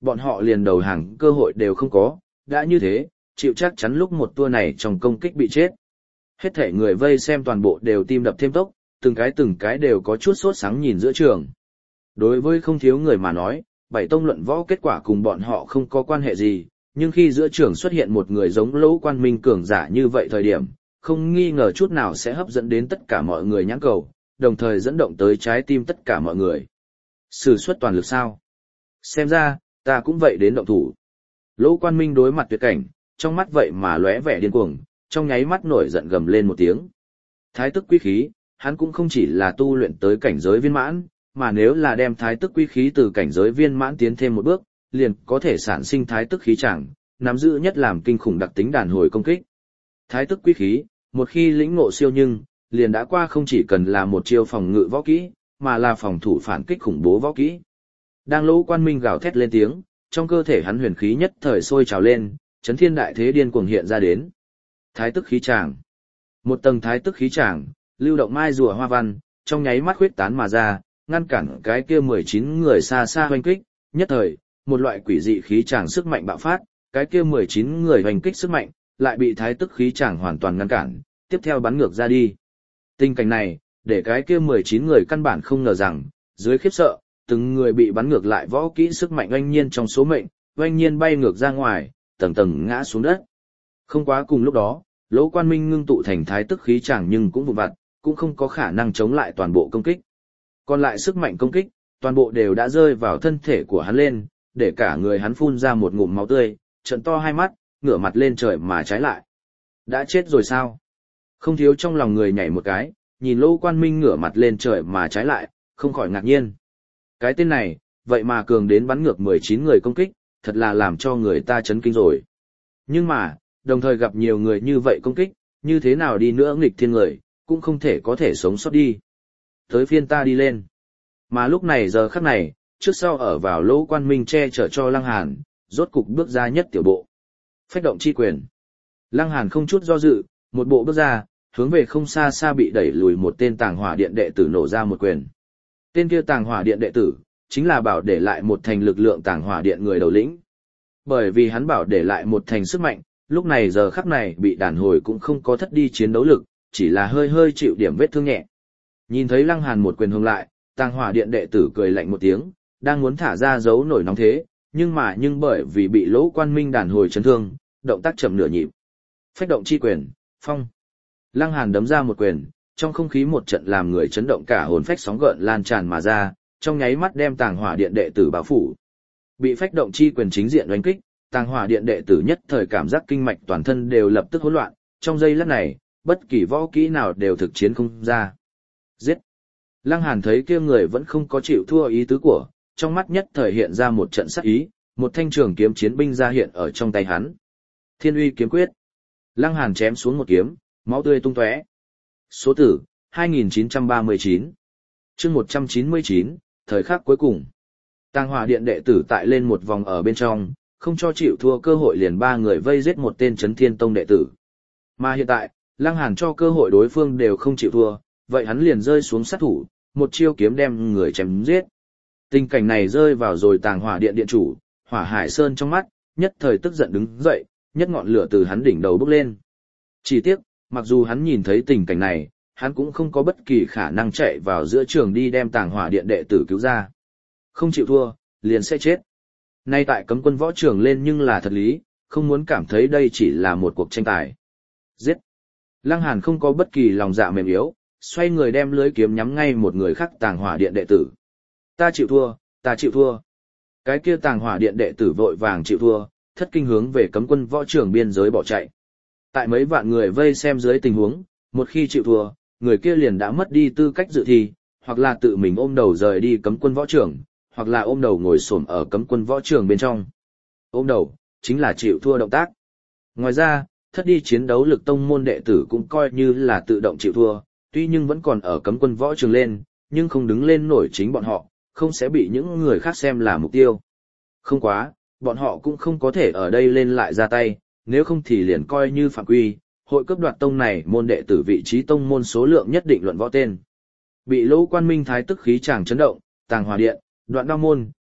bọn họ liền đầu hàng cơ hội đều không có, đã như thế, chịu chắc chắn lúc một tour này trong công kích bị chết. Hết thể người vây xem toàn bộ đều tim đập thêm tốc, từng cái đều có chút sốt sáng nhìn giữa trường. Đối với không thiếu người mà nói, bảy tông luận võ kết quả cùng bọn họ không có quan hệ gì, nhưng khi giữa trường xuất hiện một người giống Lỗ Quan Minh cường giả như vậy thời điểm, không nghi ngờ chút nào sẽ hấp dẫn đến tất cả mọi người nhãn cầu, đồng thời dẫn động tới trái tim tất cả mọi người. Sử xuất toàn lực sao? Xem ra, ta cũng vậy đến động thủ. Lỗ Quan Minh đối mặt tuyệt cảnh, trong mắt vậy mà lóe vẻ điên cuồng, trong nháy mắt nổi giận gầm lên một tiếng. Thái tức quý khí, hắn cũng không chỉ là tu luyện tới cảnh giới viên mãn, mà nếu là đem thái tức quý khí từ cảnh giới viên mãn tiến thêm một bước, liền có thể sản sinh thái tức khí chẳng, nắm giữ nhất làm kinh khủng đặc tính đàn hồi công kích. Thái tức quý khí, một khi lĩnh ngộ siêu nhưng, liền đã qua không chỉ cần là một chiêu phòng ngự võ kỹ, mà là phòng thủ phản kích khủng bố võ kỹ. Đang Lỗ Quan Minh gào thét lên tiếng, trong cơ thể hắn huyền khí nhất thời sôi trào lên, chấn thiên đại thế điên cuồng hiện ra đến. Thái tức khí tràng. Một tầng thái tức khí tràng, lưu động mai rùa hoa văn, trong nháy mắt khuyết tán mà ra, ngăn cản cái kia 19 người xa xa hoành kích, nhất thời, một loại quỷ dị khí tràng sức mạnh bạo phát, cái kia 19 người hoành kích sức mạnh, lại bị thái tức khí tràng hoàn toàn ngăn cản, tiếp theo bắn ngược ra đi. Tình cảnh này, để cái kia 19 người căn bản không ngờ rằng, dưới khiếp sợ, từng người bị bắn ngược lại võ kỹ sức mạnh oanh nhiên trong số mệnh, oanh nhiên bay ngược ra ngoài, tầng tầng ngã xuống đất. Không quá cùng lúc đó, Lỗ Quan Minh ngưng tụ thành thái tức khí tràng nhưng cũng vụn vặt, cũng không có khả năng chống lại toàn bộ công kích. Còn lại sức mạnh công kích, toàn bộ đều đã rơi vào thân thể của hắn lên, để cả người hắn phun ra một ngụm máu tươi, trợn to hai mắt, ngửa mặt lên trời mà trái lại. Đã chết rồi sao? Không thiếu trong lòng người nhảy một cái, nhìn Lỗ Quan Minh ngửa mặt lên trời mà trái lại, không khỏi ngạc nhiên. Cái tên này, vậy mà cường đến bắn ngược 19 người công kích, thật là làm cho người ta chấn kinh rồi. Nhưng mà, đồng thời gặp nhiều người như vậy công kích, như thế nào đi nữa nghịch thiên người, cũng không thể có thể sống sót đi. Tới phiên ta đi lên. Mà lúc này giờ khắc này, trước sau ở vào Lỗ Quan Minh che chở cho Lăng Hàn, rốt cục bước ra nhất tiểu bộ. Phách động chi quyền. Lăng Hàn không chút do dự, một bộ bước ra, hướng về không xa xa bị đẩy lùi một tên Tàng Hỏa Điện đệ tử nổ ra một quyền. Tên kia Tàng Hỏa Điện đệ tử, chính là bảo để lại một thành lực lượng Tàng Hỏa Điện người đầu lĩnh. Bởi vì hắn bảo để lại một thành sức mạnh, lúc này giờ khắc này bị đàn hồi cũng không có thất đi chiến đấu lực, chỉ là hơi hơi chịu điểm vết thương nhẹ. Nhìn thấy Lăng Hàn một quyền hướng lại, Tàng Hỏa Điện đệ tử cười lạnh một tiếng, đang muốn thả ra dấu nổi nóng thế, nhưng bởi vì bị Lỗ Quan Minh đàn hồi chấn thương, động tác chậm nửa nhịp. Phách động chi quyền, phong. Lăng Hàn đấm ra một quyền, trong không khí một trận làm người chấn động cả hồn phách sóng gợn lan tràn mà ra, trong nháy mắt đem Tàng Hỏa Điện đệ tử bao phủ. Bị phách động chi quyền chính diện đánh kích, Tàng Hỏa Điện đệ tử nhất thời cảm giác kinh mạch toàn thân đều lập tức hỗn loạn, trong giây lát này, bất kỳ võ kỹ nào đều thực chiến không ra. Giết! Lăng Hàn thấy kia người vẫn không có chịu thua ý tứ của, trong mắt nhất thời hiện ra một trận sát ý, một thanh trường kiếm chiến binh ra hiện ở trong tay hắn. Thiên Uy kiếm quyết. Lăng Hàn chém xuống một kiếm, máu tươi tung tóe. Số tử 2939. Chương 199, thời khắc cuối cùng. Tàng Hỏa Điện đệ tử tại lên một vòng ở bên trong, không cho chịu thua cơ hội liền ba người vây giết một tên Chấn Thiên Tông đệ tử. Mà hiện tại, Lăng Hàn cho cơ hội đối phương đều không chịu thua, vậy hắn liền rơi xuống sát thủ, một chiêu kiếm đem người chém giết. Tình cảnh này rơi vào rồi Tàng Hỏa Điện điện chủ, Hỏa Hải Sơn trong mắt, nhất thời tức giận đứng dậy, nhất ngọn lửa từ hắn đỉnh đầu bốc lên. Chỉ tiếc, mặc dù hắn nhìn thấy tình cảnh này, hắn cũng không có bất kỳ khả năng chạy vào giữa trường đi đem Tàng Hỏa Điện đệ tử cứu ra. Không chịu thua, liền sẽ chết. Nay tại cấm quân võ trường lên nhưng là thật lý, không muốn cảm thấy đây chỉ là một cuộc tranh tài. Giết! Lăng Hàn không có bất kỳ lòng dạ mềm yếu, xoay người đem lưới kiếm nhắm ngay một người khác Tàng Hỏa Điện đệ tử. Ta chịu thua, ta chịu thua. Cái kia Tàng Hỏa Điện đệ tử vội vàng chịu thua, thất kinh hướng về cấm quân võ trường biên giới bỏ chạy. Tại mấy vạn người vây xem dưới tình huống, một khi chịu thua, người kia liền đã mất đi tư cách dự thi, hoặc là tự mình ôm đầu rời đi cấm quân võ trường, hoặc là ôm đầu ngồi xổm ở cấm quân võ trường bên trong. Ôm đầu, chính là chịu thua động tác. Ngoài ra, thất đi chiến đấu lực tông môn đệ tử cũng coi như là tự động chịu thua, tuy nhưng vẫn còn ở cấm quân võ trường lên, nhưng không đứng lên nổi chính bọn họ, không sẽ bị những người khác xem là mục tiêu. Không quá, bọn họ cũng không có thể ở đây lên lại ra tay, nếu không thì liền coi như phạm quy, hội cướp đoạt tông này môn đệ tử vị trí tông môn số lượng nhất định luận võ tên. Bị Lỗ Quan Minh thái tức khí chàng chấn động, Tàng Hỏa Điện, Đoạn Đao môn,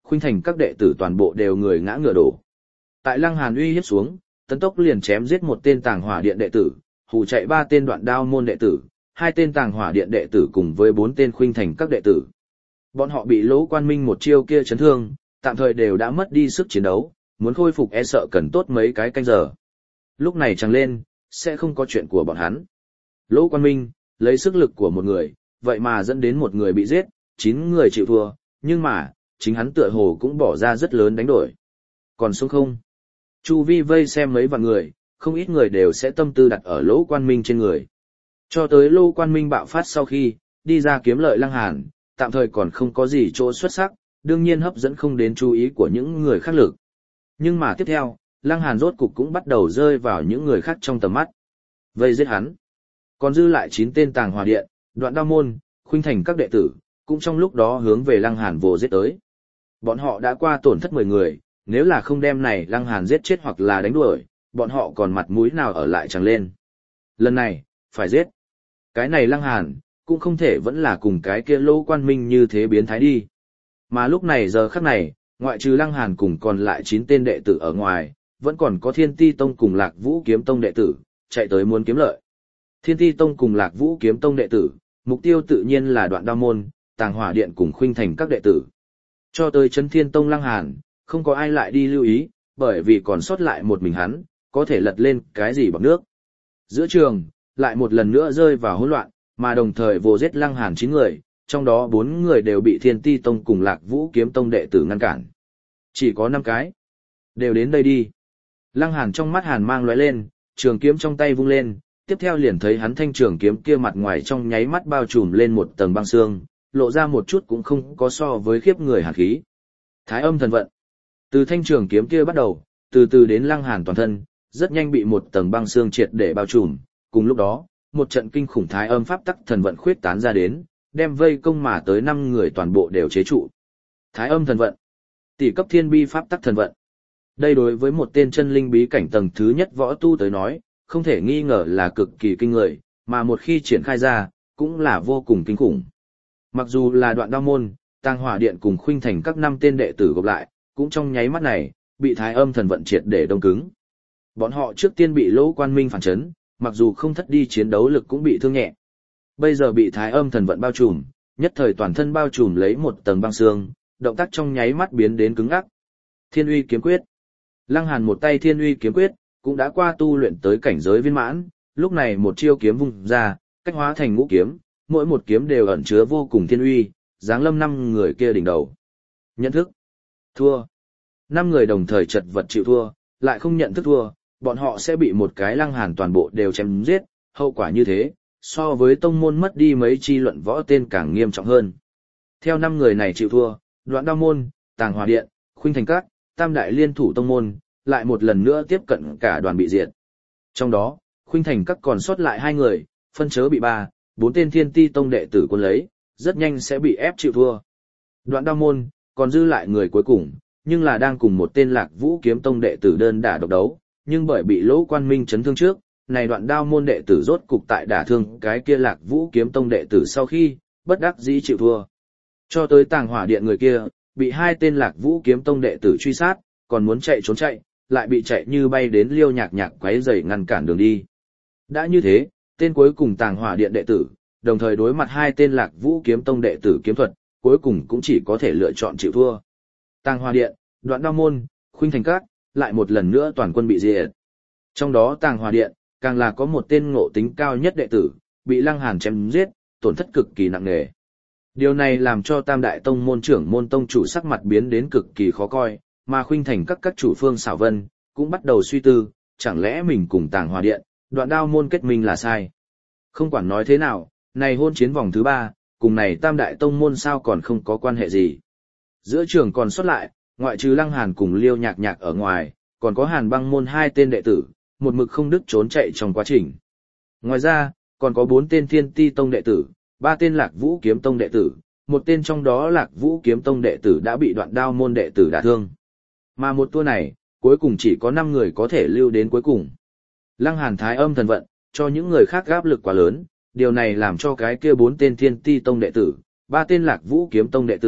khuynh thành các đệ tử toàn bộ đều người ngã ngựa đổ. Tại Lăng Hàn uy hiếp xuống, tấn tốc liền chém giết một tên Tàng Hỏa Điện đệ tử, hù chạy 3 tên Đoạn Đao môn đệ tử, 2 tên Tàng Hỏa Điện đệ tử cùng với 4 tên khuynh thành các đệ tử. Bọn họ bị Lỗ Quan Minh một chiêu kia chấn thương, tạm thời đều đã mất đi sức chiến đấu, muốn khôi phục e sợ cần tốt mấy cái canh giờ. Lúc này chẳng lên, sẽ không có chuyện của bọn hắn. Lỗ Quan Minh, lấy sức lực của một người, vậy mà dẫn đến một người bị giết, 9 người chịu thua, nhưng mà, chính hắn tựa hồ cũng bỏ ra rất lớn đánh đổi. Còn sống không? Chu vi vây xem mấy vạn người, không ít người đều sẽ tâm tư đặt ở Lỗ Quan Minh trên người. Cho tới Lỗ Quan Minh bạo phát sau khi, đi ra kiếm lợi Lăng Hàn, tạm thời còn không có gì chỗ xuất sắc, đương nhiên hấp dẫn không đến chú ý của những người khác lực. Nhưng mà tiếp theo, Lăng Hàn rốt cục cũng bắt đầu rơi vào những người khác trong tầm mắt. Vây giết hắn. Còn dư lại 9 tên Tàng Hỏa Điện, Đoạn Đao môn, khuynh thành các đệ tử, cũng trong lúc đó hướng về Lăng Hàn vồ giết tới. Bọn họ đã qua tổn thất 10 người, nếu là không đem này Lăng Hàn giết chết hoặc là đánh đuổi, bọn họ còn mặt mũi nào ở lại chẳng lên. Lần này, phải giết. Cái này Lăng Hàn, cũng không thể vẫn là cùng cái kia Lỗ Quan Minh như thế biến thái đi. Mà lúc này giờ khắc này, ngoại trừ Lăng Hàn cùng còn lại 9 tên đệ tử ở ngoài, vẫn còn có Thiên Ti Tông cùng Lạc Vũ Kiếm Tông đệ tử, chạy tới muốn kiếm lợi. Thiên Ti Tông cùng Lạc Vũ Kiếm Tông đệ tử, mục tiêu tự nhiên là Đoạn Đao môn, Tàng Hỏa Điện cùng khuynh thành các đệ tử. Cho tới Chấn Thiên Tông Lăng Hàn, không có ai lại đi lưu ý, bởi vì còn sót lại một mình hắn, có thể lật lên cái gì bằng nước. Giữa trường, lại một lần nữa rơi vào hỗn loạn, mà đồng thời vồ giết Lăng Hàn 9 người, trong đó 4 người đều bị Thiên Ti Tông cùng Lạc Vũ Kiếm Tông đệ tử ngăn cản. Chỉ có 5 cái. Đều đến đây đi. Lăng Hàn trong mắt hàn mang lóe lên, trường kiếm trong tay vung lên, tiếp theo liền thấy hắn thanh trường kiếm kia mặt ngoài trong nháy mắt bao trùm lên một tầng băng xương, lộ ra một chút cũng không có so với khiếp người hàn khí. Thái Âm Thần Vận. Từ thanh trường kiếm kia bắt đầu, từ từ đến Lăng Hàn toàn thân, rất nhanh bị một tầng băng xương triệt để bao trùm, cùng lúc đó, một trận kinh khủng Thái Âm pháp tắc thần vận khuyết tán ra đến, đem vây công mà tới 5 người toàn bộ đều chế trụ. Thái Âm Thần Vận. Tỷ cấp thiên bi pháp tắc thần vận. Đây đối với một tên chân linh bí cảnh tầng thứ nhất võ tu tới nói, không thể nghi ngờ là cực kỳ kinh người, mà một khi triển khai ra, cũng là vô cùng kinh khủng. Mặc dù là Đoạn Đao môn, Tàng Hỏa Điện cùng khuynh thành các 5 tên đệ tử gộp lại, cũng trong nháy mắt này, bị Thái Âm Thần Vận triệt để đông cứng. Bọn họ trước tiên bị Lỗ Quan Minh phản chấn, mặc dù không thất đi chiến đấu lực cũng bị thương nhẹ. Bây giờ bị Thái Âm Thần Vận bao trùm, nhất thời toàn thân bao trùm lấy một tầng băng xương, động tác trong nháy mắt biến đến cứng ngắc. Thiên Uy Kiếm Quyết. Lăng Hàn một tay Thiên Uy Kiếm Quyết, cũng đã qua tu luyện tới cảnh giới viên mãn, lúc này một chiêu kiếm vung ra, cách hóa thành ngũ kiếm, mỗi một kiếm đều ẩn chứa vô cùng thiên uy, giáng lâm 5 người kia đỉnh đầu. Nhận thức. Thua. 5 người đồng thời chật vật chịu thua, lại không nhận thức thua, bọn họ sẽ bị một cái Lăng Hàn toàn bộ đều chém giết, hậu quả như thế, so với tông môn mất đi mấy chi luận võ tên càng nghiêm trọng hơn. Theo 5 người này chịu thua, Đoạn Đao môn, Tàng Hỏa Điện, khuynh thành các, tam đại liên thủ tông môn, lại một lần nữa tiếp cận cả đoàn bị diệt. Trong đó, khuynh thành các còn sót lại 2 người, phân chớ bị 3, 4 tên Thiên Ti Tông đệ tử quân lấy, rất nhanh sẽ bị ép chịu thua. Đoạn Đao môn, còn dư lại người cuối cùng, nhưng là đang cùng một tên Lạc Vũ Kiếm Tông đệ tử đơn đả độc đấu, nhưng bởi bị Lỗ Quan Minh chấn thương trước, này Đoạn Đao môn đệ tử rốt cục tại đả thương cái kia Lạc Vũ Kiếm Tông đệ tử sau khi, bất đắc dĩ chịu thua. Cho tới Tàng Hỏa Điện người kia, bị 2 tên Lạc Vũ Kiếm Tông đệ tử truy sát, còn muốn chạy trốn chạy, lại bị chạy như bay đến Liêu Nhạc Nhạc quấy rầy ngăn cản đường đi. Đã như thế, tên cuối cùng Tàng Hỏa Điện đệ tử, đồng thời đối mặt 2 tên Lạc Vũ Kiếm Tông đệ tử kiếm thuật, cuối cùng cũng chỉ có thể lựa chọn chịu thua. Tàng Hỏa Điện, Đoạn Đao môn, khuynh thành các, lại một lần nữa toàn quân bị diệt. Trong đó Tàng Hỏa Điện, càng là có một tên ngộ tính cao nhất đệ tử, bị Lăng Hàn chém giết, tổn thất cực kỳ nặng nề. Điều này làm cho Tam đại tông môn trưởng môn tông chủ sắc mặt biến đến cực kỳ khó coi, mà khuynh thành các chủ Phương Xảo Vân cũng bắt đầu suy tư, chẳng lẽ mình cùng Tàng Hỏa Điện, Đoạn Đao môn kết minh là sai. Không quản nói thế nào, này hôn chiến vòng thứ 3, cùng này Tam đại tông môn sao còn không có quan hệ gì. Giữa trường còn xuất lại, ngoại trừ Lăng Hàn cùng Liêu Nhạc Nhạc ở ngoài, còn có Hàn Băng môn 2 tên đệ tử, một mực không đứt trốn chạy trong quá trình. Ngoài ra, còn có 4 tên Thiên Ti Tông đệ tử, 3 tên Lạc Vũ Kiếm Tông đệ tử, một tên trong đó Lạc Vũ Kiếm Tông đệ tử đã bị Đoạn Đao môn đệ tử đả thương. Mà một tour này, cuối cùng chỉ có 5 người có thể lưu đến cuối cùng. Lăng Hàn Thái Âm Thần Vận, cho những người khác áp lực quá lớn, điều này làm cho cái kia 4 tên Thiên Ti Tông đệ tử, 3 tên Lạc Vũ Kiếm Tông đệ tử,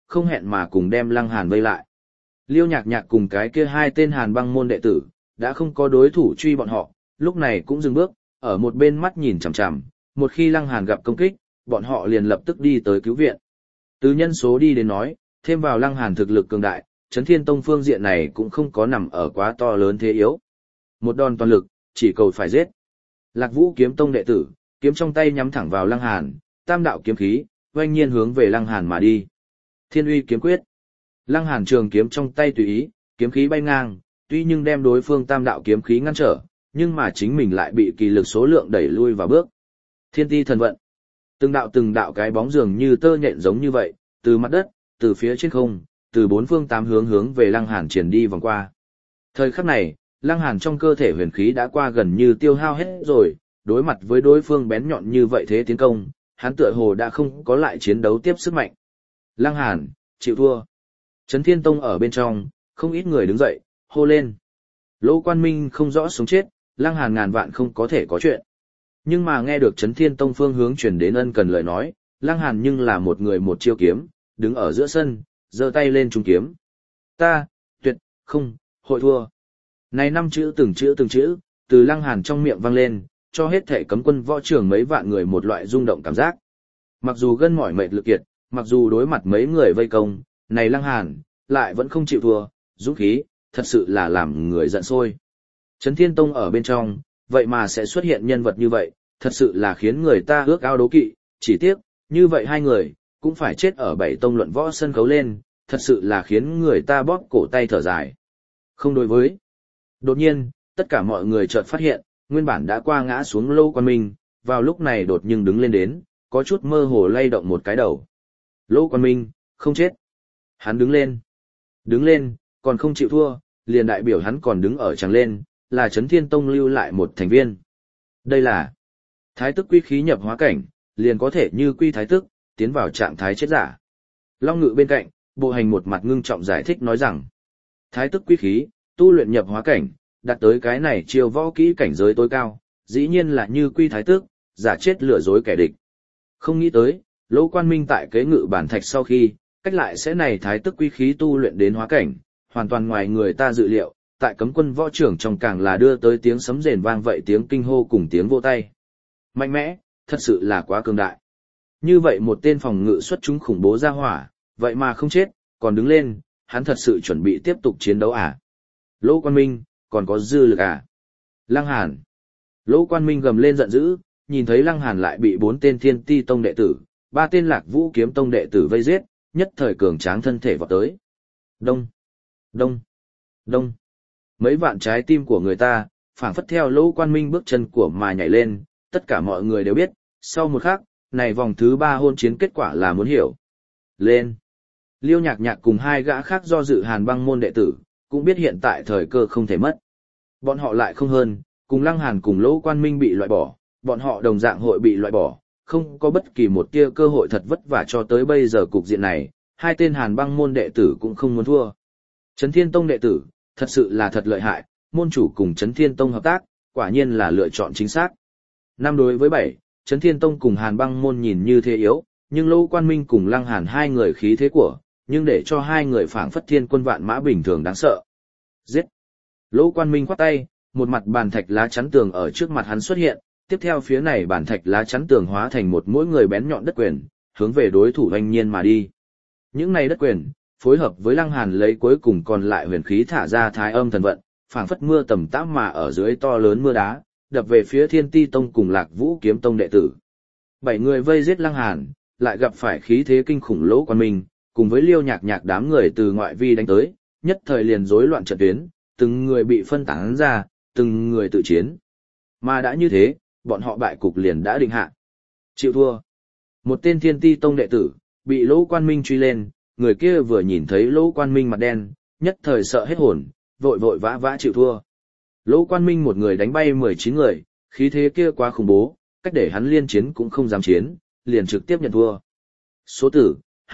không hẹn mà cùng đem Lăng Hàn vây lại. Liêu Nhạc Nhạc cùng cái kia hai tên Hàn băng môn đệ tử, đã không có đối thủ truy bọn họ, lúc này cũng dừng bước, ở một bên mắt nhìn chằm chằm, một khi Lăng Hàn gặp công kích, bọn họ liền lập tức đi tới cứu viện. Từ nhân số đi đến nói, thêm vào Lăng Hàn thực lực cường đại, Chấn Thiên Tông phương diện này cũng không có nằm ở quá to lớn thế yếu. Một đòn toàn lực, chỉ cầu phải giết. Lạc Vũ Kiếm Tông đệ tử, kiếm trong tay nhắm thẳng vào Lăng Hàn, tam đạo kiếm khí, oanh nhiên hướng về Lăng Hàn mà đi. Thiên Uy kiếm quyết. Lăng Hàn trường kiếm trong tay tùy ý, kiếm khí bay ngang, tuy nhưng đem đối phương tam đạo kiếm khí ngăn trở, nhưng mà chính mình lại bị kỳ lực số lượng đẩy lui vào bước. Thiên ti thần vận. Từng đạo cái bóng dường như tơ nhện giống như vậy, từ mặt đất, từ phía trên không, từ bốn phương tám hướng về Lăng Hàn triển đi vòng qua. Thời khắc này, Lăng Hàn trong cơ thể huyền khí đã qua gần như tiêu hao hết rồi, đối mặt với đối phương bén nhọn như vậy thế tiến công, hắn tựa hồ đã không có lại chiến đấu tiếp sức mạnh. Lăng Hàn, chịu thua. Chấn Thiên Tông ở bên trong, không ít người đứng dậy, hô lên. Lỗ Quan Minh không rõ sống chết, Lăng Hàn ngàn vạn không có thể có chuyện. Nhưng mà nghe được Chấn Thiên Tông phương hướng truyền đến ân cần lời nói, Lăng Hàn nhưng là một người một chiêu kiếm, đứng ở giữa sân, giơ tay lên trung kiếm. Ta, tuyệt, không, hội thua. Này năm chữ từng chữ, từ Lăng Hàn trong miệng vang lên, cho hết thể cấm quân võ trưởng mấy vạn người một loại rung động cảm giác. Mặc dù gân mỏi mệt lực kiệt, mặc dù đối mặt mấy người vây công, này Lăng Hàn, lại vẫn không chịu thua, dũng khí, thật sự là làm người giận sôi. Chấn Thiên Tông ở bên trong, vậy mà sẽ xuất hiện nhân vật như vậy, thật sự là khiến người ta ước ao đố kỵ, chỉ tiếc, như vậy hai người, cũng phải chết ở bảy tông luận võ sân khấu lên, thật sự là khiến người ta bóp cổ tay thở dài. Không đối với. Đột nhiên, tất cả mọi người chợt phát hiện, nguyên bản đã qua ngã xuống Lô Quan Minh, vào lúc này đột nhiên đứng lên đến, có chút mơ hồ lay động một cái đầu. Lô Quan Minh, không chết. Hắn đứng lên. Đứng lên, còn không chịu thua, liền đại biểu hắn còn đứng ở tràng lên, là Chấn Thiên Tông lưu lại một thành viên. Đây là Thái tức quy khí nhập hóa cảnh, liền có thể như quy thái tức, tiến vào trạng thái chết giả. Long Ngự bên cạnh, bộ hành một mặt ngưng trọng giải thích nói rằng, Thái tức quy khí, tu luyện nhập hóa cảnh, đạt tới cái này chiêu võ kỹ cảnh giới tối cao, dĩ nhiên là như quy thái tức, giả chết lừa dối kẻ địch. Không nghĩ tới, Lỗ Quan Minh tại kế ngự bản thạch sau khi, cách lại sẽ này thái tức quy khí tu luyện đến hóa cảnh, hoàn toàn ngoài người ta dự liệu, tại cấm quân võ trưởng trong càng là đưa tới tiếng sấm rền vang vậy tiếng kinh hô cùng tiếng vỗ tay. Mạnh mẽ, thật sự là quá cường đại. Như vậy một tên phòng ngự xuất chúng khủng bố ra hỏa, vậy mà không chết, còn đứng lên, hắn thật sự chuẩn bị tiếp tục chiến đấu à? Lỗ Quan Minh, còn có dư lực à? Lăng Hàn. Lỗ Quan Minh gầm lên giận dữ, nhìn thấy Lăng Hàn lại bị 4 tên Thiên Ti Tông đệ tử, 3 tên Lạc Vũ Kiếm Tông đệ tử vây giết, nhất thời cường tráng thân thể vọt tới. Đông, đông, đông. Mấy vạn trái tim của người ta, phảng phất theo Lỗ Quan Minh bước chân của mà nhảy lên, tất cả mọi người đều biết, sau một khắc, này vòng thứ 3 hôn chiến kết quả là muốn hiểu. Lên. Liêu Nhạc Nhạc cùng hai gã khác do dự Hàn băng môn đệ tử, cũng biết hiện tại thời cơ không thể mất. Bọn họ lại không hơn, cùng Lăng Hàn cùng Lỗ Quan Minh bị loại bỏ, bọn họ đồng dạng hội bị loại bỏ, không có bất kỳ một tia cơ hội thật vất vả cho tới bây giờ cục diện này, hai tên Hàn băng môn đệ tử cũng không muốn thua. Chấn Thiên Tông đệ tử, thật sự là thật lợi hại, môn chủ cùng Chấn Thiên Tông hợp tác, quả nhiên là lựa chọn chính xác. 5 đối với 7, Chấn Thiên Tông cùng Hàn băng môn nhìn như thế yếu, nhưng Lỗ Quan Minh cùng Lăng Hàn hai người khí thế của, nhưng để cho hai người phảng phất thiên quân vạn mã bình thường đáng sợ. Giết! Lỗ Quan Minh khoát tay, một mặt bàn thạch lá chắn tường ở trước mặt hắn xuất hiện, tiếp theo phía này bàn thạch lá chắn tường hóa thành một mỗi người bén nhọn đất quyền, hướng về đối thủ oanh nhiên mà đi. Những này đất quyền, phối hợp với Lăng Hàn lấy cuối cùng còn lại huyền khí thả ra thái âm thần vận, phảng phất mưa tầm tã mà ở dưới to lớn mưa đá, đập về phía Thiên Ti Tông cùng Lạc Vũ Kiếm Tông đệ tử. 7 người vây giết Lăng Hàn, lại gặp phải khí thế kinh khủng Lỗ Quan Minh, cùng với Liêu Nhạc Nhạc đám người từ ngoại vi đánh tới, nhất thời liền rối loạn trận tuyến, từng người bị phân tán ra, từng người tự chiến. Mà đã như thế, bọn họ bại cục liền đã định hạ. Chịu thua. Một tên Thiên Ti Tông đệ tử, bị Lỗ Quan Minh truy lên, người kia vừa nhìn thấy Lỗ Quan Minh mặt đen, nhất thời sợ hết hồn, vội vội vã vã chịu thua. Lỗ Quan Minh một người đánh bay 19 người, khí thế kia quá khủng bố, cách để hắn liên chiến cũng không dám chiến, liền trực tiếp nhận thua. Số tử,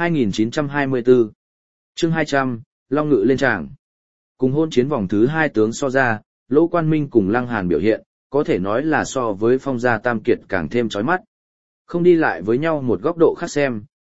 2924. Chương 200, Long Ngự lên tràng. Cùng hôn chiến vòng thứ 2 tướng so ra, Lỗ Quan Minh cùng Lăng Hàn biểu hiện, có thể nói là so với Phong Gia Tam Kiệt càng thêm chói mắt. Không đi lại với nhau một góc độ khác xem,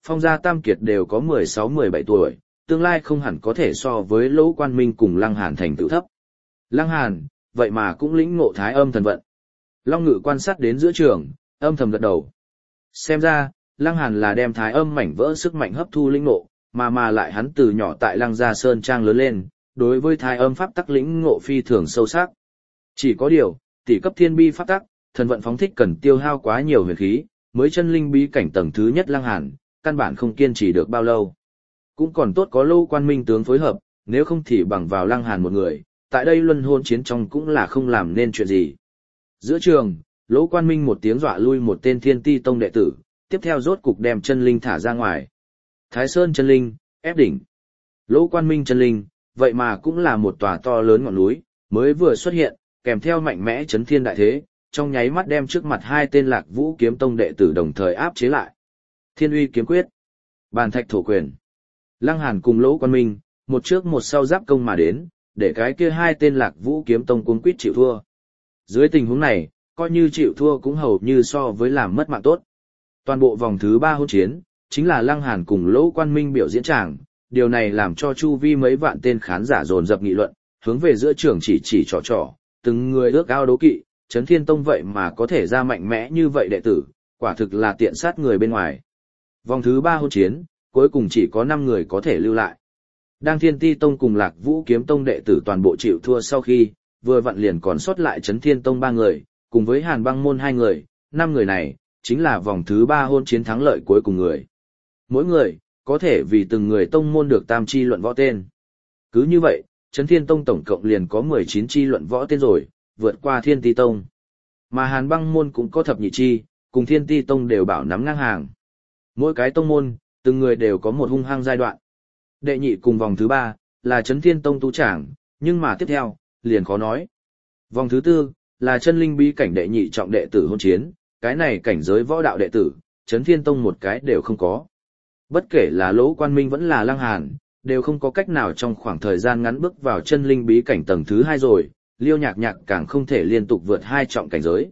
Phong gia tam kiệt đều có 16-17 tuổi, tương lai không hẳn có thể so với Lỗ Quan Minh cùng Lăng Hàn thành tựu thấp. Lăng Hàn, vậy mà cũng lĩnh ngộ thái âm thần vận. Long Ngự quan sát đến giữa trường, âm thầm gật đầu. Xem ra, Lăng Hàn là đem thái âm mảnh vỡ sức mạnh hấp thu lĩnh ngộ, mà lại hắn từ nhỏ tại Lăng Gia Sơn Trang lớn lên, đối với thái âm pháp tắc lĩnh ngộ phi thường sâu sắc. Chỉ có điều, tỷ cấp thiên bi pháp tắc, thần vận phóng thích cần tiêu hao quá nhiều huyền khí, mới chân linh bí cảnh tầng thứ nhất Lăng Hàn, căn bản không kiên trì được bao lâu. Cũng còn tốt có Lô Quan Minh tướng phối hợp, nếu không thì bằng vào Lăng Hàn một người, tại đây luân hôn chiến trong cũng là không làm nên chuyện gì. Giữa trường, Lỗ Quan Minh một tiếng dọa lui một tên Thiên Ti Tông đệ tử, tiếp theo rốt cục đem chân linh thả ra ngoài. Thái Sơn chân linh, ép đỉnh. Lỗ Quan Minh chân linh, vậy mà cũng là một tòa to lớn ngọn núi, mới vừa xuất hiện, kèm theo mạnh mẽ chấn thiên đại thế, trong nháy mắt đem trước mặt hai tên Lạc Vũ Kiếm Tông đệ tử đồng thời áp chế lại. Thiên Uy kiếm quyết, Bàn Thạch thổ quyền. Lăng Hàn cùng Lỗ Quan Minh, một trước một sau giáp công mà đến, để cái kia hai tên Lạc Vũ Kiếm Tông cuống quýt chịu thua. Dưới tình huống này, coi như chịu thua cũng hầu như so với làm mất mạng tốt. Toàn bộ vòng thứ 3 hôn chiến, chính là Lăng Hàn cùng Lỗ Quan Minh biểu diễn tràng, điều này làm cho chu vi mấy vạn tên khán giả dồn dập nghị luận, hướng về giữa trường chỉ trò, từng người ước ao đố kỵ, Chấn Thiên Tông vậy mà có thể ra mạnh mẽ như vậy đệ tử, quả thực là tiện sát người bên ngoài. Vòng thứ 3 hôn chiến, cuối cùng chỉ có 5 người có thể lưu lại. Đang Thiên Ti Tông cùng Lạc Vũ Kiếm Tông đệ tử toàn bộ chịu thua sau khi, vừa vặn liền còn sót lại Chấn Thiên Tông 3 người, cùng với Hàn Băng Môn 2 người, 5 người này, chính là vòng thứ 3 hôn chiến thắng lợi cuối cùng người. Mỗi người, có thể vì từng người tông môn được tam chi luận võ tên. Cứ như vậy, Chấn Thiên Tông tổng cộng liền có 19 chi luận võ tên rồi, vượt qua Thiên Ti Tông. Mà Hàn Băng Môn cũng có thập nhị chi, cùng Thiên Ti Tông đều bảo nắm ngang hàng. Mỗi cái tông môn, từng người đều có một hung hăng giai đoạn. Đệ nhị cùng vòng thứ 3, là Chấn Thiên Tông tu trảng, nhưng mà tiếp theo, liền khó nói. Vòng thứ 4, là chân linh bí cảnh đệ nhị trọng đệ tử hôn chiến, cái này cảnh giới võ đạo đệ tử, Chấn Thiên Tông một cái đều không có. Bất kể là Lỗ Quan Minh vẫn là Lăng Hàn, đều không có cách nào trong khoảng thời gian ngắn bước vào chân linh bí cảnh tầng thứ 2 rồi, Liêu Nhạc Nhạc càng không thể liên tục vượt 2 trọng cảnh giới.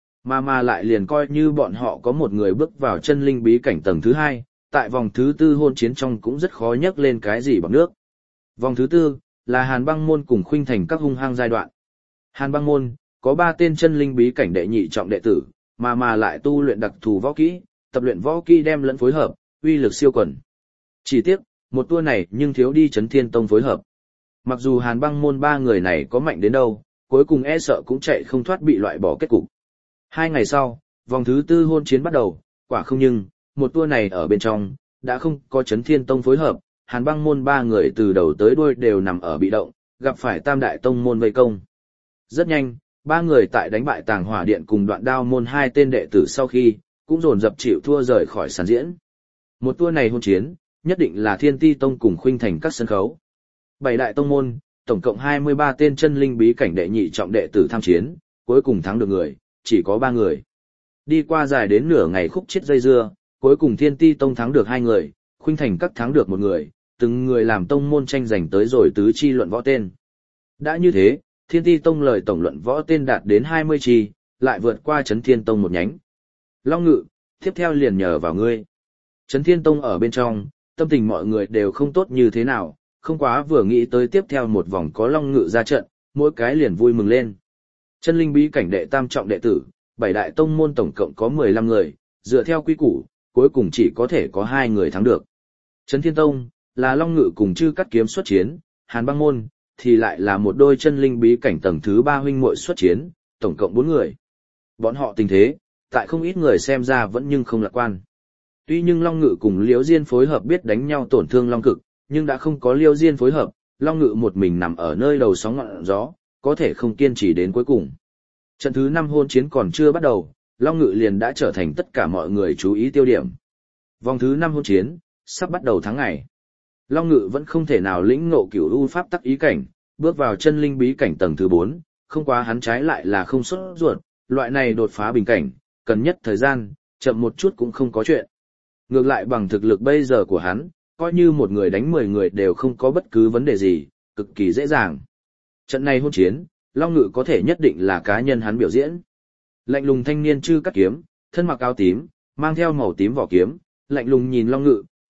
Mà lại liền coi như bọn họ có một người bước vào chân linh bí cảnh tầng thứ 2, tại vòng thứ 4 hôn chiến trong cũng rất khó nhắc lên cái gì bằng nước. Vòng thứ 4, là Hàn Băng Môn cùng Khuynh Thành các hung hăng giai đoạn. Hàn Băng Môn, có 3 tên chân linh bí cảnh đệ nhị trọng đệ tử, mà lại tu luyện đặc thù võ kỹ, tập luyện võ kỹ đem lẫn phối hợp, uy lực siêu quần. Chỉ tiếc, một tour này nhưng thiếu đi Chấn Thiên Tông phối hợp. Mặc dù Hàn Băng Môn 3 người này có mạnh đến đâu, cuối cùng e sợ cũng chạy không thoát bị loại bỏ kết cục. 2 ngày sau, vòng thứ 4 hôn chiến bắt đầu, quả không nhưng, một tour này ở bên trong, đã không có Chấn Thiên Tông phối hợp, Hàn Băng Môn 3 người từ đầu tới đuôi đều nằm ở bị động, gặp phải Tam Đại Tông môn vây công. Rất nhanh, 3 người tại đánh bại Tàng Hỏa Điện cùng Đoạn Đao môn 2 tên đệ tử sau khi, cũng dồn dập chịu thua rời khỏi sàn diễn. Một tour này hôn chiến, nhất định là Thiên Ti Tông cùng Khuynh Thành các sân khấu. 7 đại tông môn, tổng cộng 23 tên chân linh bí cảnh đệ nhị trọng đệ tử tham chiến, cuối cùng thắng được người, chỉ có 3 người. Đi qua dài đến nửa ngày khúc chết dây dưa, cuối cùng Thiên Ti Tông thắng được 2 người, Khuynh Thành các thắng được 1 người, từng người làm tông môn tranh giành tới rồi tứ chi luận võ tên. Đã như thế, Thiên Ti Tông lời tổng luận võ tên đạt đến 20 chi, lại vượt qua Chấn Thiên Tông một nhánh. Long Ngự, tiếp theo liền nhờ vào ngươi. Chấn Thiên Tông ở bên trong, tâm tình mọi người đều không tốt như thế nào, không quá vừa nghĩ tới tiếp theo một vòng có Long Ngự ra trận, mỗi cái liền vui mừng lên. Chân linh bí cảnh đệ tam trọng đệ tử, 7 đại tông môn tổng cộng có 15 người, dựa theo quy củ, cuối cùng chỉ có thể có 2 người thắng được. Chấn Thiên Tông, là Long Ngự cùng Chư Cắt Kiếm xuất chiến, Hàn Băng Môn, thì lại là một đôi chân linh bí cảnh tầng thứ 3 huynh muội xuất chiến, tổng cộng 4 người. Bọn họ tình thế, tại không ít người xem ra vẫn nhưng không lạc quan. Tuy nhưng Long Ngự cùng Liễu Diên phối hợp biết đánh nhau tổn thương Long Cực, nhưng đã không có Liễu Diên phối hợp, Long Ngự một mình nằm ở nơi đầu sóng ngọn gió, có thể không kiên trì đến cuối cùng. Trận thứ 5 hôn chiến còn chưa bắt đầu, Long Ngự liền đã trở thành tất cả mọi người chú ý tiêu điểm. Vòng thứ 5 hôn chiến, sắp bắt đầu tháng ngày. Long Ngự vẫn không thể nào lĩnh ngộ cửu u pháp tắc ý cảnh, bước vào chân linh bí cảnh tầng thứ 4, không quá hắn trái lại là không sốt ruột, loại này đột phá bình cảnh, cần nhất thời gian, chậm một chút cũng không có chuyện. Ngược lại bằng thực lực bây giờ của hắn, coi như một người đánh 10 người đều không có bất cứ vấn đề gì, cực kỳ dễ dàng. Trận này hôn chiến, Long Ngự có thể nhất định là cá nhân hắn biểu diễn. Lạnh lùng thanh niên Chư Cắt Kiếm, thân mặc áo tím, mang theo màu tím vỏ kiếm, lạnh lùng nhìn Long Ngự,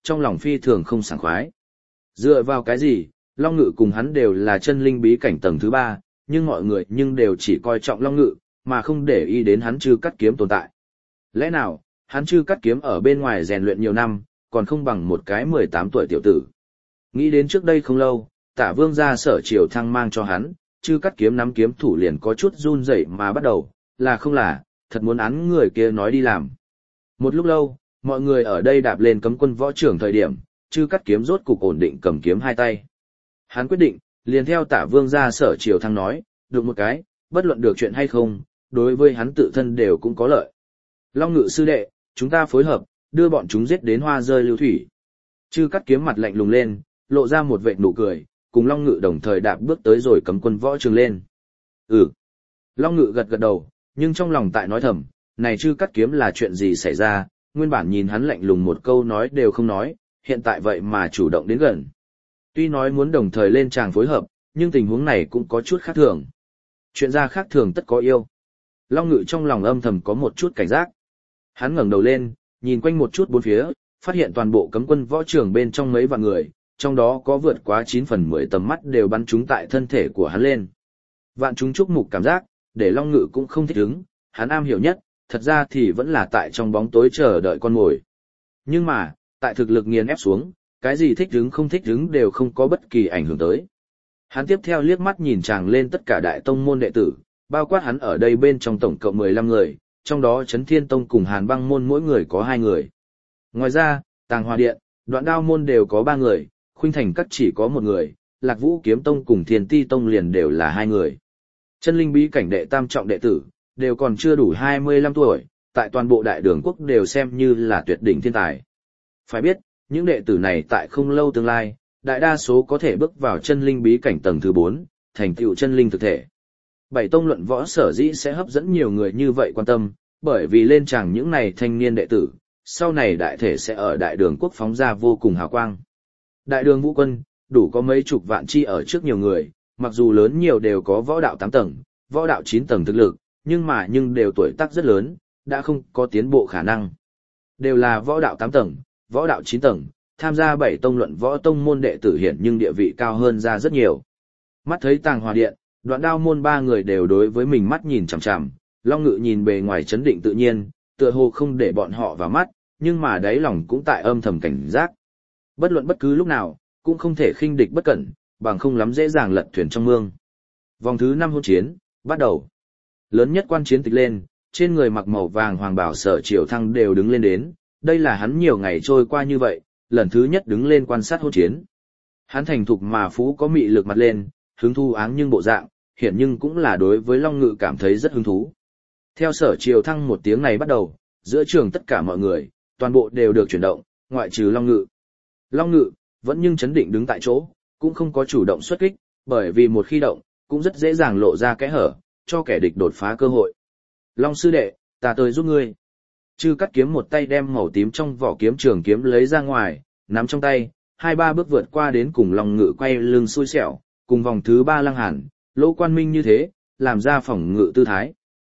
trong lòng phi thường không sảng khoái. Dựa vào cái gì, Long Ngự cùng hắn đều là chân linh bí cảnh tầng thứ 3, nhưng mọi người đều chỉ coi trọng Long Ngự, mà không để ý đến hắn Chư Cắt Kiếm tồn tại. Lẽ nào, hắn Chư Cắt Kiếm ở bên ngoài rèn luyện nhiều năm, còn không bằng một cái 18 tuổi tiểu tử. Nghĩ đến trước đây không lâu, Tả Vương gia Sở Triều Thăng mang cho hắn, Chư Cắt Kiếm nắm kiếm thủ liền có chút run rẩy mà bắt đầu, là không là, thật muốn án người kia nói đi làm. Một lúc lâu, mọi người ở đây đạp lên cấm quân võ trưởng thời điểm, Chư Cắt Kiếm rốt cục ổn định cầm kiếm hai tay. Hắn quyết định, liền theo Tả Vương gia Sở Triều Thăng nói, được một cái, bất luận được chuyện hay không, đối với hắn tự thân đều cũng có lợi. Long Ngự sư đệ, chúng ta phối hợp, đưa bọn chúng giết đến hoa rơi lưu thủy. Chư Cắt Kiếm mặt lạnh lùng lên, lộ ra một vệt nụ cười, cùng Long Ngự đồng thời đạp bước tới rồi cấm quân võ trường lên. Ừ. Long Ngự gật gật đầu, nhưng trong lòng tại nói thầm, này Chư Cắt Kiếm là chuyện gì xảy ra, nguyên bản nhìn hắn lạnh lùng một câu nói đều không nói, hiện tại vậy mà chủ động đến gần. Tuy nói muốn đồng thời lên tràng phối hợp, nhưng tình huống này cũng có chút khác thường. Chuyện ra khác thường tất có yêu. Long Ngự trong lòng âm thầm có một chút cảnh giác. Hắn ngẩng đầu lên, nhìn quanh một chút bốn phía, phát hiện toàn bộ cấm quân võ trường bên trong mấy vạn người, trong đó có vượt quá 9/10 tầm mắt đều bắn trúng tại thân thể của hắn lên. Vạn chúng chúc mục cảm giác, để Long Ngự cũng không thích ứng, hắn am hiểu nhất, thật ra thì vẫn là tại trong bóng tối chờ đợi con mồi. Nhưng mà, tại thực lực nghiền ép xuống, cái gì thích ứng không thích ứng đều không có bất kỳ ảnh hưởng tới. Hắn tiếp theo liếc mắt nhìn chàng lên tất cả đại tông môn đệ tử, bao quát hắn ở đây bên trong tổng cộng 15 người, trong đó Chấn Thiên Tông cùng Hàn Băng môn mỗi người có 2 người. Ngoài ra, Tàng Hòa Điện, Đoạn Đao môn đều có 3 người, Khuynh Thành Các chỉ có 1 người, Lạc Vũ Kiếm Tông cùng Thiên Ti Tông liền đều là 2 người. Chân linh bí cảnh đệ tam trọng đệ tử, đều còn chưa đủ 25 tuổi, tại toàn bộ đại đường quốc đều xem như là tuyệt đỉnh thiên tài. Phải biết, những đệ tử này tại không lâu tương lai, đại đa số có thể bước vào chân linh bí cảnh tầng thứ 4, thành tựu chân linh thực thể. Bảy tông luận võ sở dĩ sẽ hấp dẫn nhiều người như vậy quan tâm, bởi vì lên tràng những này thanh niên đệ tử, sau này đại thể sẽ ở đại đường quốc phóng ra vô cùng hào quang. Đại đường vũ quân, đủ có mấy chục vạn chi ở trước nhiều người, mặc dù lớn nhiều đều có võ đạo 8 tầng, võ đạo 9 tầng thực lực, nhưng đều tuổi tác rất lớn, đã không có tiến bộ khả năng. Đều là võ đạo 8 tầng, võ đạo 9 tầng, tham gia 7 tông luận võ tông môn đệ tử hiện nhưng địa vị cao hơn ra rất nhiều. Mắt thấy Tàng Hòa Điện, Đoạn Đao môn 3 người đều đối với mình mắt nhìn chằm chằm, Long Ngự nhìn bề ngoài chấn định tự nhiên, tựa hồ không để bọn họ vào mắt, nhưng mà đáy lòng cũng tại âm thầm cảnh giác. Bất luận bất cứ lúc nào, cũng không thể khinh địch bất cẩn, bằng không lắm dễ dàng lật thuyền trong mương. Vòng thứ 5 hôn chiến, bắt đầu. Lớn nhất quan chiến tịch lên, trên người mặc màu vàng hoàng bảo Sở Triều Thăng đều đứng lên đến, đây là hắn nhiều ngày trôi qua như vậy, lần thứ nhất đứng lên quan sát hôn chiến. Hắn thành thục mà phú có mị lực mặt lên, hứng thú áng nhưng bộ dạng, hiện nhưng cũng là đối với Long Ngự cảm thấy rất hứng thú. Theo Sở Triều Thăng một tiếng này bắt đầu, giữa trường tất cả mọi người, toàn bộ đều được chuyển động, ngoại trừ Long Ngự. Long Ngự, vẫn nhưng chấn định đứng tại chỗ, cũng không có chủ động xuất kích, bởi vì một khi động, cũng rất dễ dàng lộ ra kẽ hở, cho kẻ địch đột phá cơ hội. Long sư đệ, ta tới giúp ngươi. Chư Cắt Kiếm một tay đem màu tím trong vỏ kiếm trường kiếm lấy ra ngoài, nắm trong tay, 2-3 bước vượt qua đến cùng Long Ngự quay lưng xui xẻo, cùng vòng thứ 3 Lăng Hàn, Lỗ Quan Minh như thế, làm ra phòng ngự tư thái.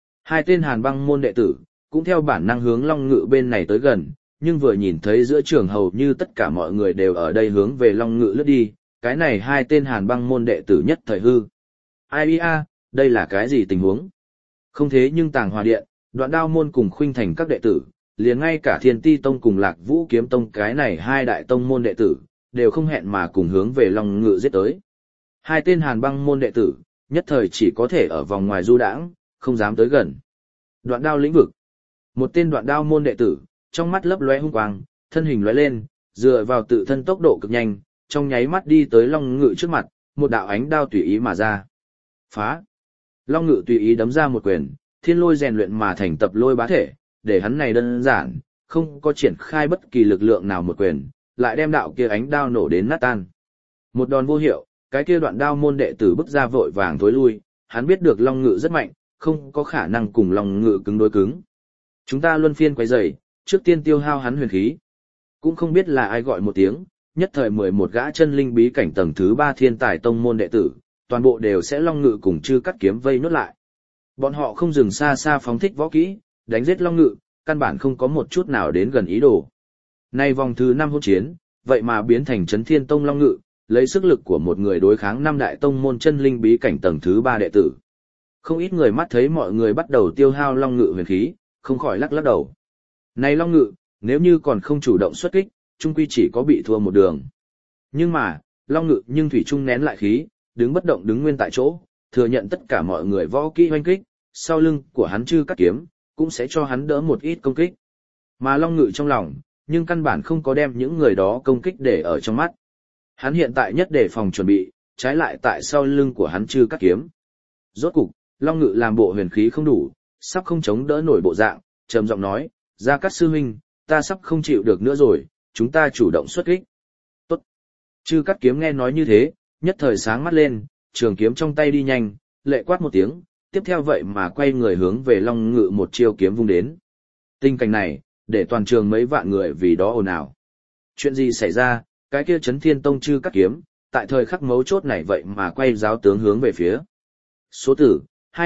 2 tên Hàn Băng môn đệ tử, cũng theo bản năng hướng Long Ngự bên này tới gần, nhưng vừa nhìn thấy giữa trường hầu như tất cả mọi người đều ở đây hướng về Long Ngự lướt đi, cái này 2 tên Hàn Băng môn đệ tử nhất thời hư. Ai a, đây là cái gì tình huống? Không thế nhưng Tàng Hòa Điện, Đoạn Đao môn cùng Khuynh Thành các đệ tử, liền ngay cả Thiên Ti Tông cùng Lạc Vũ Kiếm Tông cái này 2 đại tông môn đệ tử, đều không hẹn mà cùng hướng về Long Ngự giết tới. 2 tên Hàn Băng môn đệ tử, nhất thời chỉ có thể ở vòng ngoài du đãng, không dám tới gần. Đoạn Đao lĩnh vực. Một tên Đoạn Đao môn đệ tử, trong mắt lấp lóe hung quang, thân hình lóe lên, dựa vào tự thân tốc độ cực nhanh, trong nháy mắt đi tới Long Ngự trước mặt, một đạo ánh đao tùy ý mà ra. Phá. Long Ngự tùy ý đấm ra một quyền, thiên lôi rèn luyện mà thành tập lôi bá thể, để hắn này đơn giản, không có triển khai bất kỳ lực lượng nào một quyền, lại đem đạo kia ánh đao nổ đến nát tan. Một đòn vô hiệu, cái kia Đoạn Đao môn đệ tử bước ra vội vàng thối lui, hắn biết được Long Ngự rất mạnh, không có khả năng cùng Long Ngự cứng đối cứng. Chúng ta luân phiên quấy rầy, trước tiên tiêu hao hắn huyền khí. Cũng không biết là ai gọi một tiếng, nhất thời 11 gã chân linh bí cảnh tầng thứ 3 thiên tài tông môn đệ tử, toàn bộ đều sẽ Long Ngự cùng Chư Cắt Kiếm vây nốt lại. Bọn họ không dừng xa xa phóng thích võ kỹ, đánh giết Long Ngự, căn bản không có một chút nào đến gần ý đồ. Nay vòng thứ 5 hôn chiến, vậy mà biến thành Chấn Thiên Tông Long Ngự, lấy sức lực của một người đối kháng năm đại tông môn chân linh bí cảnh tầng thứ 3 đệ tử. Không ít người mắt thấy mọi người bắt đầu tiêu hao Long Ngự huyền khí, không khỏi lắc lắc đầu. Này Long Ngự, nếu như còn không chủ động xuất kích, chung quy chỉ có bị thua một đường. Nhưng mà, Long Ngự nhưng thủy chung nén lại khí, đứng bất động đứng nguyên tại chỗ, thừa nhận tất cả mọi người võ kỹ hoanh kích, sau lưng của hắn Chư Cắt Kiếm cũng sẽ cho hắn đỡ một ít công kích. Mà Long Ngự trong lòng, nhưng căn bản không có đem những người đó công kích để ở trong mắt. Hắn hiện tại nhất để phòng chuẩn bị, trái lại tại sau lưng của hắn Chư Cắt Kiếm. Rốt cục, Long Ngự làm bộ huyền khí không đủ, sắp không chống đỡ nổi bộ dạng, trầm giọng nói, Gia Cát sư huynh, ta sắp không chịu được nữa rồi, chúng ta chủ động xuất kích. Tốt. Chư Cắt Kiếm nghe nói như thế, nhất thời sáng mắt lên, trường kiếm trong tay đi nhanh, lệ quát một tiếng, tiếp theo vậy mà quay người hướng về Long Ngự một chiêu kiếm vung đến. Tình cảnh này, để toàn trường mấy vạn người vì đó ồn ào. Chuyện gì xảy ra, cái kia Chấn Thiên Tông Chư Cắt Kiếm, tại thời khắc mấu chốt này vậy mà quay giáo tướng hướng về phía. Số tử,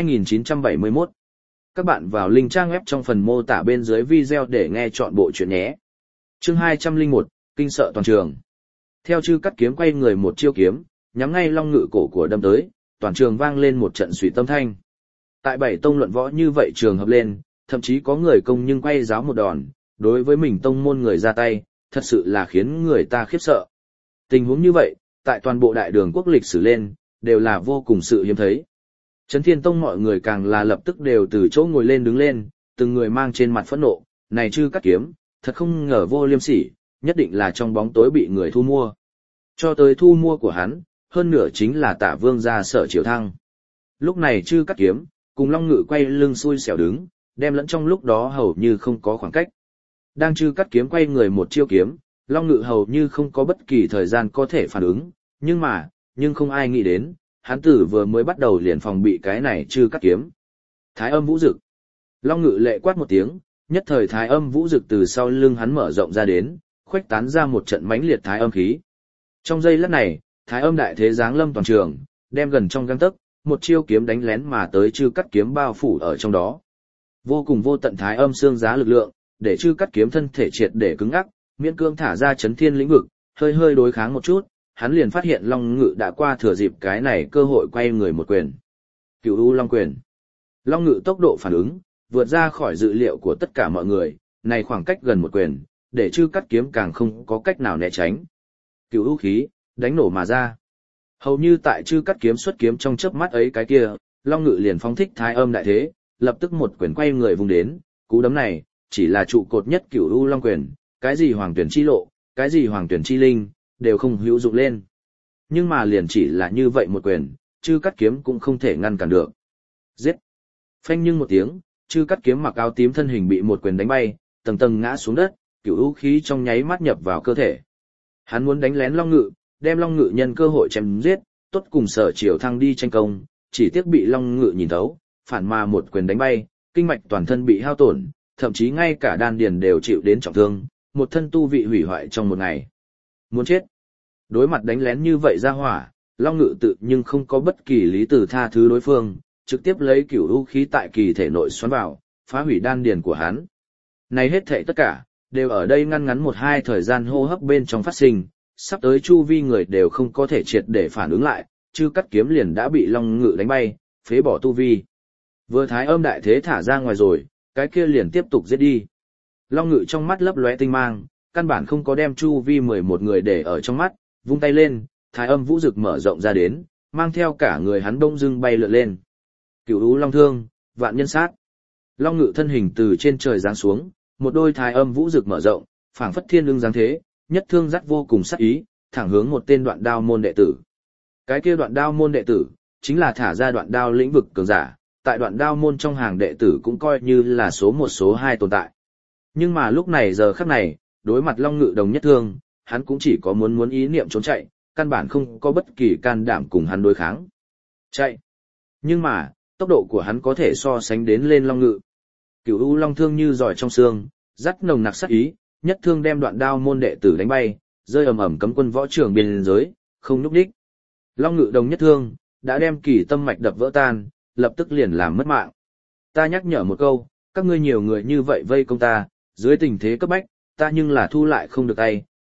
2971. Các bạn vào link trang web trong phần mô tả bên dưới video để nghe chọn bộ chuyện nhé. Chương 201, kinh sợ toàn trường. Theo Chư Cắt Kiếm quay người một chiêu kiếm, nhắm ngay Long Ngự cổ của đâm tới, toàn trường vang lên một trận suy tâm thanh. Tại bảy tông luận võ như vậy trường hợp lên, thậm chí có người công nhưng quay giáo một đòn, đối với mình tông môn người ra tay, thật sự là khiến người ta khiếp sợ. Tình huống như vậy, tại toàn bộ đại đường quốc lịch sử lên, đều là vô cùng sự hiếm thấy. Chấn Thiên Tông mọi người càng là lập tức đều từ chỗ ngồi lên đứng lên, từng người mang trên mặt phẫn nộ, này Chư Cắt Kiếm, thật không ngờ vô liêm sỉ, nhất định là trong bóng tối bị người thu mua. Cho tới thu mua của hắn, hơn nửa chính là Tả Vương gia Sở Triều Thăng. Lúc này Chư Cắt Kiếm, cùng Long Ngự quay lưng xui xẻo đứng, đem lẫn trong lúc đó hầu như không có khoảng cách. Đang Chư Cắt Kiếm quay người một chiêu kiếm, Long Ngự hầu như không có bất kỳ thời gian có thể phản ứng, nhưng không ai nghĩ đến, hắn tử vừa mới bắt đầu liền phòng bị cái này Chư Cắt Kiếm. Thái Âm Vũ Dực. Long Ngự lệ quát một tiếng, nhất thời Thái Âm Vũ Dực từ sau lưng hắn mở rộng ra đến, khuếch tán ra một trận mãnh liệt thái âm khí. Trong giây lát này, Thái Âm đại thế giáng lâm toàn trường, đem gần trong gang tấc, một chiêu kiếm đánh lén mà tới Chư Cắt Kiếm bao phủ ở trong đó. Vô cùng vô tận Thái Âm xương giá lực lượng, để Chư Cắt Kiếm thân thể triệt để cứng ngắc, miễn cương thả ra chấn thiên lĩnh vực, hơi đối kháng một chút, hắn liền phát hiện Long Ngự đã qua thừa dịp cái này cơ hội quay người một quyền. Cửu U Long Quyền. Long Ngự tốc độ phản ứng, vượt ra khỏi dự liệu của tất cả mọi người, này khoảng cách gần một quyền, để Chư Cắt Kiếm càng không có cách nào né tránh. Cửu U khí, đánh nổ mà ra. Hầu như tại Chư Cắt Kiếm xuất kiếm trong chớp mắt ấy cái kia, Long Ngự liền phóng thích Thái Âm đại thế, lập tức một quyền quay người vùng đến, cú đấm này, chỉ là trụ cột nhất Cửu U Long Quyền, cái gì Hoàng Tuyển chi lộ, cái gì Hoàng Tuyển chi linh, đều không hữu dụng lên. Nhưng mà liền chỉ là như vậy một quyền, Chư Cắt Kiếm cũng không thể ngăn cản được. Giết! Phanh nhưng một tiếng, Chư Cắt Kiếm mặc áo tím thân hình bị một quyền đánh bay, tầng tầng ngã xuống đất, Cửu U khí trong nháy mắt nhập vào cơ thể. Hắn muốn đánh lén Long Ngự, đem Long Ngự nhân cơ hội chém giết, tốt cùng Sở Triều Thăng đi tranh công, chỉ tiếc bị Long Ngự nhìn thấu, phản mà một quyền đánh bay, kinh mạch toàn thân bị hao tổn, thậm chí ngay cả đan điền đều chịu đến trọng thương, một thân tu vị hủy hoại trong một ngày. Muốn chết. Đối mặt đánh lén như vậy ra hỏa, Long Ngự tự nhưng không có bất kỳ lý từ tha thứ đối phương, trực tiếp lấy Cửu U khí tại kỳ thể nội xoắn vào, phá hủy đan điền của hắn. Này hết thảy tất cả, đều ở đây ngăn ngắn một hai thời gian hô hấp bên trong phát sinh, sắp tới chu vi người đều không có thể triệt để phản ứng lại, Chư Cắt Kiếm liền đã bị Long Ngự đánh bay, phế bỏ tu vi. Vừa Thái Âm đại thế thả ra ngoài rồi, cái kia liền tiếp tục giết đi. Long Ngự trong mắt lấp lóe tinh mang, căn bản không có đem chu vi 11 người để ở trong mắt, vung tay lên, Thái Âm Vũ Dực mở rộng ra đến, mang theo cả người hắn đông dưng bay lượn lên. Cửu U Long Thương, vạn nhân sát. Long Ngự thân hình từ trên trời giáng xuống, một đôi Thái Âm Vũ Dực mở rộng, phảng phất thiên lương giáng thế, nhất thương dắt vô cùng sắc ý, thẳng hướng một tên Đoạn Đao môn đệ tử. Cái kia Đoạn Đao môn đệ tử, chính là thả ra Đoạn Đao lĩnh vực cường giả, tại Đoạn Đao môn trong hàng đệ tử cũng coi như là số 1 số 2 tồn tại. Nhưng mà lúc này giờ khắc này, đối mặt Long Ngự đồng nhất thương, hắn cũng chỉ có muốn ý niệm trốn chạy, căn bản không có bất kỳ can đảm cùng hắn đối kháng. Chạy. Nhưng mà, tốc độ của hắn có thể so sánh đến lên Long Ngự. Cửu U Long Thương như giỏi trong xương, dắt nồng nặc sát ý, nhất thương đem Đoạn Đao môn đệ tử đánh bay, rơi ầm ầm cấm quân võ trường biên giới, không núp đích. Long Ngự đồng nhất thương, đã đem kỳ tâm mạch đập vỡ tan, lập tức liền làm mất mạng. Ta nhắc nhở một câu, các ngươi nhiều người như vậy vây công ta, dưới tình thế cấp bách, ta nhưng là thu lại không được tay,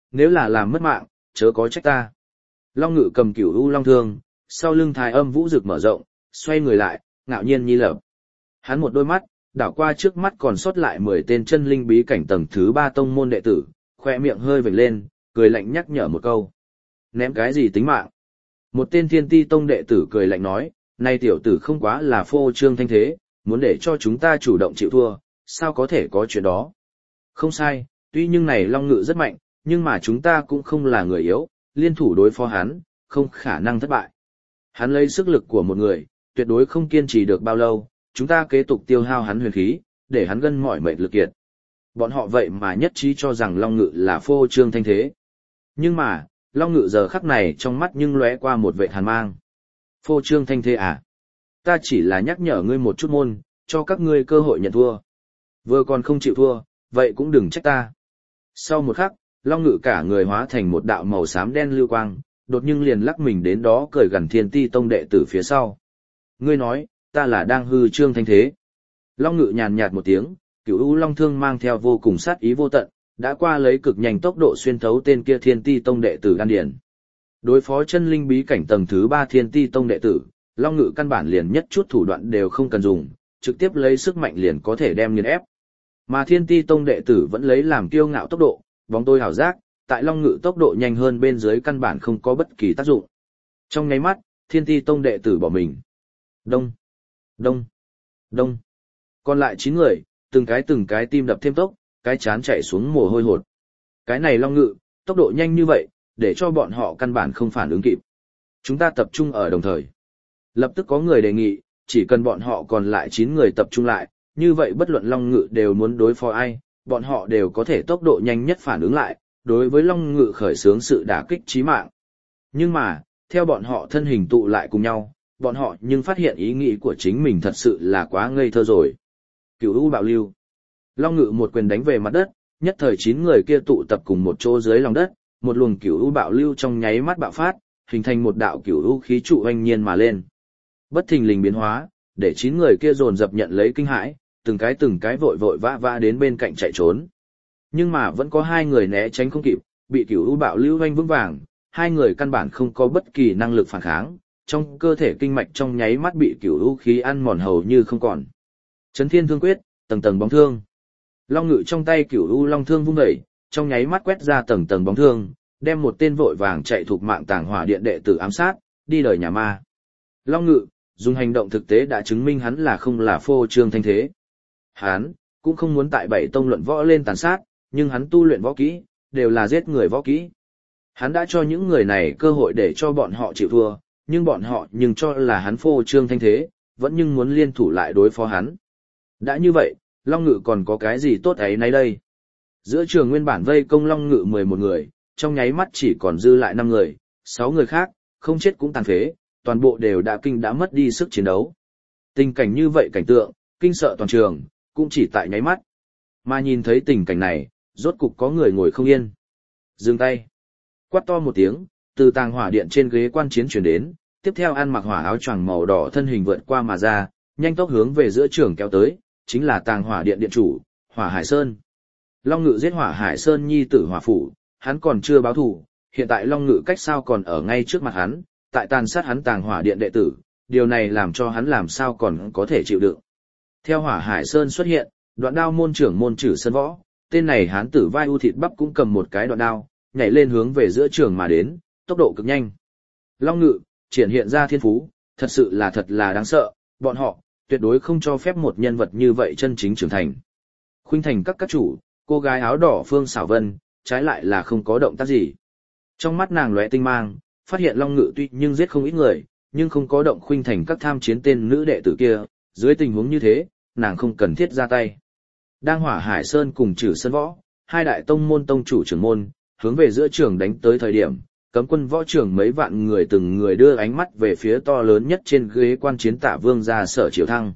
nếu là làm mất mạng, chớ có trách ta. Long Ngự cầm Cửu U Long Thương, sau lưng Thái Âm Vũ Dực mở rộng, xoay người lại, ngạo nhiên nhi lập. Hắn một đôi mắt, đảo qua trước mắt còn sót lại 10 tên chân linh bí cảnh tầng thứ 3 tông môn đệ tử, khoe miệng hơi vểnh lên, cười lạnh nhắc nhở một câu. Ném cái gì tính mạng? Một tên Thiên Ti Tông đệ tử cười lạnh nói, này tiểu tử không quá là phô trương thanh thế, muốn để cho chúng ta chủ động chịu thua, sao có thể có chuyện đó? Không sai, tuy nhưng này Long Ngự rất mạnh, nhưng mà chúng ta cũng không là người yếu, liên thủ đối phó hắn, không khả năng thất bại. Hắn lấy sức lực của một người, tuyệt đối không kiên trì được bao lâu, chúng ta kế tục tiêu hao hắn huyền khí, để hắn gân mỏi mệt lực kiệt. Bọn họ vậy mà nhất trí cho rằng Long Ngự là phô trương thanh thế. Nhưng mà, Long Ngự giờ khắc này trong mắt nhưng lóe qua một vệt hàn mang. Phô trương thanh thế à? Ta chỉ là nhắc nhở ngươi một chút môn, cho các ngươi cơ hội nhận thua. Vừa còn không chịu thua, vậy cũng đừng trách ta. Sau một khắc, Long Ngự cả người hóa thành một đạo màu xám đen lưu quang, đột nhiên liền lắc mình đến đó cười gần Thiên Ti Tông đệ tử phía sau. Ngươi nói, ta là đang hư trương thanh thế. Long Ngự nhàn nhạt một tiếng, Cửu U Long Thương mang theo vô cùng sát ý vô tận, đã qua lấy cực nhanh tốc độ xuyên thấu tên kia Thiên Ti Tông đệ tử đan điển. Đối phó chân linh bí cảnh tầng thứ 3 Thiên Ti Tông đệ tử, Long Ngự căn bản liền nhất chút thủ đoạn đều không cần dùng, trực tiếp lấy sức mạnh liền có thể đem nghiền ép. Mà Thiên Ti Tông đệ tử vẫn lấy làm kiêu ngạo tốc độ, bóng tôi hảo giác, tại Long Ngự tốc độ nhanh hơn bên dưới căn bản không có bất kỳ tác dụng. Trong nháy mắt, Thiên Ti Tông đệ tử bỏ mình. Đông, đông, đông. Còn lại 9 người, từng cái tim đập thêm tốc, cái chán chạy xuống mồ hôi hột. Cái này Long Ngự, tốc độ nhanh như vậy, để cho bọn họ căn bản không phản ứng kịp. Chúng ta tập trung ở đồng thời. Lập tức có người đề nghị, chỉ cần bọn họ còn lại 9 người tập trung lại, như vậy bất luận Long Ngự đều muốn đối phó ai, bọn họ đều có thể tốc độ nhanh nhất phản ứng lại, đối với Long Ngự khởi xướng sự đả kích chí mạng. Nhưng mà, theo bọn họ thân hình tụ lại cùng nhau, bọn họ nhưng phát hiện ý nghĩ của chính mình thật sự là quá ngây thơ rồi. Cửu U bạo lưu. Long Ngự một quyền đánh về mặt đất, nhất thời 9 người kia tụ tập cùng một chỗ dưới lòng đất, một luồng Cửu U bạo lưu trong nháy mắt bạo phát, hình thành một đạo Cửu U khí trụ oanh nhiên mà lên. Bất thình lình biến hóa, để 9 người kia dồn dập nhận lấy kinh hãi, từng cái vội vội vã vã đến bên cạnh chạy trốn. Nhưng mà vẫn có 2 người né tránh không kịp, bị Cửu U bạo lưu oanh vững vàng, 2 người căn bản không có bất kỳ năng lực phản kháng, trong cơ thể kinh mạch trong nháy mắt bị Cửu U khí ăn mòn hầu như không còn. Chấn Thiên Thương Quyết, tầng tầng bóng thương. Long Ngự trong tay Cửu U Long Thương vung đẩy, trong nháy mắt quét ra tầng tầng bóng thương, đem một tên vội vàng chạy thuộc mạng Tàng Hỏa Điện đệ tử ám sát, đi đời nhà ma. Long Ngự, dùng hành động thực tế đã chứng minh hắn là không là phô trương thanh thế. Hắn cũng không muốn tại Bảy Tông luận võ lên tàn sát, nhưng hắn tu luyện võ kỹ, đều là giết người võ kỹ. Hắn đã cho những người này cơ hội để cho bọn họ chịu thua, nhưng bọn họ nhưng cho là hắn phô trương thanh thế, vẫn nhưng muốn liên thủ lại đối phó hắn. Đã như vậy, Long Ngự còn có cái gì tốt ấy nấy đây? Giữa trường nguyên bản vây công Long Ngự 11 người, trong nháy mắt chỉ còn dư lại 5 người, 6 người khác, không chết cũng tàn phế, toàn bộ đều đã mất đi sức chiến đấu. Tình cảnh như vậy cảnh tượng, kinh sợ toàn trường, cũng chỉ tại nháy mắt. Mà nhìn thấy tình cảnh này, rốt cục có người ngồi không yên. Dừng tay. Quát to một tiếng, từ Tàng Hỏa Điện trên ghế quan chiến chuyển đến, tiếp theo ăn mặc hỏa áo choàng màu đỏ thân hình vượt qua mà ra, nhanh tốc hướng về giữa trường kéo tới, chính là Tàng Hỏa Điện điện chủ, Hỏa Hải Sơn. Long Ngự giết Hỏa Hải Sơn nhi tử Hỏa Phủ, hắn còn chưa báo thù, hiện tại Long Ngự cách sao còn ở ngay trước mặt hắn, tại tàn sát hắn Tàng Hỏa Điện đệ tử, điều này làm cho hắn làm sao còn có thể chịu đựng. Theo Hỏa Hải Sơn xuất hiện, Đoạn Đao môn trưởng môn Trử Sơn Võ, tên này hán tử vai u thịt bắp cũng cầm một cái đoạn đao, nhảy lên hướng về giữa trường mà đến, tốc độ cực nhanh. Long Ngự triển hiện ra thiên phú, thật là đáng sợ, bọn họ tuyệt đối không cho phép một nhân vật như vậy chân chính trưởng thành. Khuynh thành các chủ, cô gái áo đỏ Phương Xảo Vân, trái lại là không có động tác gì. Trong mắt nàng lóe tinh mang, phát hiện Long Ngự tuy nhưng giết không ít người, nhưng không có động khuynh thành các tham chiến tên nữ đệ tử kia, dưới tình huống như thế, nàng không cần thiết ra tay. Đang Hỏa Hải Sơn cùng Trử Sơn Võ, hai đại tông môn tông chủ trưởng môn, hướng về giữa trường đánh tới thời điểm, cấm quân võ trưởng mấy vạn người từng người đưa ánh mắt về phía to lớn nhất trên ghế quan chiến Tả Vương gia Sở Triều Thăng.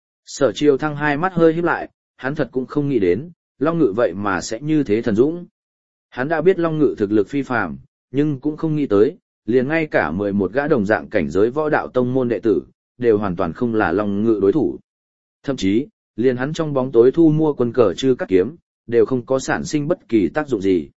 Sở Triều Thăng hai mắt hơi híp lại, hắn thật cũng không nghĩ đến, Long Ngự vậy mà sẽ như thế thần dũng. Hắn đã biết Long Ngự thực lực phi phàm, nhưng cũng không nghĩ tới, liền ngay cả 11 gã đồng dạng cảnh giới võ đạo tông môn đệ tử, đều hoàn toàn không là Long Ngự đối thủ. Thậm chí, liền hắn trong bóng tối thu mua quân cờ chư các kiếm, đều không có sản sinh bất kỳ tác dụng gì.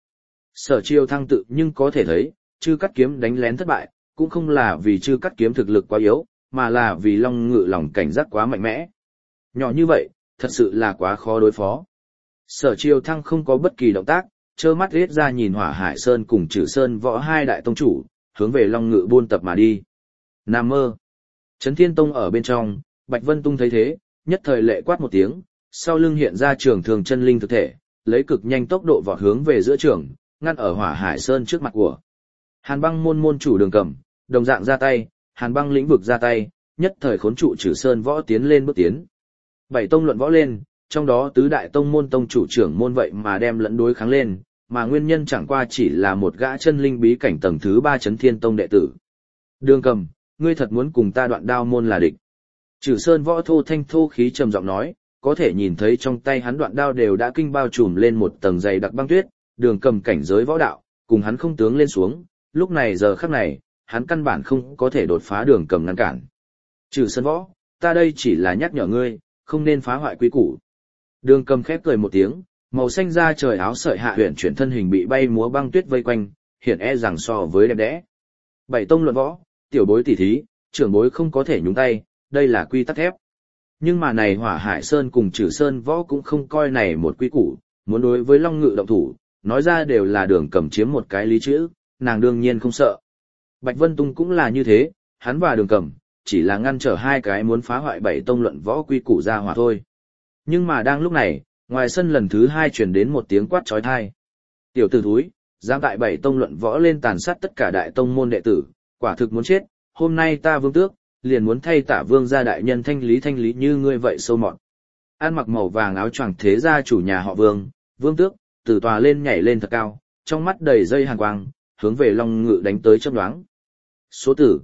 Sở Chiêu Thăng tự nhưng có thể thấy, Chư Cắt Kiếm đánh lén thất bại, cũng không là vì Chư Cắt Kiếm thực lực quá yếu, mà là vì Long Ngự lòng cảnh giác quá mạnh mẽ. Nhỏ như vậy, thật sự là quá khó đối phó. Sở Chiêu Thăng không có bất kỳ động tác, trơ mắt riết ra nhìn Hỏa Hải Sơn cùng Trử Sơn Võ hai đại tông chủ, hướng về Long Ngự buôn tập mà đi. Nam mơ. Trấn Thiên Tông ở bên trong, Bạch Vân Tung thấy thế, nhất thời lệ quát một tiếng, sau lưng hiện ra trường thường chân linh thực thể, lấy cực nhanh tốc độ vọt hướng về giữa trường, ngăn ở Hỏa Hải Sơn trước mặt của. Hàn Băng môn môn chủ Đường Cẩm, đồng dạng ra tay, Hàn Băng lĩnh vực ra tay, nhất thời khốn trụ Trử Sơn Võ tiến lên bước tiến. Bảy tông luận võ lên, trong đó tứ đại tông môn tông chủ trưởng môn vậy mà đem lẫn đối kháng lên, mà nguyên nhân chẳng qua chỉ là một gã chân linh bí cảnh tầng thứ 3 Chấn Thiên Tông đệ tử. Đường Cẩm, ngươi thật muốn cùng ta đoạn đao môn là địch. Trử Sơn Võ thô thanh thô khí trầm giọng nói, có thể nhìn thấy trong tay hắn đoạn đao đều đã kinh bao trùm lên một tầng dày đặc băng tuyết, Đường Cẩm cảnh giới võ đạo, cùng hắn không tướng lên xuống, lúc này giờ khắc này, hắn căn bản không có thể đột phá Đường Cẩm ngăn cản. Trử Sơn Võ, ta đây chỉ là nhắc nhở ngươi, không nên phá hoại quý củ. Đường Cẩm khép cười một tiếng, màu xanh da trời áo sợi hạ huyền chuyển thân hình bị bay múa băng tuyết vây quanh, hiện rằng so với đẹp đẽ. Bảy tông luận võ, tiểu bối tỉ thí, trưởng bối không có thể nhúng tay, đây là quy tắc thép. Nhưng mà này Hỏa Hải Sơn cùng Trử Sơn Võ cũng không coi này một quy củ, muốn đối với Long Ngự động thủ, nói ra đều là Đường Cẩm chiếm một cái lý chữ, nàng đương nhiên không sợ. Bạch Vân Tung cũng là như thế, hắn và Đường Cẩm chỉ là ngăn trở hai cái muốn phá hoại bảy tông luận võ quy củ ra hỏa thôi. Nhưng mà đang lúc này, ngoài sân lần thứ 2 truyền đến một tiếng quát chói tai. Tiểu tử thúi, dám tại bảy tông luận võ lên tàn sát tất cả đại tông môn đệ tử, quả thực muốn chết, hôm nay ta Vương Tước, liền muốn thay Tả Vương gia đại nhân thanh lý như ngươi vậy sâu mọt. An mặc màu vàng áo choàng thế gia chủ nhà họ Vương, Vương Tước, từ tòa lên nhảy lên thật cao, trong mắt đầy dây hàn quang, hướng về Long Ngự đánh tới chớp nhoáng. Số tử,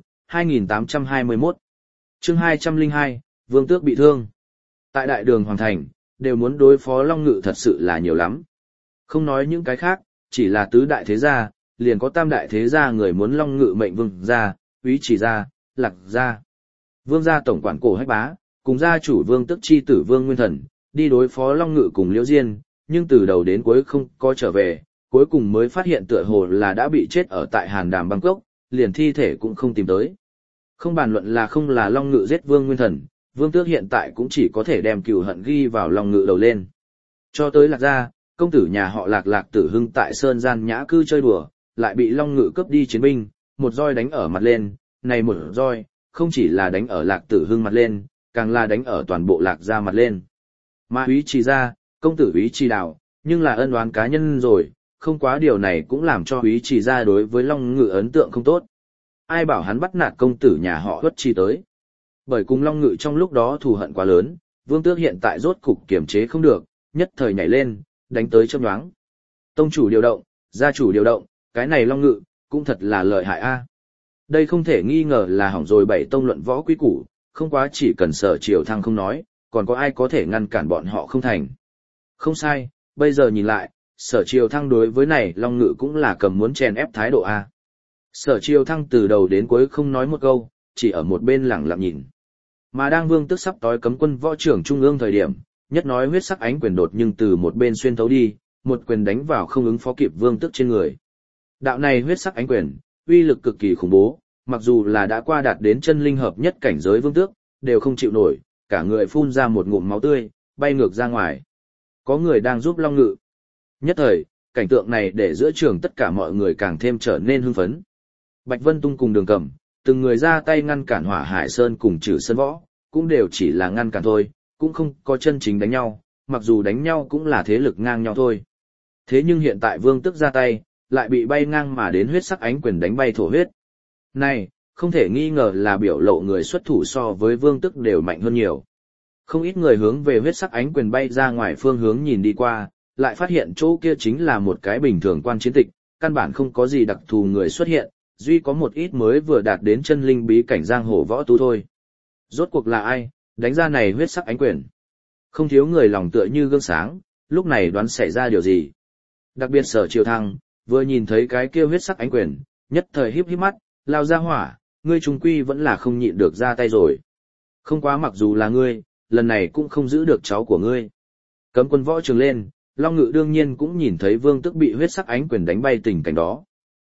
2821. Chương 202, Vương Tước bị thương. Tại đại đường Hoàng Thành, đều muốn đối phó Long Ngự thật sự là nhiều lắm. Không nói những cái khác, chỉ là tứ đại thế gia, liền có tam đại thế gia người muốn Long Ngự mệnh vương gia, úy chỉ gia, lạc gia. Vương gia tổng quản cổ Hách Bá, cùng gia chủ Vương Tước chi tử Vương Nguyên Thần, đi đối phó Long Ngự cùng Liễu Diên, nhưng từ đầu đến cuối không có trở về, cuối cùng mới phát hiện tựa hồ là đã bị chết ở tại Hàn Đàm Bangkok, liền thi thể cũng không tìm tới. Không bàn luận là không là Long Ngự giết Vương Nguyên Thần, Vương Tước hiện tại cũng chỉ có thể đem cừu hận ghi vào Long Ngự đầu lên. Cho tới Lạc gia, công tử nhà họ Lạc Lạc Tử Hưng tại Sơn Gian nhã cư chơi đùa, lại bị Long Ngự cướp đi chiến binh, một roi đánh ở mặt lên, này một roi, không chỉ là đánh ở Lạc Tử Hưng mặt lên, càng là đánh ở toàn bộ Lạc gia mặt lên. Mà úy trì gia, công tử úy trì đào, nhưng là ân oán cá nhân rồi, không quá điều này cũng làm cho úy trì gia đối với Long Ngự ấn tượng không tốt. Ai bảo hắn bắt nạt công tử nhà họ Uất Chi tới. Bởi cùng Long Ngự trong lúc đó thù hận quá lớn, Vương Tước hiện tại rốt cục kiềm chế không được, nhất thời nhảy lên, đánh tới chớp nhoáng. Tông chủ điều động, gia chủ điều động, cái này Long Ngự, cũng thật là lợi hại a. Đây không thể nghi ngờ là hỏng rồi bảy tông luận võ quý củ, không quá chỉ cần Sở Triều Thăng không nói, còn có ai có thể ngăn cản bọn họ không thành. Không sai, bây giờ nhìn lại, Sở Triều Thăng đối với này Long Ngự cũng là cầm muốn chèn ép thái độ a. Sở Triều Thăng từ đầu đến cuối không nói một câu, chỉ ở một bên lẳng lặng nhìn. Mà đang Vương Tước sắp tối cấm quân võ trưởng trung ương thời điểm, nhất nói huyết sắc ánh quyền đột nhưng từ một bên xuyên thấu đi, một quyền đánh vào không ứng phó kịp Vương Tước trên người. Đạo này huyết sắc ánh quyền, uy lực cực kỳ khủng bố, mặc dù là đã qua đạt đến chân linh hợp nhất cảnh giới Vương Tước, đều không chịu nổi, cả người phun ra một ngụm máu tươi, bay ngược ra ngoài. Có người đang giúp Long Ngự. Nhất thời, cảnh tượng này để giữa trường tất cả mọi người càng thêm trở nên hưng phấn. Bạch Vân Tung cùng Đường Cẩm, từng người ra tay ngăn cản Hỏa Hải Sơn cùng Trử Sơn Võ, cũng đều chỉ là ngăn cản thôi, cũng không có chân chính đánh nhau, mặc dù đánh nhau cũng là thế lực ngang nhau thôi. Thế nhưng hiện tại Vương Tước ra tay, lại bị bay ngang mà đến huyết sắc ánh quyền đánh bay thổ huyết. Này, không thể nghi ngờ là biểu lộ người xuất thủ so với Vương Tước đều mạnh hơn nhiều. Không ít người hướng về huyết sắc ánh quyền bay ra ngoài phương hướng nhìn đi qua, lại phát hiện chỗ kia chính là một cái bình thường quan chiến tịch, căn bản không có gì đặc thù người xuất hiện, duy có một ít mới vừa đạt đến chân linh bí cảnh giang hồ võ tú thôi. Rốt cuộc là ai, đánh ra này huyết sắc ánh quyền? Không thiếu người lòng tựa như gương sáng, lúc này đoán xảy ra điều gì. Đặc biệt Sở Triều Thăng, vừa nhìn thấy cái kia huyết sắc ánh quyền, nhất thời híp híp mắt, lao ra hỏa, ngươi trung quy vẫn là không nhịn được ra tay rồi. Không quá mặc dù là ngươi, lần này cũng không giữ được cháu của ngươi. Cấm quân võ trường lên, Long Ngự đương nhiên cũng nhìn thấy Vương Tức bị huyết sắc ánh quyền đánh bay tình cảnh đó.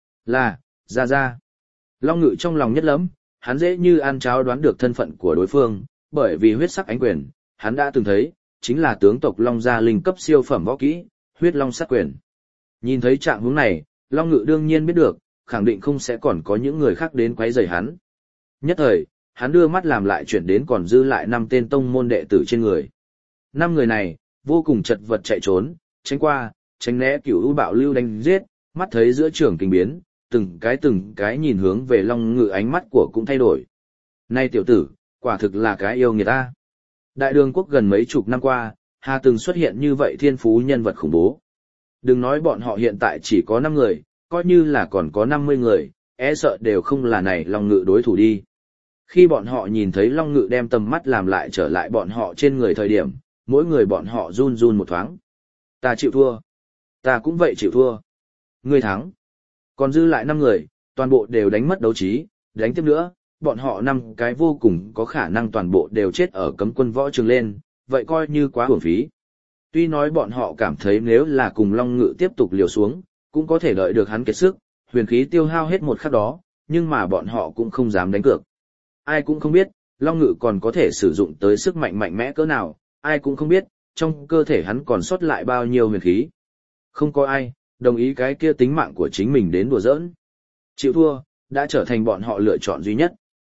Ra. Long Ngự trong lòng nhất lắm, hắn dễ như ăn cháo đoán được thân phận của đối phương, bởi vì huyết sắc ánh quyền, hắn đã từng thấy, chính là tướng tộc Long gia linh cấp siêu phẩm võ kỹ, huyết long sát quyền. Nhìn thấy trạng huống này, Long Ngự đương nhiên biết được, khẳng định không sẽ còn có những người khác đến quấy rầy hắn. Nhất thời, hắn đưa mắt làm lại chuyển đến còn dư lại 5 tên tông môn đệ tử trên người. 5 người này, vô cùng chật vật chạy trốn, tránh qua, tránh né cửu u bạo lưu đánh giết, mắt thấy giữa trường kinh biến, từng cái nhìn hướng về Long Ngự, ánh mắt của cũng thay đổi. Này tiểu tử, quả thực là cái yêu người ta. Đại đường quốc gần mấy chục năm qua, hà từng xuất hiện như vậy thiên phú nhân vật khủng bố. Đừng nói bọn họ hiện tại chỉ có 5 người, coi như là còn có 50 người, e sợ đều không là này Long Ngự đối thủ đi. Khi bọn họ nhìn thấy Long Ngự đem tầm mắt làm lại trở lại bọn họ trên người thời điểm, mỗi người bọn họ run run một thoáng. Ta chịu thua. Ta cũng vậy chịu thua. Ngươi thắng. Còn dư lại 5 người, toàn bộ đều đánh mất đấu trí, đánh tiếp nữa, bọn họ 5 cái vô cùng có khả năng toàn bộ đều chết ở cấm quân võ trường lên, vậy coi như quá uổng phí. Tuy nói bọn họ cảm thấy nếu là cùng Long Ngự tiếp tục liều xuống, cũng có thể đợi được hắn kiệt sức, huyền khí tiêu hao hết một khắc đó, nhưng mà bọn họ cũng không dám đánh cược. Ai cũng không biết, Long Ngự còn có thể sử dụng tới sức mạnh mạnh mẽ cỡ nào, ai cũng không biết, trong cơ thể hắn còn sót lại bao nhiêu huyền khí. Không có ai đồng ý cái kia tính mạng của chính mình đến đùa giỡn. Chịu thua, đã trở thành bọn họ lựa chọn duy nhất.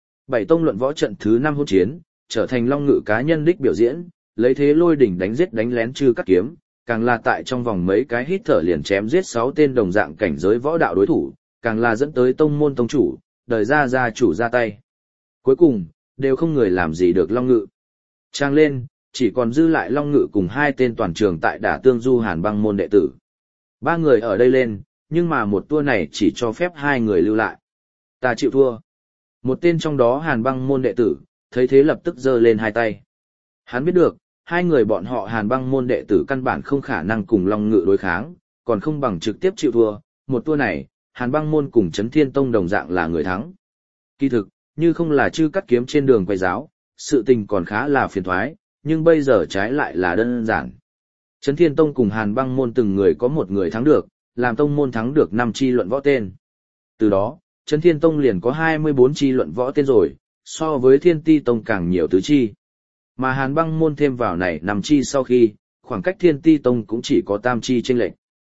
7 tông luận võ trận thứ 5 hôn chiến, trở thành Long Ngự cá nhân đích biểu diễn, lấy thế lôi đỉnh đánh giết đánh lén chư cắt kiếm, càng là tại trong vòng mấy cái hít thở liền chém giết 6 tên đồng dạng cảnh giới võ đạo đối thủ, càng là dẫn tới tông môn tông chủ, đời gia chủ ra tay. Cuối cùng, đều không người làm gì được Long Ngự. Trang lên, chỉ còn dư lại Long Ngự cùng 2 tên toàn trường tại Đả Tương Du Hàn băng môn đệ tử. 3 người ở đây lên, nhưng mà một tour này chỉ cho phép 2 người lưu lại. Ta chịu thua. Một tên trong đó Hàn băng môn đệ tử, thấy thế lập tức giơ lên 2 tay. Hắn biết được, 2 người bọn họ Hàn băng môn đệ tử căn bản không khả năng cùng Long Ngự đối kháng, còn không bằng trực tiếp chịu thua. Một tour này, Hàn băng môn cùng Chấn Thiên Tông đồng dạng là người thắng. Kỳ thực, như không là chư cắt kiếm trên đường quay giáo, sự tình còn khá là phiền thoái, nhưng bây giờ trái lại là đơn giản. Chấn Thiên Tông cùng Hàn băng môn từng người có một người thắng được, làm tông môn thắng được 5 chi luận võ tên. Từ đó, Chấn Thiên Tông liền có 24 chi luận võ tên rồi, so với Thiên Ti Tông càng nhiều tứ chi. Mà Hàn băng môn thêm vào này 5 chi sau khi, khoảng cách Thiên Ti Tông cũng chỉ có tam chi chênh lệch.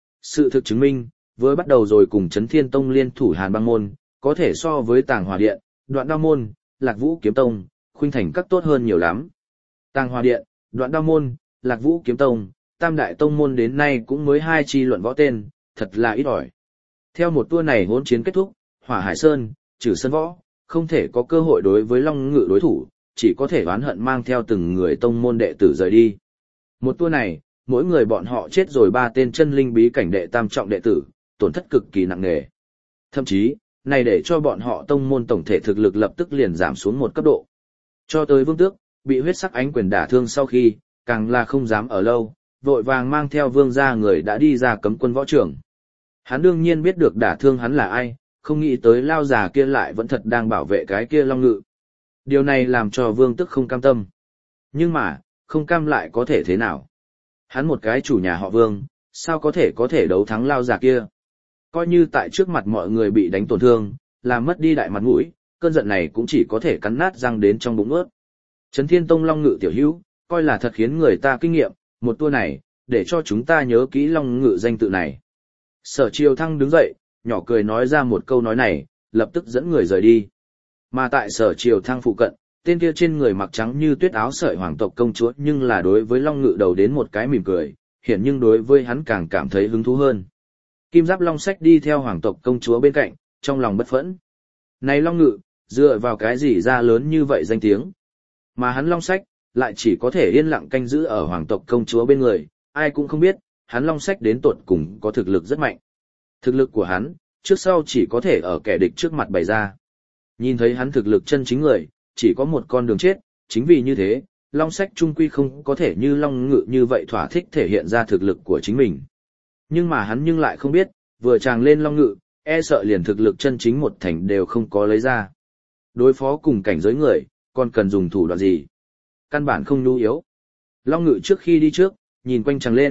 Sự thực chứng minh, với bắt đầu rồi cùng Chấn Thiên Tông liên thủ Hàn băng môn, có thể so với Tàng Hòa Điện, Đoạn Đao môn, Lạc Vũ Kiếm Tông, Khuynh Thành các tốt hơn nhiều lắm. Tàng Hòa Điện, Đoạn Đao môn, Lạc Vũ Kiếm Tông, Tam đại tông môn đến nay cũng mới 2 chi luận võ tên, thật là ít ỏi. Theo một tour này hỗn chiến kết thúc, Hỏa Hải Sơn, trừ sân võ, không thể có cơ hội đối với Long Ngự đối thủ, chỉ có thể oán hận mang theo từng người tông môn đệ tử rời đi. Một tour này, mỗi người bọn họ chết rồi 3 tên chân linh bí cảnh đệ tam trọng đệ tử, tổn thất cực kỳ nặng nề. Thậm chí, này để cho bọn họ tông môn tổng thể thực lực lập tức liền giảm xuống một cấp độ. Cho tới Vương Tước, bị huyết sắc ánh quyền đả thương sau khi, càng là không dám ở lâu, vội vàng mang theo Vương gia người đã đi ra cấm quân võ trường. Hắn đương nhiên biết được đả thương hắn là ai, không nghĩ tới lao già kia lại vẫn thật đang bảo vệ cái kia Long Ngự. Điều này làm cho Vương Tước không cam tâm. Nhưng mà, không cam lại có thể thế nào? Hắn một cái chủ nhà họ Vương, sao có thể đấu thắng lao già kia? Coi như tại trước mặt mọi người bị đánh tổn thương, làm mất đi đại mặt mũi, cơn giận này cũng chỉ có thể cắn nát răng đến trong bụng ướt. Chấn Thiên Tông Long Ngự tiểu hữu, coi là thật khiến người ta kinh nghiệm, một tour này, để cho chúng ta nhớ kỹ Long Ngự danh tự này. Sở Triều Thăng đứng dậy, nhỏ cười nói ra một câu nói này, lập tức dẫn người rời đi. Mà tại Sở Triều Thăng phụ cận, tên kia trên người mặc trắng như tuyết áo sợi hoàng tộc công chúa nhưng là đối với Long Ngự đầu đến một cái mỉm cười, hiển nhưng đối với hắn càng cảm thấy hứng thú hơn. Kim Giáp Long Sách đi theo hoàng tộc công chúa bên cạnh, trong lòng bất phẫn. Này Long Ngự, dựa vào cái gì ra lớn như vậy danh tiếng? Mà hắn Long Sách, lại chỉ có thể yên lặng canh giữ ở hoàng tộc công chúa bên người, ai cũng không biết, hắn Long Sách đến tột cùng có thực lực rất mạnh. Thực lực của hắn, trước sau chỉ có thể ở kẻ địch trước mặt bày ra. Nhìn thấy hắn thực lực chân chính người, chỉ có một con đường chết, chính vì như thế, Long Sách trung quy không có thể như Long Ngự như vậy thỏa thích thể hiện ra thực lực của chính mình. Nhưng mà hắn nhưng lại không biết, vừa tràng lên Long Ngự, e sợ liền thực lực chân chính một thành đều không có lấy ra. Đối phó cùng cảnh giới người, còn cần dùng thủ đoạn gì? Căn bản không nhu yếu. Long Ngự trước khi đi trước, nhìn quanh tràng lên,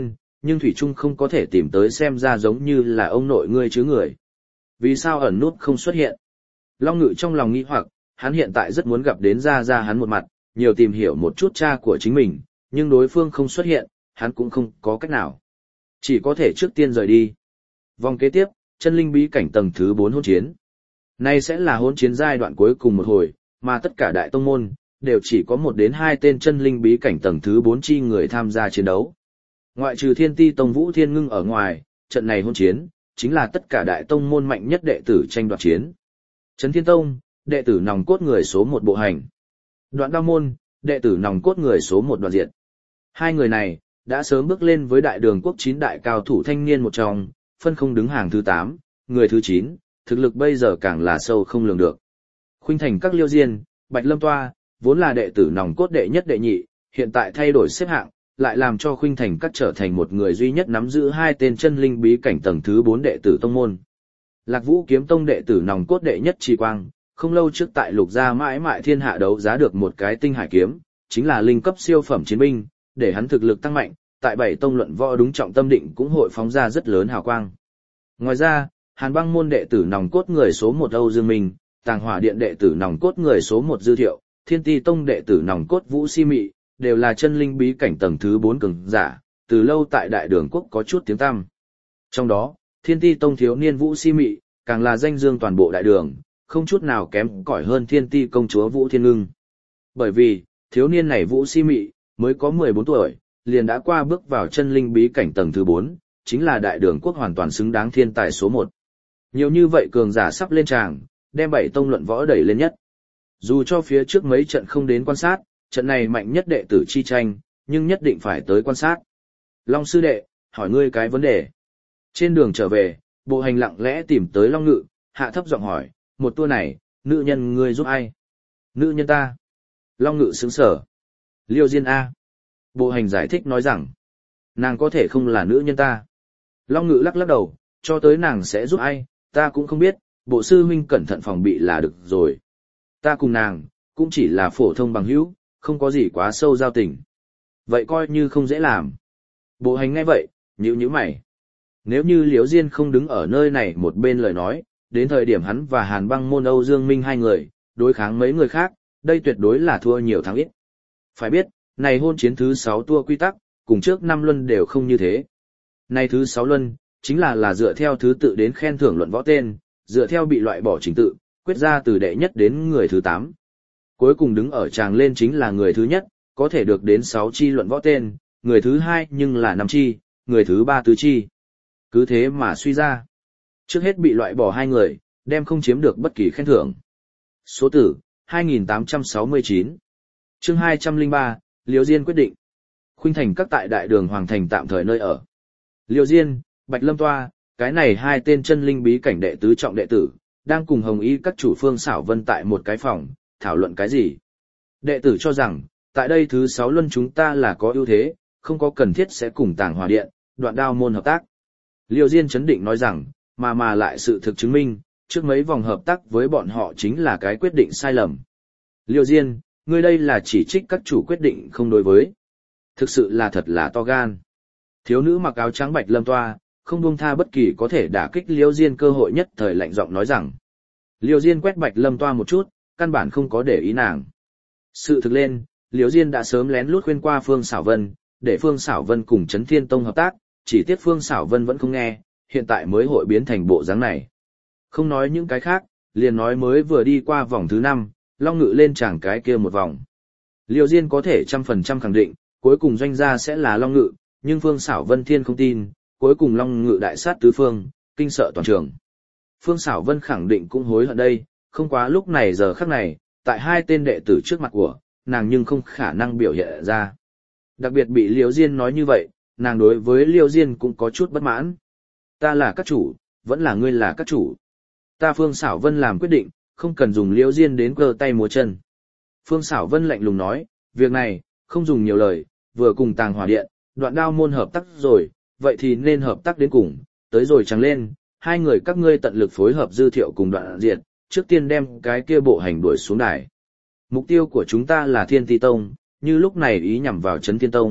nhưng Thủy Trung không có thể tìm tới xem ra giống như là ông nội ngươi chứ người. Vì sao ẩn nút không xuất hiện? Long Ngự trong lòng nghĩ hoặc, hắn hiện tại rất muốn gặp đến ra hắn một mặt, nhiều tìm hiểu một chút cha của chính mình, nhưng đối phương không xuất hiện, hắn cũng không có cách nào. Chỉ có thể trước tiên rời đi. Vòng kế tiếp, chân linh bí cảnh tầng thứ 4 hôn chiến. Nay sẽ là hôn chiến giai đoạn cuối cùng một hồi, mà tất cả đại tông môn, đều chỉ có 1 đến 2 tên chân linh bí cảnh tầng thứ 4 chi người tham gia chiến đấu. Ngoại trừ Thiên Ti Tông Vũ Thiên Ngưng ở ngoài, trận này hôn chiến, chính là tất cả đại tông môn mạnh nhất đệ tử tranh đoạt chiến. Trấn Thiên Tông, đệ tử nòng cốt người số 1 Bộ Hành. Đoạn Đao Môn, đệ tử nòng cốt người số 1 Đoạn Diệt. Hai người này, đã sớm bước lên với đại đường quốc 9 đại cao thủ thanh niên một trong, phân không đứng hàng thứ 8, người thứ 9, thực lực bây giờ càng là sâu không lường được. Khuynh Thành các Liêu Diên, Bạch Lâm Toa, vốn là đệ tử nòng cốt đệ nhất đệ nhị, hiện tại thay đổi xếp hạng, lại làm cho Khuynh Thành các trở thành một người duy nhất nắm giữ 2 tên chân linh bí cảnh tầng thứ 4 đệ tử tông môn. Lạc Vũ Kiếm Tông đệ tử nòng cốt đệ nhất Trì Quang, không lâu trước tại Lục Gia mãi mại thiên hạ đấu giá được một cái tinh hải kiếm, chính là linh cấp siêu phẩm chiến binh, để hắn thực lực tăng mạnh, tại 7 tông luận võ đúng trọng tâm định cũng hội phóng ra rất lớn hào quang. Ngoài ra, Hàn Băng môn đệ tử nòng cốt người số 1 Âu Dương Minh, Tàng Hỏa điện đệ tử nòng cốt người số 1 Dư Thiệu, Thiên Ti Tông đệ tử nòng cốt Vũ Si Mị, đều là chân linh bí cảnh tầng thứ 4 cường giả, từ lâu tại đại đường quốc có chút tiếng tăm. Trong đó, Thiên Ti Tông thiếu niên Vũ Si Mị, càng là danh dương toàn bộ đại đường, không chút nào kém cỏi hơn Thiên Ti công chúa Vũ Thiên Ngưng. Bởi vì, thiếu niên này Vũ Si Mị, mới có 14 tuổi, liền đã qua bước vào chân linh bí cảnh tầng thứ 4, chính là đại đường quốc hoàn toàn xứng đáng thiên tài số 1. Nhiều như vậy cường giả sắp lên tràng, đem 7 tông luận võ đẩy lên nhất. Dù cho phía trước mấy trận không đến quan sát, trận này mạnh nhất đệ tử chi tranh, nhưng nhất định phải tới quan sát. Long sư đệ, hỏi ngươi cái vấn đề. Trên đường trở về, Bộ Hành lặng lẽ tìm tới Long Ngự, hạ thấp giọng hỏi, một tour này, nữ nhân ngươi giúp ai? Nữ nhân ta. Long Ngự sững sờ. Liêu Diên A. Bộ Hành giải thích nói rằng, nàng có thể không là nữ nhân ta. Long Ngự lắc lắc đầu, cho tới nàng sẽ giúp ai, ta cũng không biết, bộ sư huynh cẩn thận phòng bị là được rồi. Ta cùng nàng, cũng chỉ là phổ thông bằng hữu, không có gì quá sâu giao tình. Vậy coi như không dễ làm. Bộ Hành nghe vậy, nhíu mày. Nếu như Liễu Diên không đứng ở nơi này một bên lời nói, đến thời điểm hắn và Hàn Băng môn Âu Dương Minh hai người, đối kháng mấy người khác, đây tuyệt đối là thua nhiều thắng ít. Phải biết, này hôn chiến thứ 6 tour quy tắc, cùng trước 5 luân đều không như thế. Này thứ 6 luân, chính là dựa theo thứ tự đến khen thưởng luận võ tên, dựa theo bị loại bỏ trình tự, quyết ra từ đệ nhất đến người thứ 8. Cuối cùng đứng ở tràng lên chính là người thứ nhất, có thể được đến 6 chi luận võ tên, người thứ 2 nhưng là 5 chi, người thứ 3 tứ chi. Cứ thế mà suy ra. Trước hết bị loại bỏ 2 người, đem không chiếm được bất kỳ khen thưởng. Số tử, 2869. Chương 203, Liễu Diên quyết định. Khuynh Thành các tại đại đường Hoàng Thành tạm thời nơi ở. Liễu Diên, Bạch Lâm Toa, cái này 2 tên chân linh bí cảnh đệ tứ trọng đệ tử, đang cùng Hồng Y các chủ Phương Xảo Vân tại một cái phòng, thảo luận cái gì. Đệ tử cho rằng, tại đây thứ 6 luân chúng ta là có ưu thế, không có cần thiết sẽ cùng Tàng Hỏa điện, Đoạn Đao môn hợp tác. Liễu Diên chấn định nói rằng, mà lại sự thực chứng minh, trước mấy vòng hợp tác với bọn họ chính là cái quyết định sai lầm. Liễu Diên, ngươi đây là chỉ trích các chủ quyết định không đối với. Thực sự là thật là to gan. Thiếu nữ mặc áo trắng Bạch Lâm Toa, không buông tha bất kỳ có thể đả kích Liễu Diên cơ hội nhất thời lạnh giọng nói rằng. Liễu Diên quét Bạch Lâm Toa một chút, căn bản không có để ý nàng. Sự thực lên, Liễu Diên đã sớm lén lút khuyên qua Phương Xảo Vân, để Phương Xảo Vân cùng Trấn Thiên Tông hợp tác, chỉ tiếc Phương Xảo Vân vẫn không nghe, hiện tại mới hội biến thành bộ dáng này. Không nói những cái khác, liền nói mới vừa đi qua vòng thứ 5, Long Ngự lên chàng cái kia một vòng. Liễu Diên có thể 100% khẳng định, cuối cùng doanh gia sẽ là Long Ngự, nhưng Phương Xảo Vân thiên không tin, cuối cùng Long Ngự đại sát tứ phương, kinh sợ toàn trường. Phương Xảo Vân khẳng định cũng hối hận đây, không quá lúc này giờ khắc này, tại 2 tên đệ tử trước mặt của, nàng nhưng không khả năng biểu hiện ra. Đặc biệt bị Liễu Diên nói như vậy, nàng đối với Liễu Diên cũng có chút bất mãn. Ta là các chủ, vẫn là ngươi là các chủ. Ta Phương Xảo Vân làm quyết định, không cần dùng Liễu Diên đến cơ tay múa chân. Phương Xảo Vân lạnh lùng nói, việc này, không dùng nhiều lời, vừa cùng Tàng Hỏa điện, Đoạn Đao môn hợp tác rồi, vậy thì nên hợp tác đến cùng, tới rồi chẳng lên, 2 người các ngươi tận lực phối hợp Dư Thiệu cùng Đoạn Diệt, trước tiên đem cái kia Bộ Hành đuổi xuống đài. Mục tiêu của chúng ta là Thiên Ti Tông, như lúc này ý nhằm vào Trấn Thiên Tông,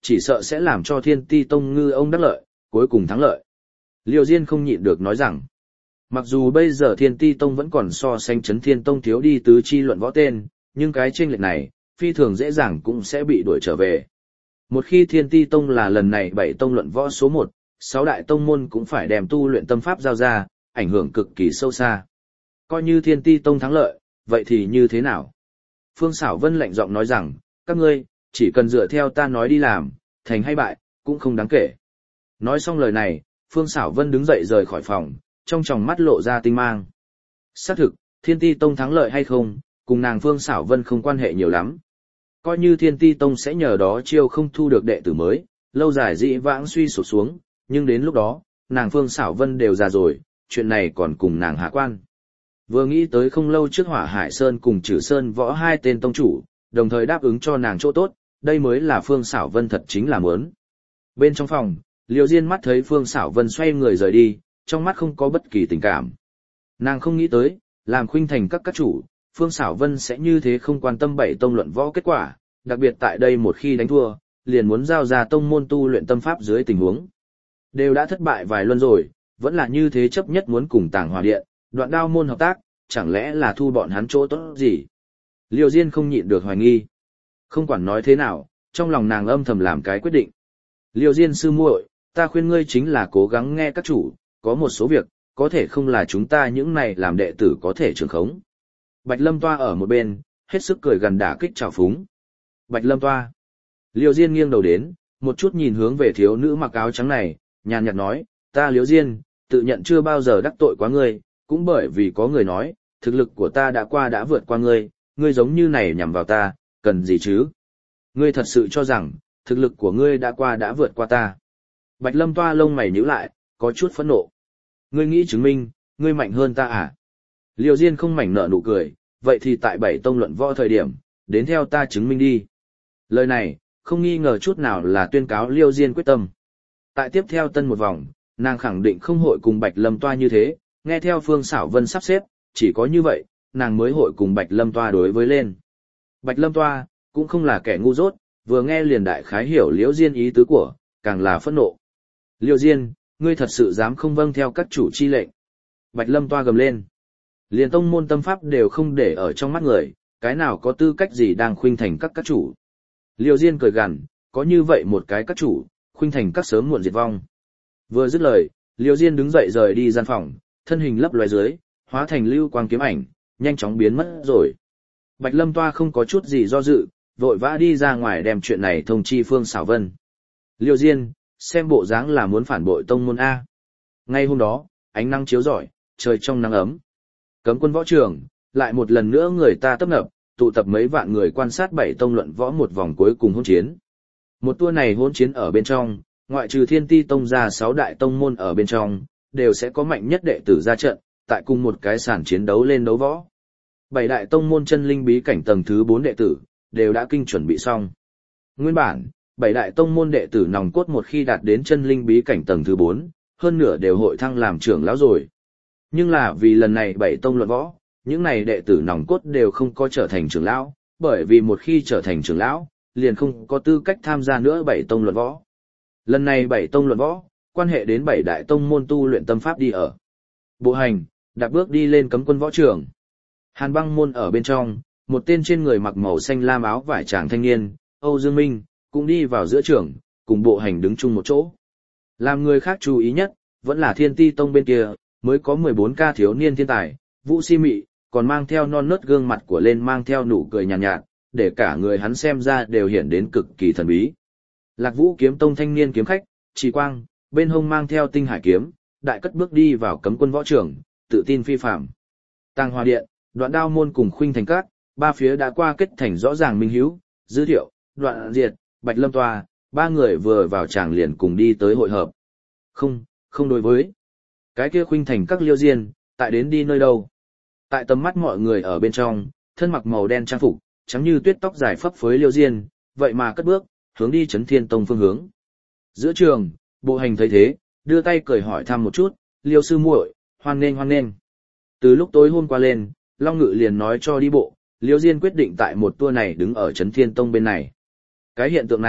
chỉ sợ sẽ làm cho Thiên Ti Tông ngư ông đắc lợi, cuối cùng thắng lợi. Liêu Diên không nhịn được nói rằng, mặc dù bây giờ Thiên Ti Tông vẫn còn so sánh Chấn Thiên Tông thiếu đi tứ chi luận võ tên, nhưng cái chênh lệch này, phi thường dễ dàng cũng sẽ bị đuổi trở về. Một khi Thiên Ti Tông là lần này 7 tông luận võ số 1, 6 đại tông môn cũng phải đem tu luyện tâm pháp giao ra, ảnh hưởng cực kỳ sâu xa. Coi như Thiên Ti Tông thắng lợi, vậy thì như thế nào? Phương Sảo Vân lạnh giọng nói rằng, các ngươi, chỉ cần dựa theo ta nói đi làm, thành hay bại, cũng không đáng kể. Nói xong lời này, Phương Sảo Vân đứng dậy rời khỏi phòng, trong tròng mắt lộ ra tinh mang. Xác thực, Thiên Ti Tông thắng lợi hay không, cùng nàng Phương Sảo Vân không quan hệ nhiều lắm. Coi như Thiên Ti Tông sẽ nhờ đó chiêu không thu được đệ tử mới, lâu dài dĩ vãng suy sụp xuống, nhưng đến lúc đó, nàng Phương Sảo Vân đều già rồi, chuyện này còn cùng nàng hạ quan. Vừa nghĩ tới không lâu trước Hỏa Hải Sơn cùng Trử Sơn Võ hai tên tông chủ, đồng thời đáp ứng cho nàng chỗ tốt, đây mới là Phương Sảo Vân thật chính là muốn. Bên trong phòng, Liêu Diên mắt thấy Phương Sảo Vân xoay người rời đi, trong mắt không có bất kỳ tình cảm. Nàng không nghĩ tới, làm khuynh thành các chủ, Phương Sảo Vân sẽ như thế không quan tâm 7 tông luận võ kết quả, đặc biệt tại đây một khi đánh thua, liền muốn giao ra tông môn tu luyện tâm pháp dưới tình huống. Đều đã thất bại vài luân rồi, vẫn là như thế chấp nhất muốn cùng Tàng Hỏa Điện, Đoạn Đao môn hợp tác, chẳng lẽ là thu bọn hắn chỗ tốt gì? Liêu Diên không nhịn được hoài nghi. Không quản nói thế nào, trong lòng nàng âm thầm làm cái quyết định. Liêu Diên sư muội, ta khuyên ngươi chính là cố gắng nghe các chủ, có một số việc, có thể không là chúng ta những này làm đệ tử có thể trường khống. Bạch Lâm Toa ở một bên, hết sức cười gần đả kích trào phúng. Bạch Lâm Toa. Liêu Diên nghiêng đầu đến, một chút nhìn hướng về thiếu nữ mặc áo trắng này, nhàn nhạt nói, ta Liêu Diên, tự nhận chưa bao giờ đắc tội quá ngươi, cũng bởi vì có người nói, thực lực của ta đã vượt qua ngươi, ngươi giống như này nhằm vào ta, cần gì chứ? Ngươi thật sự cho rằng, thực lực của ngươi đã vượt qua ta. Bạch Lâm Toa lông mày nhíu lại, có chút phẫn nộ. Ngươi nghĩ chứng minh, ngươi mạnh hơn ta à? Liêu Diên không mảnh nở nụ cười, vậy thì tại 7 tông luận võ thời điểm, đến theo ta chứng minh đi. Lời này, không nghi ngờ chút nào là tuyên cáo Liêu Diên quyết tâm. Tại tiếp theo tân một vòng, nàng khẳng định không hội cùng Bạch Lâm Toa như thế, nghe theo Phương Sảo Vân sắp xếp, chỉ có như vậy, nàng mới hội cùng Bạch Lâm Toa đối với lên. Bạch Lâm Toa, cũng không là kẻ ngu dốt, vừa nghe liền đại khái hiểu Liêu Diên ý tứ của, càng là phẫn nộ. Liêu Diên, ngươi thật sự dám không vâng theo các chủ chi lệnh. Bạch Lâm Toa gầm lên. Liền tông môn tâm pháp đều không để ở trong mắt người, cái nào có tư cách gì đang khuynh thành các chủ. Liêu Diên cười gằn, có như vậy một cái các chủ, khuynh thành các sớm muộn diệt vong. Vừa dứt lời, Liêu Diên đứng dậy rời đi gian phòng, thân hình lấp loé dưới, hóa thành lưu quang kiếm ảnh, nhanh chóng biến mất rồi. Bạch Lâm Toa không có chút gì do dự, vội vã đi ra ngoài đem chuyện này thông chi Phương Sảo Vân. Liêu Diên, xem bộ dáng là muốn phản bội tông môn A. Ngay hôm đó, ánh nắng chiếu rọi, trời trong nắng ấm. Cấm quân võ trường, lại một lần nữa người ta tấp nập, tụ tập mấy vạn người quan sát 7 tông luận võ một vòng cuối cùng hôn chiến. Một tour này hôn chiến ở bên trong, ngoại trừ Thiên Ti Tông ra 6 đại tông môn ở bên trong, đều sẽ có mạnh nhất đệ tử ra trận, tại cùng một cái sàn chiến đấu lên đấu võ. 7 đại tông môn chân linh bí cảnh tầng thứ 4 đệ tử, đều đã kinh chuẩn bị xong. Nguyên bản, 7 đại tông môn đệ tử nòng cốt một khi đạt đến chân linh bí cảnh tầng thứ 4, hơn nửa đều hội thăng làm trưởng lão rồi. Nhưng là vì lần này 7 tông luận võ, những này đệ tử nòng cốt đều không có trở thành trưởng lão, bởi vì một khi trở thành trưởng lão, liền không có tư cách tham gia nữa 7 tông luận võ. Lần này 7 tông luận võ, quan hệ đến 7 đại tông môn tu luyện tâm pháp đi ở. Bộ hành, đạp bước đi lên cấm quân võ trường. Hàn Băng môn ở bên trong, một tên trên người mặc màu xanh lam áo vải tràng thanh niên, Âu Dương Minh, cũng đi vào giữa trường, cùng bộ hành đứng chung một chỗ. Làm người khác chú ý nhất, vẫn là Thiên Ti Tông bên kia, mới có 14 ca thiếu niên thiên tài, Vũ Si Mị, còn mang theo non nớt gương mặt của lên mang theo nụ cười nhàn nhạt, để cả người hắn xem ra đều hiện đến cực kỳ thần bí. Lạc Vũ kiếm tông thanh niên kiếm khách, Trì Quang, bên hông mang theo tinh hải kiếm, đại cất bước đi vào cấm quân võ trường, tự tin phi phàm. Tàng Hỏa Điện, Đoạn Đao môn cùng Khuynh Thành Các, ba phía đã qua kết thành rõ ràng minh hữu, Dư Thiệu, Đoạn Diệt, Bạch Lâm Toa, ba người vừa vào tràng liền cùng đi tới hội hợp. Không đối với. Cái kia Khuynh Thành Các Liêu Diên, tại đến đi nơi đâu? Tại tầm mắt mọi người ở bên trong, thân mặc màu đen trang phục, trắng như tuyết tóc dài phấp phới Liêu Diên, vậy mà cất bước, hướng đi Chấn Thiên Tông phương hướng. Giữa trường, bộ hành thấy thế, đưa tay cười hỏi thăm một chút, Liêu sư muội, hoan nghênh. Từ lúc tối hôm qua lên, Long Ngự liền nói cho đi bộ, Liêu Diên quyết định tại một tour này đứng ở Chấn Thiên Tông bên này. Cái hiện tượng này,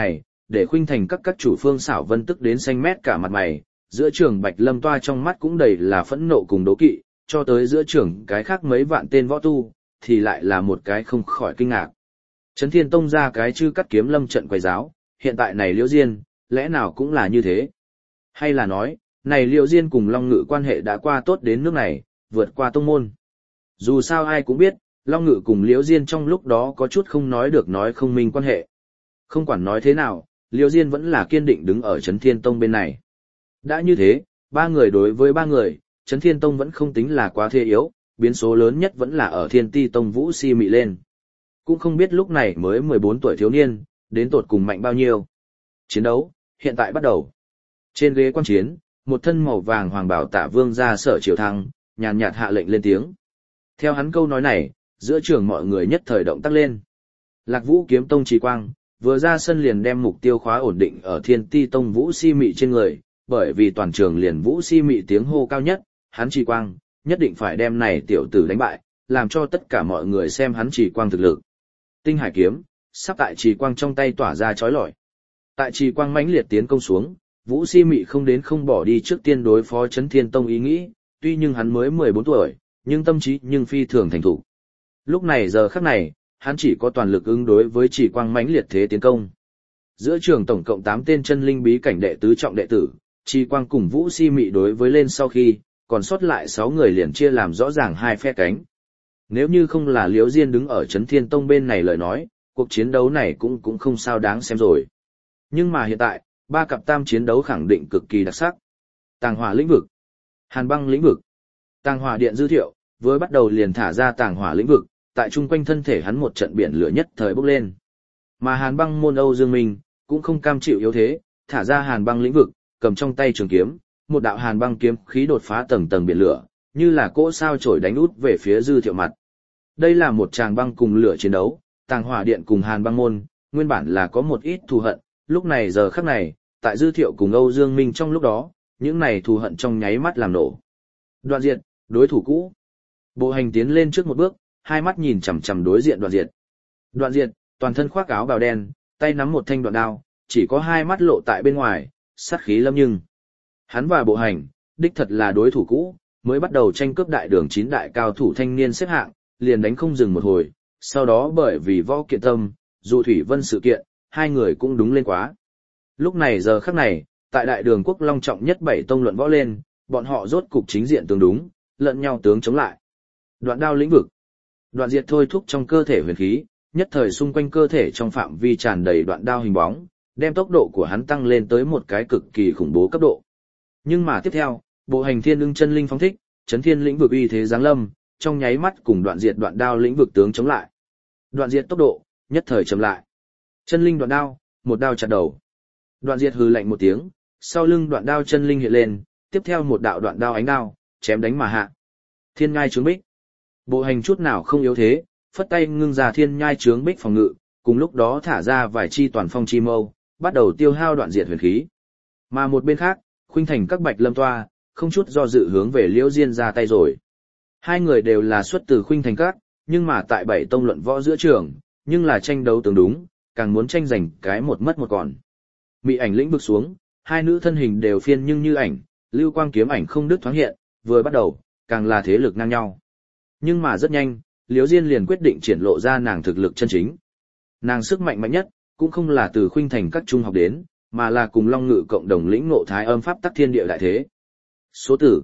để khuynh thành các chủ phương xảo vân tức đến xanh mét cả mặt mày, giữa trường Bạch Lâm Toa trong mắt cũng đầy là phẫn nộ cùng đố kỵ, cho tới giữa trường cái khác mấy vạn tên võ tu, thì lại là một cái không khỏi kinh ngạc. Trấn Thiên Tông ra cái chư cắt kiếm lâm trận quầy giáo, hiện tại này Liễu Diên, lẽ nào cũng là như thế? Hay là nói, này Liễu Diên cùng Long Ngự quan hệ đã qua tốt đến nước này, vượt qua tông môn? Dù sao ai cũng biết, Long Ngự cùng Liễu Diên trong lúc đó có chút không nói được nói không minh quan hệ. Không quản nói thế nào, Liễu Diên vẫn là kiên định đứng ở Trấn Thiên Tông bên này. Đã như thế, ba người đối với ba người, Trấn Thiên Tông vẫn không tính là quá thế yếu, biến số lớn nhất vẫn là ở Thiên Ti Tông Vũ Si Mị lên. Cũng không biết lúc này mới 14 tuổi thiếu niên, đến tột cùng mạnh bao nhiêu. Chiến đấu, hiện tại bắt đầu. Trên ghế quan chiến, một thân màu vàng hoàng bảo Tả Vương ra Sở Triều Thăng, nhàn nhạt hạ lệnh lên tiếng. Theo hắn câu nói này, giữa trường mọi người nhất thời động tác lên. Lạc Vũ Kiếm Tông Trì Quang, vừa ra sân liền đem mục tiêu khóa ổn định ở Thiên Ti Tông Vũ Si Mị trên người, bởi vì toàn trường liền Vũ Si Mị tiếng hô cao nhất, hắn Trì Quang, nhất định phải đem này tiểu tử đánh bại, làm cho tất cả mọi người xem hắn Trì Quang thực lực. Tinh Hải kiếm, sắp tại Trì Quang trong tay tỏa ra chói lọi. Tại Trì Quang mãnh liệt tiến công xuống, Vũ Si Mị không đến không bỏ đi trước tiên đối phó Trấn Thiên Tông ý nghĩ, tuy nhưng hắn mới 14 tuổi, nhưng tâm trí nhưng phi thường thành thục. Lúc này giờ khắc này, hắn chỉ có toàn lực ứng đối với Trì Quang mãnh liệt thế tiến công. Giữa trường tổng cộng 8 tên chân linh bí cảnh đệ tứ trọng đệ tử, Trì Quang cùng Vũ Si Mị đối với lên sau khi, còn sót lại 6 người liền chia làm rõ ràng hai phe cánh. Nếu như không là Liễu Diên đứng ở Trấn Thiên Tông bên này lời nói, cuộc chiến đấu này cũng không sao đáng xem rồi. Nhưng mà hiện tại, ba cặp tam chiến đấu khẳng định cực kỳ đặc sắc. Tàng Hỏa lĩnh vực, Hàn Băng lĩnh vực. Tàng Hỏa điện Dư Thiệu, với bắt đầu liền thả ra Tàng Hỏa lĩnh vực, tại chung quanh thân thể hắn một trận biển lửa nhất thời bốc lên. Mà Hàn Băng môn Âu Dương Minh, cũng không cam chịu yếu thế, thả ra Hàn Băng lĩnh vực, cầm trong tay trường kiếm, một đạo Hàn Băng kiếm khí đột phá tầng tầng biển lửa, như là cỗ sao chổi đánh út về phía Dư Thiệu mặt. Đây là một tràng băng cùng lửa chiến đấu, Tàng Hỏa điện cùng Hàn Băng môn, nguyên bản là có một ít thù hận, lúc này giờ khắc này, tại Dư Thiệu cùng Âu Dương Minh trong lúc đó, những này thù hận trong nháy mắt làm nổ. Đoạn Diệt, đối thủ cũ. Bộ Hành tiến lên trước một bước, hai mắt nhìn chằm chằm đối diện Đoạn Diệt. Đoạn Diệt, toàn thân khoác áo bào đen, tay nắm một thanh đoạn đao, chỉ có hai mắt lộ tại bên ngoài, sát khí lâm nhưng. Hắn và Bộ Hành, đích thật là đối thủ cũ, mới bắt đầu tranh cướp đại đường 9 đại cao thủ thanh niên xếp hạng, liền đánh không dừng một hồi, sau đó bởi vì Võ Kiện Tâm, Dụ Thủy Vân sự kiện, hai người cũng đúng lên quá. Lúc này giờ khắc này, tại đại đường quốc long trọng nhất 7 tông luận võ lên, bọn họ rốt cục chính diện tương đúng, lẫn nhau tướng chống lại. Đoạn đao lĩnh vực. Đoạn Diệt thôi thúc trong cơ thể huyền khí, nhất thời xung quanh cơ thể trong phạm vi tràn đầy đoạn đao hình bóng, đem tốc độ của hắn tăng lên tới một cái cực kỳ khủng bố cấp độ. Nhưng mà tiếp theo, Bộ Hành Thiên Ưng chân linh phóng thích, Chấn Thiên lĩnh vực uy thế giáng lâm, trong nháy mắt cùng Đoạn Diệt đoạn đao lĩnh vực tướng chống lại. Đoạn Diệt tốc độ nhất thời chậm lại. Chân linh đoạn đao, một đao chặt đầu. Đoạn Diệt hừ lạnh một tiếng, sau lưng đoạn đao chân linh hiện lên, tiếp theo một đạo đoạn đao ánh đao, chém đánh mà hạ. Thiên Nhai Chướng Bích. Bộ Hành chút nào không yếu thế, phất tay ngưng ra Thiên Nhai Chướng Bích phòng ngự, cùng lúc đó thả ra vài chi toàn phong chi mâu, bắt đầu tiêu hao Đoạn Diệt huyền khí. Mà một bên khác, khuynh thành các Bạch Lâm Toa, không chút do dự hướng về Liễu Diên ra tay rồi. Hai người đều là xuất từ khuynh thành các, nhưng mà tại 7 tông luận võ giữa trường, nhưng là tranh đấu tương đúng, càng muốn tranh giành cái một mất một còn. Mị ảnh lĩnh vực xuống, hai nữ thân hình đều phiên nhưng như ảnh, lưu quang kiếm ảnh không đứt thoáng hiện, vừa bắt đầu, càng là thế lực ngang nhau. Nhưng mà rất nhanh, Liễu Diên liền quyết định triển lộ ra nàng thực lực chân chính. Nàng sức mạnh mạnh nhất, cũng không là từ khuynh thành các trung học đến, mà là cùng Long Ngự cộng đồng lĩnh ngộ thái âm pháp tắc thiên địa đại thế. Số tử,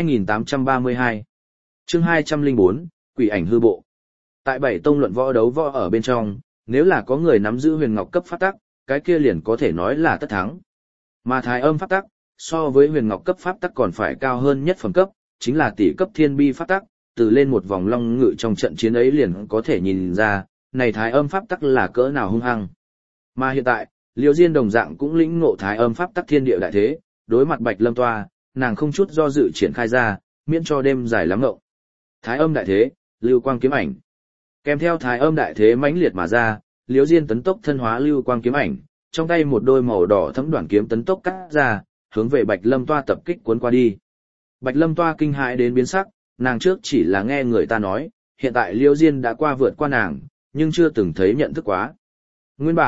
2832. Chương 204, Quỷ ảnh hư bộ. Tại 7 tông luận võ đấu võ ở bên trong, nếu là có người nắm giữ huyền ngọc cấp pháp tắc, cái kia liền có thể nói là tất thắng. Mà thái âm pháp tắc, so với huyền ngọc cấp pháp tắc còn phải cao hơn nhất phẩm cấp, chính là tỷ cấp thiên bi pháp tắc, từ lên một vòng Long Ngự trong trận chiến ấy liền có thể nhìn ra, này thái âm pháp tắc là cỡ nào hung hăng. Mà hiện tại, Liễu Diên đồng dạng cũng lĩnh ngộ thái âm pháp tắc thiên địa đại thế, đối mặt Bạch Lâm Toa, nàng không chút do dự triển khai ra, miễn cho đêm dài lắm ngộng. Thái âm đại thế, lưu quang kiếm ảnh. Kèm theo thái âm đại thế mãnh liệt mà ra, Liễu Diên tấn tốc thân hóa lưu quang kiếm ảnh, trong tay một đôi màu đỏ thẫm đoạn kiếm tấn tốc cắt ra, hướng về Bạch Lâm Toa tập kích cuốn qua đi. Bạch Lâm Toa kinh hãi đến biến sắc, nàng trước chỉ là nghe người ta nói, hiện tại Liễu Diên đã qua vượt qua nàng, nhưng chưa từng thấy nhận thức quá. Nguyên bản,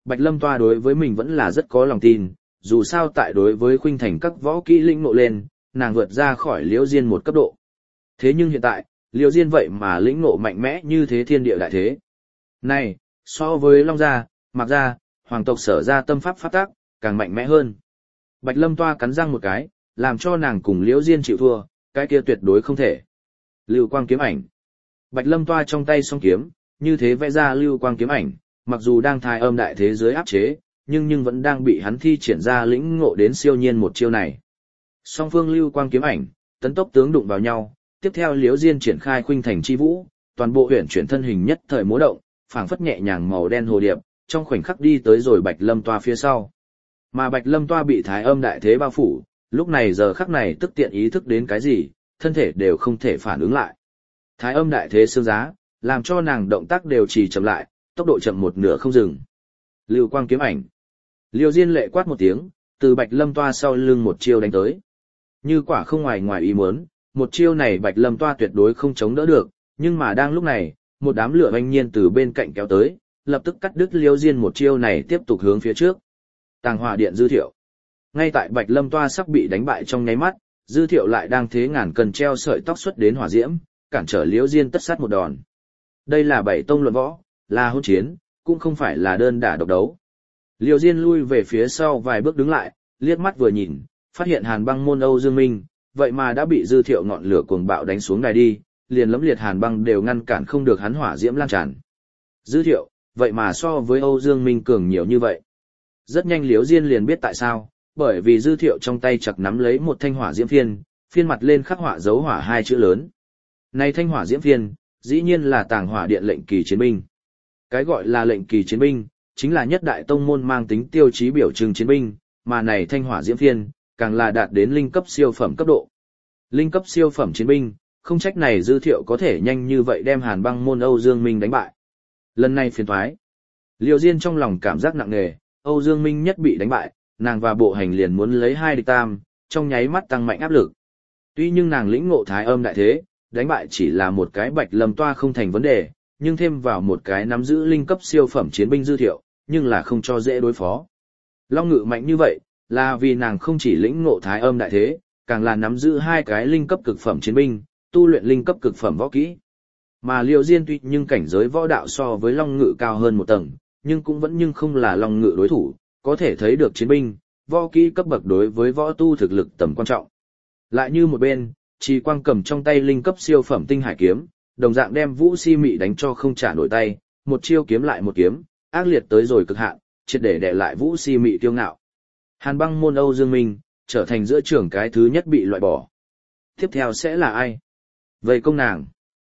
Bạch Lâm Toa đối với mình vẫn là rất có lòng tin, dù sao tại đối với khuynh thành các võ kỹ lĩnh ngộ lên, nàng vượt ra khỏi Liễu Diên một cấp độ. Thế nhưng hiện tại, Liễu Diên vậy mà lĩnh ngộ mạnh mẽ như thế thiên địa đại thế. Này, so với Long gia, Mạc gia, hoàng tộc Sở gia tâm pháp pháp tác, càng mạnh mẽ hơn. Bạch Lâm Toa cắn răng một cái, làm cho nàng cùng Liễu Diên chịu thua, cái kia tuyệt đối không thể. Lưu quang kiếm ảnh. Bạch Lâm Toa trong tay song kiếm, như thế vẽ ra lưu quang kiếm ảnh, mặc dù đang thái âm đại thế giới áp chế, nhưng vẫn đang bị hắn thi triển ra lĩnh ngộ đến siêu nhiên một chiêu này. Song phương lưu quang kiếm ảnh, tấn tốc tướng đụng vào nhau, tiếp theo Liễu Diên triển khai khuynh thành chi vũ, toàn bộ huyền chuyển thân hình nhất thời múa động, phảng phất nhẹ nhàng màu đen hồ điệp, trong khoảnh khắc đi tới rồi Bạch Lâm Toa phía sau. Mà Bạch Lâm Toa bị thái âm đại thế bao phủ, lúc này giờ khắc này tức tiện ý thức đến cái gì, thân thể đều không thể phản ứng lại. Thái âm đại thế xương giá, làm cho nàng động tác đều trì chậm lại, tốc độ chậm một nửa không dừng. Lưu quang kiếm ảnh. Liêu Diên lệ quát một tiếng, từ Bạch Lâm Toa sau lưng một chiêu đánh tới. Như quả không ngoài ý muốn, một chiêu này Bạch Lâm Toa tuyệt đối không chống đỡ được, nhưng mà đang lúc này, một đám lửa oanh nhiên từ bên cạnh kéo tới, lập tức cắt đứt Liêu Diên một chiêu này tiếp tục hướng phía trước. Tàng hỏa điện Dư Thiệu. Ngay tại Bạch Lâm Toa sắp bị đánh bại trong nháy mắt, Dư Thiệu lại đang thế ngàn cân treo sợi tóc xuất đến hỏa diễm, cản trở Liễu Diên tất sát một đòn. Đây là bảy tông luận võ, là hôn chiến, cũng không phải là đơn đả độc đấu. Liễu Diên lui về phía sau vài bước đứng lại, liếc mắt vừa nhìn, phát hiện Hàn Băng môn Âu Dương Minh, vậy mà đã bị Dư Thiệu ngọn lửa cuồng bạo đánh xuống đài đi, liền lẫm liệt Hàn Băng đều ngăn cản không được hắn hỏa diễm lan tràn. Dư Thiệu, vậy mà so với Âu Dương Minh cường nhiều như vậy. Rất nhanh Liễu Diên liền biết tại sao, bởi vì Dư Thiệu trong tay chặt nắm lấy một thanh hỏa diễm phiên, phiên mặt lên khắc họa dấu hỏa hai chữ lớn. Này thanh hỏa diễm phiên, dĩ nhiên là tàng hỏa điện lệnh kỳ chiến binh. Cái gọi là lệnh kỳ chiến binh, chính là nhất đại tông môn mang tính tiêu chí biểu trưng chiến binh, mà này thanh hỏa diễm phiên, càng là đạt đến linh cấp siêu phẩm cấp độ. Linh cấp siêu phẩm chiến binh, không trách này Dư Thiệu có thể nhanh như vậy đem Hàn Băng môn Âu Dương Minh đánh bại. Lần này phiền toái. Liêu Diên trong lòng cảm giác nặng nề, Âu Dương Minh nhất bị đánh bại, nàng và bộ hành liền muốn lấy 2 địch tam, trong nháy mắt tăng mạnh áp lực. Tuy nhưng nàng lĩnh ngộ thái âm đại thế, đánh bại chỉ là một cái Bạch Lâm Toa không thành vấn đề, nhưng thêm vào một cái nắm giữ linh cấp siêu phẩm chiến binh Dư Thiệu, nhưng là không cho dễ đối phó. Long Ngự mạnh như vậy, là vì nàng không chỉ lĩnh ngộ thái âm đại thế, càng là nắm giữ 2 cái linh cấp cực phẩm chiến binh, tu luyện linh cấp cực phẩm võ kỹ. Mà Liễu Diên tuy nhưng cảnh giới võ đạo so với Long Ngự cao hơn một tầng, nhưng cũng vẫn không là Long Ngự đối thủ, có thể thấy được chiến binh, võ kỹ cấp bậc đối với võ tu thực lực tầm quan trọng. Lại như một bên, Trì Quang cầm trong tay linh cấp siêu phẩm tinh hải kiếm, đồng dạng đem Vũ Si Mị đánh cho không trả nổi tay, một chiêu kiếm lại một kiếm, ác liệt tới rồi cực hạn, triệt để đè lại Vũ Si Mị kiêu ngạo. Hàn Băng môn Âu Dương Minh trở thành giữa trưởng cái thứ nhất bị loại bỏ. Tiếp theo sẽ là ai? Vây công nàng.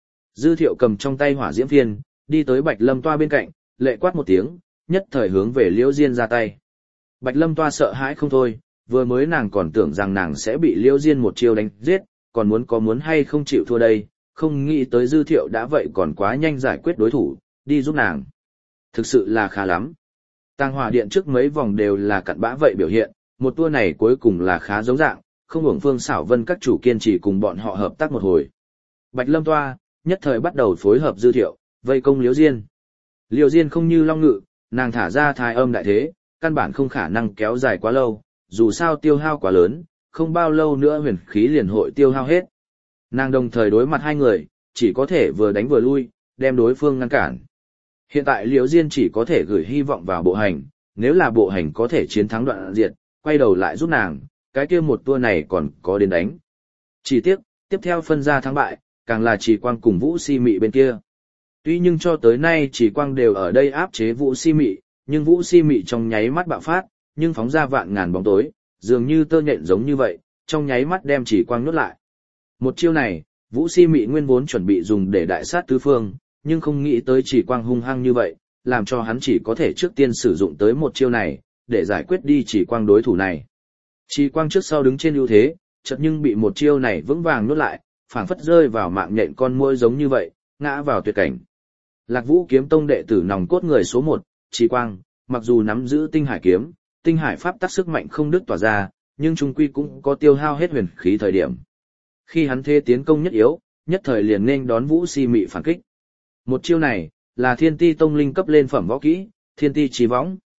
Dư Thiệu cầm trong tay hỏa diễm phiên, đi tới Bạch Lâm Toa bên cạnh, lệ quát một tiếng, nhất thời hướng về Liễu Diên ra tay. Bạch Lâm Toa sợ hãi không thôi, vừa mới nàng còn tưởng rằng nàng sẽ bị Liễu Diên một chiêu đánh giết, còn muốn hay không chịu thua đây, không nghĩ tới Dư Thiệu đã vậy còn quá nhanh giải quyết đối thủ, đi giúp nàng. Thực sự là khá lắm. Tàng hỏa điện trước mấy vòng đều là cặn bã vậy biểu hiện, một tour này cuối cùng là khá giống dạng, không hưởng Phương Xảo Vân các chủ kiên trì cùng bọn họ hợp tác một hồi. Bạch Lâm Toa, nhất thời bắt đầu phối hợp Dư Thiệu, vây công Liễu Diên. Liễu Diên không như Long Ngự, nàng thả ra thái âm đại thế, căn bản không khả năng kéo dài quá lâu, dù sao tiêu hao quá lớn, không bao lâu nữa huyền khí liền hội tiêu hao hết. Nàng đồng thời đối mặt 2 người, chỉ có thể vừa đánh vừa lui, đem đối phương ngăn cản. Hiện tại Liễu Diên chỉ có thể gửi hy vọng vào bộ hành, nếu là bộ hành có thể chiến thắng đoạn diệt, quay đầu lại giúp nàng, cái kia một tour này còn có đến đánh. Chỉ tiếc, tiếp theo phân ra thắng bại, càng là Trì Quang cùng Vũ Si Mị bên kia. Tuy nhưng cho tới nay Trì Quang đều ở đây áp chế Vũ Si Mị, nhưng Vũ Si Mị trong nháy mắt bạo phát, nhưng phóng ra vạn ngàn bóng tối, dường như tơ nhện giống như vậy, trong nháy mắt đem Trì Quang nuốt lại. Một chiêu này, Vũ Si Mị nguyên vốn chuẩn bị dùng để đại sát tứ phương, nhưng không nghĩ tới Trì Quang hung hăng như vậy, làm cho hắn chỉ có thể trước tiên sử dụng tới một chiêu này, để giải quyết đi Trì Quang đối thủ này. Trì Quang trước sau đứng trên ưu thế, chợt nhưng bị một chiêu này vững vàng nuốt lại, phảng phất rơi vào mạng nhện con muỗi giống như vậy, ngã vào tuyệt cảnh. Lạc Vũ kiếm tông đệ tử nòng cốt người số 1, Trì Quang, mặc dù nắm giữ tinh hải kiếm, tinh hải pháp tắc sức mạnh không đứt tỏa ra, nhưng trung quy cũng có tiêu hao hết huyền khí thời điểm. Khi hắn thế tiến công nhất yếu, nhất thời liền nên đón Vũ Si Mị phản kích. Một chiêu này, là Thiên Ti tông linh cấp lên phẩm võ kỹ, Thiên Ti Chí Võng.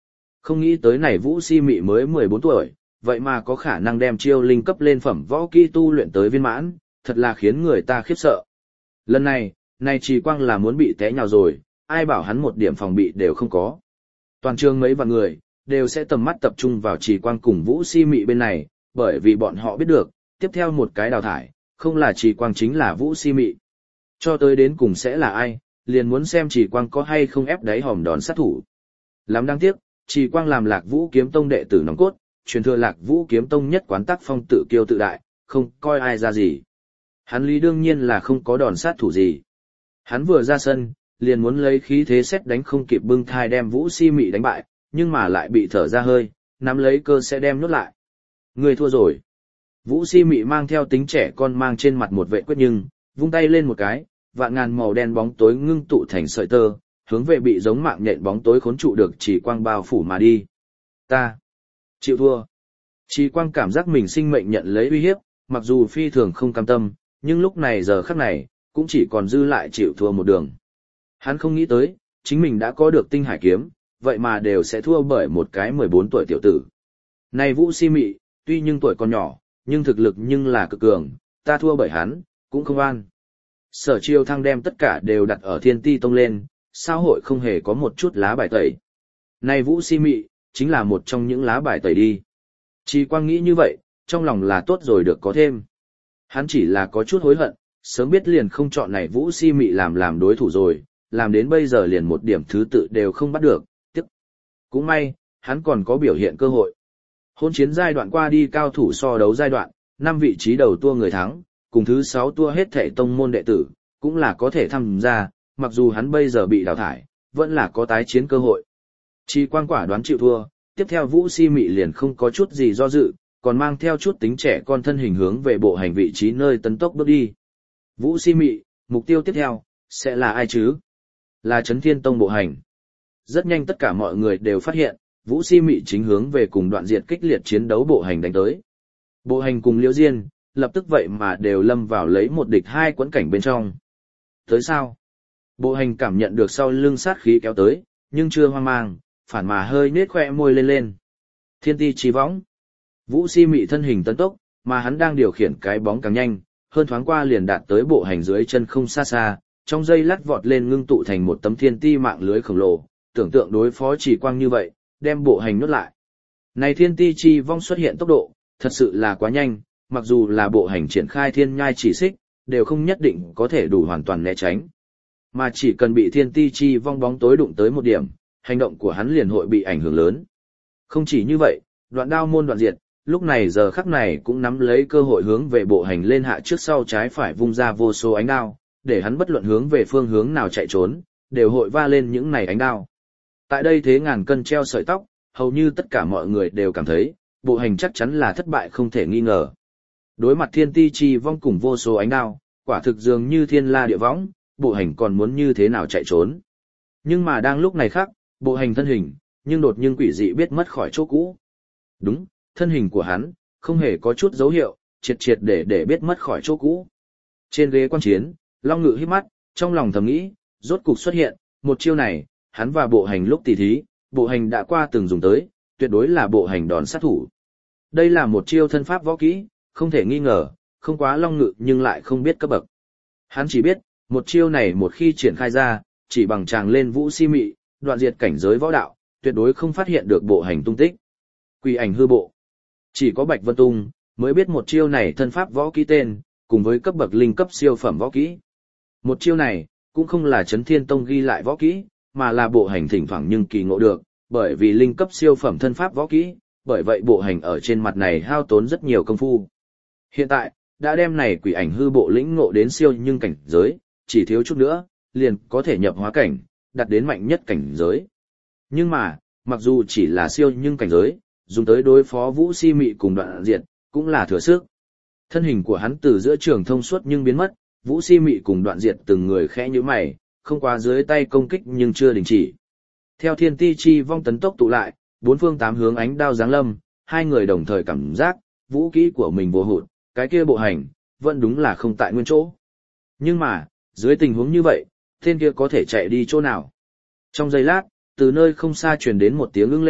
Không nghĩ tới này Vũ Si Mị mới 14 tuổi, vậy mà có khả năng đem chiêu linh cấp lên phẩm võ kỹ tu luyện tới viên mãn, thật là khiến người ta khiếp sợ. Lần này, Trì Quang là muốn bị té nhào rồi, ai bảo hắn một điểm phòng bị đều không có. Toàn trường mấy vạn người, đều sẽ tầm mắt tập trung vào Trì Quang cùng Vũ Si Mị bên này, bởi vì bọn họ biết được, tiếp theo một cái đào thải, không là Trì Quang chính là Vũ Si Mị. Cho tới đến cùng sẽ là ai, liền muốn xem Trì Quang có hay không ép đáy hòm đòn sát thủ. Lắm đáng tiếc, Trì Quang làm Lạc Vũ Kiếm Tông đệ tử nòng cốt, truyền thừa Lạc Vũ Kiếm Tông nhất quán tác phong tự kiêu tự đại, không coi ai ra gì. Hắn lý đương nhiên là không có đòn sát thủ gì. Hắn vừa ra sân, liền muốn lấy khí thế xét đánh không kịp bưng thai đem Vũ Si Mị đánh bại, nhưng mà lại bị thở ra hơi, nắm lấy cơ sẽ đem nuốt lại. Người thua rồi. Vũ Si Mị mang theo tính trẻ con mang trên mặt một vệ quyết nhưng, vung tay lên một cái, vạn ngàn màu đen bóng tối ngưng tụ thành sợi tơ, hướng về bị giống mạng nhện bóng tối khốn trụ được Trì Quang bao phủ mà đi. Ta chịu thua. Trì Quang cảm giác mình sinh mệnh nhận lấy uy hiếp, mặc dù phi thường không cam tâm, nhưng lúc này giờ khắc này, cũng chỉ còn dư lại chịu thua một đường. Hắn không nghĩ tới, chính mình đã có được tinh hải kiếm, vậy mà đều sẽ thua bởi một cái 14 tuổi tiểu tử. Này Vũ Si Mị, tuy nhưng tuổi còn nhỏ, nhưng thực lực nhưng là cực cường, ta thua bởi hắn, cũng không an. Sở Chiêu Thăng đem tất cả đều đặt ở Thiên Ti Tông lên, sao hội không hề có một chút lá bài tẩy. Này Vũ Si Mị, chính là một trong những lá bài tẩy đi. Trì Quang nghĩ như vậy, trong lòng là tốt rồi được có thêm. Hắn chỉ là có chút hối hận, sớm biết liền không chọn này Vũ Si Mị làm đối thủ rồi, làm đến bây giờ liền một điểm thứ tự đều không bắt được, tiếc. Cũng may, hắn còn có biểu hiện cơ hội. Hôn chiến giai đoạn qua đi cao thủ so đấu giai đoạn, 5 vị trí đầu tua người thắng, cùng thứ 6 tua hết thảy tông môn đệ tử, cũng là có thể tham gia, mặc dù hắn bây giờ bị đào thải, vẫn là có tái chiến cơ hội. Trì Quang quả đoán chịu thua, tiếp theo Vũ Si Mị liền không có chút gì do dự, còn mang theo chút tính trẻ con thân hình hướng về bộ hành vị trí nơi tấn tốc bước đi. Vũ Si Mị, mục tiêu tiếp theo, sẽ là ai chứ? Là Chấn Thiên Tông bộ hành. Rất nhanh tất cả mọi người đều phát hiện, Vũ Si Mị chính hướng về cùng Đoạn Diệt kích liệt chiến đấu bộ hành đánh tới. Bộ hành cùng Liễu Diên, lập tức vậy mà đều lâm vào lấy một địch hai quẫn cảnh bên trong. Tới sao? Bộ hành cảm nhận được sau lưng sát khí kéo tới, nhưng chưa hoang mang, phản mà hơi nết khoe môi lên lên. Thiên ti chi võng. Vũ Si Mị thân hình tấn tốc, mà hắn đang điều khiển cái bóng càng nhanh, hơn thoáng qua liền đạt tới bộ hành dưới chân không xa xa, trong giây lát vọt lên ngưng tụ thành một tấm thiên ti mạng lưới khổng lồ, tưởng tượng đối phó Trì Quang như vậy, đem bộ hành nuốt lại. Này thiên ti chi vong xuất hiện tốc độ, thật sự là quá nhanh, mặc dù là bộ hành triển khai thiên nhai chỉ xích, đều không nhất định có thể đủ hoàn toàn né tránh. Mà chỉ cần bị thiên ti chi vong bóng tối đụng tới một điểm, hành động của hắn liền hội bị ảnh hưởng lớn. Không chỉ như vậy, Đoạn Đao môn Đoạn Diệt, lúc này giờ khắc này cũng nắm lấy cơ hội hướng về bộ hành lên hạ trước sau trái phải vung ra vô số ánh đao, để hắn bất luận hướng về phương hướng nào chạy trốn, đều hội va lên những này ánh đao. Tại đây thế ngàn cân treo sợi tóc, hầu như tất cả mọi người đều cảm thấy, bộ hành chắc chắn là thất bại không thể nghi ngờ. Đối mặt thiên ti chi vong cùng vô số ánh đao, quả thực dường như thiên la địa võng, bộ hành còn muốn như thế nào chạy trốn. Nhưng mà đang lúc này khác, bộ hành thân hình, nhưng đột nhiên quỷ dị biết mất khỏi chỗ cũ. Đúng, thân hình của hắn, không hề có chút dấu hiệu, triệt để biết mất khỏi chỗ cũ. Trên ghế quan chiến, Long Ngự híp mắt, trong lòng thầm nghĩ, rốt cục xuất hiện, một chiêu này, hắn và bộ hành lúc tỉ thí, bộ hành đã qua từng dùng tới, tuyệt đối là bộ hành đòn sát thủ. Đây là một chiêu thân pháp võ kỹ, không thể nghi ngờ, không quá Long Ngự nhưng lại không biết cấp bậc. Hắn chỉ biết, một chiêu này một khi triển khai ra, chỉ bằng chàng lên Vũ Si Mị, Đoạn Diệt cảnh giới võ đạo, tuyệt đối không phát hiện được bộ hành tung tích. Quỷ ảnh hư bộ. Chỉ có Bạch Vân Tung mới biết một chiêu này thân pháp võ kỹ tên, cùng với cấp bậc linh cấp siêu phẩm võ kỹ. Một chiêu này, cũng không là Chấn Thiên Tông ghi lại võ kỹ, mà là bộ hành thỉnh thoảng nhưng kỳ ngộ được, bởi vì linh cấp siêu phẩm thân pháp võ kỹ, bởi vậy bộ hành ở trên mặt này hao tốn rất nhiều công phu. Hiện tại, đã đem này quỷ ảnh hư bộ lĩnh ngộ đến siêu nhưng cảnh giới, chỉ thiếu chút nữa, liền có thể nhập hóa cảnh, đạt đến mạnh nhất cảnh giới. Nhưng mà, mặc dù chỉ là siêu nhưng cảnh giới, dùng tới đối phó Vũ Si Mị cùng Đoạn Diệt, cũng là thừa sức. Thân hình của hắn từ giữa trường thông suốt nhưng biến mất, Vũ Si Mị cùng Đoạn Diệt từng người khẽ nhíu mày, không qua dưới tay công kích nhưng chưa đình chỉ. Theo thiên ti chi vong tấn tốc tụ lại, bốn phương tám hướng ánh đao giáng lâm, hai người đồng thời cảm giác, vũ kỹ của mình vô hụt, cái kia bộ hành, vẫn đúng là không tại nguyên chỗ. Nhưng mà, dưới tình huống như vậy, tên kia có thể chạy đi chỗ nào? Trong giây lát, từ nơi không xa truyền đến một tiếng ưng lệ,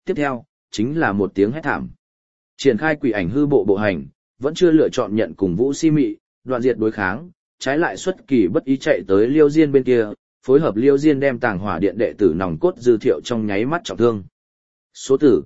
tiếp theo, chính là một tiếng hét thảm. Triển khai quỷ ảnh hư bộ bộ hành, vẫn chưa lựa chọn nhận cùng Vũ Si Mị, Đoạn Diệt đối kháng, trái lại xuất kỳ bất ý chạy tới Liêu Diên bên kia, phối hợp Liêu Diên đem Tàng Hỏa Điện đệ tử nòng cốt Dư Thiệu trong nháy mắt trọng thương. Số tử,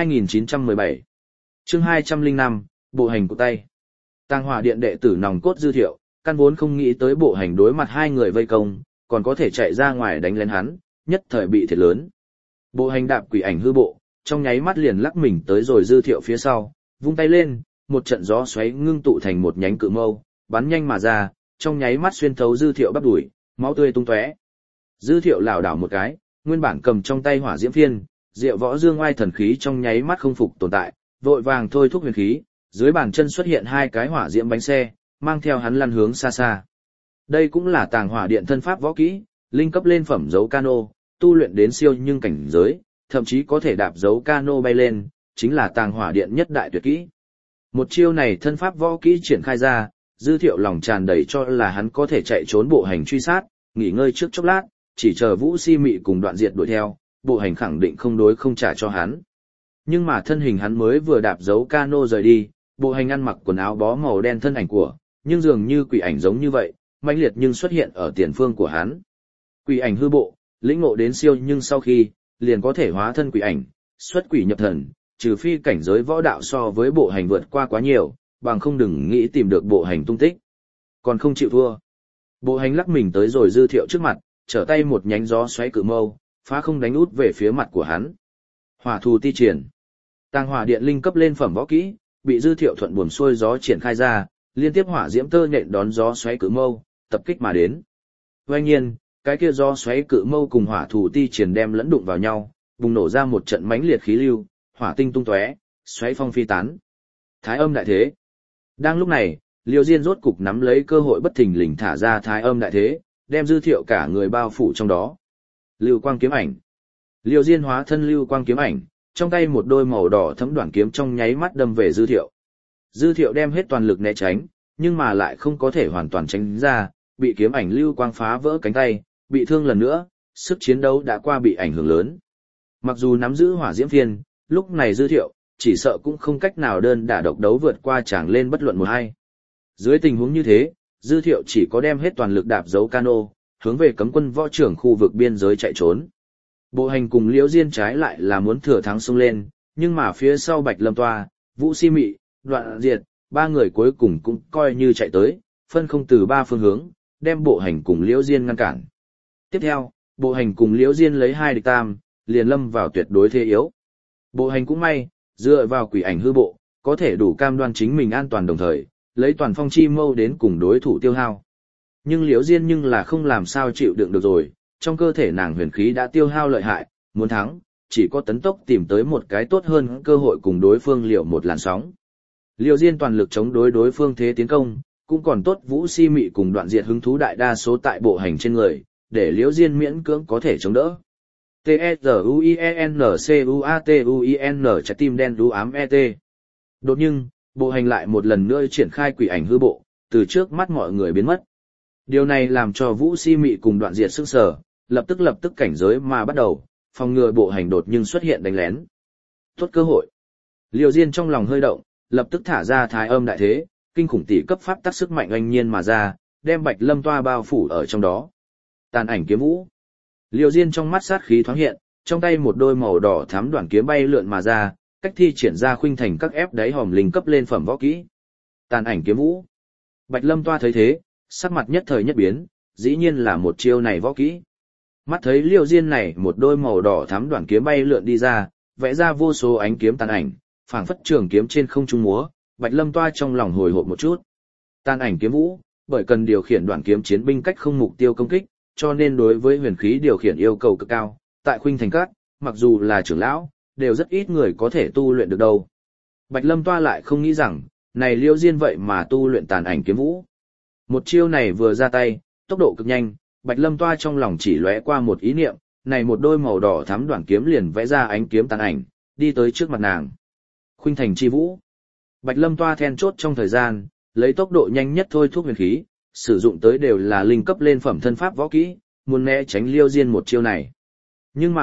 2917. Chương 205, bộ hành của tay. Tàng Hỏa Điện đệ tử nòng cốt Dư Thiệu, căn vốn không nghĩ tới bộ hành đối mặt hai người vây công, còn có thể chạy ra ngoài đánh lén hắn, nhất thời bị thiệt lớn. Bộ hành đạp quỷ ảnh hư bộ, trong nháy mắt liền lắc mình tới rồi Dư Thiệu phía sau, vung tay lên, một trận gió xoáy ngưng tụ thành một nhánh cự mâu, bắn nhanh mà ra, trong nháy mắt xuyên thấu Dư Thiệu bắp đùi, máu tươi tung tóe. Dư Thiệu lảo đảo một cái, nguyên bản cầm trong tay hỏa diễm phiên, Diệu Võ Dương Oai thần khí trong nháy mắt không phục tồn tại, vội vàng thôi thúc huyền khí, dưới bàn chân xuất hiện hai cái hỏa diễm bánh xe, mang theo hắn lăn hướng xa xa. Đây cũng là Tàng Hỏa Điện thân pháp võ kỹ, linh cấp lên phẩm dấu cano, tu luyện đến siêu nhưng cảnh giới, thậm chí có thể đạp dấu cano bay lên, chính là Tàng Hỏa Điện nhất đại tuyệt kỹ. Một chiêu này thân pháp võ kỹ triển khai ra, Dư Thiệu lòng tràn đầy cho là hắn có thể chạy trốn bộ hành truy sát, nghỉ ngơi trước chốc lát, chỉ chờ Vũ Si Mị cùng Đoạn Diệt đuổi theo, bộ hành khẳng định không đối không trả cho hắn. Nhưng mà thân hình hắn mới vừa đạp dấu cano rời đi, bộ hành ăn mặc quần áo bó màu đen thân ảnh của, nhưng dường như quỷ ảnh giống như vậy, mãnh liệt nhưng xuất hiện ở tiền phương của hắn. Quỷ ảnh hư bộ, lĩnh ngộ đến siêu nhưng sau khi, liền có thể hóa thân quỷ ảnh, xuất quỷ nhập thần, trừ phi cảnh giới võ đạo so với bộ hành vượt qua quá nhiều, bằng không đừng nghĩ tìm được bộ hành tung tích. Còn không chịu thua. Bộ hành lắc mình tới rồi Dư Thiệu trước mặt, trở tay một nhánh gió xoáy cự mâu, phá không đánh út về phía mặt của hắn. Hỏa thù ti triển. Tàng Hỏa Điện linh cấp lên phẩm võ kỹ, bị Dư Thiệu thuận buồm xuôi gió triển khai ra, liên tiếp hỏa diễm tơ nhện đón gió xoáy cự mâu, tập kích mà đến. Tuy nhiên, cái kia gió xoáy cự mâu cùng hỏa thù ti triển đem lẫn đụng vào nhau, bùng nổ ra một trận mãnh liệt khí lưu, hỏa tinh tung tóe, xoáy phong phi tán. Thái âm đại thế. Đang lúc này, Liêu Diên rốt cục nắm lấy cơ hội bất thình lình thả ra Thái âm đại thế, đem Dư Thiệu cả người bao phủ trong đó. Lưu quang kiếm ảnh. Liêu Diên hóa thân lưu quang kiếm ảnh, trong tay một đôi màu đỏ thấm đoạn kiếm trong nháy mắt đâm về Dư Thiệu. Dư Thiệu đem hết toàn lực né tránh, nhưng mà lại không có thể hoàn toàn tránh ra, bị kiếm ảnh lưu quang phá vỡ cánh tay, bị thương lần nữa, sức chiến đấu đã qua bị ảnh hưởng lớn. Mặc dù nắm giữ hỏa diễm phiên, lúc này Dư Thiệu, chỉ sợ cũng không cách nào đơn đả độc đấu vượt qua chàng lên bất luận một hay. Dưới tình huống như thế, Dư Thiệu chỉ có đem hết toàn lực đạp dấu cano, hướng về cấm quân võ trưởng khu vực biên giới chạy trốn. Bộ hành cùng Liễu Diên trái lại là muốn thừa thắng xông lên, nhưng mà phía sau Bạch Lâm Toa, Vũ Si Mị, Đoạn Diệt, ba người cuối cùng cũng coi như chạy tới, phân không từ ba phương hướng, đem bộ hành cùng Liễu Diên ngăn cản. Tiếp theo, bộ hành cùng Liễu Diên lấy 2 địch tam, liền lâm vào tuyệt đối thế yếu. Bộ hành cũng may, dựa vào quỷ ảnh hư bộ, có thể đủ cam đoan chính mình an toàn đồng thời, lấy toàn phong chi mâu đến cùng đối thủ tiêu hao. Nhưng Liễu Diên nhưng là không làm sao chịu đựng được rồi, trong cơ thể nàng huyền khí đã tiêu hao lợi hại, muốn thắng, chỉ có tấn tốc tìm tới một cái tốt hơn cơ hội cùng đối phương liều một làn sóng. Liễu Diên toàn lực chống đối phương thế tiến công, cũng còn tốt Vũ Si Mị cùng Đoạn Diệt hứng thú đại đa số tại bộ hành trên người, để Liễu Diên miễn cưỡng có thể chống đỡ. T-E-Z-U-I-E-N-C-U-A-T-U-I-N trái tim đen đú ám E-T. Đột nhiên, bộ hành lại một lần nữa triển khai quỷ ảnh hư bộ, từ trước mắt mọi người biến mất. Điều này làm cho Vũ Si Mị cùng Đoạn Diệt sững sờ, lập tức cảnh giới mà bắt đầu, phòng ngừa bộ hành đột nhưng xuất hiện đánh lén. Tốt cơ hội. Liêu Diên trong lòng hơi động, lập tức thả ra Thái âm đại thế, kinh khủng tỷ cấp pháp tác sức mạnh oanh nhiên mà ra, đem Bạch Lâm Toa bao phủ ở trong đó. Tàn ảnh kiếm vũ. Liêu Diên trong mắt sát khí thoáng hiện, trong tay một đôi màu đỏ thắm đoạn kiếm bay lượn mà ra, cách thi triển ra khuynh thành các ép đáy hòm linh cấp lên phẩm võ kỹ. Tàn ảnh kiếm vũ. Bạch Lâm Toa thấy thế, sắc mặt nhất thời nhất biến, dĩ nhiên là một chiêu này võ kỹ. Mắt thấy Liêu Diên này một đôi màu đỏ thắm đoạn kiếm bay lượn đi ra, vẽ ra vô số ánh kiếm tàn ảnh, phảng phất trường kiếm trên không trung múa, Bạch Lâm Toa trong lòng hồi hộp một chút. Tàn ảnh kiếm vũ, bởi cần điều khiển đoạn kiếm chiến binh cách không mục tiêu công kích, cho nên đối với huyền khí điều khiển yêu cầu cực cao, tại khuynh thành các, mặc dù là trưởng lão, đều rất ít người có thể tu luyện được đâu. Bạch Lâm Toa lại không nghĩ rằng, này Liêu Diên vậy mà tu luyện tàn ảnh kiếm vũ. Một chiêu này vừa ra tay, tốc độ cực nhanh, Bạch Lâm Toa trong lòng chỉ lóe qua một ý niệm, này một đôi màu đỏ thắm đoạn kiếm liền vẽ ra ánh kiếm tàn ảnh, đi tới trước mặt nàng. Khuynh thành chi vũ. Bạch Lâm Toa then chốt trong thời gian, lấy tốc độ nhanh nhất thôi thúc huyền khí, sử dụng tới đều là linh cấp lên phẩm thân pháp võ kỹ, muốn né tránh Liêu Diên một chiêu này. Nhưng mà,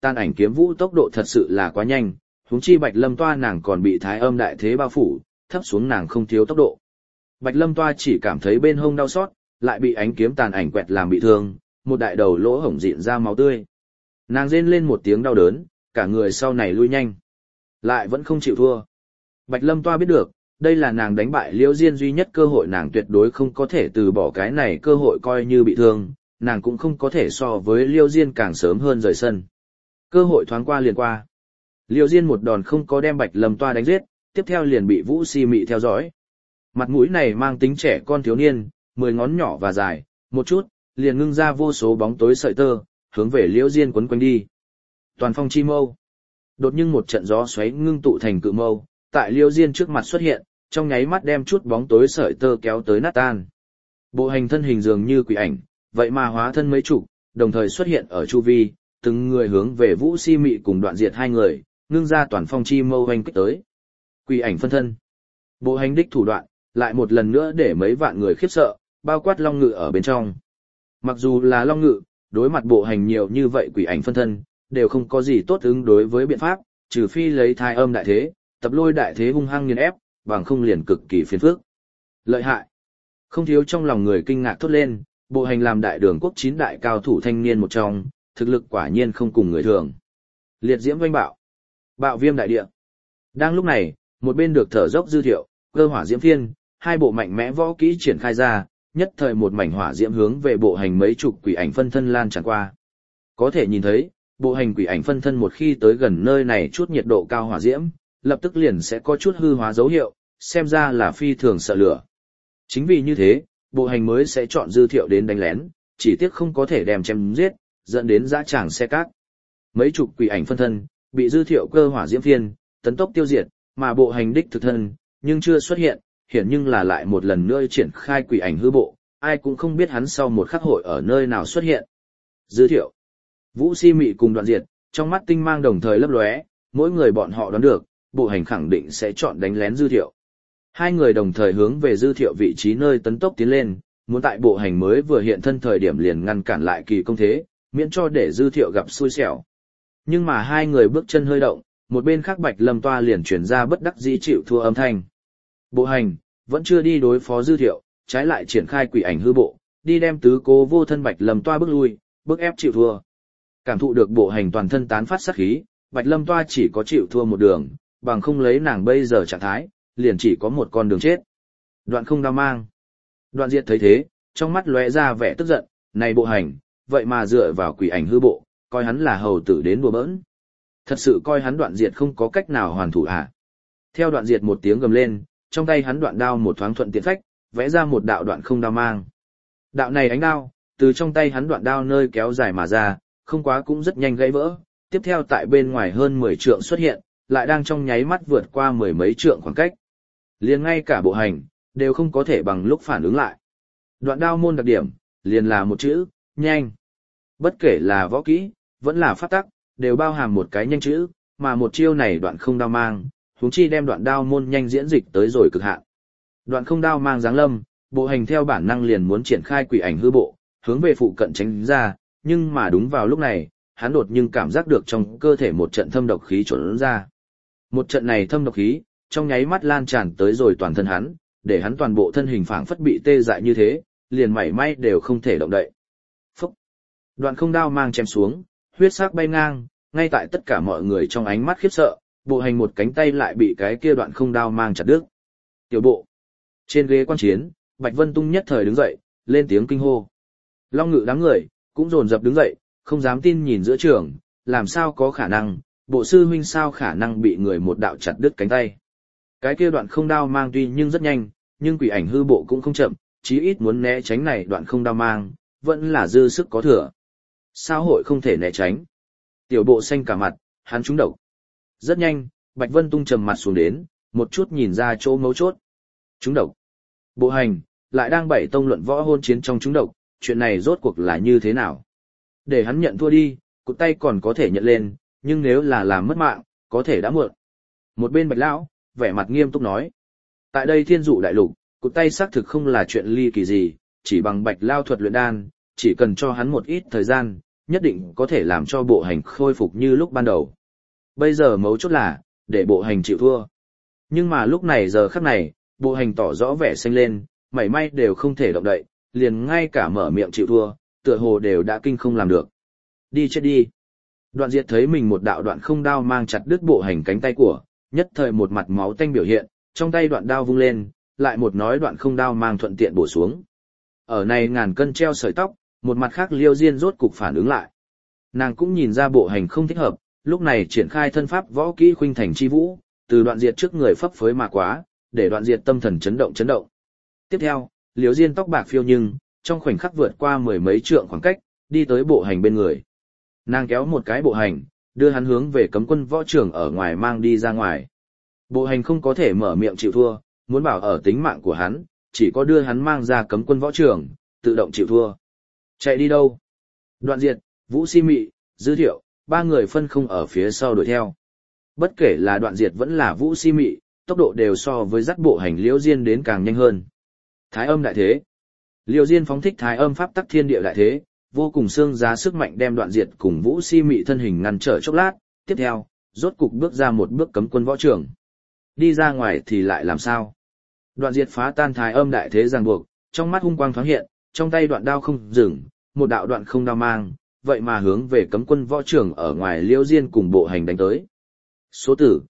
Tàn ảnh kiếm vũ tốc độ thật sự là quá nhanh, huống chi Bạch Lâm Toa nàng còn bị thái âm đại thế bao phủ, thấp xuống nàng không thiếu tốc độ. Bạch Lâm Toa chỉ cảm thấy bên hông đau xót, lại bị ánh kiếm tàn ảnh quẹt làm bị thương, một đại đầu lỗ hổng rịn ra máu tươi. Nàng rên lên một tiếng đau đớn, cả người sau này lui nhanh. Lại vẫn không chịu thua. Bạch Lâm Toa biết được, đây là nàng đánh bại Liễu Diên duy nhất cơ hội, nàng tuyệt đối không có thể từ bỏ cái này cơ hội, coi như bị thương, nàng cũng không có thể so với Liễu Diên càng sớm hơn rời sân. Cơ hội thoáng qua liền qua. Liễu Diên một đòn không có đem Bạch Lâm Toa đánh giết, tiếp theo liền bị Vũ Si Mị theo dõi. Mặt mũi này mang tính trẻ con thiếu niên, 10 ngón nhỏ và dài, một chút, liền ngưng ra vô số bóng tối sợi tơ, hướng về Liễu Diên quấn quanh đi. Toàn phong chi mâu. Đột nhiên một trận gió xoáy ngưng tụ thành cự mâu, tại Liễu Diên trước mặt xuất hiện, trong nháy mắt đem chút bóng tối sợi tơ kéo tới nát tan. Bộ hành thân hình dường như quỷ ảnh, vậy mà hóa thân mấy chục, đồng thời xuất hiện ở chu vi, từng người hướng về Vũ Si Mị cùng Đoạn Diệt hai người, ngưng ra toàn phong chi mâu hoành kích tới. Quỷ ảnh phân thân. Bộ hành đích thủ đoạn, lại một lần nữa để mấy vạn người khiếp sợ, bao quát Long Ngự ở bên trong. Mặc dù là Long Ngự, đối mặt bộ hành nhiều như vậy quỷ ảnh phân thân, đều không có gì tốt ứng đối với biện pháp, trừ phi lấy thái âm đại thế, tập lôi đại thế hung hăng nghiền ép, bằng không liền cực kỳ phiền phức. Lợi hại. Không thiếu trong lòng người kinh ngạc thốt lên, bộ hành làm đại đường quốc 9 đại cao thủ thanh niên một trong, thực lực quả nhiên không cùng người thường. Liệt diễm vinh bạo. Bạo viêm đại địa. Đang lúc này, một bên được thở dốc Dư Thiệu, cơ hỏa diễm phiên, hai bộ mạnh mẽ võ kỹ triển khai ra, nhất thời một mảnh hỏa diễm hướng về bộ hành mấy chục quỷ ảnh phân thân lan tràn qua. Có thể nhìn thấy, bộ hành quỷ ảnh phân thân một khi tới gần nơi này chút nhiệt độ cao hỏa diễm, lập tức liền sẽ có chút hư hóa dấu hiệu, xem ra là phi thường sợ lửa. Chính vì như thế, bộ hành mới sẽ chọn Dư Thiệu đến đánh lén, chỉ tiếc không có thể đem chém giết, dẫn đến dã tràng xe cát. Mấy chục quỷ ảnh phân thân, bị Dư Thiệu cơ hỏa diễm phiên, tấn tốc tiêu diệt, mà bộ hành đích thực thân, nhưng chưa xuất hiện, hiển nhưng là lại một lần nữa triển khai quỷ ảnh hư bộ, ai cũng không biết hắn sau một khắc hội ở nơi nào xuất hiện. Dư Thiệu, Vũ Si Mị cùng Đoạn Diệt, trong mắt tinh mang đồng thời lấp lóe, mỗi người bọn họ đoán được, bộ hành khẳng định sẽ chọn đánh lén Dư Thiệu. Hai người đồng thời hướng về Dư Thiệu vị trí nơi tấn tốc tiến lên, muốn tại bộ hành mới vừa hiện thân thời điểm liền ngăn cản lại kỳ công thế, miễn cho để Dư Thiệu gặp xui xẻo. Nhưng mà hai người bước chân hơi động, một bên khác Bạch Lâm Toa liền truyền ra bất đắc dĩ chịu thua âm thanh. Bộ hành vẫn chưa đi đối phó Dư Thiệu, trái lại triển khai quỷ ảnh hư bộ, đi đem tứ cố vô thân Bạch Lâm Toa bước lui, bước ép chịu thua. Cảm thụ được bộ hành toàn thân tán phát sát khí, Bạch Lâm Toa chỉ có chịu thua một đường, bằng không lấy nàng bây giờ trạng thái, liền chỉ có một con đường chết. Đoạn không đao mang. Đoạn Diệt thấy thế, trong mắt lóe ra vẻ tức giận, này bộ hành, vậy mà dựa vào quỷ ảnh hư bộ, coi hắn là hầu tử đến đùa bỡn. Thật sự coi hắn Đoạn Diệt không có cách nào hoàn thủ à? Theo Đoạn Diệt một tiếng gầm lên, trong tay hắn đoạn đao một thoáng thuận tiện phách, vẽ ra một đạo đoạn không đao mang. Đạo này ánh đao, từ trong tay hắn đoạn đao nơi kéo dài mà ra, không quá cũng rất nhanh gãy vỡ, tiếp theo tại bên ngoài hơn 10 trượng xuất hiện, lại đang trong nháy mắt vượt qua 10 mấy trượng khoảng cách. Liền ngay cả bộ hành, đều không có thể bằng lúc phản ứng lại. Đoạn đao môn đặc điểm, liền là một chữ, nhanh. Bất kể là võ kỹ, vẫn là pháp tắc, đều bao hàm một cái nhanh chữ, mà một chiêu này đoạn không đao mang, huống chi đem đoạn đao môn nhanh diễn dịch tới rồi cực hạn. Đoạn không đao mang giáng lâm, bộ hành theo bản năng liền muốn triển khai quỷ ảnh hư bộ, hướng về phụ cận tránh ra, nhưng mà đúng vào lúc này, hắn đột nhiên cảm giác được trong cơ thể một trận thâm độc khí trốn ra. Một trận này thâm độc khí, trong nháy mắt lan tràn tới rồi toàn thân hắn, để hắn toàn bộ thân hình phảng phất bị tê dại như thế, liền mảy may đều không thể động đậy. Phúc! Đoạn không đao mang chém xuống, huyết sắc bay ngang, ngay tại tất cả mọi người trong ánh mắt khiếp sợ, bộ hành một cánh tay lại bị cái kia đoạn không đao mang chặt đứt. Tiểu bộ! Trên ghế quan chiến, Bạch Vân Tung nhất thời đứng dậy, lên tiếng kinh hô. Long Ngự đám người, cũng dồn dập đứng dậy, không dám tin nhìn giữa trường, làm sao có khả năng, bộ sư huynh sao khả năng bị người một đạo chặt đứt cánh tay. Cái kia đoạn không đao mang tuy nhưng rất nhanh, nhưng quỷ ảnh hư bộ cũng không chậm, chí ít muốn né tránh này đoạn không đao mang, vẫn là dư sức có thừa. Sao hội không thể né tránh? Tiểu bộ xanh cả mặt, hắn trúng độc. Rất nhanh, Bạch Vân Tung trầm mặt xuống đến, một chút nhìn ra chỗ mấu chốt. Trúng độc. Bộ hành, lại đang bảy tông luận võ hôn chiến trong trúng độc, chuyện này rốt cuộc là như thế nào? Để hắn nhận thua đi, cụt tay còn có thể nhận lên, nhưng nếu là làm mất mạng, có thể đã muộn. Một bên Bạch Lão, vẻ mặt nghiêm túc nói. Tại đây Thiên Dụ đại lục, cụt tay xác thực không là chuyện ly kỳ gì, chỉ bằng Bạch Lao thuật luyện đan, chỉ cần cho hắn một ít thời gian, nhất định có thể làm cho bộ hành khôi phục như lúc ban đầu. Bây giờ mấu chốt là, để bộ hành chịu thua. Nhưng mà lúc này giờ khắc này, bộ hành tỏ rõ vẻ xanh lên, mảy may đều không thể động đậy, liền ngay cả mở miệng chịu thua, tựa hồ đều đã kinh không làm được. Đi chết đi. Đoạn Diệt thấy mình một đạo đoạn không đao mang chặt đứt bộ hành cánh tay của, nhất thời một mặt máu tanh biểu hiện, trong tay đoạn đao vung lên, lại một nói đoạn không đao mang thuận tiện bổ xuống. Ở này ngàn cân treo sợi tóc, một mặt khác Liêu Diên rốt cục phản ứng lại. Nàng cũng nhìn ra bộ hành không thích hợp, lúc này triển khai thân pháp võ kỹ khuynh thành chi vũ, từ Đoạn Diệt trước người phấp phới mà quá, để Đoạn Diệt tâm thần chấn động chấn động. Tiếp theo, Liêu Diên tóc bạc phiêu nhưng, trong khoảnh khắc vượt qua mười mấy trượng khoảng cách, đi tới bộ hành bên người. Nàng kéo một cái bộ hành, đưa hắn hướng về cấm quân võ trường ở ngoài mang đi ra ngoài. Bộ hành không có thể mở miệng chịu thua, muốn bảo ở tính mạng của hắn, chỉ có đưa hắn mang ra cấm quân võ trường, tự động chịu thua. Chạy đi đâu? Đoạn Diệt, Vũ Si Mị, Dư Thiệu, ba người phân không ở phía sau đuổi theo. Bất kể là Đoạn Diệt vẫn là Vũ Si Mị, tốc độ đều so với dắt bộ hành Liễu Diên đến càng nhanh hơn. Thái âm đại thế. Liễu Diên phóng thích thái âm pháp tắc thiên địa đại thế, vô cùng xương giá sức mạnh đem Đoạn Diệt cùng Vũ Si Mị thân hình ngăn trở chốc lát, tiếp theo, rốt cục bước ra một bước cấm quân võ trường. Đi ra ngoài thì lại làm sao? Đoạn Diệt phá tan thái âm đại thế ràng buộc, trong mắt hung quang thoáng hiện, trong tay đoạn đao không dừng, một đạo đoạn không đao mang, vậy mà hướng về cấm quân võ trường ở ngoài Liễu Diên cùng bộ hành đánh tới. Số tử,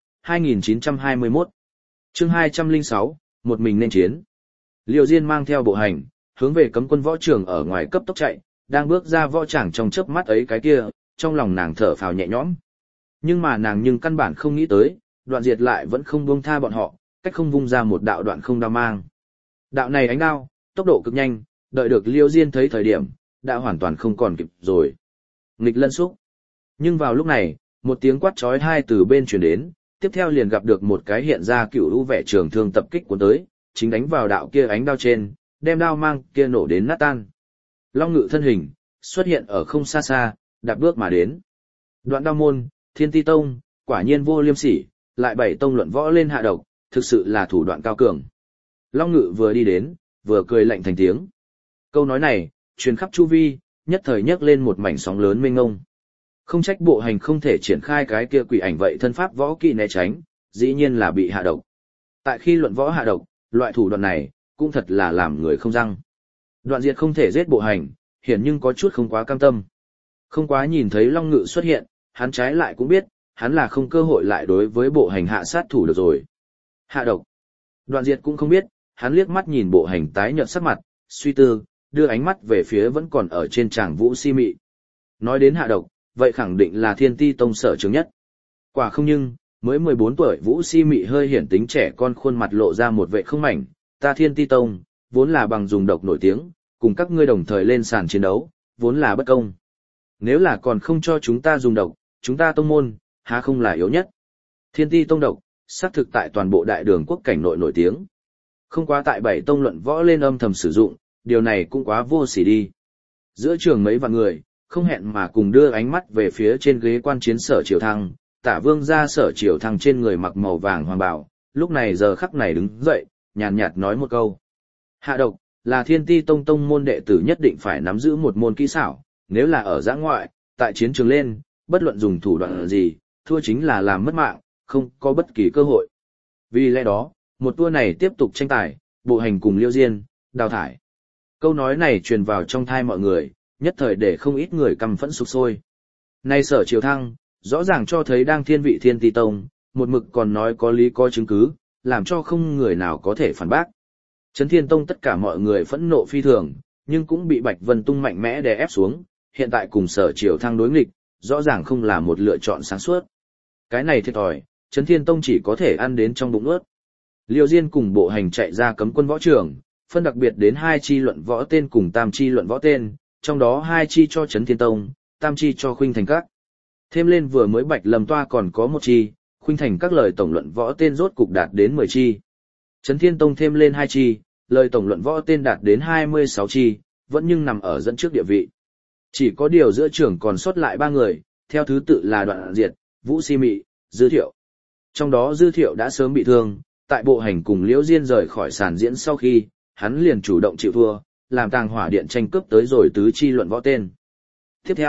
2921. Chương 206, một mình nên chiến. Liễu Diên mang theo bộ hành, hướng về cấm quân võ trường ở ngoài cấp tốc chạy, đang bước ra võ tràng trong chớp mắt ấy cái kia, trong lòng nàng thở phào nhẹ nhõm. Nhưng mà nàng căn bản không nghĩ tới, Đoạn Diệt lại vẫn không buông tha bọn họ, cách không vung ra một đạo đoạn không đao mang. Đạo này ánh đao, tốc độ cực nhanh, đợi được Liễu Diên thấy thời điểm, đã hoàn toàn không còn kịp rồi. Nghịch lân xúc. Nhưng vào lúc này, một tiếng quát chói tai từ bên truyền đến, tiếp theo liền gặp được một cái hiện ra cựu u vẻ trường thương tập kích cuốn tới, chính đánh vào đạo kia ánh đao trên, đem đao mang kia nổ đến nát tan. Long Ngự thân hình xuất hiện ở không xa xa, đạp bước mà đến. Đoạn đao môn, Thiên Ti Tông, quả nhiên vô liêm sỉ, lại bảy tông luận võ lên hạ độc, thực sự là thủ đoạn cao cường. Long Ngự vừa đi đến, vừa cười lạnh thành tiếng. Câu nói này, truyền khắp chu vi, nhất thời nhấc lên một mảnh sóng lớn mênh mông. Không trách bộ hành không thể triển khai cái kia quỷ ảnh vậy thân pháp võ kỹ né tránh, dĩ nhiên là bị hạ độc. Tại khi luận võ hạ độc, loại thủ đoạn này, cũng thật là làm người không răng. Đoạn Diệt không thể giết bộ hành, hiển nhưng có chút không quá cam tâm. Không quá nhìn thấy Long Ngự xuất hiện, hắn trái lại cũng biết, hắn là không cơ hội lại đối với bộ hành hạ sát thủ được rồi. Hạ độc. Đoạn Diệt cũng không biết, hắn liếc mắt nhìn bộ hành tái nhợt sắc mặt, suy tư, đưa ánh mắt về phía vẫn còn ở trên tràng Vũ Si Mị. Nói đến hạ độc, vậy khẳng định là Thiên Ti Tông sở trường nhất. Quả không nhưng, mới 14 tuổi Vũ Si Mị hơi hiển tính trẻ con khuôn mặt lộ ra một vẻ không mảnh, ta Thiên Ti Tông, vốn là bằng dùng độc nổi tiếng, cùng các ngươi đồng thời lên sàn chiến đấu, vốn là bất công. Nếu là còn không cho chúng ta dùng độc, chúng ta tông môn, há không là yếu nhất. Thiên Ti Tông độc, xác thực tại toàn bộ đại đường quốc cảnh nội nổi tiếng. Không quá tại bảy tông luận võ lên âm thầm sử dụng, điều này cũng quá vô sỉ đi. Giữa trường mấy vạn người, không hẹn mà cùng đưa ánh mắt về phía trên ghế quan chiến Sở Triều Thăng, Tả Vương gia Sở Triều Thăng trên người mặc màu vàng hoàng bào, lúc này giờ khắc này đứng dậy, nhàn nhạt nói một câu. Hạ độc, là Thiên Ti Tông tông môn đệ tử nhất định phải nắm giữ một môn kỹ xảo, nếu là ở giã ngoại, tại chiến trường lên, bất luận dùng thủ đoạn gì, thua chính là làm mất mạng, không có bất kỳ cơ hội. Vì lẽ đó, một tour này tiếp tục tranh tài, bộ hành cùng Liễu Diên, đào thải. Câu nói này truyền vào trong thai mọi người, nhất thời để không ít người căm phẫn sục sôi. Nay Sở Triều Thăng, rõ ràng cho thấy đang thiên vị Thiên Ti Tông, một mực còn nói có lý có chứng cứ, làm cho không người nào có thể phản bác. Trấn Thiên Tông tất cả mọi người phẫn nộ phi thường, nhưng cũng bị Bạch Vân Tung mạnh mẽ đè ép xuống, hiện tại cùng Sở Triều Thăng đối nghịch, rõ ràng không là một lựa chọn sáng suốt. Cái này thiệt thòi, Trấn Thiên Tông chỉ có thể ăn đến trong bụng ướt. Liêu Diên cùng bộ hành chạy ra cấm quân võ trường, phân đặc biệt đến 2 chi luận võ tên cùng tam chi luận võ tên, trong đó 2 chi cho Trấn Thiên Tông, tam chi cho Khuynh Thành Các. Thêm lên vừa mới Bạch Lâm Toa còn có 1 chi, Khuynh Thành Các lời tổng luận võ tên rốt cục đạt đến 10 chi. Trấn Thiên Tông thêm lên 2 chi, lời tổng luận võ tên đạt đến 26 chi, vẫn nhưng nằm ở dẫn trước địa vị. Chỉ có điều giữa trường còn sót lại 3 người, theo thứ tự là Đoạn Diệt, Vũ Si Mị, Dư Thiệu. Trong đó Dư Thiệu đã sớm bị thương, tại bộ hành cùng Liễu Diên rời khỏi sàn diễn sau khi, hắn liền chủ động chịu thua, làm Tàng Hỏa Điện tranh cướp tới rồi tứ chi luận võ tên. Tiếp theo,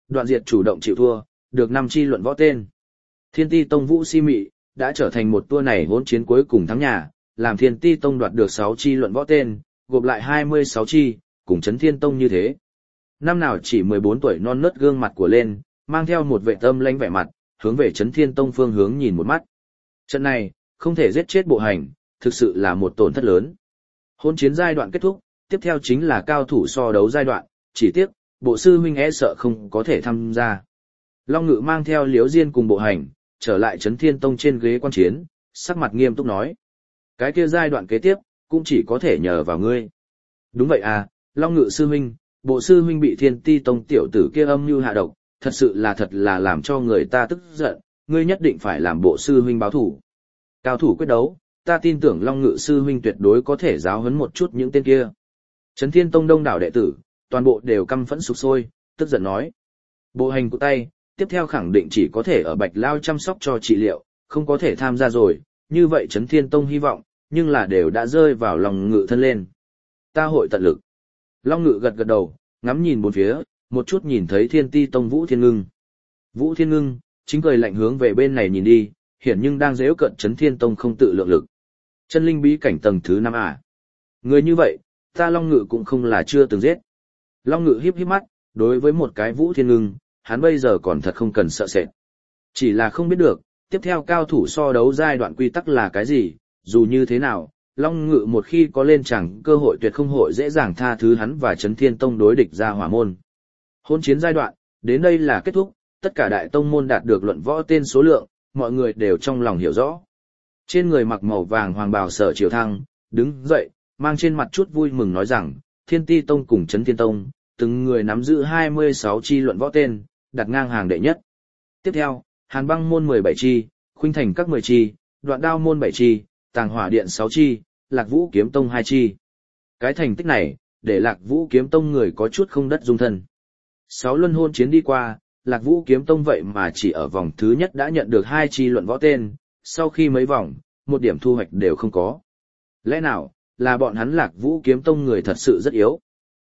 Đoạn Diệt chủ động chịu thua, được 5 chi luận võ tên. Thiên Ti Tông Vũ Si Mị đã trở thành một tour này hỗn chiến cuối cùng thắng nhà, làm Thiên Ti Tông đoạt được 6 chi luận võ tên, gộp lại 26 chi, cùng Chấn Thiên Tông như thế. Năm nào chỉ 14 tuổi non nớt gương mặt của lên, mang theo một vệ tâm lãnh vẻ mặt, hướng về Chấn Thiên Tông phương hướng nhìn một mắt. Trận này, không thể giết chết bộ hành, thực sự là một tổn thất lớn. Hôn chiến giai đoạn kết thúc, tiếp theo chính là cao thủ so đấu giai đoạn, chỉ tiếc, bộ sư huynh e sợ không có thể tham gia. Long Ngự mang theo Liễu Diên cùng bộ hành, trở lại Chấn Thiên Tông trên ghế quan chiến, sắc mặt nghiêm túc nói. Cái kia giai đoạn kế tiếp, cũng chỉ có thể nhờ vào ngươi. Đúng vậy à, Long Ngự sư huynh, bộ sư huynh bị Thiên Ti Tông tiểu tử kia âm mưu hạ độc, thật là làm cho người ta tức giận, ngươi nhất định phải làm bộ sư huynh báo thủ. Cao thủ quyết đấu, ta tin tưởng Long Ngự sư huynh tuyệt đối có thể giáo huấn một chút những tên kia. Chấn Thiên Tông đông đảo đệ tử, toàn bộ đều căm phẫn sục sôi, tức giận nói. Bộ hành của tay, tiếp theo khẳng định chỉ có thể ở Bạch Lao chăm sóc cho trị liệu, không có thể tham gia rồi, như vậy Chấn Thiên Tông hy vọng, nhưng là đều đã rơi vào Long Ngự thân lên. Ta hội tận lực. Long Ngự gật gật đầu, ngắm nhìn bốn phía, một chút nhìn thấy Thiên Ti Tông Vũ Thiên Ngưng. Vũ Thiên Ngưng, chính cười lạnh hướng về bên này nhìn đi, hiển nhưng đang giễu cận Chấn Thiên Tông không tự lượng lực. Chân linh bí cảnh tầng thứ 5 à. Người như vậy, ta Long Ngự cũng không là chưa từng giết. Long Ngự híp híp mắt, đối với một cái Vũ Thiên Ngưng, hắn bây giờ còn thật không cần sợ sệt. Chỉ là không biết được, tiếp theo cao thủ so đấu giai đoạn quy tắc là cái gì, dù như thế nào, Long Ngự một khi có lên chẳng cơ hội tuyệt không hội dễ dàng tha thứ hắn và Chấn Thiên Tông đối địch ra hỏa môn. Hôn chiến giai đoạn, đến đây là kết thúc, tất cả đại tông môn đạt được luận võ tên số lượng, mọi người đều trong lòng hiểu rõ. Trên người mặc màu vàng hoàng bào Sở Triều Thăng, đứng dậy, mang trên mặt chút vui mừng nói rằng, Thiên Ti Tông cùng Chấn Thiên Tông, từng người nắm giữ 26 chi luận võ tên, đặt ngang hàng đệ nhất. Tiếp theo, Hàn Băng môn 17 chi, Khuynh Thành các 10 chi, Đoạn Đao môn 7 chi, Tàng Hỏa Điện 6 chi, Lạc Vũ Kiếm Tông 2 chi. Cái thành tích này, để Lạc Vũ Kiếm Tông người có chút không đất dung thân. 6 luân hôn chiến đi qua, Lạc Vũ Kiếm Tông vậy mà chỉ ở vòng thứ nhất đã nhận được 2 chi luận võ tên, sau khi mấy vòng, một điểm thu hoạch đều không có. Lẽ nào, là bọn hắn Lạc Vũ Kiếm Tông người thật sự rất yếu?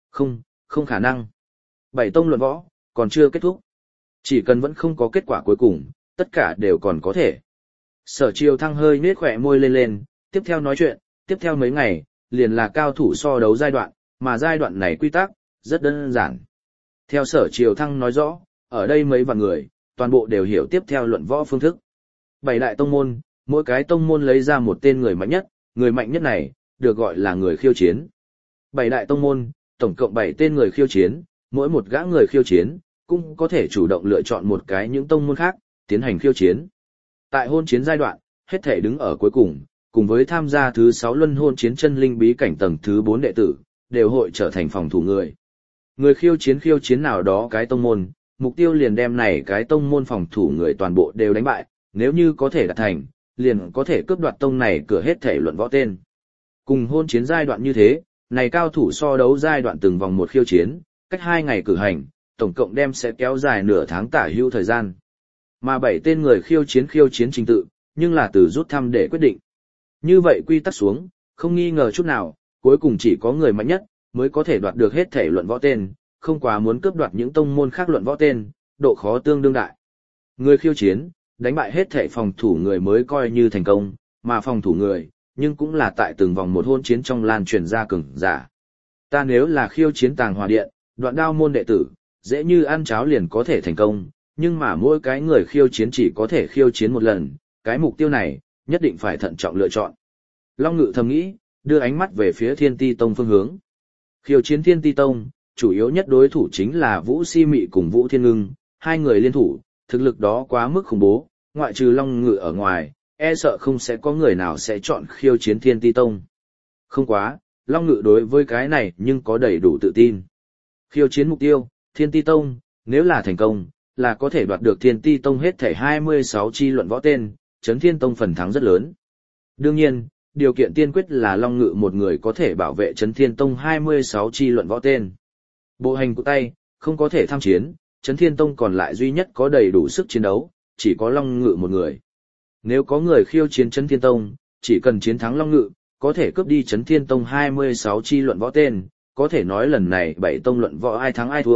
Không khả năng. 7 tông luận võ, còn chưa kết thúc. Chỉ cần vẫn không có kết quả cuối cùng, tất cả đều còn có thể. Sở Triều Thăng hơi nết khỏe môi lên, tiếp theo nói chuyện, tiếp theo mấy ngày, liền là cao thủ so đấu giai đoạn, mà giai đoạn này quy tắc, rất đơn giản. Theo Sở Triều Thăng nói rõ, ở đây mấy vạn người, toàn bộ đều hiểu tiếp theo luận võ phương thức. 7 đại tông môn, mỗi cái tông môn lấy ra một tên người mạnh nhất, người mạnh nhất này, được gọi là người khiêu chiến. 7 đại tông môn, tổng cộng 7 tên người khiêu chiến, mỗi một gã người khiêu chiến, cũng có thể chủ động lựa chọn một cái những tông môn khác, tiến hành khiêu chiến. Tại hôn chiến giai đoạn, hết thể đứng ở cuối cùng với tham gia thứ 6 luân hôn chiến chân linh bí cảnh tầng thứ 4 đệ tử, đều hội trở thành phòng thủ người. Người khiêu chiến nào đó cái tông môn, mục tiêu liền đem này cái tông môn phòng thủ người toàn bộ đều đánh bại, nếu như có thể đạt thành, liền có thể cướp đoạt tông này cửa hết thể luận võ tên. Cùng hôn chiến giai đoạn như thế, này cao thủ so đấu giai đoạn từng vòng một khiêu chiến, cách 2 ngày cử hành, tổng cộng đem sẽ kéo dài nửa tháng tả hữu thời gian. Mà 7 tên người khiêu chiến trình tự, nhưng là từ rút thăm để quyết định. Như vậy quy tắc xuống, không nghi ngờ chút nào, cuối cùng chỉ có người mạnh nhất, mới có thể đoạt được hết thể luận võ tên, không quá muốn cướp đoạt những tông môn khác luận võ tên, độ khó tương đương đại. Người khiêu chiến, đánh bại hết thể phòng thủ người mới coi như thành công, mà phòng thủ người, nhưng cũng là tại từng vòng một hôn chiến trong lan truyền ra cường giả. Ta nếu là khiêu chiến Tàng Hỏa Điện, Đoạn Đao môn đệ tử, dễ như ăn cháo liền có thể thành công, nhưng mà mỗi cái người khiêu chiến chỉ có thể khiêu chiến một lần, cái mục tiêu này, nhất định phải thận trọng lựa chọn. Long Ngự thầm nghĩ, đưa ánh mắt về phía Thiên Ti Tông phương hướng. Khiêu chiến Thiên Ti Tông, chủ yếu nhất đối thủ chính là Vũ Si Mị cùng Vũ Thiên Ngưng, hai người liên thủ, thực lực đó quá mức khủng bố, ngoại trừ Long Ngự ở ngoài, e sợ không sẽ có người nào sẽ chọn khiêu chiến Thiên Ti Tông. Không quá, Long Ngự đối với cái này nhưng có đầy đủ tự tin. Khiêu chiến mục tiêu, Thiên Ti Tông, nếu là thành công, là có thể đoạt được Thiên Ti Tông hết thảy 26 chi luận võ tên, Chấn Thiên Tông phần thắng rất lớn. Đương nhiên, điều kiện tiên quyết là Long Ngự một người có thể bảo vệ Chấn Thiên Tông 26 chi luận võ tên. Bộ hành của tay, không có thể tham chiến, Chấn Thiên Tông còn lại duy nhất có đầy đủ sức chiến đấu, chỉ có Long Ngự một người. Nếu có người khiêu chiến Chấn Thiên Tông, chỉ cần chiến thắng Long Ngự, có thể cướp đi Chấn Thiên Tông 26 chi luận võ tên, có thể nói lần này 7 tông luận võ ai thắng ai thua,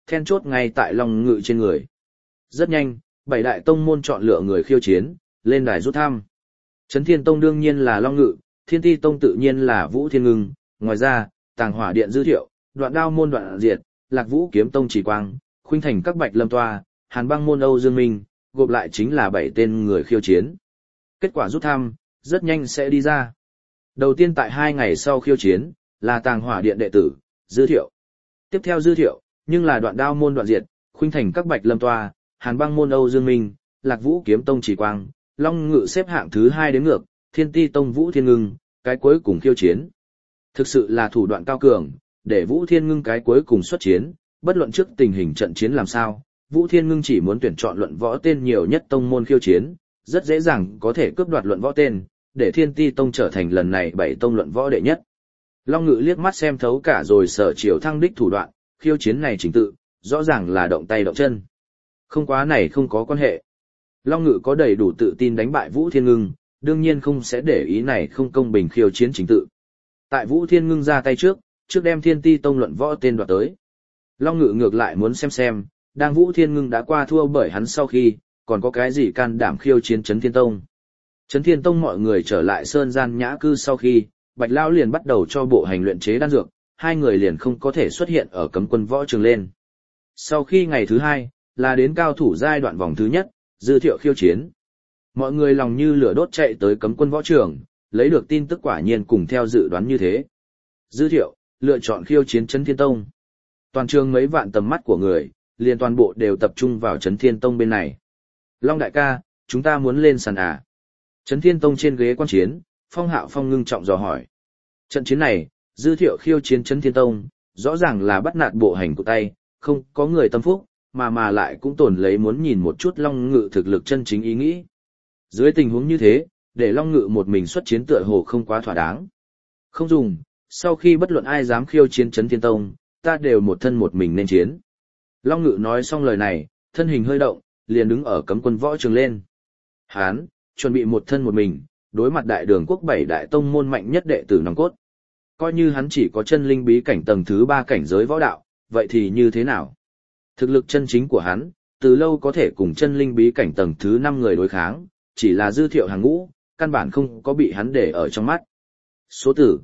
then chốt ngay tại Long Ngự trên người. Rất nhanh, 7 đại tông môn chọn lựa người khiêu chiến, lên đài rút thăm. Chấn Thiên Tông đương nhiên là Long Ngự, Thiên Ti Tông tự nhiên là Vũ Thiên Ngưng, ngoài ra, Tàng Hỏa Điện Dư Thiệu, Đoạn Đao môn Đoạn Diệt, Lạc Vũ Kiếm Tông Chỉ Quang, Khuynh Thành các Bạch Lâm Toa, Hàn Băng môn Âu Dương Minh, gộp lại chính là 7 tên người khiêu chiến. Kết quả rút thăm, rất nhanh sẽ đi ra. Đầu tiên tại 2 ngày sau khiêu chiến, là Tàng Hỏa Điện đệ tử, Dư Thiệu. Tiếp theo Dư Thiệu, nhưng là Đoạn Đao môn Đoạn Diệt, Khuynh Thành các Bạch Lâm Toa, Hàn Băng môn Âu Dương Minh, Lạc Vũ Kiếm Tông Chỉ Quang, Long Ngự xếp hạng thứ 2 đến ngược, Thiên Ti Tông Vũ Thiên Ngưng, cái cuối cùng khiêu chiến. Thực sự là thủ đoạn cao cường, để Vũ Thiên Ngưng cái cuối cùng xuất chiến, bất luận trước tình hình trận chiến làm sao, Vũ Thiên Ngưng chỉ muốn tuyển chọn luận võ tên nhiều nhất tông môn khiêu chiến, rất dễ dàng có thể cướp đoạt luận võ tên, để Thiên Ti Tông trở thành lần này 7 tông luận võ đệ nhất. Long Ngự liếc mắt xem thấu cả rồi Sở Triều Thăng đích thủ đoạn, khiêu chiến này trình tự, rõ ràng là động tay động chân. Không quá này không có quan hệ. Long Ngự có đầy đủ tự tin đánh bại Vũ Thiên Ngưng, đương nhiên không sẽ để ý này không công bình khiêu chiến trình tự. Tại Vũ Thiên Ngưng ra tay trước đem Thiên Ti Tông luận võ tên đoạt tới. Long Ngự ngược lại muốn xem, đang Vũ Thiên Ngưng đã qua thua bởi hắn sau khi, còn có cái gì can đảm khiêu chiến Chấn Thiên Tông. Chấn Thiên Tông mọi người trở lại sơn gian nhã cư sau khi, Bạch Lão liền bắt đầu cho bộ hành luyện chế đan dược, hai người liền không có thể xuất hiện ở cấm quân võ trường lên. Sau khi ngày thứ 2, là đến cao thủ giai đoạn vòng thứ nhất, Dư Thiệu khiêu chiến. Mọi người lòng như lửa đốt chạy tới cấm quân võ trường, lấy được tin tức quả nhiên cùng theo dự đoán như thế. Dư Thiệu lựa chọn khiêu chiến Chấn Thiên Tông. Toàn trường mấy vạn tầm mắt của người, liền toàn bộ đều tập trung vào Chấn Thiên Tông bên này. Long đại ca, chúng ta muốn lên sàn à? Chấn Thiên Tông trên ghế quan chiến, Phong Hạo Phong ngưng trọng dò hỏi. Trận chiến này, Dư Thiệu khiêu chiến Chấn Thiên Tông, rõ ràng là bắt nạt bộ hành của tay, không có người tâm phúc, mà lại cũng tổn lấy muốn nhìn một chút Long Ngự thực lực chân chính ý nghĩ. Dưới tình huống như thế, để Long Ngự một mình xuất chiến tựa hồ không quá thỏa đáng. Không dùng, sau khi bất luận ai dám khiêu chiến Chấn Thiên Tông, ta đều một thân một mình nên chiến. Long Ngự nói xong lời này, thân hình hơi động, liền đứng ở cấm quân võ trường lên. Hán, chuẩn bị một thân một mình, đối mặt đại đường quốc 7 đại tông môn mạnh nhất đệ tử nòng cốt. Coi như hắn chỉ có chân linh bí cảnh tầng thứ 3 cảnh giới võ đạo, vậy thì như thế nào? Thực lực chân chính của hắn, từ lâu có thể cùng chân linh bí cảnh tầng thứ 5 người đối kháng, chỉ là Dư Thiệu hàng ngũ, căn bản không có bị hắn để ở trong mắt. Số tử,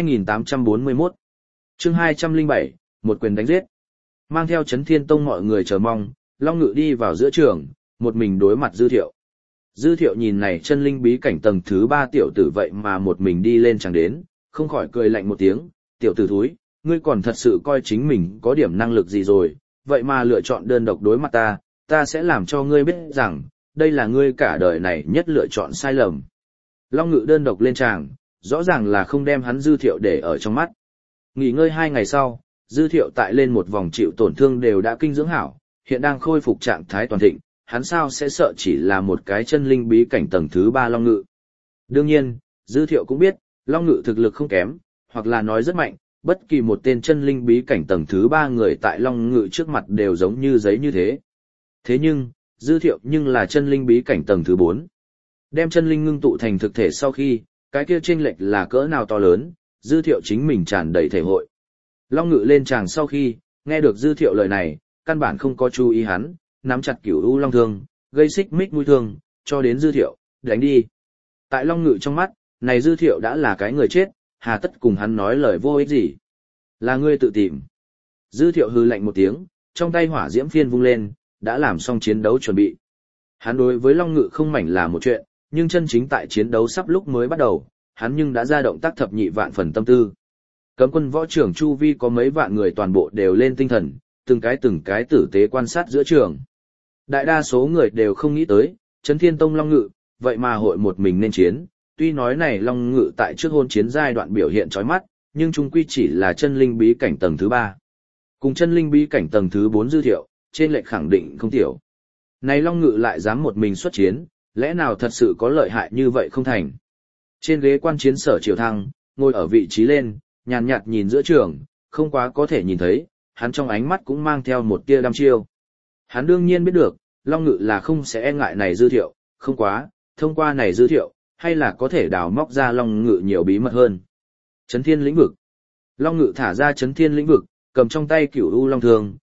2841. Chương 207, một quyền đánh giết. Mang theo Chấn Thiên Tông mọi người chờ mong, Long Ngự đi vào giữa trường, một mình đối mặt Dư Thiệu. Dư Thiệu nhìn này chân linh bí cảnh tầng thứ 3 tiểu tử vậy mà một mình đi lên chẳng đến, không khỏi cười lạnh một tiếng, tiểu tử thúi, ngươi còn thật sự coi chính mình có điểm năng lực gì rồi, vậy mà lựa chọn đơn độc đối mặt ta sẽ làm cho ngươi biết rằng, đây là ngươi cả đời này nhất lựa chọn sai lầm. Long Ngự đơn độc lên tràng, rõ ràng là không đem hắn Dư Thiệu để ở trong mắt. Nghỉ ngơi 2 ngày sau, Dư Thiệu tại lên một vòng chịu tổn thương đều đã kinh dưỡng hảo, hiện đang khôi phục trạng thái toàn thịnh, hắn sao sẽ sợ chỉ là một cái chân linh bí cảnh tầng thứ 3 Long Ngự. Đương nhiên, Dư Thiệu cũng biết, Long Ngự thực lực không kém, hoặc là nói rất mạnh, bất kỳ một tên chân linh bí cảnh tầng thứ 3 người tại Long Ngự trước mặt đều giống như giấy như thế. Thế nhưng, Dư Thiệu nhưng là chân linh bí cảnh tầng thứ 4. Đem chân linh ngưng tụ thành thực thể sau khi, cái kia chênh lệch là cỡ nào to lớn, Dư Thiệu chính mình tràn đầy thể hội. Long Ngự lên tràng sau khi, nghe được Dư Thiệu lời này, căn bản không có chú ý hắn, nắm chặt Cửu U Long thương, gây xích mích mũi thương, cho đến Dư Thiệu, đánh đi. Tại Long Ngự trong mắt, này Dư Thiệu đã là cái người chết, hà tất cùng hắn nói lời vô ích gì. Là ngươi tự tìm. Dư Thiệu hừ lạnh một tiếng, trong tay hỏa diễm phiên vung lên, đã làm xong chiến đấu chuẩn bị. Hắn đối với Long Ngự không mảnh là một chuyện, nhưng chân chính tại chiến đấu sắp lúc mới bắt đầu, hắn nhưng đã ra động tác thập nhị vạn phần tâm tư. Cấm quân võ trưởng chu vi có mấy vạn người toàn bộ đều lên tinh thần, từng cái tử tế quan sát giữa trường. Đại đa số người đều không nghĩ tới, Chấn Thiên Tông Long Ngự, vậy mà hội một mình nên chiến, tuy nói này Long Ngự tại trước hôn chiến giai đoạn biểu hiện chói mắt, nhưng chung quy chỉ là chân linh bí cảnh tầng thứ 3. Cùng chân linh bí cảnh tầng thứ 4 Dư Thiệu, trên lệch khẳng định không tiểu. Này Long Ngự lại dám một mình xuất chiến, lẽ nào thật sự có lợi hại như vậy không thành? Trên ghế quan chiến Sở Triều Thăng, ngồi ở vị trí lên, nhàn nhạt nhìn giữa trường, không quá có thể nhìn thấy, hắn trong ánh mắt cũng mang theo một tia đăm chiêu. Hắn đương nhiên biết được, Long Ngự là không sẽ e ngại này Dư Thiệu, không quá, thông qua này Dư Thiệu, hay là có thể đào móc ra Long Ngự nhiều bí mật hơn. Chấn Thiên lĩnh vực. Long Ngự thả ra Chấn Thiên lĩnh vực, cầm trong tay Cửu U Long thương,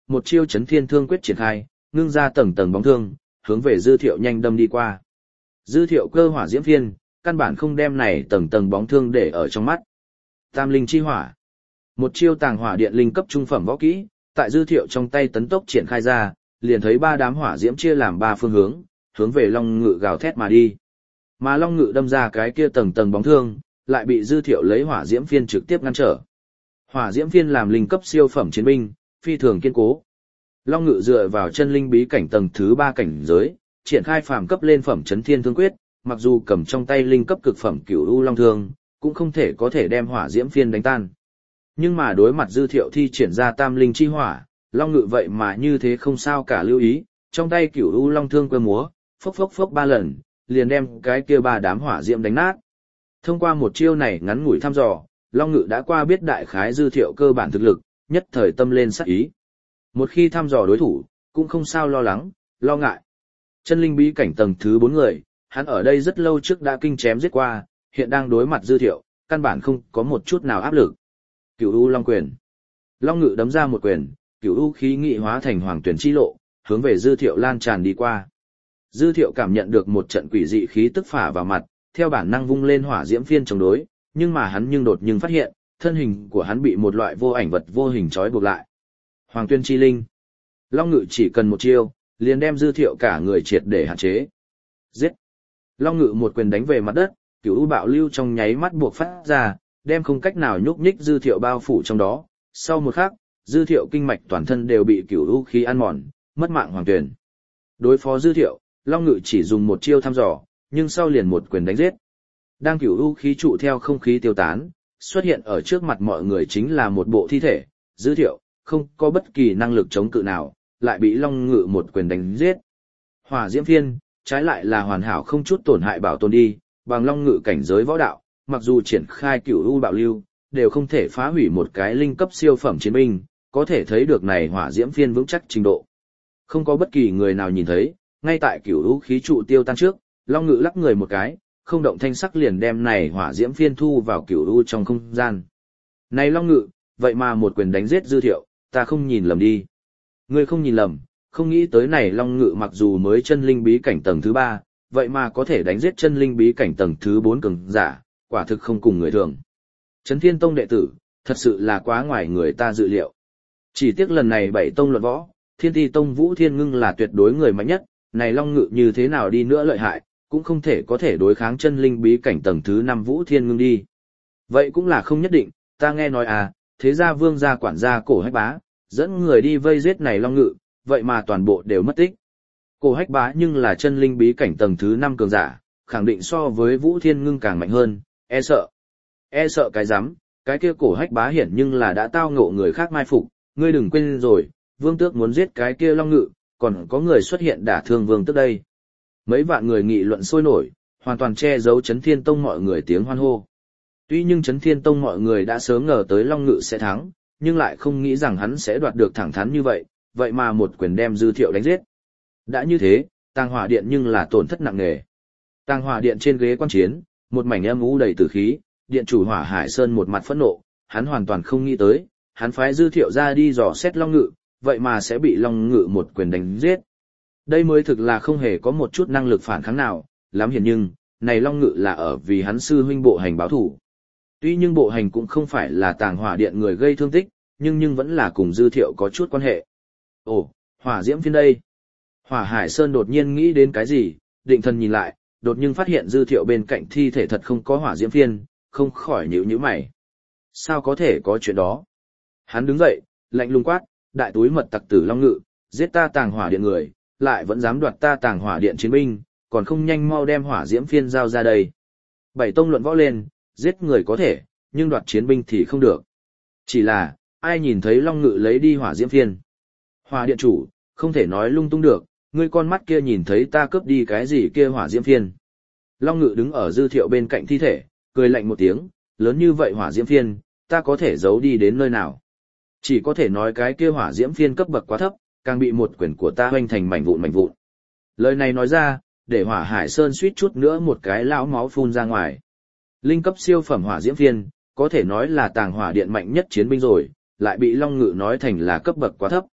một chiêu chấn thiên thương quyết triển khai, ngưng ra tầng tầng bóng thương, hướng về Dư Thiệu nhanh đâm đi qua. Dư Thiệu cơ hỏa diễm phiên, căn bản không đem này tầng tầng bóng thương để ở trong mắt. Tam linh chi hỏa. Một chiêu tàng hỏa điện linh cấp trung phẩm võ kỹ, tại Dư Thiệu trong tay tấn tốc triển khai ra, liền thấy ba đám hỏa diễm chia làm ba phương hướng, hướng về Long Ngự gào thét mà đi. Mà Long Ngự đâm ra cái kia tầng tầng bóng thương, lại bị Dư Thiệu lấy hỏa diễm phiên trực tiếp ngăn trở. Hỏa diễm phiên làm linh cấp siêu phẩm chiến binh, phi thường kiên cố. Long Ngự dựa vào chân linh bí cảnh tầng thứ 3 cảnh giới, triển khai phàm cấp lên phẩm chấn thiên thương quyết, mặc dù cầm trong tay linh cấp cực phẩm cửu u long thương, cũng không thể có thể đem hỏa diễm phiên đánh tan. Nhưng mà đối mặt Dư Thiệu thi triển ra tam linh chi hỏa, Long Ngự vậy mà như thế không sao cả lưu ý, trong tay cửu u long thương quơ múa, phốc phốc phốc 3 lần, liền đem cái kia ba đám hỏa diễm đánh nát. Thông qua một chiêu này ngắn ngủi thăm dò, Long Ngự đã qua biết đại khái Dư Thiệu cơ bản thực lực, nhất thời tâm lên sắc ý. Một khi thăm dò đối thủ, cũng không sao lo lắng, lo ngại. Chân linh bí cảnh tầng thứ 4 người, hắn ở đây rất lâu trước đã kinh chém giết qua, hiện đang đối mặt Dư Thiệu, căn bản không có một chút nào áp lực. Cửu U Long Quyền. Long Ngự đấm ra một quyền, cửu u khí nghị hóa thành hoàng tuyển chi lộ, hướng về Dư Thiệu lan tràn đi qua. Dư Thiệu cảm nhận được một trận quỷ dị khí tức phả vào mặt, theo bản năng vung lên hỏa diễm phiên chống đối, nhưng mà hắn đột nhiên phát hiện, thân hình của hắn bị một loại vô ảnh vật vô hình trói buộc lại. Hoàng tuyên chi linh. Long Ngự chỉ cần một chiêu, liền đem Dư Thiệu cả người triệt để hạn chế. Giết. Long Ngự một quyền đánh về mặt đất, cửu u bạo lưu trong nháy mắt buộc phát ra, đem không cách nào nhúc nhích Dư Thiệu bao phủ trong đó. Sau một khắc, Dư Thiệu kinh mạch toàn thân đều bị cửu u khí ăn mòn, mất mạng hoàng tuyển. Đối phó Dư Thiệu, Long Ngự chỉ dùng một chiêu thăm dò, nhưng sau liền một quyền đánh giết. Đang cửu u khí trụ theo không khí tiêu tán, xuất hiện ở trước mặt mọi người chính là một bộ thi thể, Dư Thiệu không có bất kỳ năng lực chống cự nào, lại bị Long Ngự một quyền đánh giết. Hỏa diễm phiên, trái lại là hoàn hảo không chút tổn hại bảo tồn đi, bằng Long Ngự cảnh giới võ đạo, mặc dù triển khai cửu u bạo lưu, đều không thể phá hủy một cái linh cấp siêu phẩm chiến binh, có thể thấy được này hỏa diễm phiên vững chắc trình độ. Không có bất kỳ người nào nhìn thấy, ngay tại cửu u khí trụ tiêu tan trước, Long Ngự lắc người một cái, không động thanh sắc liền đem này hỏa diễm phiên thu vào cửu u trong không gian. Này Long Ngự, vậy mà một quyền đánh giết Dư Thiệu, ta không nhìn lầm đi. Ngươi không nhìn lầm, không nghĩ tới này Long Ngự mặc dù mới chân linh bí cảnh tầng thứ 3, vậy mà có thể đánh giết chân linh bí cảnh tầng thứ 4 cường giả, quả thực không cùng người thường. Chấn Thiên Tông đệ tử, thật sự là quá ngoài người ta dự liệu. Chỉ tiếc lần này 7 tông luận võ, Thiên Ti Tông Vũ Thiên Ngưng là tuyệt đối người mạnh nhất, này Long Ngự như thế nào đi nữa lợi hại, cũng không thể có thể đối kháng chân linh bí cảnh tầng thứ 5 Vũ Thiên Ngưng đi. Vậy cũng là không nhất định, ta nghe nói thế gia vương gia quản gia Cổ Hách Bá, dẫn người đi vây giết này Long Ngự, vậy mà toàn bộ đều mất tích. Cổ Hách Bá nhưng là chân linh bí cảnh tầng thứ 5 cường giả, khẳng định so với Vũ Thiên Ngưng càng mạnh hơn, e sợ. E sợ cái rắm, cái kia Cổ Hách Bá hiển nhưng là đã tao ngộ người khác mai phục, ngươi đừng quên rồi, vương tước muốn giết cái kia Long Ngự, còn có người xuất hiện đả thương vương tước đây. Mấy vạn người nghị luận sôi nổi, hoàn toàn che giấu Chấn Thiên Tông mọi người tiếng hoan hô. Tuy nhưng Chấn Thiên Tông mọi người đã sớm ngờ tới Long Ngự sẽ thắng, nhưng lại không nghĩ rằng hắn sẽ đoạt được thẳng thắn như vậy, vậy mà một quyền đem Dư Thiệu đánh giết. Đã như thế, Tàng Hỏa Điện nhưng là tổn thất nặng nề. Tàng Hỏa Điện trên ghế quan chiến, một mảnh âm u đầy tử khí, điện chủ Hỏa Hải Sơn một mặt phẫn nộ, hắn hoàn toàn không nghĩ tới, hắn phái Dư Thiệu ra đi dò xét Long Ngự, vậy mà sẽ bị Long Ngự một quyền đánh giết. Đây mới thực là không hề có một chút năng lực phản kháng nào, lắm hiển nhưng, này Long Ngự là ở vì hắn sư huynh Bộ Hành báo thủ. Tuy nhưng Bộ Hành cũng không phải là Tàng Hỏa Điện người gây thương tích, nhưng vẫn là cùng Dư Thiệu có chút quan hệ. Ồ, hỏa diễm phiên đây. Hỏa Hải Sơn đột nhiên nghĩ đến cái gì, định thần nhìn lại, đột nhiên phát hiện Dư Thiệu bên cạnh thi thể thật không có hỏa diễm phiên, không khỏi nhíu mày. Sao có thể có chuyện đó? Hắn đứng dậy, lạnh lùng quát, đại túi mật tặc tử Long Ngự, giết ta Tàng Hỏa Điện người, lại vẫn dám đoạt ta Tàng Hỏa Điện chiến binh, còn không nhanh mau đem hỏa diễm phiên giao ra đây. 7 tông luận võ lên, giết người có thể, nhưng đoạt chiến binh thì không được. Chỉ là, ai nhìn thấy Long Ngự lấy đi hỏa diễm phiên? Hỏa điện chủ, không thể nói lung tung được, ngươi con mắt kia nhìn thấy ta cướp đi cái gì kia hỏa diễm phiên. Long Ngự đứng ở Dư Thiệu bên cạnh thi thể, cười lạnh một tiếng, lớn như vậy hỏa diễm phiên, ta có thể giấu đi đến nơi nào? Chỉ có thể nói cái kia hỏa diễm phiên cấp bậc quá thấp, càng bị một quyền của ta hoành thành mảnh vụn. Lời này nói ra, để Hỏa Hải Sơn suýt chút nữa một cái lão máu phun ra ngoài. Linh cấp siêu phẩm hỏa diễm phiên, có thể nói là Tàng Hỏa Điện mạnh nhất chiến binh rồi, lại bị Long Ngự nói thành là cấp bậc quá thấp.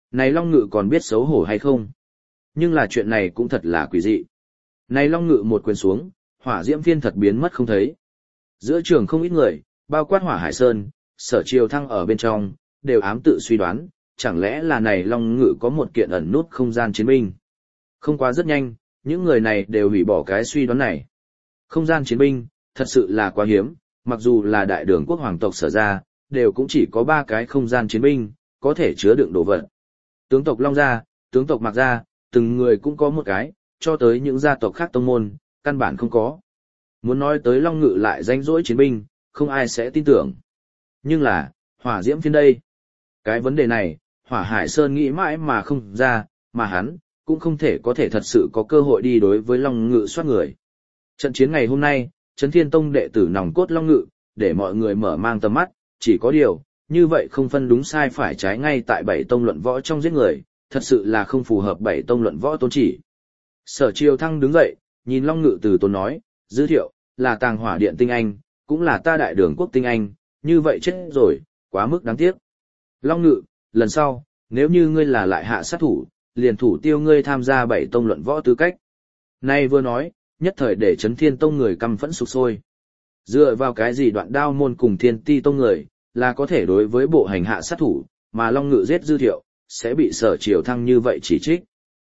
Này Long Ngự còn biết xấu hổ hay không? Nhưng là chuyện này cũng thật là quỷ dị. Này Long Ngự một quyền xuống, hỏa diễm phiên thật biến mất không thấy. Giữa trường không ít người, bao quát Hỏa Hải Sơn, Sở Triều Thăng ở bên trong, đều ám tự suy đoán, chẳng lẽ là này Long Ngự có một kiện ẩn nút không gian chiến binh. Không quá rất nhanh, những người này đều hủy bỏ cái suy đoán này. Không gian chiến binh, thật sự là quá hiếm, mặc dù là đại đường quốc hoàng tộc Sở ra, đều cũng chỉ có 3 cái không gian chiến binh, có thể chứa đựng đồ vật. Tướng tộc Long gia, tướng tộc Mạc gia, từng người cũng có một cái, cho tới những gia tộc khác tông môn, căn bản không có. Muốn nói tới Long Ngự lại danh dỗi chiến binh, không ai sẽ tin tưởng. Nhưng là, hỏa diễm phiên đây. Cái vấn đề này, Hỏa Hải Sơn nghĩ mãi mà không ra, mà hắn, cũng không thể có thể thật sự có cơ hội đi đối với Long Ngự soát người. Trận chiến ngày hôm nay, Chấn Thiên Tông đệ tử nòng cốt Long Ngự, để mọi người mở mang tầm mắt, chỉ có điều, như vậy không phân đúng sai phải trái ngay tại 7 tông luận võ trong giết người, thật sự là không phù hợp 7 tông luận võ tôn chỉ. Sở Triều Thăng đứng dậy, nhìn Long Ngự từ tốn nói, Dư Thiệu, là Tàng Hỏa Điện tinh anh, cũng là ta đại đường quốc tinh anh, như vậy chết rồi, quá mức đáng tiếc. Long Ngự, lần sau, nếu như ngươi là lại hạ sát thủ, liền thủ tiêu ngươi tham gia 7 tông luận võ tư cách. Nay vừa nói, nhất thời để Chấn Thiên Tông người căm phẫn sục sôi. Dựa vào cái gì Đoạn Đao môn cùng Thiên Ti Tông người, là có thể đối với bộ hành hạ sát thủ, mà Long Ngự giết Dư Thiệu, sẽ bị Sở Triều Thăng như vậy chỉ trích.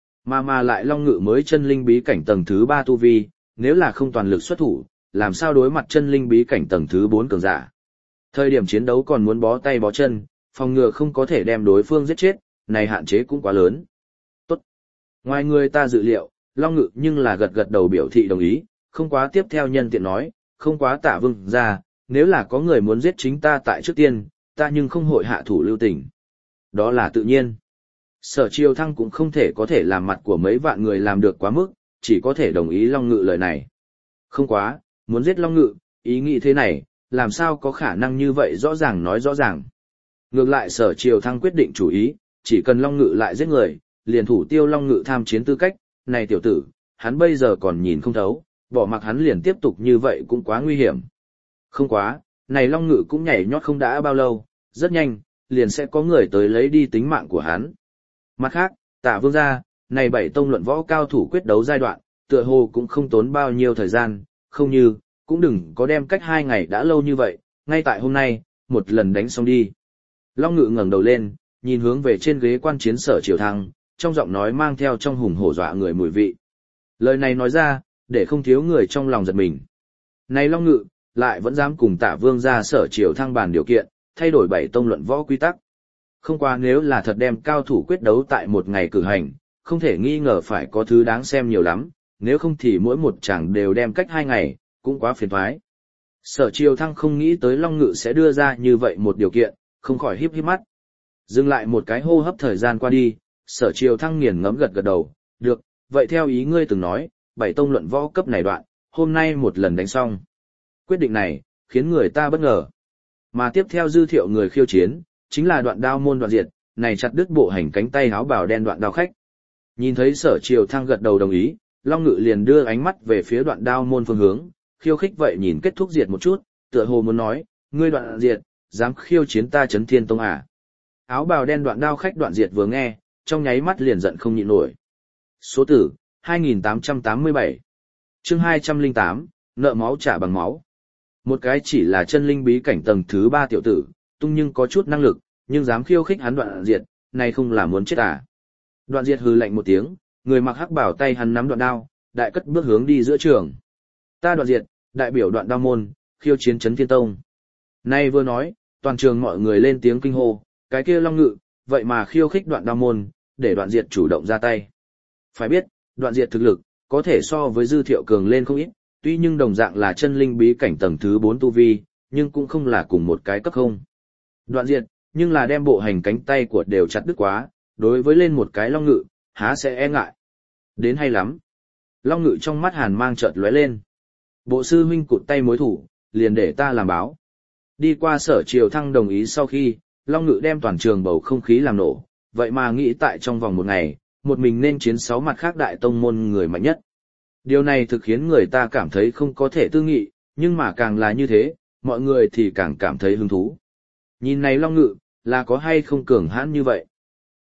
Mà lại Long Ngự mới chân linh bí cảnh tầng thứ 3 tu vi, nếu là không toàn lực xuất thủ, làm sao đối mặt chân linh bí cảnh tầng thứ 4 cường giả. Thời điểm chiến đấu còn muốn bó tay bó chân, phòng ngừa không có thể đem đối phương giết chết, này hạn chế cũng quá lớn. Tốt. Ngoài người ta dự liệu, Long Ngự nhưng là gật gật đầu biểu thị đồng ý, không quá tiếp theo nhân tiện nói, không quá Tạ Vương ra, nếu là có người muốn giết chính ta tại trước tiên, ta nhưng không hội hạ thủ lưu tình. Đó là tự nhiên. Sở Triều Thăng cũng không thể có thể làm mặt của mấy vạn người làm được quá mức, chỉ có thể đồng ý Long Ngự lời này. Không quá, muốn giết Long Ngự, ý nghĩ thế này, làm sao có khả năng như vậy rõ ràng nói rõ ràng. Ngược lại Sở Triều Thăng quyết định chủ ý, chỉ cần Long Ngự lại giết người, liền thủ tiêu Long Ngự tham chiến tư cách, này tiểu tử, hắn bây giờ còn nhìn không thấu, bỏ mặc hắn liền tiếp tục như vậy cũng quá nguy hiểm. Không quá, này Long Ngự cũng nhảy nhót không đã bao lâu, rất nhanh, liền sẽ có người tới lấy đi tính mạng của hắn. Mặt khác, Tạ Vương gia, này 7 tông luận võ cao thủ quyết đấu giai đoạn, tựa hồ cũng không tốn bao nhiêu thời gian, không như, cũng đừng có đem cách 2 ngày đã lâu như vậy, ngay tại hôm nay, một lần đánh xong đi. Long Ngự ngẩng đầu lên, nhìn hướng về trên ghế quan chiến Sở Triều Thăng, trong giọng nói mang theo trong hùng hổ dọa người mùi vị. Lời này nói ra, để không thiếu người trong lòng giật mình. Này Long Ngự, lại vẫn dám cùng Tạ Vương gia Sở Triều Thăng bàn điều kiện, thay đổi 7 tông luận võ quy tắc. Không qua nếu là thật đem cao thủ quyết đấu tại một ngày cử hành, không thể nghi ngờ phải có thứ đáng xem nhiều lắm, nếu không thì mỗi một chàng đều đem cách 2 ngày, cũng quá phiền toái. Sở Triều Thăng không nghĩ tới Long Ngự sẽ đưa ra như vậy một điều kiện, không khỏi híp híp mắt. Dừng lại một cái hô hấp thời gian qua đi, Sở Triều Thăng nghiền ngẫm gật gật đầu, được, vậy theo ý ngươi từng nói, 7 tông luận võ cấp này đoạn, hôm nay một lần đánh xong. Quyết định này, khiến người ta bất ngờ. Mà tiếp theo Dư Thiệu người khiêu chiến, chính là Đoạn Đao môn Đoạn Diệt, này chặt đứt bộ hành cánh tay áo bào đen Đoạn Đao khách. Nhìn thấy Sở Triều Thăng gật đầu đồng ý, Long Ngự liền đưa ánh mắt về phía Đoạn Đao môn phương hướng, khiêu khích vậy nhìn kết thúc Diệt một chút, tựa hồ muốn nói, ngươi Đoạn Diệt, dám khiêu chiến ta Chấn Thiên Tông à? Áo bào đen Đoạn Đao khách Đoạn Diệt vừa nghe, trong nháy mắt liền giận không nhịn nổi. Số tử 2887. Chương 208, nợ máu trả bằng máu. Một cái chỉ là chân linh bí cảnh tầng thứ 3 tiểu tử, tung nhưng có chút năng lực, nhưng dám khiêu khích hắn Đoạn Diệt, này không là muốn chết à? Đoạn Diệt hừ lạnh một tiếng, người mặc hắc bảo tay hắn nắm đoạn đao, đại cất bước hướng đi giữa trường. Ta Đoạn Diệt, đại biểu Đoạn Đao môn, khiêu chiến Chấn Thiên Tông. Nay vừa nói, toàn trường mọi người lên tiếng kinh hô, cái kia Long Ngự, vậy mà khiêu khích Đoạn Đao môn, để Đoạn Diệt chủ động ra tay. Phải biết, Đoạn Diệt thực lực, có thể so với Dư Thiệu cường lên không ít, tuy nhưng đồng dạng là chân linh bí cảnh tầng thứ 4 tu vi, nhưng cũng không là cùng một cái cấp không. Đoạn Diệt, nhưng là đem bộ hành cánh tay của đều chặt đứt quá, đối với lên một cái Long Ngự, há sẽ e ngại. Đến hay lắm. Long Ngự trong mắt hàn mang chợt lóe lên. Bộ sư huynh cụt tay mối thủ, liền để ta làm báo. Đi qua Sở Triều Thăng đồng ý sau khi, Long Ngự đem toàn trường bầu không khí làm nổ, vậy mà nghĩ tại trong vòng một ngày, một mình nên chiến 6 mặt khác đại tông môn người mạnh nhất. Điều này thực khiến người ta cảm thấy không có thể tư nghị, nhưng mà càng là như thế, mọi người thì càng cảm thấy hứng thú. Nhìn này Long Ngự, là có hay không cường hãn như vậy?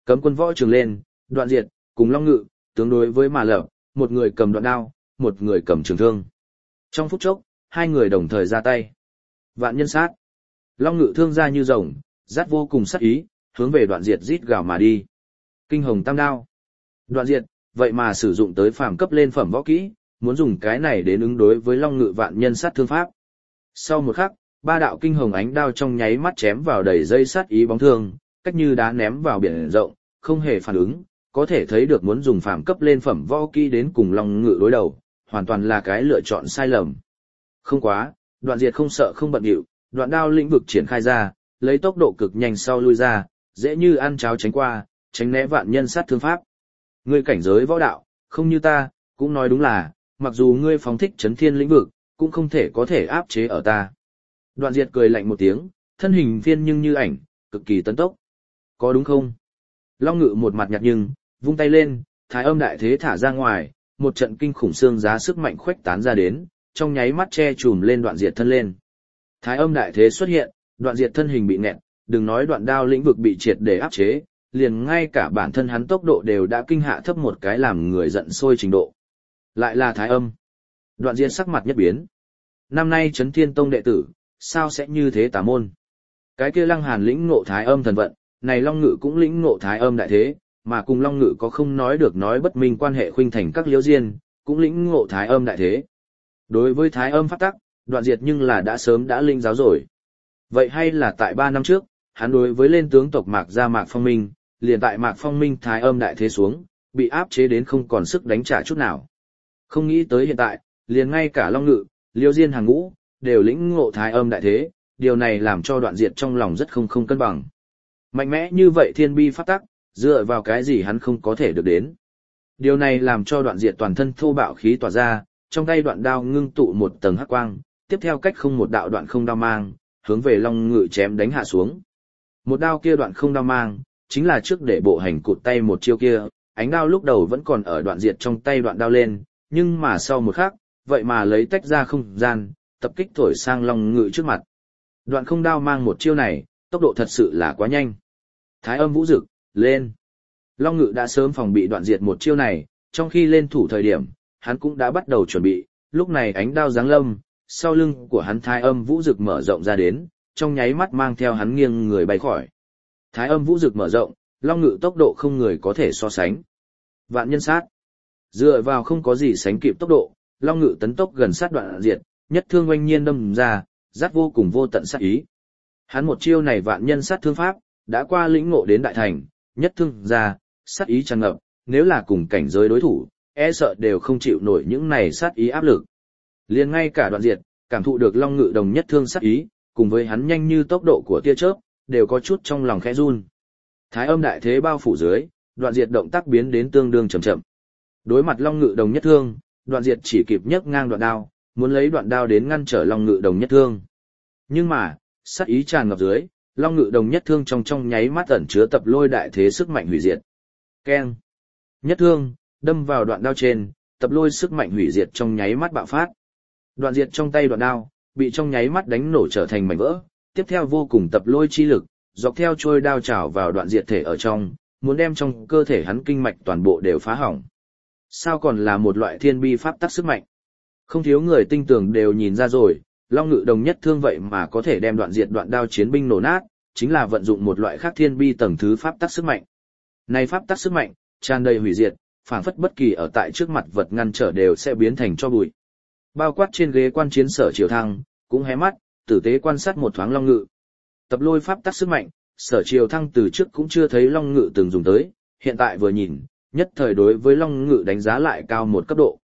Cấm quân võ trường lên, Đoạn Diệt cùng Long Ngự tướng đối với mà lập, một người cầm đoạn đao, một người cầm trường thương. Trong phút chốc, hai người đồng thời ra tay. Vạn nhân sát. Long Ngự thương ra như rồng, rát vô cùng sát ý, hướng về Đoạn Diệt rít gào mà đi. Kinh hồng tam đao. Đoạn Diệt, vậy mà sử dụng tới phàm cấp lên phẩm võ kỹ, muốn dùng cái này đến ứng đối với Long Ngự vạn nhân sát thương pháp. Sau một khắc, ba đạo kinh hồng ánh đao trong nháy mắt chém vào đầy dây sát ý bóng thương, cách như đá ném vào biển rộng, không hề phản ứng, có thể thấy được muốn dùng phàm cấp lên phẩm võ kỹ đến cùng Long Ngự đối đầu, hoàn toàn là cái lựa chọn sai lầm. Không quá, Đoạn Diệt không sợ không bận rộn, đoạn đao lĩnh vực triển khai ra, lấy tốc độ cực nhanh sau lui ra, dễ như ăn cháo tránh qua, tránh né vạn nhân sát thương pháp. Ngươi cảnh giới võ đạo, không như ta, cũng nói đúng là, mặc dù ngươi phóng thích chấn thiên lĩnh vực, cũng không thể có thể áp chế ở ta. Đoạn Diệt cười lạnh một tiếng, thân hình phiên nhưng như ảnh, cực kỳ tấn tốc. Có đúng không? Long Ngự một mặt nhạt nhưng, vung tay lên, thái âm đại thế thả ra ngoài, một trận kinh khủng xương giá sức mạnh khuếch tán ra đến, trong nháy mắt che chùm lên Đoạn Diệt thân lên. Thái âm đại thế xuất hiện, Đoạn Diệt thân hình bị nghẹn, đừng nói đoạn đao lĩnh vực bị triệt để áp chế, liền ngay cả bản thân hắn tốc độ đều đã kinh hạ thấp một cái làm người giận sôi trình độ. Lại là thái âm. Đoạn Diệt sắc mặt nhất biến. Năm nay Chấn Thiên Tông đệ tử, sao sẽ như thế tà môn? Cái kia Lăng Hàn lĩnh ngộ thái âm thần vận, này Long Ngự cũng lĩnh ngộ thái âm đại thế, mà cùng Long Ngự có không nói được nói bất minh quan hệ khuynh thành các liễu diên, cũng lĩnh ngộ thái âm đại thế. Đối với thái âm pháp tắc, Đoạn Diệt nhưng là đã sớm đã linh giáo rồi. Vậy hay là tại 3 năm trước, hắn đối với lên tướng tộc Mạc gia Mạc Phong Minh, liền tại Mạc Phong Minh thái âm đại thế xuống, bị áp chế đến không còn sức đánh trả chút nào. Không nghĩ tới hiện tại, liền ngay cả Long Ngự, Liêu Diên hàng ngũ, đều lĩnh ngộ thái âm đại thế, điều này làm cho Đoạn Diệt trong lòng rất không cân bằng. Mạnh mẽ như vậy thiên bi pháp tắc, dựa vào cái gì hắn không có thể được đến. Điều này làm cho Đoạn Diệt toàn thân thô bạo khí tỏa ra, trong tay đoạn đao ngưng tụ một tầng hắc quang, tiếp theo cách không một đạo đoạn không đao mang, hướng về Long Ngự chém đánh hạ xuống. Một đao kia đoạn không đao mang, chính là trước để bộ hành cụt tay một chiêu kia, ánh đao lúc đầu vẫn còn ở Đoạn Diệt trong tay đoạn đao lên, nhưng mà sau một khắc, vậy mà lấy tách ra không gian, tập kích thổi sang Long Ngự trước mặt. Đoạn không đao mang một chiêu này, tốc độ thật sự là quá nhanh. Thái âm vũ dực, lên. Long Ngự đã sớm phòng bị Đoạn Diệt một chiêu này, trong khi lên thủ thời điểm, hắn cũng đã bắt đầu chuẩn bị, lúc này ánh đao giáng lâm, sau lưng của hắn thái âm vũ dực mở rộng ra đến, trong nháy mắt mang theo hắn nghiêng người bay khỏi. Thái âm vũ dực mở rộng, Long Ngự tốc độ không người có thể so sánh. Vạn nhân sát. Dựa vào không có gì sánh kịp tốc độ, Long Ngự tấn tốc gần sát Đoạn Diệt, nhất thương oanh nhiên đâm ra, rát vô cùng vô tận sát ý. Hắn một chiêu này vạn nhân sát thương pháp, đã qua lĩnh ngộ đến đại thành, nhất thương ra, sát ý tràn ngập, nếu là cùng cảnh giới đối thủ, e sợ đều không chịu nổi những này sát ý áp lực. Liền ngay cả Đoạn Diệt, cảm thụ được Long Ngự đồng nhất thương sát ý, cùng với hắn nhanh như tốc độ của tia chớp, đều có chút trong lòng khẽ run. Thái âm đại thế bao phủ dưới, Đoạn Diệt động tác biến đến tương đương chậm chậm. Đối mặt Long Ngự đồng nhất thương, Đoạn Diệt chỉ kịp nhấc ngang đoạn đao, muốn lấy đoạn đao đến ngăn trở Long Ngự đồng nhất thương. Nhưng mà, sát ý tràn ngập dưới, Long Ngự đồng nhất thương trong nháy mắt ẩn chứa tập lôi đại thế sức mạnh hủy diệt. Keng! Nhất thương, đâm vào đoạn đao trên, tập lôi sức mạnh hủy diệt trong nháy mắt bạo phát. Đoạn Diệt trong tay đoạn đao, bị trong nháy mắt đánh nổ trở thành mảnh vỡ, tiếp theo vô cùng tập lôi chi lực, dọc theo trôi đao trào vào Đoạn Diệt thể ở trong, muốn đem trong cơ thể hắn kinh mạch toàn bộ đều phá hỏng. Sao còn là một loại thiên bi pháp tắc sức mạnh? Không thiếu người tinh tường đều nhìn ra rồi, Long Ngự đồng nhất thương vậy mà có thể đem Đoạn Diệt đoạn đao chiến binh nổ nát, chính là vận dụng một loại khác thiên bi tầng thứ pháp tắc sức mạnh. Này pháp tắc sức mạnh, tràn đầy hủy diệt, phảng phất bất kỳ ở tại trước mặt vật ngăn trở đều sẽ biến thành tro bụi. Bao quát trên ghế quan chiến Sở Triều Thăng, cũng hé mắt, tử tế quan sát một thoáng Long Ngự. Tập lôi pháp tắc sức mạnh, Sở Triều Thăng từ trước cũng chưa thấy Long Ngự từng dùng tới, hiện tại vừa nhìn, nhất thời đối với Long Ngự đánh giá lại cao một cấp độ.